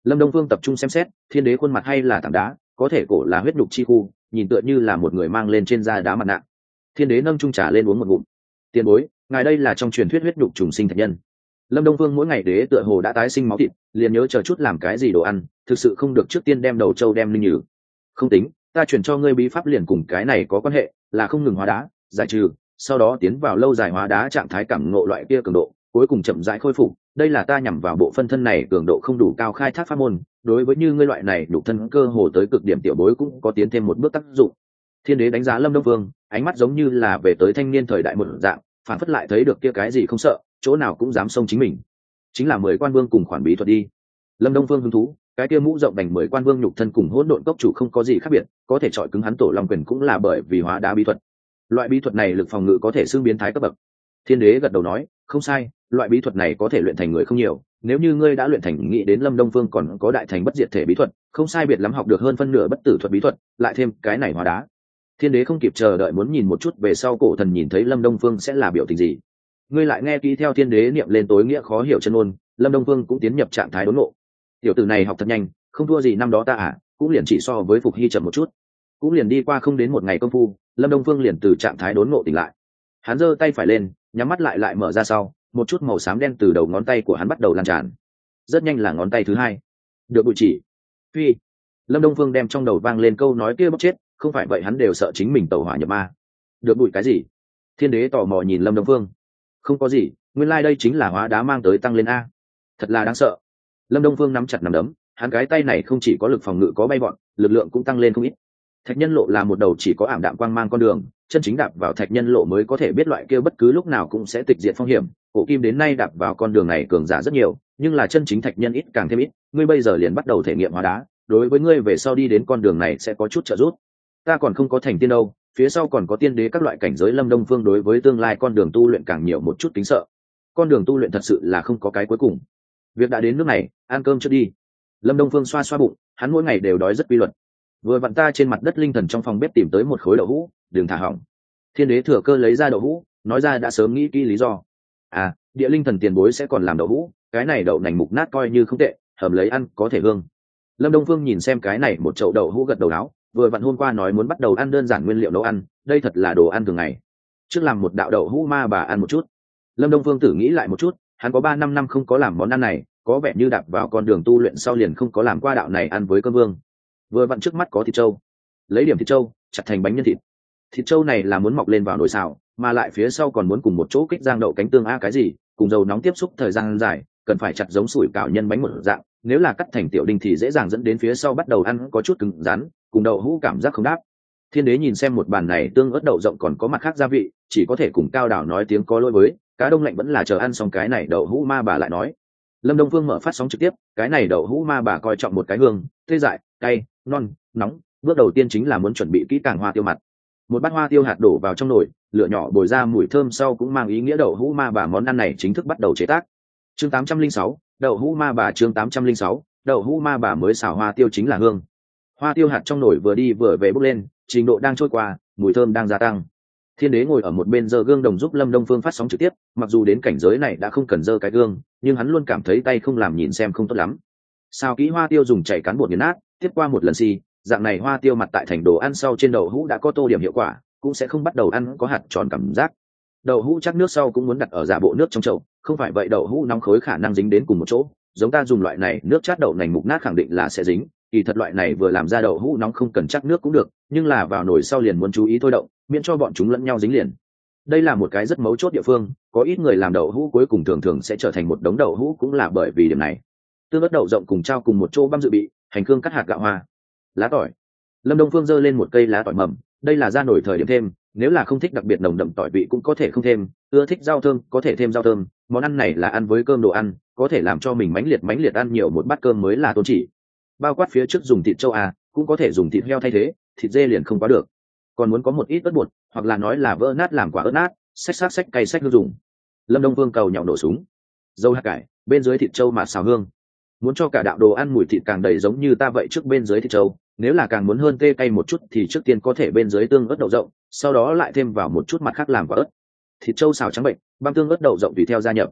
Speaker 1: Lâm Đông Phương tập trung xem xét, thiên đế khuôn mặt hay là tảng đá, có thể cổ là huyết nhục chi khu, nhìn tựa như là một người mang lên trên da đá mặt nạ. Thiên đế nâng chung trà lên uống một ngụm. Tiền bối, ngài đây là trong truyền thuyết huyết nhục trùng sinh thạch nhân. Lâm Đông Phương mỗi ngày đế tựa hồ đã tái sinh máu thịt, liền nhớ chờ chút làm cái gì đồ ăn, thực sự không được trước tiên đem đầu trâu đem linh nhử. Không tính, ta chuyển cho ngươi bí pháp liền cùng cái này có quan hệ, là không ngừng hóa đá, giải trừ, sau đó tiến vào lâu dài hóa đá trạng thái cảm ngộ loại kia cường độ, cuối cùng chậm rãi khôi phục. Đây là ta nhằm vào bộ phân thân này cường độ không đủ cao khai thác pháp môn, đối với như ngươi loại này đủ thân cơ hồ tới cực điểm tiểu bối cũng có tiến thêm một bước tác dụng. Thiên đế đánh giá Lâm Đông Phương, ánh mắt giống như là về tới thanh niên thời đại một dạng, phản phất lại thấy được kia cái gì không sợ, chỗ nào cũng dám xông chính mình. Chính là mười quan vương cùng khoản bí thuật đi. Lâm Đông Phương hứng thú, cái kia mũ rộng đành mười quan vương nhục thân cùng hỗn độn cốc chủ không có gì khác biệt, có thể chọi cứng hắn tổ long quyền cũng là bởi vì hóa đá bí thuật. Loại bí thuật này lực phòng ngự có thể xưng biến thái cấp bậc. Thiên đế gật đầu nói, không sai, loại bí thuật này có thể luyện thành người không nhiều, nếu như ngươi đã luyện thành, nghĩ đến Lâm Đông Phương còn có đại thành bất diệt thể bí thuật, không sai biệt lắm học được hơn phân nửa bất tử thuật bí thuật, lại thêm cái này hóa đá. Thiên đế không kịp chờ đợi muốn nhìn một chút về sau cổ thần nhìn thấy Lâm Đông Phương sẽ là biểu tình gì. Ngươi lại nghe kỹ theo thiên đế niệm lên tối nghĩa khó hiểu chân ngôn, Lâm Đông Phương cũng tiến nhập trạng thái đốn ngộ. Tiểu tử này học thật nhanh, không thua gì năm đó ta à, cũng liền chỉ so với Phục Hy chậm một chút. Cũng liền đi qua không đến một ngày công phu, Lâm Đông Phương liền từ trạng thái đốn ngộ tỉnh lại. Hắn giơ tay phải lên, nhắm mắt lại lại mở ra sau, một chút màu xám đen từ đầu ngón tay của hắn bắt đầu lan tràn. Rất nhanh là ngón tay thứ hai. Được bụi chỉ. Phi. Lâm Đông Phương đem trong đầu vang lên câu nói kia bốc chết, không phải vậy hắn đều sợ chính mình tẩu hỏa nhập ma. Được bụi cái gì? Thiên đế tò mò nhìn Lâm Đông Phương. Không có gì, nguyên lai like đây chính là hóa đá mang tới tăng lên a. Thật là đáng sợ. Lâm Đông Phương nắm chặt nắm đấm, hắn cái tay này không chỉ có lực phòng ngự có bay bọn, lực lượng cũng tăng lên không ít. Thạch nhân lộ là một đầu chỉ có ảm đạm quang mang con đường, chân chính đạp vào thạch nhân lộ mới có thể biết loại kia bất cứ lúc nào cũng sẽ tịch diệt phong hiểm. Cổ kim đến nay đạp vào con đường này cường giả rất nhiều, nhưng là chân chính thạch nhân ít càng thêm ít. Ngươi bây giờ liền bắt đầu thể nghiệm hóa đá, đối với ngươi về sau đi đến con đường này sẽ có chút trợ giúp. Ta còn không có thành tiên đâu, phía sau còn có tiên đế các loại cảnh giới. Lâm Đông Phương đối với tương lai con đường tu luyện càng nhiều một chút kính sợ. Con đường tu luyện thật sự là không có cái cuối cùng. Việc đã đến nước này, ăn cơm trước đi. Lâm Đông Phương xoa xoa bụng, hắn mỗi ngày đều đói rất quy luật. Vừa vặn ta trên mặt đất linh thần trong phòng bếp tìm tới một khối đậu hũ, đừng thả hỏng. Thiên đế thừa cơ lấy ra đậu hũ, nói ra đã sớm nghĩ kỹ lý do. À, địa linh thần tiền bối sẽ còn làm đậu hũ, cái này đậu nành mục nát coi như không tệ, hầm lấy ăn có thể hương. Lâm Đông Phương nhìn xem cái này một chậu đậu hũ gật đầu áo, vừa vặn hôm qua nói muốn bắt đầu ăn đơn giản nguyên liệu nấu ăn, đây thật là đồ ăn thường ngày. Trước làm một đạo đậu hũ ma bà ăn một chút. Lâm Đông Phương tử nghĩ lại một chút, hắn có ba năm năm không có làm món ăn này, có vẻ như đạp vào con đường tu luyện sau liền không có làm qua đạo này ăn với cơm vương. Vừa vặn trước mắt có thịt trâu, lấy điểm thịt trâu chặt thành bánh nhân thịt. Thịt trâu này là muốn mọc lên vào nồi xào, mà lại phía sau còn muốn cùng một chỗ kích giang đậu cánh tương a cái gì, cùng dầu nóng tiếp xúc thời gian dài, cần phải chặt giống sủi cảo nhân bánh một dạng. Nếu là cắt thành tiểu đinh thì dễ dàng dẫn đến phía sau bắt đầu ăn có chút cứng rắn, cùng đậu hũ cảm giác không đáp. Thiên đế nhìn xem một bàn này tương ớt đậu rộng còn có mặt khác gia vị, chỉ có thể cùng Cao Đảo nói tiếng có lỗi với, cá đông lạnh vẫn là chờ ăn xong cái này đậu hũ ma bà lại nói. Lâm Đông Phương mở phát sóng trực tiếp, cái này đậu hũ ma bà coi trọng một cái hương, tê dại, cay, non, nóng. Bước đầu tiên chính là muốn chuẩn bị kỹ càng hoa tiêu mặt. Một bát hoa tiêu hạt đổ vào trong nồi, lửa nhỏ bồi ra mùi thơm sau cũng mang ý nghĩa đậu hũ ma bà món ăn này chính thức bắt đầu chế tác. Chương tám trăm linh sáu, đậu hũ ma bà. Chương tám trăm linh sáu, đậu hũ ma bà mới xào hoa tiêu chính là hương. Hoa tiêu hạt trong nồi vừa đi vừa về bốc lên, trình độ đang trôi qua, mùi thơm đang gia tăng. Thiên đế ngồi ở một bên giơ gương đồng giúp Lâm Đông Phương phát sóng trực tiếp, mặc dù đến cảnh giới này đã không cần giơ cái gương, nhưng hắn luôn cảm thấy tay không làm nhìn xem không tốt lắm. Sao kỹ hoa tiêu dùng chảy cán bột nghiền nát, tiếp qua một lần xi, dạng này hoa tiêu mặt tại thành đồ ăn sau trên đậu hũ đã có tô điểm hiệu quả, cũng sẽ không bắt đầu ăn có hạt tròn cảm giác. Đậu hũ chắc nước sau cũng muốn đặt ở giả bộ nước trong chậu, không phải vậy đậu hũ nóng khối khả năng dính đến cùng một chỗ, giống ta dùng loại này nước chát đậu nành mục nát khẳng định là sẽ dính. Kỳ thật loại này vừa làm ra đậu hũ nóng không cần chắc nước cũng được, nhưng là vào nồi sau liền muốn chú ý thôi động, miễn cho bọn chúng lẫn nhau dính liền. Đây là một cái rất mấu chốt địa phương, có ít người làm đậu hũ cuối cùng thường thường sẽ trở thành một đống đậu hũ cũng là bởi vì điểm này. Tương ớt đậu rộng cùng trao cùng một chỗ băm dự bị, hành hương cắt hạt gạo hoa, lá tỏi. Lâm Đông Phương giơ lên một cây lá tỏi mầm, đây là ra nổi thời điểm thêm, nếu là không thích đặc biệt nồng đậm tỏi vị cũng có thể không thêm, ưa thích rau thơm có thể thêm rau thơm. Món ăn này là ăn với cơm đồ ăn, có thể làm cho mình mãnh liệt mãnh liệt ăn nhiều một bát cơm mới là tôn chỉ. Bao quát phía trước dùng thịt trâu à, cũng có thể dùng thịt heo thay thế, thịt dê liền không quá được. Còn muốn có một ít ớt bột, hoặc là nói là vỡ nát làm quả ớt nát, xách xác xách cay xách hương dùng. Lâm Đông Phương cầu nhậu nổ súng, dâu hạt cải, bên dưới thịt trâu mà xào hương. Muốn cho cả đạo đồ ăn mùi thịt càng đầy giống như ta vậy trước bên dưới thịt trâu, nếu là càng muốn hơn tê cay một chút thì trước tiên có thể bên dưới tương ớt đậu rộng, sau đó lại thêm vào một chút mặt khác làm quả ớt. Thịt trâu xào trắng bệnh, băm tương ớt đậu rộng tùy theo gia nhập.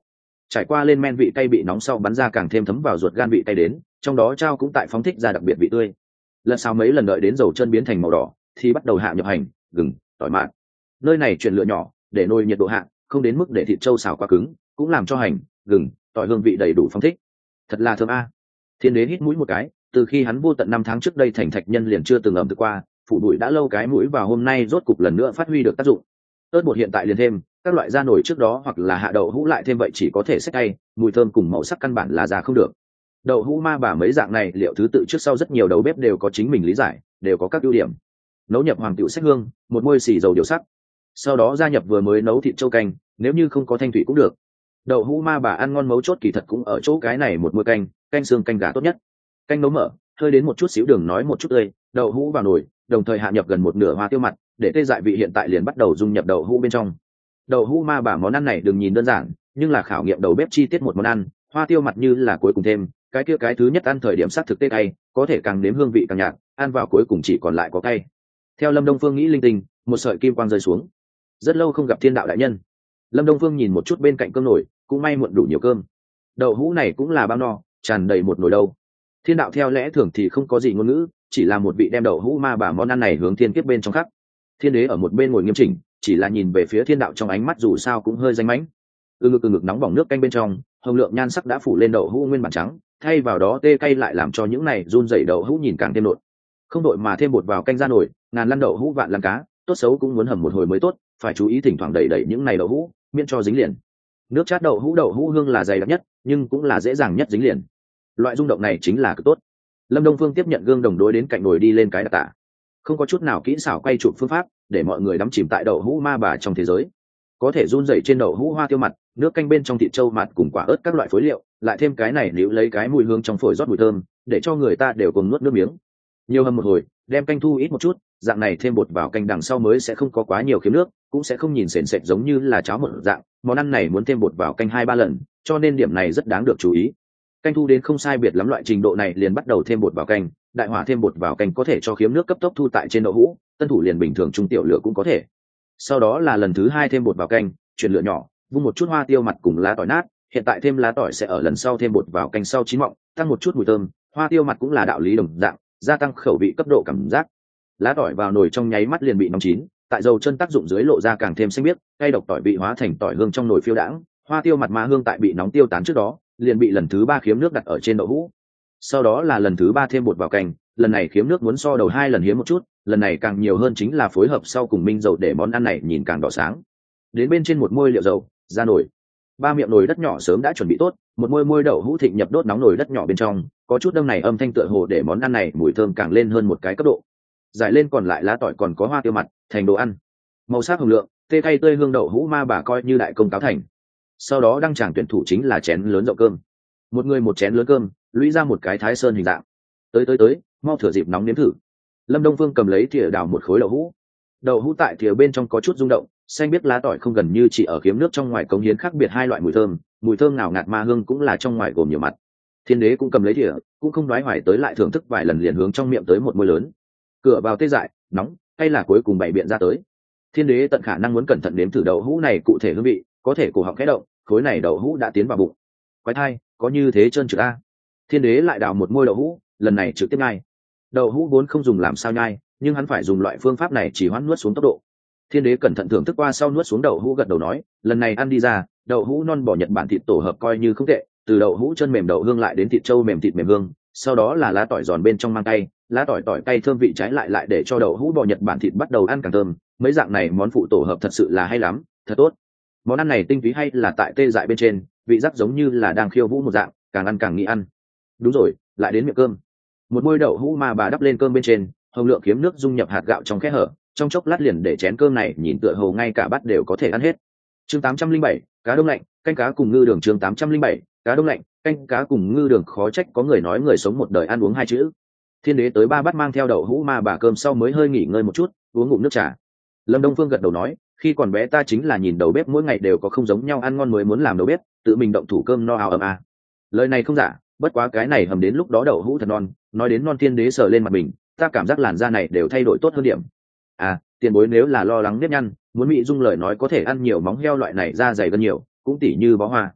Speaker 1: Trải qua lên men vị cay bị nóng sau bắn ra càng thêm thấm vào ruột gan vị cay đến, trong đó trao cũng tại phóng thích ra đặc biệt vị tươi. Lần sau mấy lần đợi đến dầu chân biến thành màu đỏ thì bắt đầu hạ nhập hành, gừng, tỏi mạt. Nơi này chuyển lửa nhỏ để nồi nhiệt độ hạ, không đến mức để thịt trâu xào quá cứng, cũng làm cho hành, gừng, tỏi hương vị đầy đủ phóng thích. Thật là thơm a. Thiên đế hít mũi một cái, từ khi hắn vô tận năm tháng trước đây thành thạch nhân liền chưa từng ẩm thực qua, phủ bụi đã lâu cái mũi vào hôm nay rốt cục lần nữa phát huy được tác dụng. Ớt bột hiện tại liền thêm các loại da nổi trước đó hoặc là hạ đậu hũ lại thêm vậy chỉ có thể xách tay, mùi thơm cùng màu sắc căn bản là ra không được. Đậu hũ ma bà mấy dạng này liệu thứ tự trước sau rất nhiều đầu bếp đều có chính mình lý giải, đều có các ưu điểm. Nấu nhập hoàng tiểu sách hương, một môi xì dầu điều sắc, sau đó gia nhập vừa mới nấu thịt châu canh, nếu như không có thanh thủy cũng được. Đậu hũ ma bà ăn ngon mấu chốt kỳ thật cũng ở chỗ cái này, một môi canh, canh xương canh gà tốt nhất. Canh nấu mở, hơi đến một chút xíu đường nói một chút tươi, đậu hũ vào nồi, đồng thời hạ nhập gần một nửa hoa tiêu mặt, để tê dại vị hiện tại liền bắt đầu dung nhập đậu hũ bên trong. Đậu hũ ma bà món ăn này đừng nhìn đơn giản, nhưng là khảo nghiệm đầu bếp chi tiết một món ăn, hoa tiêu mặt như là cuối cùng thêm, cái kia cái thứ nhất ăn thời điểm sát thực tê cay, có thể càng nếm hương vị càng nhạt, ăn vào cuối cùng chỉ còn lại có cay. Theo Lâm Đông Phương nghĩ linh tinh, một sợi kim quang rơi xuống. Rất lâu không gặp Thiên đạo đại nhân. Lâm Đông Phương nhìn một chút bên cạnh cơm nồi, cũng may muộn đủ nhiều cơm. Đậu hũ này cũng là bao no, tràn đầy một nồi đâu. Thiên đạo theo lẽ thường thì không có gì ngôn ngữ, chỉ là một vị đem đậu hũ ma bà món ăn này hướng thiên kiếp bên trong khắc. Thiên đế ở một bên ngồi nghiêm chỉnh, chỉ là nhìn về phía Thiên đạo trong ánh mắt dù sao cũng hơi danh mãnh. từ ngực từ ngực nóng bỏng nước canh bên trong, hồng lượng nhan sắc đã phủ lên đậu hũ nguyên bản trắng, thay vào đó tê cay lại làm cho những này run rẩy đậu hũ nhìn càng thêm nộn. Không đội mà thêm bột vào canh ra nổi, ngàn lăn đậu hũ vạn lăn cá, tốt xấu cũng muốn hầm một hồi mới tốt, phải chú ý thỉnh thoảng đẩy đẩy những này đậu hũ, miễn cho dính liền. Nước chát đậu hũ đậu hũ hương là dày đặc nhất, nhưng cũng là dễ dàng nhất dính liền. Loại rung động này chính là cực tốt. Lâm Đông Phương tiếp nhận gương đồng đối đến cạnh nồi đi lên cái đặc tả, không có chút nào kỹ xảo quay chụp phương pháp, để mọi người đắm chìm tại đậu hũ ma bà trong thế giới. Có thể run rẩy trên đậu hũ hoa tiêu mặt, nước canh bên trong thịt trâu mặt cùng quả ớt các loại phối liệu, lại thêm cái này níu lấy cái mùi hương trong phổi rót mùi thơm, để cho người ta đều cùng nuốt nước miếng. Nhiều hầm một hồi, đem canh thu ít một chút, dạng này thêm bột vào canh đằng sau mới sẽ không có quá nhiều khiếm nước, cũng sẽ không nhìn sền sệt giống như là cháo một dạng. Món ăn này muốn thêm bột vào canh hai ba lần, cho nên điểm này rất đáng được chú ý. Canh thu đến không sai biệt lắm loại trình độ này liền bắt đầu thêm bột vào canh, đại hỏa thêm bột vào canh có thể cho khiếm nước cấp tốc thu tại trên đậu hũ, tân thủ liền bình thường trung tiểu lửa cũng có thể. Sau đó là lần thứ hai thêm bột vào canh, chuyển lửa nhỏ, vung một chút hoa tiêu mặt cùng lá tỏi nát, hiện tại thêm lá tỏi sẽ ở lần sau thêm bột vào canh sau chín mọng, tăng một chút mùi thơm, hoa tiêu mặt cũng là đạo lý đồng dạng, gia tăng khẩu vị cấp độ cảm giác. Lá tỏi vào nồi trong nháy mắt liền bị nóng chín, tại dầu chân tác dụng dưới lộ ra càng thêm xanh biếc, cay độc tỏi bị hóa thành tỏi hương trong nồi phiêu đãng, hoa tiêu mặt má hương tại bị nóng tiêu tán trước đó, liền bị lần thứ ba khiếm nước đặt ở trên đậu hũ. Sau đó là lần thứ ba thêm bột vào canh, lần này khiếm nước muốn so đầu hai lần hiếm một chút, lần này càng nhiều hơn chính là phối hợp sau cùng minh dầu để món ăn này nhìn càng đỏ sáng. Đến bên trên một môi liệu dầu, ra nồi. Ba miệng nồi đất nhỏ sớm đã chuẩn bị tốt, một môi môi đậu hũ thịnh nhập đốt nóng nồi đất nhỏ bên trong, có chút đâm này âm thanh tựa hồ để món ăn này mùi thơm càng lên hơn một cái cấp độ. Giải lên còn lại lá tỏi còn có hoa tiêu mặt, thành đồ ăn. Màu sắc hồng lượng, tê cay tươi hương đậu hũ ma bà coi như đại công cáo thành. Sau đó đăng tràng tuyển thủ chính là chén lớn rượu cơm. Một người một chén lớn cơm, lũy ra một cái thái sơn hình dạng. Tới tới tới, mau thửa dịp nóng nếm thử. Lâm Đông Phương cầm lấy thìa đào một khối đậu hũ. Đậu hũ tại thìa bên trong có chút rung động, xanh biết lá tỏi không gần như chỉ ở khiếm nước trong ngoài cống hiến khác biệt hai loại mùi thơm, mùi thơm nào ngạt ma hương cũng là trong ngoài gồm nhiều mặt. Thiên đế cũng cầm lấy thìa, cũng không đoái hoài tới lại thưởng thức vài lần liền hướng trong miệng tới một môi lớn. Cửa vào tê dại, nóng, hay là cuối cùng bày biện ra tới. Thiên đế tận khả năng muốn cẩn thận nếm thử đậu hũ này cụ thể hương vị, có thể cổ họng khẽ động, khối này đậu hũ đã tiến vào bụng. Quái thai, có như thế trơn trượt a. Thiên đế lại đào một môi đậu hũ, lần này trực tiếp nhai. Đậu hũ vốn không dùng làm sao nhai, nhưng hắn phải dùng loại phương pháp này chỉ hoãn nuốt xuống tốc độ. Thiên đế cẩn thận thưởng thức qua sau nuốt xuống đậu hũ gật đầu nói, lần này ăn đi ra, đậu hũ non bò Nhật Bản thịt tổ hợp coi như không tệ, từ đậu hũ chân mềm đậu hương lại đến thịt trâu mềm thịt mềm hương, sau đó là lá tỏi giòn bên trong mang cay, lá tỏi tỏi cay thơm vị trái lại lại để cho đậu hũ bò Nhật Bản thịt bắt đầu ăn càng thơm, mấy dạng này món phụ tổ hợp thật sự là hay lắm, thật tốt. Món ăn này tinh túy hay là tại tê dại bên trên, vị giác giống như là đang khiêu vũ một dạng, càng ăn càng nghĩ ăn. Đúng rồi, lại đến miệng cơm. Một môi đậu hũ mà bà đắp lên cơm bên trên, hồng lượng kiếm nước dung nhập hạt gạo trong kẽ hở, trong chốc lát liền để chén cơm này nhìn tựa hồ ngay cả bát đều có thể ăn hết. Chương tám trăm linh bảy, cá đông lạnh, canh cá cùng ngư đường. Chương tám trăm linh bảy, cá đông lạnh, canh cá cùng ngư đường. Khó trách có người nói người sống một đời ăn uống hai chữ. Thiên đế tới ba bát mang theo đậu hũ ma bà cơm sau mới hơi nghỉ ngơi một chút, uống ngụm nước trà. Lâm Đông Phương gật đầu nói, khi còn bé ta chính là nhìn đầu bếp mỗi ngày đều có không giống nhau ăn ngon mới muốn làm đầu bếp, tự mình động thủ cơm no ào ầm à. Lời này không giả, bất quá cái này hầm đến lúc đó đậu hũ thật non, nói đến non thiên đế sờ lên mặt mình, ta cảm giác làn da này đều thay đổi tốt hơn điểm. À, tiền bối nếu là lo lắng nếp nhăn, muốn mỹ dung lời nói có thể ăn nhiều móng heo loại này da dày gần nhiều, cũng tỉ như bó hoa.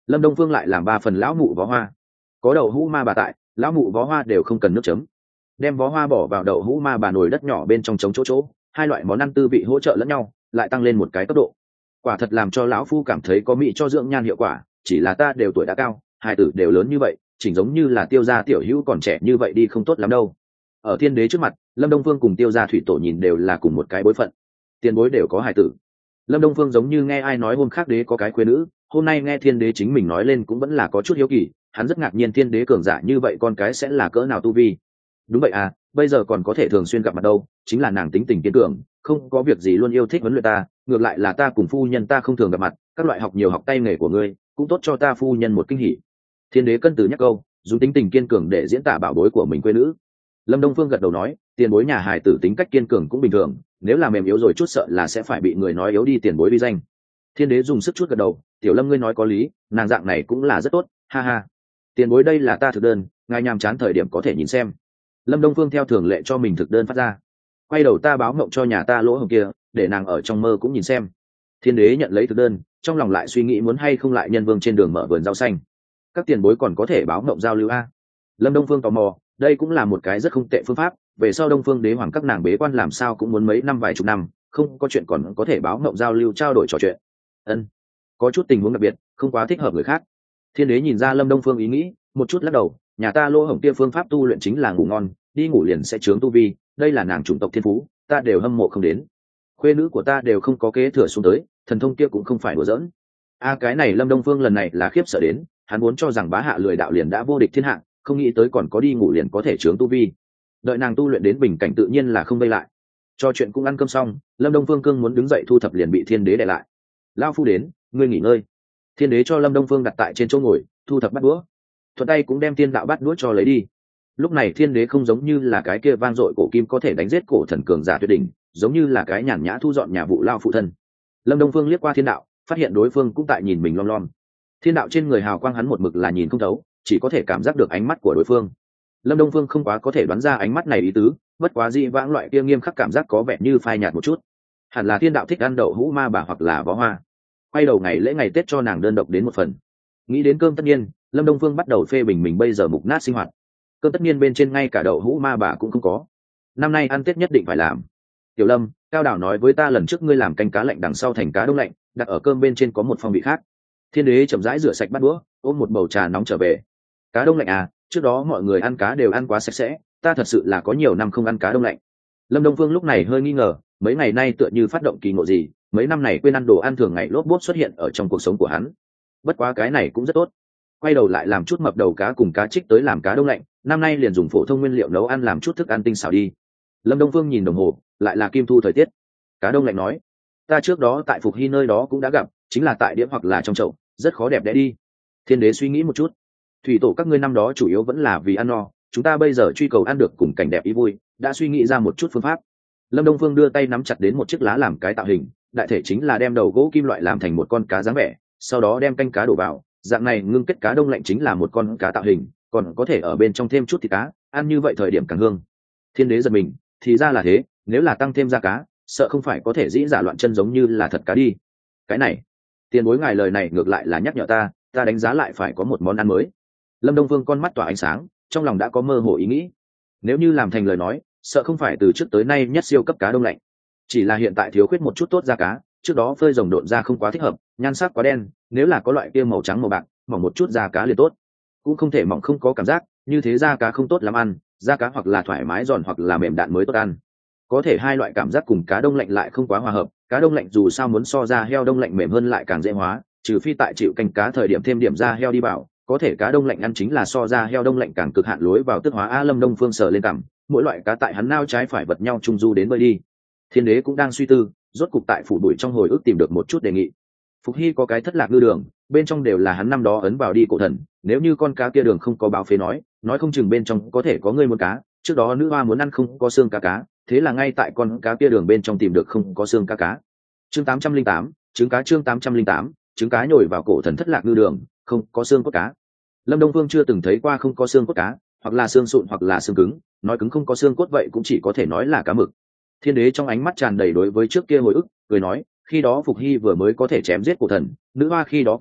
Speaker 1: Lâm Đông Phương lại làm ba phần lão mụ vó hoa. Có đậu hũ ma bà tại, lão mụ vó hoa đều không cần nước chấm. Đem vó hoa bỏ vào đậu hũ ma bà nồi đất nhỏ bên trong trống chỗ chỗ, hai loại món ăn tư vị hỗ trợ lẫn nhau, lại tăng lên một cái cấp độ. Quả thật làm cho lão phu cảm thấy có mỹ cho dưỡng nhan hiệu quả, chỉ là ta đều tuổi đã cao, hai tử đều lớn như vậy, chỉnh giống như là Tiêu gia tiểu hữu còn trẻ như vậy đi không tốt lắm đâu. Ở thiên đế trước mặt, Lâm Đông Phương cùng Tiêu gia thủy tổ nhìn đều là cùng một cái bối phận, tiền bối đều có hài tử. Lâm Đông Phương giống như nghe ai nói hôm khác đế có cái khuê nữ, hôm nay nghe thiên đế chính mình nói lên cũng vẫn là có chút hiếu kỳ, hắn rất ngạc nhiên thiên đế cường giả như vậy con cái sẽ là cỡ nào tu vi. Đúng vậy à, bây giờ còn có thể thường xuyên gặp mặt đâu, chính là nàng tính tình kiên cường, không có việc gì luôn yêu thích huấn luyện ta, ngược lại là ta cùng phu nhân ta không thường gặp mặt, các loại học nhiều học tay nghề của ngươi, cũng tốt cho ta phu nhân một kinh hỉ. Thiên đế cân từ nhắc câu, dùng tính tình kiên cường để diễn tả bảo bối của mình quê nữ. Lâm Đông Phương gật đầu nói, tiền bối nhà hài tử tính cách kiên cường cũng bình thường, nếu là mềm yếu rồi chút sợ là sẽ phải bị người nói yếu đi tiền bối uy danh. Thiên đế dùng sức chút gật đầu, tiểu Lâm ngươi nói có lý, nàng dạng này cũng là rất tốt, ha ha. Tiền bối đây là ta thực đơn, ngài nhàm chán thời điểm có thể nhìn xem. Lâm Đông Phương theo thường lệ cho mình thực đơn phát ra. Quay đầu ta báo ngộng cho nhà ta lỗ hồng kia, để nàng ở trong mơ cũng nhìn xem. Thiên đế nhận lấy thực đơn, trong lòng lại suy nghĩ muốn hay không lại nhân vương trên đường mở vườn rau xanh. Các tiền bối còn có thể báo ngộng giao lưu a. Lâm Đông Phương tò mò, đây cũng là một cái rất không tệ phương pháp, về sau Đông Phương đế hoàng các nàng bế quan làm sao cũng muốn mấy năm vài chục năm, không có chuyện còn có thể báo ngộng giao lưu trao đổi trò chuyện. Ân, có chút tình huống đặc biệt, không quá thích hợp người khác. Thiên đế nhìn ra Lâm Đông Phương ý nghĩ, một chút lắc đầu, nhà ta lỗ hổng kia phương pháp tu luyện chính là ngủ ngon, đi ngủ liền sẽ chướng tu vi, đây là nàng chủng tộc thiên phú, ta đều hâm mộ không đến. Khuê nữ của ta đều không có kế thừa xuống tới, thần thông kia cũng không phải đùa giỡn. A cái này Lâm Đông Phương lần này là khiếp sợ đến, hắn muốn cho rằng bá hạ lười đạo liền đã vô địch thiên hạ, không nghĩ tới còn có đi ngủ liền có thể chướng tu vi. Đợi nàng tu luyện đến bình cảnh tự nhiên là không vây lại. Cho chuyện cũng ăn cơm xong, Lâm Đông Phương cương muốn đứng dậy thu thập liền bị thiên đế đè lại. Lao phu đến, ngươi nghỉ ngơi. Thiên đế cho Lâm Đông Phương đặt tại trên chỗ ngồi, thu thập bát đũa, thuận tay cũng đem thiên đạo bát đũa cho lấy đi. Lúc này thiên đế không giống như là cái kia vang dội cổ kim có thể đánh giết cổ thần cường giả tuyệt đỉnh, giống như là cái nhàn nhã thu dọn nhà vụ lao phụ thân. Lâm Đông Phương liếc qua thiên đạo, phát hiện đối phương cũng tại nhìn mình lom lom. Thiên đạo trên người hào quang hắn một mực là nhìn không thấu, chỉ có thể cảm giác được ánh mắt của đối phương. Lâm Đông Phương không quá có thể đoán ra ánh mắt này ý tứ, bất quá dị vãng loại kia nghiêm khắc cảm giác có vẻ như phai nhạt một chút. Hẳn là thiên đạo thích ăn đậu hũ ma bà hoặc là bó hoa. Quay đầu ngày lễ ngày Tết cho nàng đơn độc đến một phần. Nghĩ đến cơm tất nhiên, Lâm Đông Phương bắt đầu phê bình mình bây giờ mục nát sinh hoạt. Cơm tất nhiên bên trên ngay cả đậu hũ ma bà cũng không có. Năm nay ăn Tết nhất định phải làm. Tiểu Lâm, Cao Đảo nói với ta lần trước ngươi làm canh cá lạnh đằng sau thành cá đông lạnh, đặt ở cơm bên trên có một phong vị khác. Thiên đế chậm rãi rửa sạch bát đũa, ôm một bầu trà nóng trở về. Cá đông lạnh à, trước đó mọi người ăn cá đều ăn quá sạch sẽ, ta thật sự là có nhiều năm không ăn cá đông lạnh. Lâm Đông Phương lúc này hơi nghi ngờ, mấy ngày nay tựa như phát động kỳ ngộ gì, mấy năm này quên ăn đồ ăn thường ngày lốp bốp xuất hiện ở trong cuộc sống của hắn. Bất quá cái này cũng rất tốt. Quay đầu lại làm chút mập đầu cá cùng cá trích tới làm cá đông lạnh, năm nay liền dùng phổ thông nguyên liệu nấu ăn làm chút thức ăn tinh xảo đi. Lâm Đông Phương nhìn đồng hồ, lại là kim thu thời tiết. Cá đông lạnh nói, ta trước đó tại Phục Hy nơi đó cũng đã gặp, chính là tại đĩa hoặc là trong chậu, rất khó đẹp đẽ đi. Thiên đế suy nghĩ một chút, thủy tổ các ngươi năm đó chủ yếu vẫn là vì ăn no, chúng ta bây giờ truy cầu ăn được cùng cảnh đẹp ý vui, đã suy nghĩ ra một chút phương pháp. Lâm Đông Phương đưa tay nắm chặt đến một chiếc lá làm cái tạo hình, đại thể chính là đem đầu gỗ kim loại làm thành một con cá dáng vẻ, sau đó đem canh cá đổ vào, dạng này ngưng kết cá đông lạnh chính là một con cá tạo hình, còn có thể ở bên trong thêm chút thịt cá, ăn như vậy thời điểm càng hương. Thiên đế giật mình, thì ra là thế, nếu là tăng thêm da cá, sợ không phải có thể dĩ giả loạn chân giống như là thật cá đi. Cái này, tiền bối ngài lời này ngược lại là nhắc nhở ta, ta đánh giá lại phải có một món ăn mới. Lâm Đông Phương con mắt tỏa ánh sáng, trong lòng đã có mơ hồ ý nghĩ. Nếu như làm thành lời nói, sợ không phải từ trước tới nay nhất siêu cấp cá đông lạnh, chỉ là hiện tại thiếu khuyết một chút tốt da cá, trước đó phơi rồng độn ra không quá thích hợp, nhan sắc quá đen, nếu là có loại kia màu trắng màu bạc, mỏng một chút da cá liền tốt. Cũng không thể mỏng không có cảm giác, như thế da cá không tốt lắm ăn, da cá hoặc là thoải mái giòn hoặc là mềm đạn mới tốt ăn. Có thể hai loại cảm giác cùng cá đông lạnh lại không quá hòa hợp, cá đông lạnh dù sao muốn so da heo đông lạnh mềm hơn lại càng dễ hóa, trừ phi tại chịu canh cá thời điểm thêm điểm da heo đi vào, có thể cá đông lạnh ăn chính là so da heo đông lạnh càng cực hạn lối vào tức hóa. A Lâm Đông Phương sờ lên cằm, mỗi loại cá tại hắn nao trái phải vật nhau trung du đến bơi đi. Thiên đế cũng đang suy tư, rốt cục tại phủ đuổi trong hồi ức tìm được một chút đề nghị. Phục Hy có cái thất lạc ngư đường, bên trong đều là hắn năm đó ấn vào đi cổ thần, nếu như con cá kia đường không có báo phế nói, nói không chừng bên trong có thể có người muốn cá, trước đó nữ hoa muốn ăn không có xương cá cá, thế là ngay tại con cá kia đường bên trong tìm được không có xương cá cá. Chương tám trăm linh tám, trứng cá chương tám trăm linh tám, trứng cá nhồi vào cổ thần thất lạc ngư đường, không có xương cốt cá. Lâm Đông Phương chưa từng thấy qua không có xương cốt cá, hoặc là xương sụn hoặc là xương cứng, nói cứng không có xương cốt vậy cũng chỉ có thể nói là cá mực. Thiên đế trong ánh mắt tràn đầy đối với trước kia hồi ức, cười nói, khi đó Phục Hy vừa mới có thể chém giết cổ thần, nữ hoa khi đó còn nhỏ,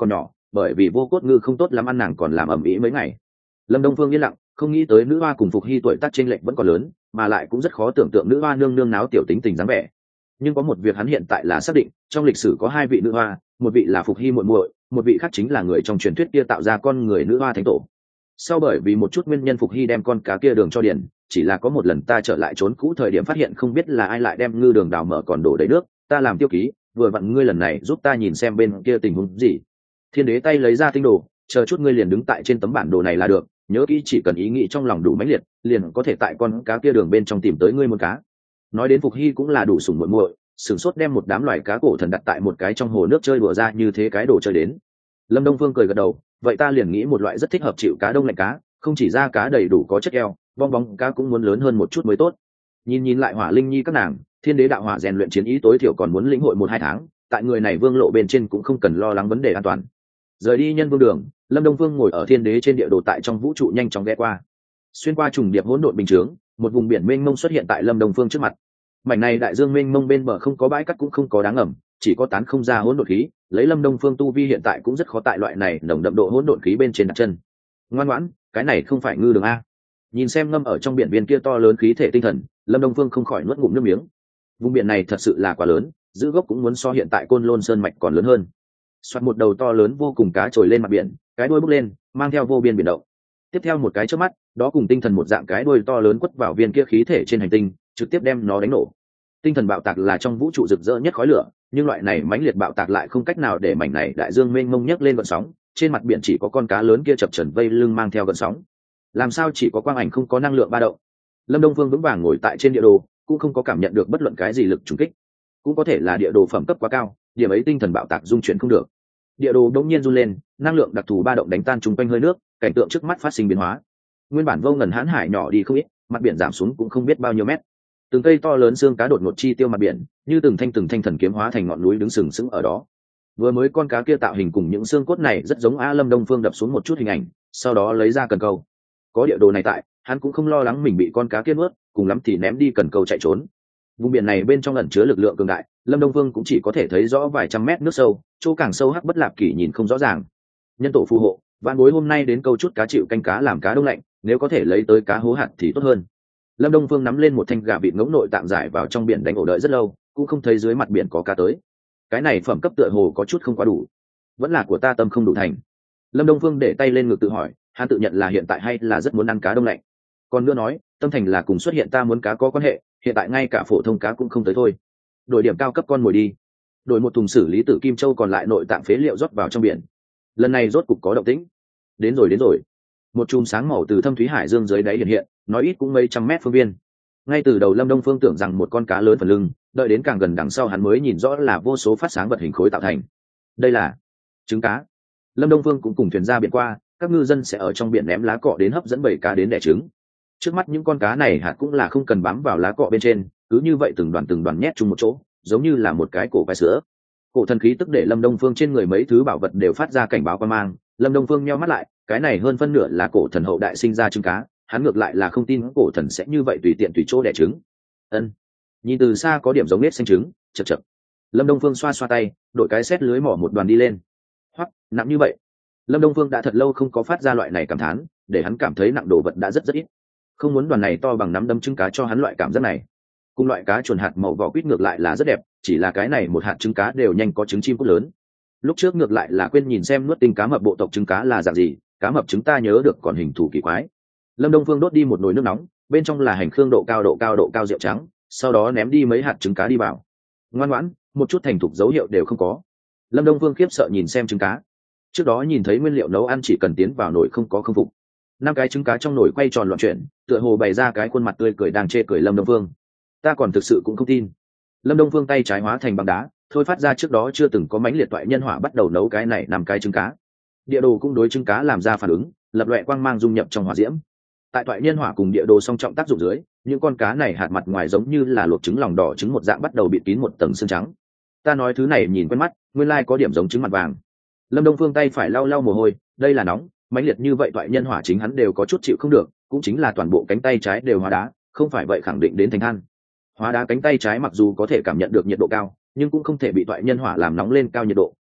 Speaker 1: bởi vì vô cốt ngư không tốt lắm ăn nàng còn làm ầm ĩ mấy ngày. Lâm Đông Phương yên lặng, không nghĩ tới nữ hoa cùng Phục Hy tuổi tác chênh lệch vẫn còn lớn, mà lại cũng rất khó tưởng tượng nữ hoa nương nương náo tiểu tính tình dáng vẻ. Nhưng có một việc hắn hiện tại là xác định, trong lịch sử có hai vị nữ hoa, một vị là Phục Hy muội muội, một vị khác chính là người trong truyền thuyết kia tạo ra con người nữ hoa thánh tổ. Sau bởi vì một chút nguyên nhân Phục Hy đem con cá kia đường cho điền, chỉ là có một lần ta trở lại trốn cũ thời điểm phát hiện không biết là ai lại đem ngư đường đào mở còn đổ đầy nước, ta làm tiêu ký, vừa vặn ngươi lần này giúp ta nhìn xem bên kia tình huống gì. Thiên đế tay lấy ra tinh đồ, chờ chút ngươi liền đứng tại trên tấm bản đồ này là được, nhớ kỹ chỉ cần ý nghĩ trong lòng đủ mãnh liệt, liền có thể tại con cá kia đường bên trong tìm tới ngươi một cá. Nói đến Phục Hy cũng là đủ sủng muội muội, sửng sốt đem một đám loài cá cổ thần đặt tại một cái trong hồ nước chơi đùa ra như thế cái đồ chơi đến. Lâm Đông Phương cười gật đầu, vậy ta liền nghĩ một loại rất thích hợp chịu cá đông lạnh cá, không chỉ ra cá đầy đủ có chất keo, bong bóng cá cũng muốn lớn hơn một chút mới tốt. Nhìn nhìn lại Hỏa Linh Nhi các nàng, Thiên đế đạo hỏa rèn luyện chiến ý tối thiểu còn muốn lĩnh hội một hai tháng, tại người này vương lộ bên trên cũng không cần lo lắng vấn đề an toàn. Rời đi nhân vương đường, Lâm Đông Phương ngồi ở thiên đế trên địa đồ tại trong vũ trụ nhanh chóng ghé qua. Xuyên qua trùng điệp hỗn độn bình chướng, một vùng biển mênh mông xuất hiện tại Lâm Đông Phương trước mặt. Mảnh này đại dương mênh mông bên bờ không có bãi cát cũng không có đá ngầm, chỉ có tán không ra hỗn độn khí, lấy Lâm Đông Phương tu vi hiện tại cũng rất khó tại loại này nồng đậm độ hỗn độn khí bên trên đặt chân. Ngoan ngoãn, cái này không phải ngư đường a. Nhìn xem ngâm ở trong biển viên kia to lớn khí thể tinh thần, Lâm Đông Phương không khỏi nuốt ngụm nước miếng. Vùng biển này thật sự là quá lớn, giữ gốc cũng muốn so hiện tại Côn Lôn Sơn mạch còn lớn hơn. Xoát một đầu to lớn vô cùng cá trồi lên mặt biển, cái đuôi bốc lên, mang theo vô biên biển động. Tiếp theo một cái chớp mắt, đó cùng tinh thần một dạng cái đuôi to lớn quất vào viên kia khí thể trên hành tinh, trực tiếp đem nó đánh nổ. Tinh thần bạo tạc là trong vũ trụ rực rỡ nhất khói lửa, nhưng loại này mãnh liệt bạo tạc lại không cách nào để mảnh này đại dương mênh mông nhấc lên gợn sóng, trên mặt biển chỉ có con cá lớn kia chập chờn vây lưng mang theo gợn sóng. Làm sao chỉ có quang ảnh không có năng lượng ba động? Lâm Đông Phương vững vàng ngồi tại trên địa đồ, cũng không có cảm nhận được bất luận cái gì lực trùng kích. Cũng có thể là địa đồ phẩm cấp quá cao, điểm ấy tinh thần bạo tạc dung chuyển không được. Địa đồ đống nhiên run lên, năng lượng đặc thù ba động đánh tan chung quanh hơi nước, cảnh tượng trước mắt phát sinh biến hóa. Nguyên bản vô ngần hãn hải nhỏ đi không ít, mặt biển giảm xuống cũng không biết bao nhiêu mét. Từng cây to lớn xương cá đột ngột chi tiêu mặt biển, như từng thanh từng thanh thần kiếm hóa thành ngọn núi đứng sừng sững ở đó. Vừa mới con cá kia tạo hình cùng những xương cốt này rất giống A Lâm Đông Phương đập xuống một chút hình ảnh, sau đó lấy ra cần câu. Có địa đồ này tại, hắn cũng không lo lắng mình bị con cá kia nuốt, cùng lắm thì ném đi cần câu chạy trốn. Vùng biển này bên trong ẩn chứa lực lượng cường đại, Lâm Đông Phương cũng chỉ có thể thấy rõ vài trăm mét nước sâu, chỗ càng sâu hắc bất lạp kỷ nhìn không rõ ràng. Nhân tổ phù hộ, vạn bối hôm nay đến câu chút cá chịu canh cá làm cá đông lạnh, nếu có thể lấy tới cá hố hạt thì tốt hơn. Lâm Đông Phương nắm lên một thanh gà vịt ngỗng nội tạm giải vào trong biển đánh ổ đợi rất lâu, cũng không thấy dưới mặt biển có cá tới. Cái này phẩm cấp tựa hồ có chút không quá đủ, vẫn là của ta tâm không đủ thành. Lâm Đông Phương để tay lên ngực tự hỏi, hắn tự nhận là hiện tại hay là rất muốn ăn cá đông lạnh. Còn nữa nói, tâm thành là cùng xuất hiện ta muốn cá có quan hệ, hiện tại ngay cả phổ thông cá cũng không tới thôi. Đổi điểm cao cấp con mồi đi. Đổi một thùng xử lý tử kim châu còn lại nội tạng phế liệu rót vào trong biển. Lần này rốt cục có động tĩnh. Đến rồi đến rồi. Một chùm sáng màu từ thâm thúy hải dương dưới đáy hiện hiện, nói ít cũng mấy trăm mét phương viên. Ngay từ đầu Lâm Đông Phương tưởng rằng một con cá lớn phần lưng, đợi đến càng gần đằng sau hắn mới nhìn rõ là vô số phát sáng vật hình khối tạo thành. Đây là trứng cá. Lâm Đông Phương cũng cùng thuyền ra biển qua, các ngư dân sẽ ở trong biển ném lá cọ đến hấp dẫn bầy cá đến đẻ trứng. Trước mắt những con cá này hạt cũng là không cần bám vào lá cọ bên trên, cứ như vậy từng đoàn từng đoàn nhét chung một chỗ, giống như là một cái cổ quái sữa. Cổ thần khí tức để Lâm Đông Phương trên người mấy thứ bảo vật đều phát ra cảnh báo quan mang. Lâm Đông Phương nheo mắt lại, cái này hơn phân nửa là cổ thần hậu đại sinh ra trứng cá, hắn ngược lại là không tin cổ thần sẽ như vậy tùy tiện tùy chỗ đẻ trứng. Ân, nhìn từ xa có điểm giống nết xanh trứng, chật chật. Lâm Đông Phương xoa xoa tay, đội cái xét lưới mỏ một đoàn đi lên. Hoắc, nặng như vậy. Lâm Đông Phương đã thật lâu không có phát ra loại này cảm thán, để hắn cảm thấy nặng đồ vật đã rất rất ít. Không muốn đoàn này to bằng nắm đấm trứng cá cho hắn loại cảm giác này. Cùng loại cá chuồn hạt màu vỏ quýt ngược lại là rất đẹp, chỉ là cái này một hạt trứng cá đều nhanh có trứng chim cút lớn. Lúc trước ngược lại là quên nhìn xem nuốt tinh cá mập bộ tộc trứng cá là dạng gì, cá mập trứng ta nhớ được còn hình thù kỳ quái. Lâm Đông Phương đốt đi một nồi nước nóng, bên trong là hành khương độ cao độ cao độ cao rượu trắng, sau đó ném đi mấy hạt trứng cá đi vào. Ngoan ngoãn, một chút thành thục dấu hiệu đều không có. Lâm Đông Phương khiếp sợ nhìn xem trứng cá. Trước đó nhìn thấy nguyên liệu nấu ăn chỉ cần tiến vào nồi không có không phục. Năm cái trứng cá trong nồi quay tròn loạn chuyển, tựa hồ bày ra cái khuôn mặt tươi cười đang chê cười Lâm Đông Phương. Ta còn thực sự cũng không tin. Lâm Đông Phương tay trái hóa thành bằng đá, thôi phát ra trước đó chưa từng có mãnh liệt toại nhân hỏa bắt đầu nấu cái này năm cái trứng cá. Địa đồ cũng đối trứng cá làm ra phản ứng, lập loè quang mang dung nhập trong hỏa diễm. Tại toại nhân hỏa cùng địa đồ song trọng tác dụng dưới, những con cá này hạt mặt ngoài giống như là luộc trứng lòng đỏ trứng một dạng bắt đầu bịt kín một tầng xương trắng. Ta nói thứ này nhìn quen mắt, nguyên lai có điểm giống trứng mặt vàng. Lâm Đông Phương tay phải lau lau mồ hôi, đây là nóng, mãnh liệt như vậy toại nhân hỏa chính hắn đều có chút chịu không được, cũng chính là toàn bộ cánh tay trái đều hóa đá, không phải vậy khẳng định đến thành than. Hóa đá cánh tay trái mặc dù có thể cảm nhận được nhiệt độ cao, nhưng cũng không thể bị toại nhân hỏa làm nóng lên cao nhiệt độ,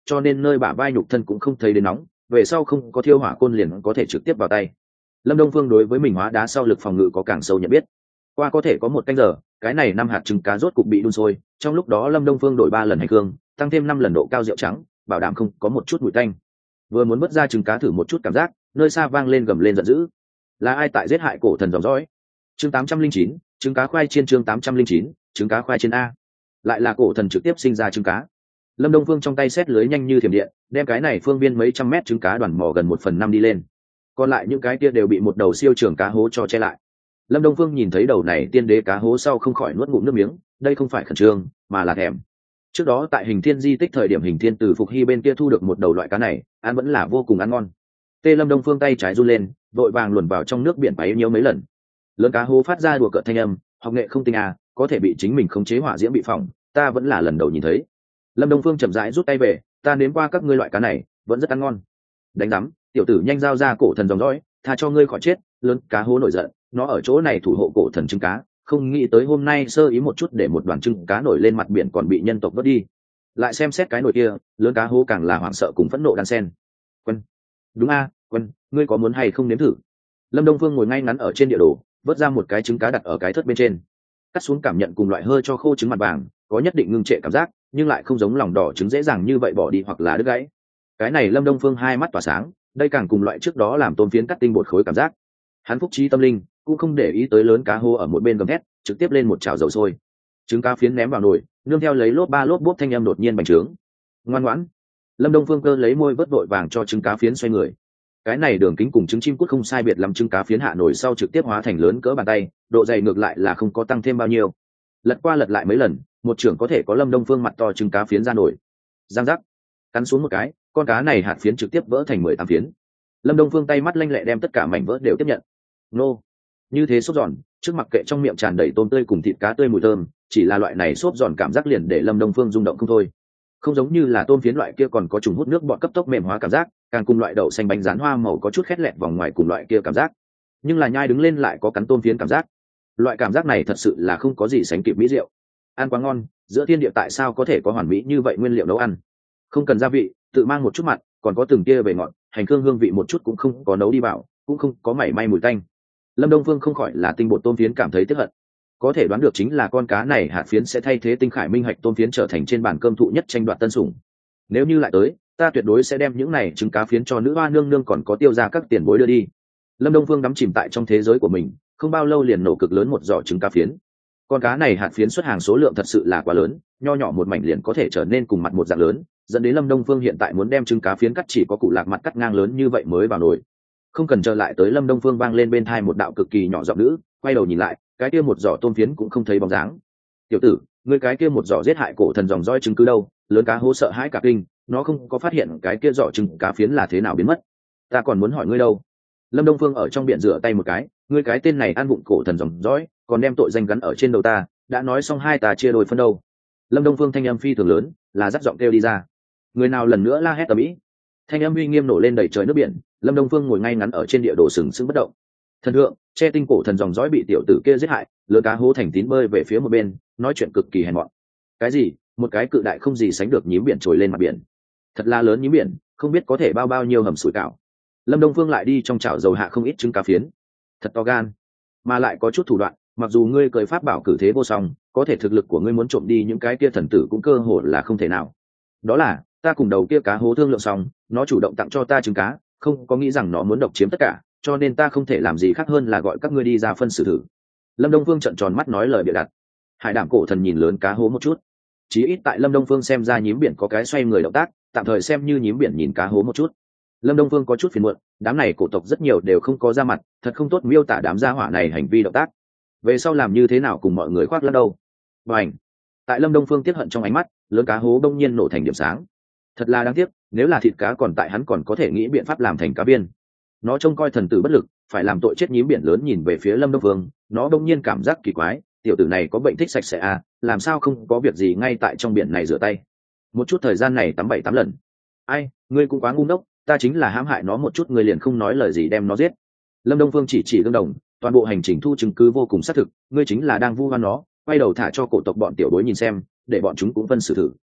Speaker 1: cho nên nơi bả vai nhục thân cũng không thấy đến nóng, về sau không có thiêu hỏa côn liền có thể trực tiếp vào tay. Lâm Đông Phương đối với mình hóa đá sau lực phòng ngự có càng sâu nhận biết. Qua có thể có một canh giờ, cái này năm hạt trứng cá rốt cục bị đun sôi, trong lúc đó Lâm Đông Phương đổi ba lần hành hương, tăng thêm năm lần độ cao rượu trắng, bảo đảm không có một chút mùi tanh. Vừa muốn vớt ra trứng cá thử một chút cảm giác, nơi xa vang lên gầm lên giận dữ. Là ai tại giết hại cổ thần dòng dõi? Chương tám trăm linh chín, trứng cá khoai chiên. Chương tám trăm linh chín, trứng cá khoai chiên a. Lại là cổ thần trực tiếp sinh ra trứng cá. Lâm Đông Phương trong tay xét lưới nhanh như thiểm điện, đem cái này phương viên mấy trăm mét trứng cá đoàn mò gần một phần năm đi lên. Còn lại những cái kia đều bị một đầu siêu trường cá hố cho che lại. Lâm Đông Phương nhìn thấy đầu này tiên đế cá hố sau không khỏi nuốt ngụm nước miếng, đây không phải khẩn trương, mà là thèm. Trước đó tại Hình Thiên di tích thời điểm Hình Thiên từ Phục Hy bên kia thu được một đầu loại cá này, ăn vẫn là vô cùng ăn ngon. Tê Lâm Đông Phương tay trái run lên, vội vàng luồn vào trong nước biển bấy nhiêu mấy lần. Lớn cá hố phát ra đùa cợt thanh âm, học nghệ không tinh à, có thể bị chính mình khống chế hỏa diễm bị phỏng, ta vẫn là lần đầu nhìn thấy. Lâm Đông Phương chậm rãi rút tay về, ta nếm qua các ngươi loại cá này, vẫn rất ăn ngon. Đánh rắm, tiểu tử nhanh giao ra cổ thần dòng dõi, tha cho ngươi khỏi chết. Lớn cá hố nổi giận, nó ở chỗ này thủ hộ cổ thần trứng cá, không nghĩ tới hôm nay sơ ý một chút để một đoàn trứng cá nổi lên mặt biển còn bị nhân tộc vớt đi. Lại xem xét cái nồi kia, lớn cá hố càng là hoảng sợ cùng phẫn nộ đan sen. Quân, đúng a, quân, ngươi có muốn hay không nếm thử? Lâm Đông Phương ngồi ngay ngắn ở trên địa đồ, vớt ra một cái trứng cá đặt ở cái thớt bên trên, cắt xuống cảm nhận cùng loại hơi cho khô trứng mặt vàng, có nhất định ngưng trệ cảm giác, nhưng lại không giống lòng đỏ trứng dễ dàng như vậy bỏ đi hoặc là đứt gãy. Cái này Lâm Đông Phương hai mắt tỏa sáng, đây càng cùng loại trước đó làm tôm phiến cắt tinh bột khối cảm giác. Hắn phúc trí tâm linh, cũng không để ý tới lớn cá hô ở một bên gầm thét, trực tiếp lên một chảo dầu sôi, trứng cá phiến ném vào nồi, nương theo lấy lốp ba lốp bốp thanh âm đột nhiên bành trướng. Ngoan ngoãn. Lâm Đông Phương cơ lấy môi vớt vội vàng cho trứng cá phiến xoay người. Cái này đường kính cùng trứng chim cút không sai biệt lắm, trứng cá phiến hạ nồi sau trực tiếp hóa thành lớn cỡ bàn tay, độ dày ngược lại là không có tăng thêm bao nhiêu. Lật qua lật lại mấy lần, một trưởng có thể có Lâm Đông Phương mặt to trứng cá phiến ra nổi. Giang giác, cắn xuống một cái, con cá này hạt phiến trực tiếp vỡ thành mười tám phiến. Lâm Đông Phương tay mắt lanh lẹ đem tất cả mảnh vỡ đều tiếp nhận. Nô, như thế xốp giòn, trước mặt kệ trong miệng tràn đầy tôm tươi cùng thịt cá tươi mùi thơm, chỉ là loại này xốp giòn cảm giác liền để Lâm Đông Phương rung động không thôi. Không giống như là tôm phiến loại kia còn có trùng hút nước bọt cấp tốc mềm hóa cảm giác, càng cùng loại đậu xanh bánh rán hoa màu có chút khét lẹt vòng ngoài cùng loại kia cảm giác, nhưng là nhai đứng lên lại có cắn tôm phiến cảm giác. Loại cảm giác này thật sự là không có gì sánh kịp mỹ diệu. Ăn quá ngon, giữa thiên địa tại sao có thể có hoàn mỹ như vậy nguyên liệu nấu ăn? Không cần gia vị, tự mang một chút mặn, còn có từng tia về ngọt, hành hương hương vị một chút cũng không có nấu đi vào, cũng không có mảy may mùi tanh. Lâm Đông Phương không khỏi là tinh bột tôm phiến cảm thấy tiếc hận. Có thể đoán được chính là con cá này hạt phiến sẽ thay thế tinh khải minh hạch tôm phiến trở thành trên bàn cơm thụ nhất tranh đoạt tân sủng. Nếu như lại tới, ta tuyệt đối sẽ đem những này trứng cá phiến cho nữ hoa nương nương còn có tiêu ra các tiền bối đưa đi. Lâm Đông Phương đắm chìm tại trong thế giới của mình, không bao lâu liền nổ cực lớn một giỏ trứng cá phiến. Con cá này hạt phiến xuất hàng số lượng thật sự là quá lớn, nho nhỏ một mảnh liền có thể trở nên cùng mặt một dạng lớn, dẫn đến Lâm Đông Phương hiện tại muốn đem trứng cá phiến cắt chỉ có cụ lạc mặt cắt ngang lớn như vậy mới vào nồi. Không cần chờ lại tới Lâm Đông Phương vang lên bên tai một đạo cực kỳ nhỏ giọng nữ, quay đầu nhìn lại, cái kia một giỏ tôm phiến cũng không thấy bóng dáng. Tiểu tử, ngươi cái kia một giỏ giết hại cổ thần dòng dõi chứng cứ đâu? Lớn cá hố sợ hãi cả kinh, nó không có phát hiện cái kia giỏ trứng cá phiến là thế nào biến mất. Ta còn muốn hỏi ngươi đâu. Lâm Đông Phương ở trong biển rửa tay một cái, ngươi cái tên này ăn vụng cổ thần dòng dõi, còn đem tội danh gắn ở trên đầu ta, đã nói xong hai ta chia đôi phân đâu. Lâm Đông Phương thanh âm phi thường lớn, là dắt giọng kêu đi ra. Người nào lần nữa la hét ầm ĩ. Thanh âm uy nghiêm nổ lên đầy trời nước biển, Lâm Đông Phương ngồi ngay ngắn ở trên địa đồ sừng sững bất động. Thần thượng, che tinh cổ thần dòng dõi bị tiểu tử kia giết hại, lừa cá hố thành tín bơi về phía một bên, nói chuyện cực kỳ hèn mọn. Cái gì? Một cái cự đại không gì sánh được nhím biển trồi lên mặt biển. Thật là lớn nhím biển, không biết có thể bao bao nhiêu hầm sủi cảo. Lâm Đông Phương lại đi trong chảo dầu hạ không ít trứng cá phiến. Thật to gan, mà lại có chút thủ đoạn, mặc dù ngươi cười pháp bảo cử thế vô song, có thể thực lực của ngươi muốn trộm đi những cái kia thần tử cũng cơ hồ là không thể nào. Đó là, ta cùng đầu kia cá hố thương lượng xong, nó chủ động tặng cho ta trứng cá, không có nghĩ rằng nó muốn độc chiếm tất cả, cho nên ta không thể làm gì khác hơn là gọi các ngươi đi ra phân xử thử. Lâm Đông Phương trợn tròn mắt nói lời bịa đặt. Hải Đảm cổ thần nhìn lớn cá hố một chút, chí ít tại Lâm Đông Phương xem ra nhím biển có cái xoay người động tác, tạm thời xem như nhím biển nhìn cá hố một chút. Lâm Đông Phương có chút phiền muộn, đám này cổ tộc rất nhiều đều không có ra mặt, thật không tốt miêu tả đám gia hỏa này hành vi động tác. Về sau làm như thế nào cùng mọi người khoác lác đâu. Bành. Tại Lâm Đông Phương tiếc hận trong ánh mắt, lớn cá hố đông nhiên nổ thành điểm sáng. Thật là đáng tiếc, nếu là thịt cá còn tại hắn còn có thể nghĩ biện pháp làm thành cá viên. Nó trông coi thần tử bất lực, phải làm tội chết nhím biển lớn nhìn về phía Lâm Đông Phương, nó đông nhiên cảm giác kỳ quái, tiểu tử này có bệnh thích sạch sẽ à, làm sao không có việc gì ngay tại trong biển này rửa tay. Một chút thời gian này tắm bảy tám lần. Ai, ngươi cũng quá ngu ngốc, ta chính là hãm hại nó một chút, ngươi liền không nói lời gì đem nó giết. Lâm Đông Phương chỉ chỉ gương đồng, toàn bộ hành trình thu chứng cứ vô cùng xác thực, ngươi chính là đang vu oan nó, quay đầu thả cho cổ tộc bọn tiểu bối nhìn xem, để bọn chúng cũng phân xử thử.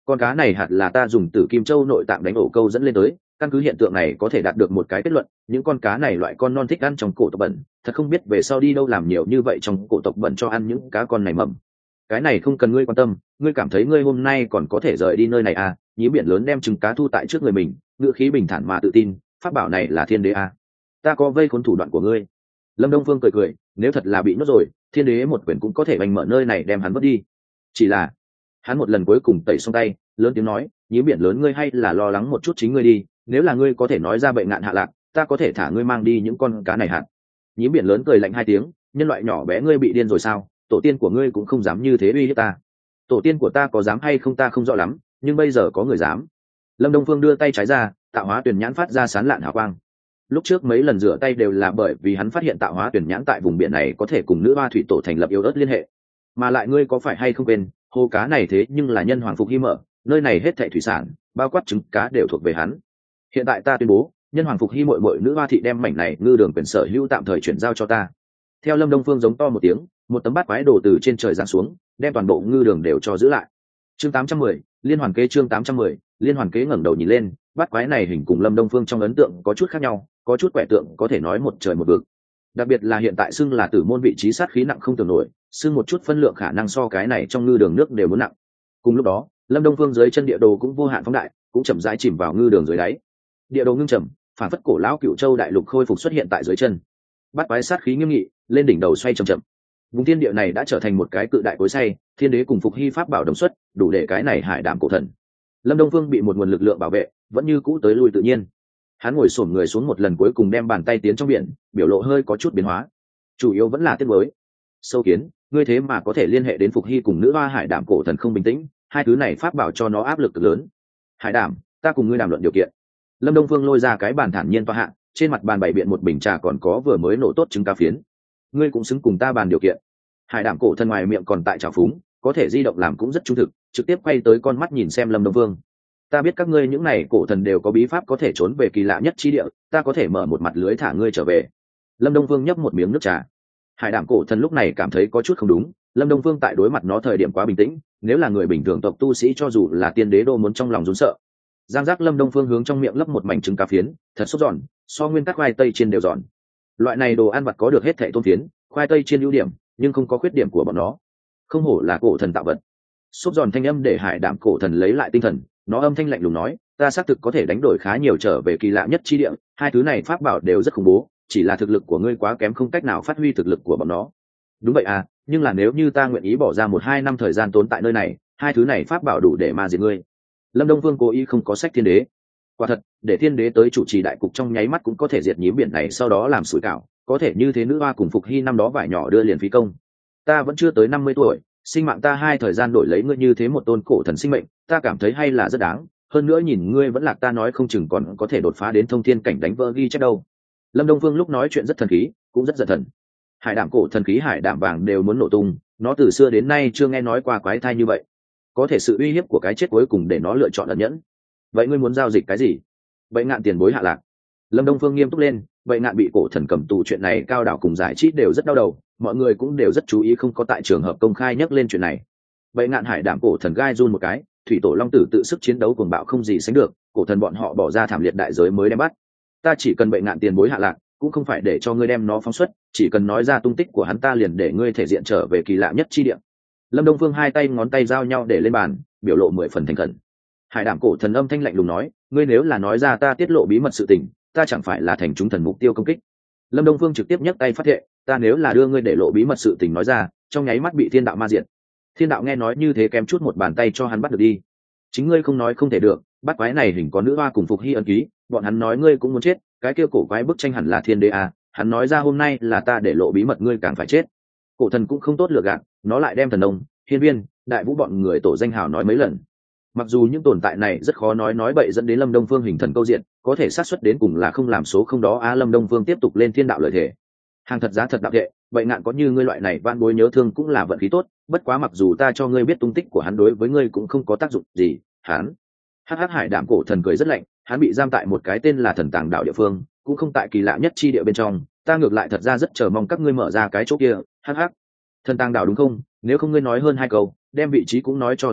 Speaker 1: Con cá này hạt là ta dùng Tử Kim Châu nội tạng đánh ổ câu dẫn lên tới, căn cứ hiện tượng này có thể đạt được một cái kết luận, những con cá này loại con non thích ăn trong cổ tộc bẩn, thật không biết về sau đi đâu làm nhiều như vậy trong cổ tộc bẩn cho ăn những cá con này mầm. Cái này không cần ngươi quan tâm, ngươi cảm thấy ngươi hôm nay còn có thể rời đi nơi này à? Nhí biển lớn đem trứng cá thu tại trước người mình, ngữ khí bình thản mà tự tin, pháp bảo này là thiên đế à? Ta có vây khốn thủ đoạn của ngươi. Lâm Đông Phương cười cười, nếu thật là bị nuốt rồi, thiên đế một quyền cũng có thể bành mở nơi này đem hắn vứt đi. Chỉ là hắn một lần cuối cùng tẩy xong tay, lớn tiếng nói, nhí biển lớn ngươi hay là lo lắng một chút chính ngươi đi, nếu là ngươi có thể nói ra bệnh ngạn hạ lạc, ta có thể thả ngươi mang đi những con cá này hạt. Nhí biển lớn cười lạnh hai tiếng, nhân loại nhỏ bé ngươi bị điên rồi sao? Tổ tiên của ngươi cũng không dám như thế uy hiếp ta. Tổ tiên của ta có dám hay không ta không rõ lắm, nhưng bây giờ có người dám. Lâm Đông Phương đưa tay trái ra, tạo hóa tuyển nhãn phát ra sán lạn hào quang. Lúc trước mấy lần rửa tay đều là bởi vì hắn phát hiện tạo hóa tuyển nhãn tại vùng biển này có thể cùng nữ hoa thủy tổ thành lập yêu ớt liên hệ. Mà lại ngươi có phải hay không quên, hồ cá này thế nhưng là nhân hoàng phục hy mở, nơi này hết thảy thủy sản, bao quát trứng cá đều thuộc về hắn. Hiện tại ta tuyên bố, nhân hoàng phục hy muội muội nữ hoa thị đem mảnh này ngư đường quyền sở hữu tạm thời chuyển giao cho ta. Theo Lâm Đông Phương giống to một tiếng, một tấm bát quái đồ từ trên trời giáng xuống, đem toàn bộ ngư đường đều cho giữ lại. Chương tám trăm mười, liên hoàn kế chương tám trăm mười, liên hoàn kế ngẩng đầu nhìn lên, bát quái này hình cùng Lâm Đông Phương trong ấn tượng có chút khác nhau, có chút quẻ tượng có thể nói một trời một vực. Đặc biệt là hiện tại xưng là tử môn vị trí sát khí nặng không tưởng nổi, xưng một chút phân lượng khả năng so cái này trong ngư đường nước đều muốn nặng. Cùng lúc đó, Lâm Đông Phương dưới chân địa đồ cũng vô hạn phóng đại, cũng chậm rãi chìm vào ngư đường dưới đáy. Địa đồ ngưng trầm, phản phất cổ lão Cựu Châu đại lục khôi phục xuất hiện tại dưới chân. Bát quái sát khí nghiêm nghị, lên đỉnh đầu xoay chậm chậm. Vùng thiên địa này đã trở thành một cái cự đại cối xay, thiên đế cùng phục hy pháp bảo đồng xuất, đủ để cái này hải đảm cổ thần. Lâm Đông Phương bị một nguồn lực lượng bảo vệ, vẫn như cũ tới lui tự nhiên. Hắn ngồi xổm người xuống một lần cuối cùng đem bàn tay tiến trong biển, biểu lộ hơi có chút biến hóa. Chủ yếu vẫn là tiếc mới. Sâu kiến, ngươi thế mà có thể liên hệ đến phục hy cùng nữ hoa hải đảm cổ thần không bình tĩnh, hai thứ này pháp bảo cho nó áp lực cực lớn. Hải đảm, ta cùng ngươi đàm luận điều kiện. Lâm Đông Phương lôi ra cái bàn thản nhiên toa hạ, trên mặt bàn bày biện một bình trà còn có vừa mới nổ tốt trứng cá phiến. Ngươi cũng xứng cùng ta bàn điều kiện. Hải đảm cổ thần ngoài miệng còn tại trào phúng, có thể di động làm cũng rất trung thực, trực tiếp quay tới con mắt nhìn xem Lâm Đông Phương. Ta biết các ngươi những này cổ thần đều có bí pháp có thể trốn về kỳ lạ nhất chi địa, ta có thể mở một mặt lưới thả ngươi trở về. Lâm Đông Phương nhấp một miếng nước trà. Hải đảm cổ thần lúc này cảm thấy có chút không đúng, Lâm Đông Phương tại đối mặt nó thời điểm quá bình tĩnh, nếu là người bình thường tộc tu sĩ cho dù là tiên đế đô muốn trong lòng run sợ. Giang giác Lâm Đông Phương hướng trong miệng lấp một mảnh trứng cá phiến, thật xúc giòn, so nguyên tắc khoai tây chiên đều giòn. Loại này đồ ăn vặt có được hết thảy tôm phiến, khoai tây chiên ưu điểm, nhưng không có khuyết điểm của bọn nó. Không hổ là cổ thần tạo vật. Xúc giòn thanh âm để Hải đảm cổ thần lấy lại tinh thần, nó âm thanh lạnh lùng nói, ta xác thực có thể đánh đổi khá nhiều trở về kỳ lạ nhất chi địa, hai thứ này pháp bảo đều rất khủng bố, chỉ là thực lực của ngươi quá kém không cách nào phát huy thực lực của bọn nó. Đúng vậy à, nhưng là nếu như ta nguyện ý bỏ ra một hai năm thời gian tốn tại nơi này, hai thứ này pháp bảo đủ để ma diệt ngươi. Lâm Đông Phương cố ý không có sách thiên đế. Quả thật, để thiên đế tới chủ trì đại cục trong nháy mắt cũng có thể diệt nhím biển này sau đó làm sủi cảo, có thể như thế nữ hoa cùng phục hy năm đó vải nhỏ đưa liền phí công. Ta vẫn chưa tới năm mươi tuổi, sinh mạng ta hai thời gian đổi lấy ngươi như thế một tôn cổ thần sinh mệnh, ta cảm thấy hay là rất đáng, hơn nữa nhìn ngươi vẫn lạc ta nói không chừng còn có thể đột phá đến thông thiên cảnh đánh vỡ ghi chép đâu. Lâm Đông Phương lúc nói chuyện rất thần khí, cũng rất giận thần. Hải đảm cổ thần khí hải đảm vàng đều muốn nổ tung, nó từ xưa đến nay chưa nghe nói qua quái thai như vậy. Có thể sự uy hiếp của cái chết cuối cùng để nó lựa chọn ẩn nhẫn. Vậy ngươi muốn giao dịch cái gì? Vậy ngạn tiền bối hạ lạc. Lâm Đông Phương nghiêm túc lên, vậy ngạn bị cổ thần cầm tù chuyện này cao đảo cùng giải trí đều rất đau đầu, mọi người cũng đều rất chú ý không có tại trường hợp công khai nhắc lên chuyện này. Vậy ngạn hải đảm cổ thần gai run một cái, thủy tổ long tử tự sức chiến đấu cuồng bạo không gì sánh được, cổ thần bọn họ bỏ ra thảm liệt đại giới mới đem bắt. Ta chỉ cần vậy ngạn tiền bối hạ lạc, cũng không phải để cho ngươi đem nó phóng xuất, chỉ cần nói ra tung tích của hắn ta liền để ngươi thể diện trở về kỳ lạ nhất chi địa. Lâm Đông Phương hai tay ngón tay giao nhau để lên bàn, biểu lộ mười phần thành khẩn. Hải đảm cổ thần âm thanh lạnh lùng nói, ngươi nếu là nói ra ta tiết lộ bí mật sự tình, ta chẳng phải là thành chúng thần mục tiêu công kích. Lâm Đông Phương trực tiếp nhấc tay phát thệ, ta nếu là đưa ngươi để lộ bí mật sự tình nói ra, trong nháy mắt bị thiên đạo ma diệt. Thiên đạo nghe nói như thế kém chút một bàn tay cho hắn bắt được đi. Chính ngươi không nói không thể được, bắt quái này hình có nữ hoa cùng phục hy ân ký, bọn hắn nói ngươi cũng muốn chết, cái kia cổ quái bức tranh hẳn là thiên đế à, hắn nói ra hôm nay là ta để lộ bí mật ngươi càng phải chết. Cổ thần cũng không tốt lựa gạt, nó lại đem thần ông, hiên viên, đại vũ bọn người tổ danh hào nói mấy lần. Mặc dù những tồn tại này rất khó nói nói bậy dẫn đến Lâm Đông Phương hình thần câu diện, có thể xác suất đến cùng là không làm số không đó. A Lâm Đông Phương tiếp tục lên thiên đạo lợi thể. Hàng thật giá thật đạo đệ, vậy ngạn có như ngươi loại này van bối nhớ thương cũng là vận khí tốt, bất quá mặc dù ta cho ngươi biết tung tích của hắn đối với ngươi cũng không có tác dụng gì. Hắn, Hắc Hắc Hải đảm cổ thần cười rất lạnh, hắn bị giam tại một cái tên là Thần Tàng đạo địa phương, cũng không tại kỳ lạ nhất chi địa bên trong, ta ngược lại thật ra rất chờ mong các ngươi mở ra cái chỗ kia. Hắc Hắc, Thần Tàng đạo đúng không? Nếu không ngươi nói hơn hai câu, đem vị trí cũng nói cho ta biết,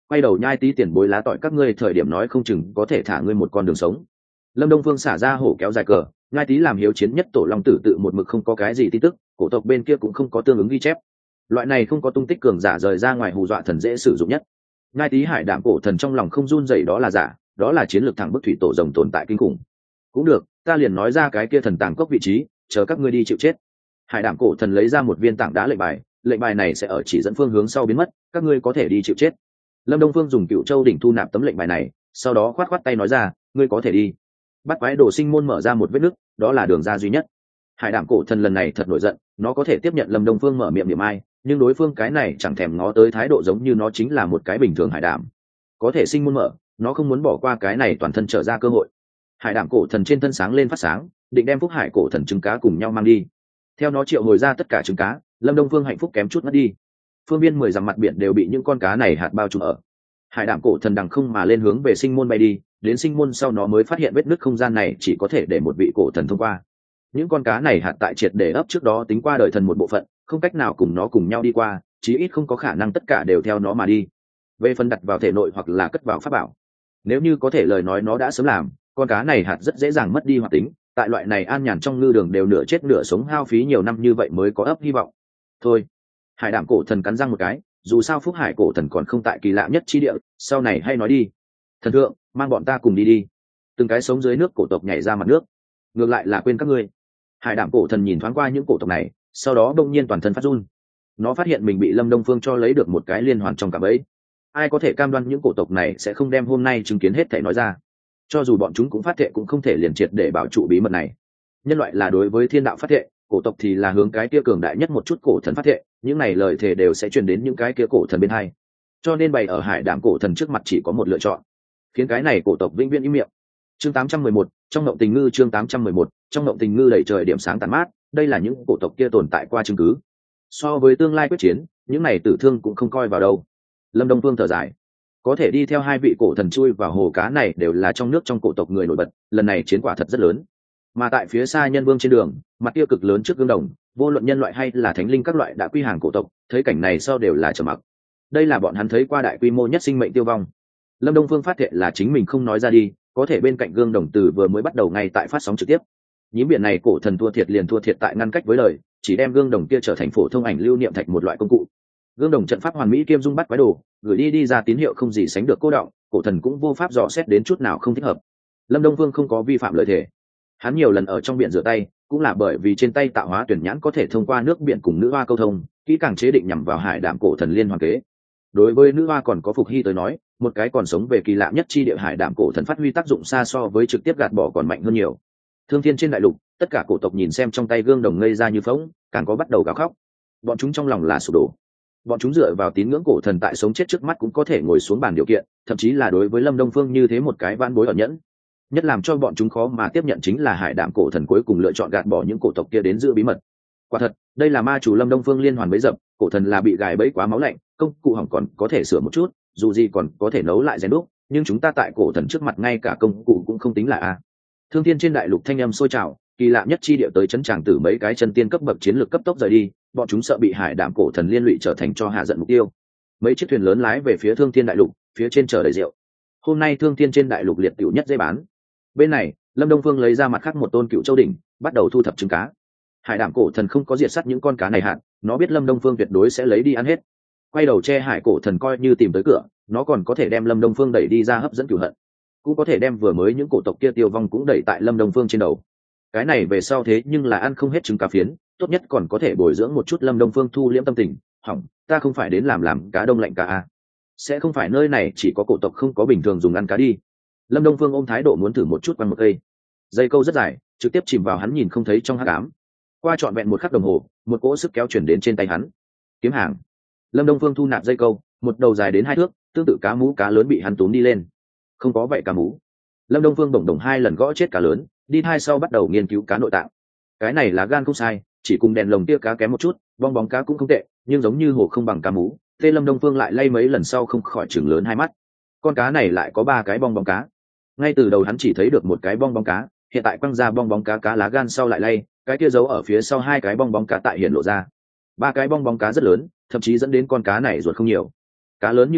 Speaker 1: quay đầu nhai tí tiền bối lá tỏi các ngươi thời điểm nói không chừng có thể thả ngươi một con đường sống. Lâm Đông Phương xả ra hổ kéo dài cờ, nhai tí làm hiếu chiến nhất tổ long tử tự một mực không có cái gì tin tức, cổ tộc bên kia cũng không có tương ứng ghi chép. Loại này không có tung tích cường giả rời ra ngoài hù dọa thần dễ sử dụng nhất. Nhai tí hải đảm cổ thần trong lòng không run rẩy đó là giả, đó là chiến lược thẳng bức thủy tổ rồng tồn tại kinh khủng. Cũng được, ta liền nói ra cái kia thần tàng cốc vị trí, chờ các ngươi đi chịu chết. Hải đảm cổ thần lấy ra một viên tảng đá lệnh bài, lệnh bài này sẽ ở chỉ dẫn phương hướng sau biến mất, các ngươi có thể đi chịu chết. Lâm Đông Phương dùng Cựu Châu đỉnh thu nạp tấm lệnh bài này, sau đó khoát khoát tay nói ra, ngươi có thể đi. Bắt quái đồ sinh môn mở ra một vết nứt, đó là đường ra duy nhất. Hải đảm cổ thần lần này thật nổi giận, nó có thể tiếp nhận Lâm Đông Phương mở miệng niệm ai, nhưng đối phương cái này chẳng thèm ngó tới thái độ giống như nó chính là một cái bình thường hải đảm. Có thể sinh môn mở, nó không muốn bỏ qua cái này toàn thân trở ra cơ hội. Hải đảm cổ thần trên thân sáng lên phát sáng, định đem phúc hải cổ thần trứng cá cùng nhau mang đi. Theo nó triệu hồi ra tất cả trứng cá, Lâm Đông Phương hạnh phúc kém chút mất đi. Phương viên mười dặm mặt biển đều bị những con cá này hạt bao trùm ở. Hải đảm cổ thần đằng không mà lên hướng về sinh môn bay đi, đến sinh môn sau nó mới phát hiện vết nứt không gian này chỉ có thể để một vị cổ thần thông qua. Những con cá này hạt tại triệt để ấp trước đó tính qua đời thần một bộ phận, không cách nào cùng nó cùng nhau đi qua, chí ít không có khả năng tất cả đều theo nó mà đi. Về phần đặt vào thể nội hoặc là cất vào pháp bảo, nếu như có thể lời nói nó đã sớm làm, con cá này hạt rất dễ dàng mất đi hoạt tính, tại loại này an nhàn trong ngư đường đều nửa chết nửa sống hao phí nhiều năm như vậy mới có ấp hy vọng. Thôi, hải đảm cổ thần cắn răng một cái, dù sao phúc hải cổ thần còn không tại kỳ lạ nhất chi địa, sau này hay nói đi. Thần thượng, mang bọn ta cùng đi đi. Từng cái sống dưới nước cổ tộc nhảy ra mặt nước, ngược lại là quên các ngươi. Hải đảm cổ thần nhìn thoáng qua những cổ tộc này, sau đó đông nhiên toàn thân phát run. Nó phát hiện mình bị Lâm Đông Phương cho lấy được một cái liên hoàn trong cả bẫy. Ai có thể cam đoan những cổ tộc này sẽ không đem hôm nay chứng kiến hết thể nói ra? Cho dù bọn chúng cũng phát thệ cũng không thể liền triệt để bảo trụ bí mật này. Nhân loại là đối với thiên đạo phát thệ, cổ tộc thì là hướng cái kia cường đại nhất một chút cổ thần phát thệ, những này lời thề đều sẽ truyền đến những cái kia cổ thần bên hai. Cho nên bày ở hải đảm cổ thần trước mặt chỉ có một lựa chọn, khiến cái này cổ tộc vĩnh viễn im miệng. Chương tám trăm mười một, trong ngộng tình ngư. Chương tám trăm mười một, trong ngộng tình ngư đầy trời điểm sáng tàn mát, đây là những cổ tộc kia tồn tại qua chứng cứ. So với tương lai quyết chiến, những này tử thương cũng không coi vào đâu. Lâm Đông Phương thở dài, có thể đi theo hai vị cổ thần chui vào hồ cá này đều là trong nước trong cổ tộc người nổi bật, lần này chiến quả thật rất lớn. Mà tại phía xa nhân vương trên đường, mặt kia cực lớn trước gương đồng, vô luận nhân loại hay là thánh linh các loại đã quy hàng cổ tộc, thấy cảnh này sau đều là trầm mặc. Đây là bọn hắn thấy qua đại quy mô nhất sinh mệnh tiêu vong. Lâm Đông Phương phát thệ là chính mình không nói ra đi, có thể bên cạnh gương đồng từ vừa mới bắt đầu ngay tại phát sóng trực tiếp. Nhím biển này cổ thần thua thiệt liền thua thiệt tại ngăn cách với lời, chỉ đem gương đồng kia trở thành phổ thông ảnh lưu niệm thạch một loại công cụ. Gương đồng trận pháp hoàn mỹ kiêm dung bắt quái đồ, gửi đi đi ra tín hiệu không gì sánh được cô động, cổ thần cũng vô pháp dò xét đến chút nào không thích hợp. Lâm Đông Phương không có vi phạm lợi thể. Hắn nhiều lần ở trong biển rửa tay, cũng là bởi vì trên tay tạo hóa tuyển nhãn có thể thông qua nước biển cùng nữ hoa câu thông, kỹ càng chế định nhằm vào hải đảm cổ thần liên hoàn kế. Đối với nữ hoa còn có Phục Hy tới nói, một cái còn sống về kỳ lạ nhất chi địa hải đảm cổ thần phát huy tác dụng xa so với trực tiếp gạt bỏ còn mạnh hơn nhiều. Thương thiên trên đại lục, tất cả cổ tộc nhìn xem trong tay gương đồng ngây ra như phỗng, càng có bắt đầu gào khóc. Bọn chúng trong lòng là sụp đổ. Bọn chúng dựa vào tín ngưỡng cổ thần tại sống chết trước mắt cũng có thể ngồi xuống bàn điều kiện, thậm chí là đối với Lâm Đông Phương như thế một cái van bối ẩn nhẫn. Nhất làm cho bọn chúng khó mà tiếp nhận chính là hải đảm cổ thần cuối cùng lựa chọn gạt bỏ những cổ tộc kia đến giữ bí mật. Quả thật, đây là ma chủ Lâm Đông Phương liên hoàn bấy dập, cổ thần là bị gài bẫy quá máu lạnh, công cụ hỏng còn có thể sửa một chút, dù gì còn có thể nấu lại rèn đúc, nhưng chúng ta tại cổ thần trước mặt ngay cả công cụ cũng không tính là a. Thương thiên trên đại lục thanh âm sôi trào, kỳ lạ nhất chi địa tới chấn tràng tử mấy cái chân tiên cấp bậc chiến lược cấp tốc rời đi, bọn chúng sợ bị hải đảm cổ thần liên lụy trở thành cho hạ giận mục tiêu. Mấy chiếc thuyền lớn lái về phía Thương thiên đại lục, phía trên chở đầy rượu. Hôm nay Thương thiên trên đại lục liệt tiểu nhất dễ bán. Bên này, Lâm Đông Phương lấy ra mặt khác một tôn Cựu Châu đỉnh, bắt đầu thu thập trứng cá. Hải đảm cổ thần không có diệt sát những con cá này hạn, nó biết Lâm Đông Phương tuyệt đối sẽ lấy đi ăn hết. Quay đầu che hải cổ thần coi như tìm tới cửa, nó còn có thể đem Lâm Đông Phương đẩy đi ra hấp dẫn cửu hận, cũng có thể đem vừa mới những cổ tộc kia tiêu vong cũng đẩy tại Lâm Đông Phương trên đầu. Cái này về sau thế nhưng là ăn không hết trứng cá phiến, tốt nhất còn có thể bồi dưỡng một chút Lâm Đông Phương thu liễm tâm tình. Hỏng, ta không phải đến làm làm cá đông lạnh cá à? Sẽ không phải nơi này chỉ có cổ tộc không có bình thường dùng ăn cá đi. Lâm Đông Phương ôm thái độ muốn thử một chút quăng một cây. Dây câu rất dài, trực tiếp chìm vào hắn nhìn không thấy trong hắc ám. Qua trọn vẹn một khắc đồng hồ, một cỗ sức kéo chuyển đến trên tay hắn. Kiếm hàng. Lâm Đông Phương thu nạp dây câu, một đầu dài đến hai thước, tương tự cá mú cá lớn bị hắn túm đi lên. Không có vậy cá mú. Lâm Đông Phương bổng đồng hai lần gõ chết cá lớn, đi hai sau bắt đầu nghiên cứu cá nội tạng. Cái này là gan không sai, chỉ cùng đèn lồng tia cá kém một chút, bong bóng cá cũng không tệ, nhưng giống như hồ không bằng cá mú. Tê Lâm Đông Phương lại lay mấy lần sau không khỏi chừng lớn hai mắt. Con cá này lại có ba cái bong bóng cá. Ngay từ đầu hắn chỉ thấy được một cái bong bóng cá, hiện tại quăng ra bong bóng cá cá lá gan sau lại lay, cái kia giấu ở phía sau hai cái bong bóng cá tại hiện lộ ra. Ba cái bong bóng cá rất lớn, thậm chí dẫn đến con cá này ruột không nhiều. Cá lớn như thế,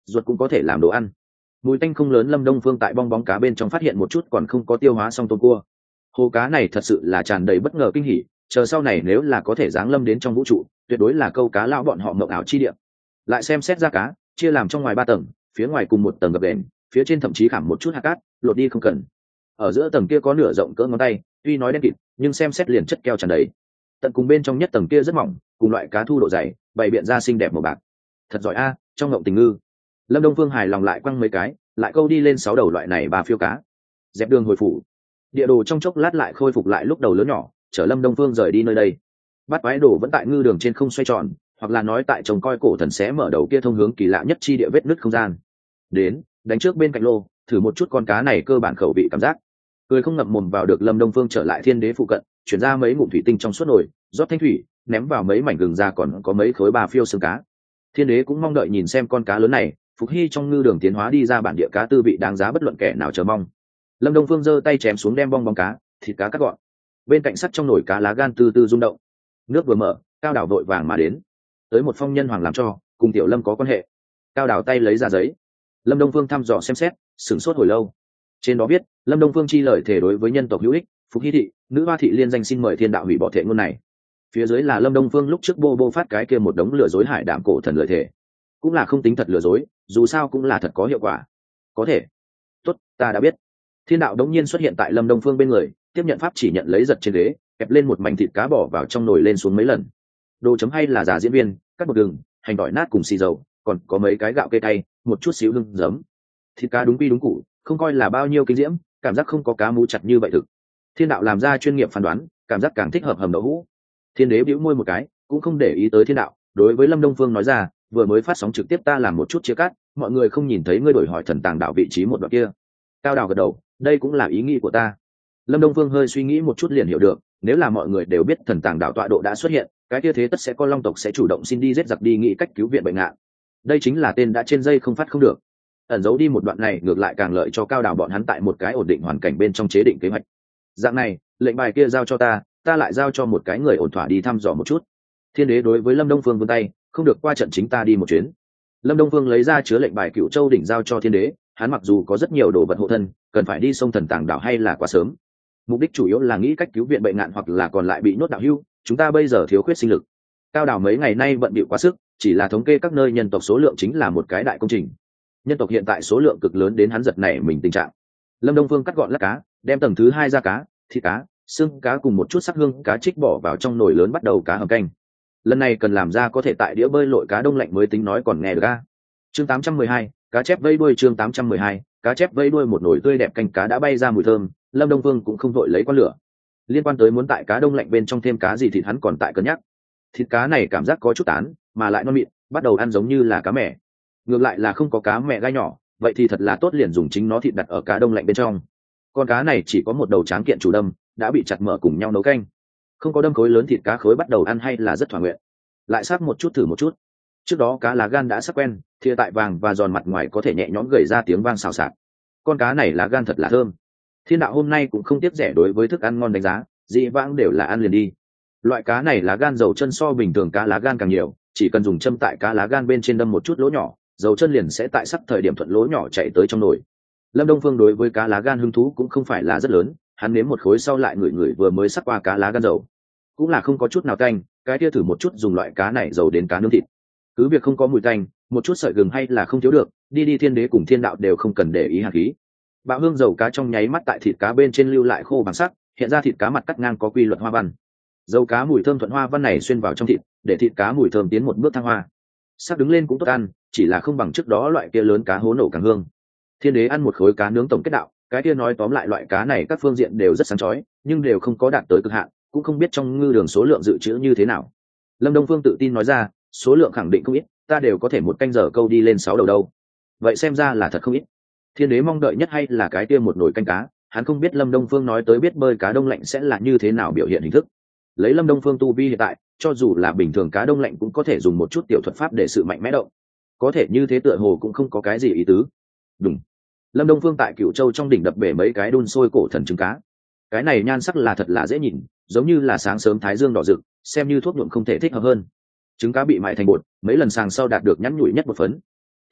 Speaker 1: ruột cũng có thể làm đồ ăn. Mùi tanh không lớn, Lâm Đông Phương tại bong bóng cá bên trong phát hiện một chút còn không có tiêu hóa xong tôm cua. Hồ cá này thật sự là tràn đầy bất ngờ kinh hỉ, chờ sau này nếu là có thể giáng lâm đến trong vũ trụ, tuyệt đối là câu cá lão bọn họ mộng ảo chi địa. Lại xem xét ra cá, chia làm trong ngoài ba tầng, phía ngoài cùng một tầng gập đền, phía trên thậm chí khảm một chút hạt cát, lột đi không cần. Ở giữa tầng kia có nửa rộng cỡ ngón tay, tuy nói đen kịt, nhưng xem xét liền chất keo tràn đầy. Tận cùng bên trong nhất tầng kia rất mỏng, cùng loại cá thu độ dày, bày biện ra xinh đẹp màu bạc. Thật giỏi a, trong ngộng tình ngư. Lâm Đông Phương hài lòng lại quăng mấy cái, lại câu đi lên sáu đầu loại này ba phiêu cá. Dẹp đường hồi phủ. Địa đồ trong chốc lát lại khôi phục lại lúc đầu lớn nhỏ, chở Lâm Đông Phương rời đi nơi đây. Bắt quái đồ vẫn tại ngư đường trên không xoay tròn, hoặc là nói tại trông coi cổ thần sẽ mở đầu kia thông hướng kỳ lạ nhất chi địa vết nứt không gian. Đến, đánh trước bên cạnh lô, thử một chút con cá này cơ bản khẩu vị cảm giác. Cười không ngậm mồm vào được, Lâm Đông Phương trở lại thiên đế phụ cận, chuyển ra mấy ngụm thủy tinh trong suốt nồi, rót thanh thủy, ném vào mấy mảnh gừng ra, còn có mấy khối ba phiêu xương cá. Thiên đế cũng mong đợi nhìn xem con cá lớn này, Phục Hy trong ngư đường tiến hóa đi ra bản địa cá tư vị đáng giá bất luận kẻ nào chờ mong. Lâm Đông Phương giơ tay chém xuống đem bong bóng cá, thịt cá cắt gọn. Bên cạnh sắt trong nồi cá lá gan từ từ rung động. Nước vừa mở, Cao Đào vội vàng mà đến. Tới một phong nhân hoàng làm cho, cùng Tiểu Lâm có quan hệ. Cao Đào tay lấy ra giấy. Lâm Đông Phương thăm dò xem xét, sửng sốt hồi lâu. Trên đó viết, Lâm Đông Phương chi lời thể đối với nhân tộc hữu ích, Phục Hy thị, nữ hoa thị liên danh xin mời thiên đạo hủy bỏ thệ ngôn này. Phía dưới là Lâm Đông Phương lúc trước bô bô phát cái kia một đống lừa dối hải đảm cổ thần lời thể. Cũng là không tính thật lừa dối, dù sao cũng là thật có hiệu quả. Có thể. Tốt, ta đã biết. Thiên đạo đống nhiên xuất hiện tại Lâm Đông Phương bên người, tiếp nhận pháp chỉ nhận lấy giật trên ghế, kẹp lên một mảnh thịt cá bỏ vào trong nồi lên xuống mấy lần. Đồ chấm hay là già diễn viên, cắt bột đường, hành tỏi nát cùng xì dầu, còn có mấy cái gạo cây tay, một chút xíu hương giấm. Thịt cá đúng quy đúng củ, không coi là bao nhiêu kinh diễm, cảm giác không có cá mú chặt như vậy thực. Thiên đạo làm ra chuyên nghiệp phán đoán, cảm giác càng thích hợp hầm đậu hũ. Thiên đế bĩu môi một cái, cũng không để ý tới thiên đạo, đối với Lâm Đông Phương nói ra, vừa mới phát sóng trực tiếp ta làm một chút chia cắt, mọi người không nhìn thấy ngươi đổi hỏi thần tàng đạo vị trí một đoạn kia. Cao Đào gật đầu, đây cũng là ý nghĩ của ta. Lâm Đông Phương hơi suy nghĩ một chút liền hiểu được, nếu là mọi người đều biết thần tàng đạo tọa độ đã xuất hiện, cái kia thế tất sẽ có long tộc sẽ chủ động xin đi giết giặc đi nghĩ cách cứu viện bệnh ngạn. Đây chính là tên đã trên dây không phát không được. Ẩn giấu đi một đoạn này ngược lại càng lợi cho Cao Đào bọn hắn tại một cái ổn định hoàn cảnh bên trong chế định kế hoạch. Dạng này, lệnh bài kia giao cho ta, ta lại giao cho một cái người ổn thỏa đi thăm dò một chút. Thiên đế đối với Lâm Đông Phương vươn tay, không được qua trận chính ta đi một chuyến. Lâm Đông Phương lấy ra chứa lệnh bài Cựu Châu đỉnh giao cho thiên đế, hắn mặc dù có rất nhiều đồ vật hộ thân, cần phải đi sông thần tàng đảo hay là quá sớm. Mục đích chủ yếu là nghĩ cách cứu viện bệnh nạn hoặc là còn lại bị nhốt đạo hưu, chúng ta bây giờ thiếu khuyết sinh lực. Cao Đào mấy ngày nay bận bịu quá sức, chỉ là thống kê các nơi nhân tộc số lượng chính là một cái đại công trình. Nhân tộc hiện tại số lượng cực lớn đến hắn giật nảy mình tình trạng. Lâm Đông Phương cắt gọn lát cá, đem tầng thứ hai ra cá, thịt cá, xương cá cùng một chút sắc hương cá trích bỏ vào trong nồi lớn bắt đầu cá hầm canh. Lần này cần làm ra có thể tại đĩa bơi lội cá đông lạnh mới tính nói còn nghe được a. Chương tám trăm mười hai, cá chép vây đuôi. Chương tám trăm mười hai, cá chép vây đuôi. Một nồi tươi đẹp canh cá đã bay ra mùi thơm, Lâm Đông Phương cũng không vội lấy con lửa. Liên quan tới muốn tại cá đông lạnh bên trong thêm cá gì thịt hắn còn tại cân nhắc. Thịt cá này cảm giác có chút tán, mà lại non mịn, bắt đầu ăn giống như là cá mẹ. Ngược lại là không có cá mẹ gai nhỏ, vậy thì thật là tốt, liền dùng chính nó thịt đặt ở cá đông lạnh bên trong. Con cá này chỉ có một đầu tráng kiện chủ đâm, đã bị chặt mở cùng nhau nấu canh. Không có đâm khối lớn thịt cá khối bắt đầu ăn hay là rất thỏa nguyện. Lại sắc một chút thử một chút. Trước đó cá lá gan đã sắc quen, thìa tại vàng và giòn mặt ngoài có thể nhẹ nhõm gầy ra tiếng vang xào xạc. Con cá này lá gan thật là thơm. Thiên đạo hôm nay cũng không tiếc rẻ đối với thức ăn ngon đánh giá, dị vãng đều là ăn liền đi. Loại cá này lá gan dầu chân so bình thường cá lá gan càng nhiều, chỉ cần dùng châm tại cá lá gan bên trên đâm một chút lỗ nhỏ, dầu chân liền sẽ tại sắc thời điểm thuận lỗ nhỏ chạy tới trong nồi. Lâm Đông Phương đối với cá lá gan hứng thú cũng không phải là rất lớn, hắn nếm một khối sau lại ngửi ngửi vừa mới sắc qua cá lá gan dầu, cũng là không có chút nào tanh, cái kia thử một chút dùng loại cá này dầu đến cá nướng thịt. Cứ việc không có mùi tanh, một chút sợi gừng hay là không thiếu được, đi đi thiên đế cùng thiên đạo đều không cần để ý hạt khí. Bạo hương dầu cá trong nháy mắt tại thịt cá bên trên lưu lại khô bằng sắc, hiện ra thịt cá mặt cắt ngang có quy luật hoa văn. Dầu cá mùi thơm thuận hoa văn này xuyên vào trong thịt, để thịt cá mùi thơm tiến một bước thăng hoa. Sắc đứng lên cũng tốt ăn, chỉ là không bằng trước đó loại kia lớn cá hố nổ càng hương. Thiên đế ăn một khối cá nướng tổng kết đạo, cái kia nói tóm lại loại cá này các phương diện đều rất sáng chói, nhưng đều không có đạt tới cực hạn, cũng không biết trong ngư đường số lượng dự trữ như thế nào. Lâm Đông Phương tự tin nói ra, số lượng khẳng định không ít, ta đều có thể một canh giờ câu đi lên sáu đầu đâu. Vậy xem ra là thật không ít. Thiên đế mong đợi nhất hay là cái kia một nồi canh cá, hắn không biết Lâm Đông Phương nói tới biết bơi cá đông lạnh sẽ là như thế nào biểu hiện hình thức. Lấy Lâm Đông Phương tu vi hiện tại, cho dù là bình thường cá đông lạnh cũng có thể dùng một chút tiểu thuật pháp để sự mạnh mẽ động. Có thể như thế tựa hồ cũng không có cái gì ý tứ. Đúng. Lâm Đông Phương tại Cửu Châu trong đỉnh đập bể mấy cái đun sôi cổ thần trứng cá. Cái này nhan sắc là thật là dễ nhìn, giống như là sáng sớm thái dương đỏ rực, xem như thuốc nhuộm không thể thích hợp hơn. Trứng cá bị mại thành bột, mấy lần sàng sau đạt được nhẵn nhụi nhất một phấn.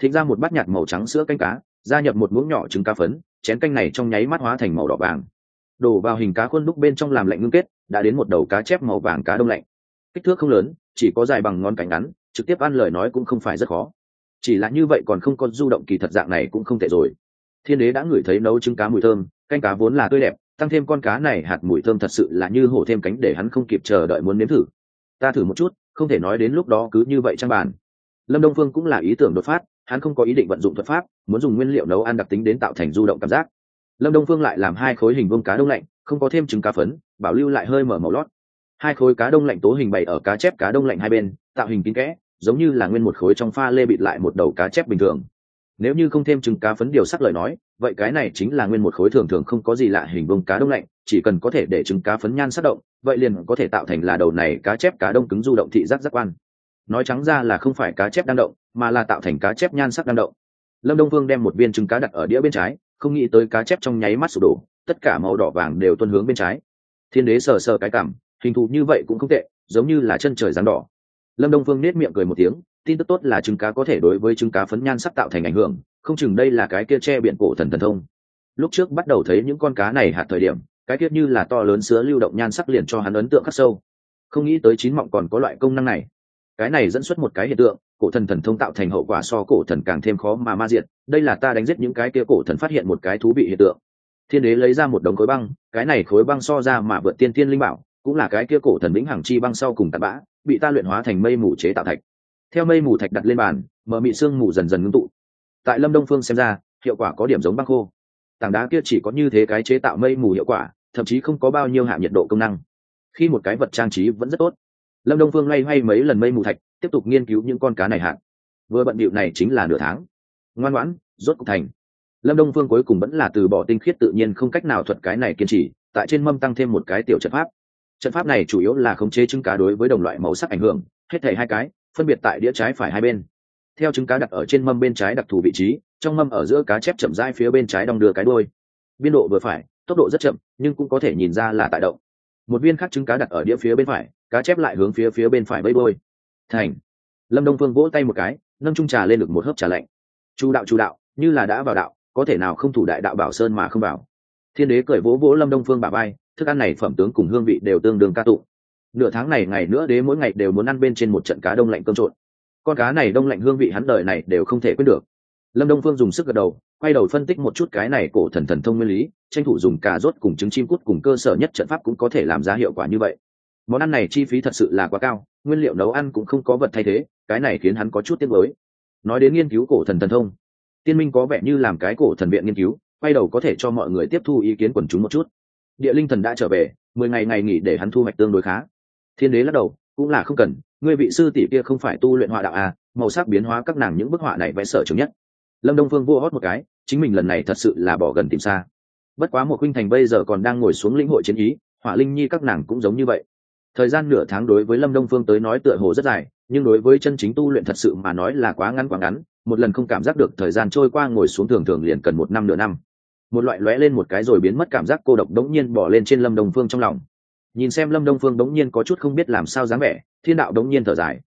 Speaker 1: thịnh ra một bát nhạt màu trắng sữa canh cá, gia nhập một muỗng nhỏ trứng cá phấn, chén canh này trong nháy mắt hóa thành màu đỏ vàng, đổ vào hình cá khuôn đúc bên trong làm lạnh ngưng kết, đã đến một đầu cá chép màu vàng cá đông lạnh. Kích thước không lớn, chỉ có dài bằng ngón cánh ngắn, trực tiếp ăn lời nói cũng không phải rất khó. Chỉ là như vậy còn không có du động kỳ thật dạng này cũng không tệ rồi. Thiên đế đã ngửi thấy nấu trứng cá mùi thơm, canh cá vốn là tươi đẹp, tăng thêm con cá này hạt mùi thơm thật sự là như hổ thêm cánh, để hắn không kịp chờ đợi muốn nếm thử. Ta thử một chút, không thể nói đến lúc đó cứ như vậy trang bàn. Lâm Đông Phương cũng là ý tưởng đột phát, hắn không có ý định vận dụng thuật pháp, muốn dùng nguyên liệu nấu ăn đặc tính đến tạo thành du động cảm giác. Lâm Đông Phương lại làm hai khối hình vuông cá đông lạnh, không có thêm trứng cá phấn, bảo lưu lại hơi mở màu lót. Hai khối cá đông lạnh tố hình bày ở cá chép cá đông lạnh hai bên, tạo hình kín kẽ, giống như là nguyên một khối trong pha lê bịt lại một đầu cá chép bình thường. Nếu như không thêm trứng cá phấn điều sắc lời nói, vậy cái này chính là nguyên một khối thường thường không có gì lạ hình vuông cá đông lạnh, chỉ cần có thể để trứng cá phấn nhan sắc động, vậy liền có thể tạo thành là đầu này cá chép cá đông cứng du động thị giác giác quan. Nói trắng ra là không phải cá chép đang động, mà là tạo thành cá chép nhan sắc đang động. Lâm Đông Phương đem một viên trứng cá đặt ở đĩa bên trái, không nghĩ tới cá chép trong nháy mắt sụp đổ, tất cả màu đỏ vàng đều tuôn hướng bên trái. Thiên đế sờ sờ cái cảm, hình thù như vậy cũng không tệ, giống như là chân trời dáng đỏ. Lâm Đông Phương nét miệng cười một tiếng, tin tức tốt là trứng cá có thể đối với trứng cá phấn nhan sắc tạo thành ảnh hưởng, không chừng đây là cái kia che biển cổ thần thần thông. Lúc trước bắt đầu thấy những con cá này hạt thời điểm, cái kia như là to lớn sữa lưu động nhan sắc liền cho hắn ấn tượng khắc sâu. Không nghĩ tới chín mọng còn có loại công năng này. Cái này dẫn xuất một cái hiện tượng, cổ thần thần thông tạo thành hậu quả so cổ thần càng thêm khó mà ma diệt, đây là ta đánh giết những cái kia cổ thần phát hiện một cái thú vị hiện tượng. Thiên đế lấy ra một đống khối băng, cái này khối băng so ra mà vượt tiên tiên linh bảo, cũng là cái kia cổ thần vĩnh hằng chi băng sau cùng tạt bã, bị ta luyện hóa thành mây mù chế tạo thạch. Theo mây mù thạch đặt lên bàn, mờ mị sương mù dần dần ngưng tụ. Tại Lâm Đông Phương xem ra, hiệu quả có điểm giống băng khô. Tảng đá kia chỉ có như thế cái chế tạo mây mù hiệu quả, thậm chí không có bao nhiêu hạ nhiệt độ công năng. Khi một cái vật trang trí vẫn rất tốt. Lâm Đông Phương loay hoay mấy lần mây mù thạch, tiếp tục nghiên cứu những con cá này hạt. Vừa bận bịu này chính là nửa tháng. Ngoan ngoãn, rốt cục thành. Lâm Đông Phương cuối cùng vẫn là từ bỏ tinh khiết tự nhiên không cách nào thuật cái này kiên trì, tại trên mâm tăng thêm một cái tiểu trận pháp. Trận pháp này chủ yếu là khống chế trứng cá đối với đồng loại màu sắc ảnh hưởng, hết thảy hai cái, phân biệt tại đĩa trái phải hai bên. Theo trứng cá đặt ở trên mâm bên trái đặc thù vị trí, trong mâm ở giữa cá chép chậm rãi phía bên trái đong đưa cái đuôi. Biên độ vừa phải, tốc độ rất chậm, nhưng cũng có thể nhìn ra là tại động. Một viên khác trứng cá đặt ở đĩa phía bên phải, cá chép lại hướng phía phía bên phải vẫy đuôi. Thành. Lâm Đông Phương vỗ tay một cái, nâng chung trà lên được một hớp trà lạnh. Chu đạo chu đạo, như là đã vào đạo, có thể nào không thủ đại đạo bảo sơn mà không vào. Thiên đế cười vỗ vỗ Lâm Đông Phương bả vai, thức ăn này phẩm tướng cùng hương vị đều tương đương ca tụng. Nửa tháng này ngày nữa đế mỗi ngày đều muốn ăn bên trên một trận cá đông lạnh cơm trộn. Con cá này đông lạnh hương vị hắn đời này đều không thể quên được. Lâm Đông Phương dùng sức gật đầu, quay đầu phân tích một chút cái này cổ thần thần thông nguyên lý, tranh thủ dùng cà rốt cùng trứng chim cút cùng cơ sở nhất trận pháp cũng có thể làm ra hiệu quả như vậy. Món ăn này chi phí thật sự là quá cao, nguyên liệu nấu ăn cũng không có vật thay thế, cái này khiến hắn có chút tiếc nuối. Nói đến nghiên cứu cổ thần thần thông, Tiên Minh có vẻ như làm cái cổ thần viện nghiên cứu, quay đầu có thể cho mọi người tiếp thu ý kiến quần chúng một chút. Địa linh thần đã trở về, mười ngày ngày nghỉ để hắn thu hoạch tương đối khá. Thiên đế lắc đầu, cũng là không cần, ngươi vị sư tỷ kia không phải tu luyện họa đạo à, màu sắc biến hóa các nàng những bức họa này vẽ sở trường nhất. Lâm Đông Phương vua hót một cái, chính mình lần này thật sự là bỏ gần tìm xa. Bất quá một huynh thành bây giờ còn đang ngồi xuống lĩnh hội chiến ý, Hỏa Linh Nhi các nàng cũng giống như vậy. Thời gian nửa tháng đối với Lâm Đông Phương tới nói tựa hồ rất dài, nhưng đối với chân chính tu luyện thật sự mà nói là quá ngắn quá ngắn, một lần không cảm giác được thời gian trôi qua ngồi xuống thường thường liền cần một năm nửa năm. Một loại lóe lên một cái rồi biến mất cảm giác cô độc đống nhiên bỏ lên trên Lâm Đông Phương trong lòng. Nhìn xem Lâm Đông Phương đống nhiên có chút không biết làm sao dáng vẻ, Thiên đạo đống nhiên thở dài.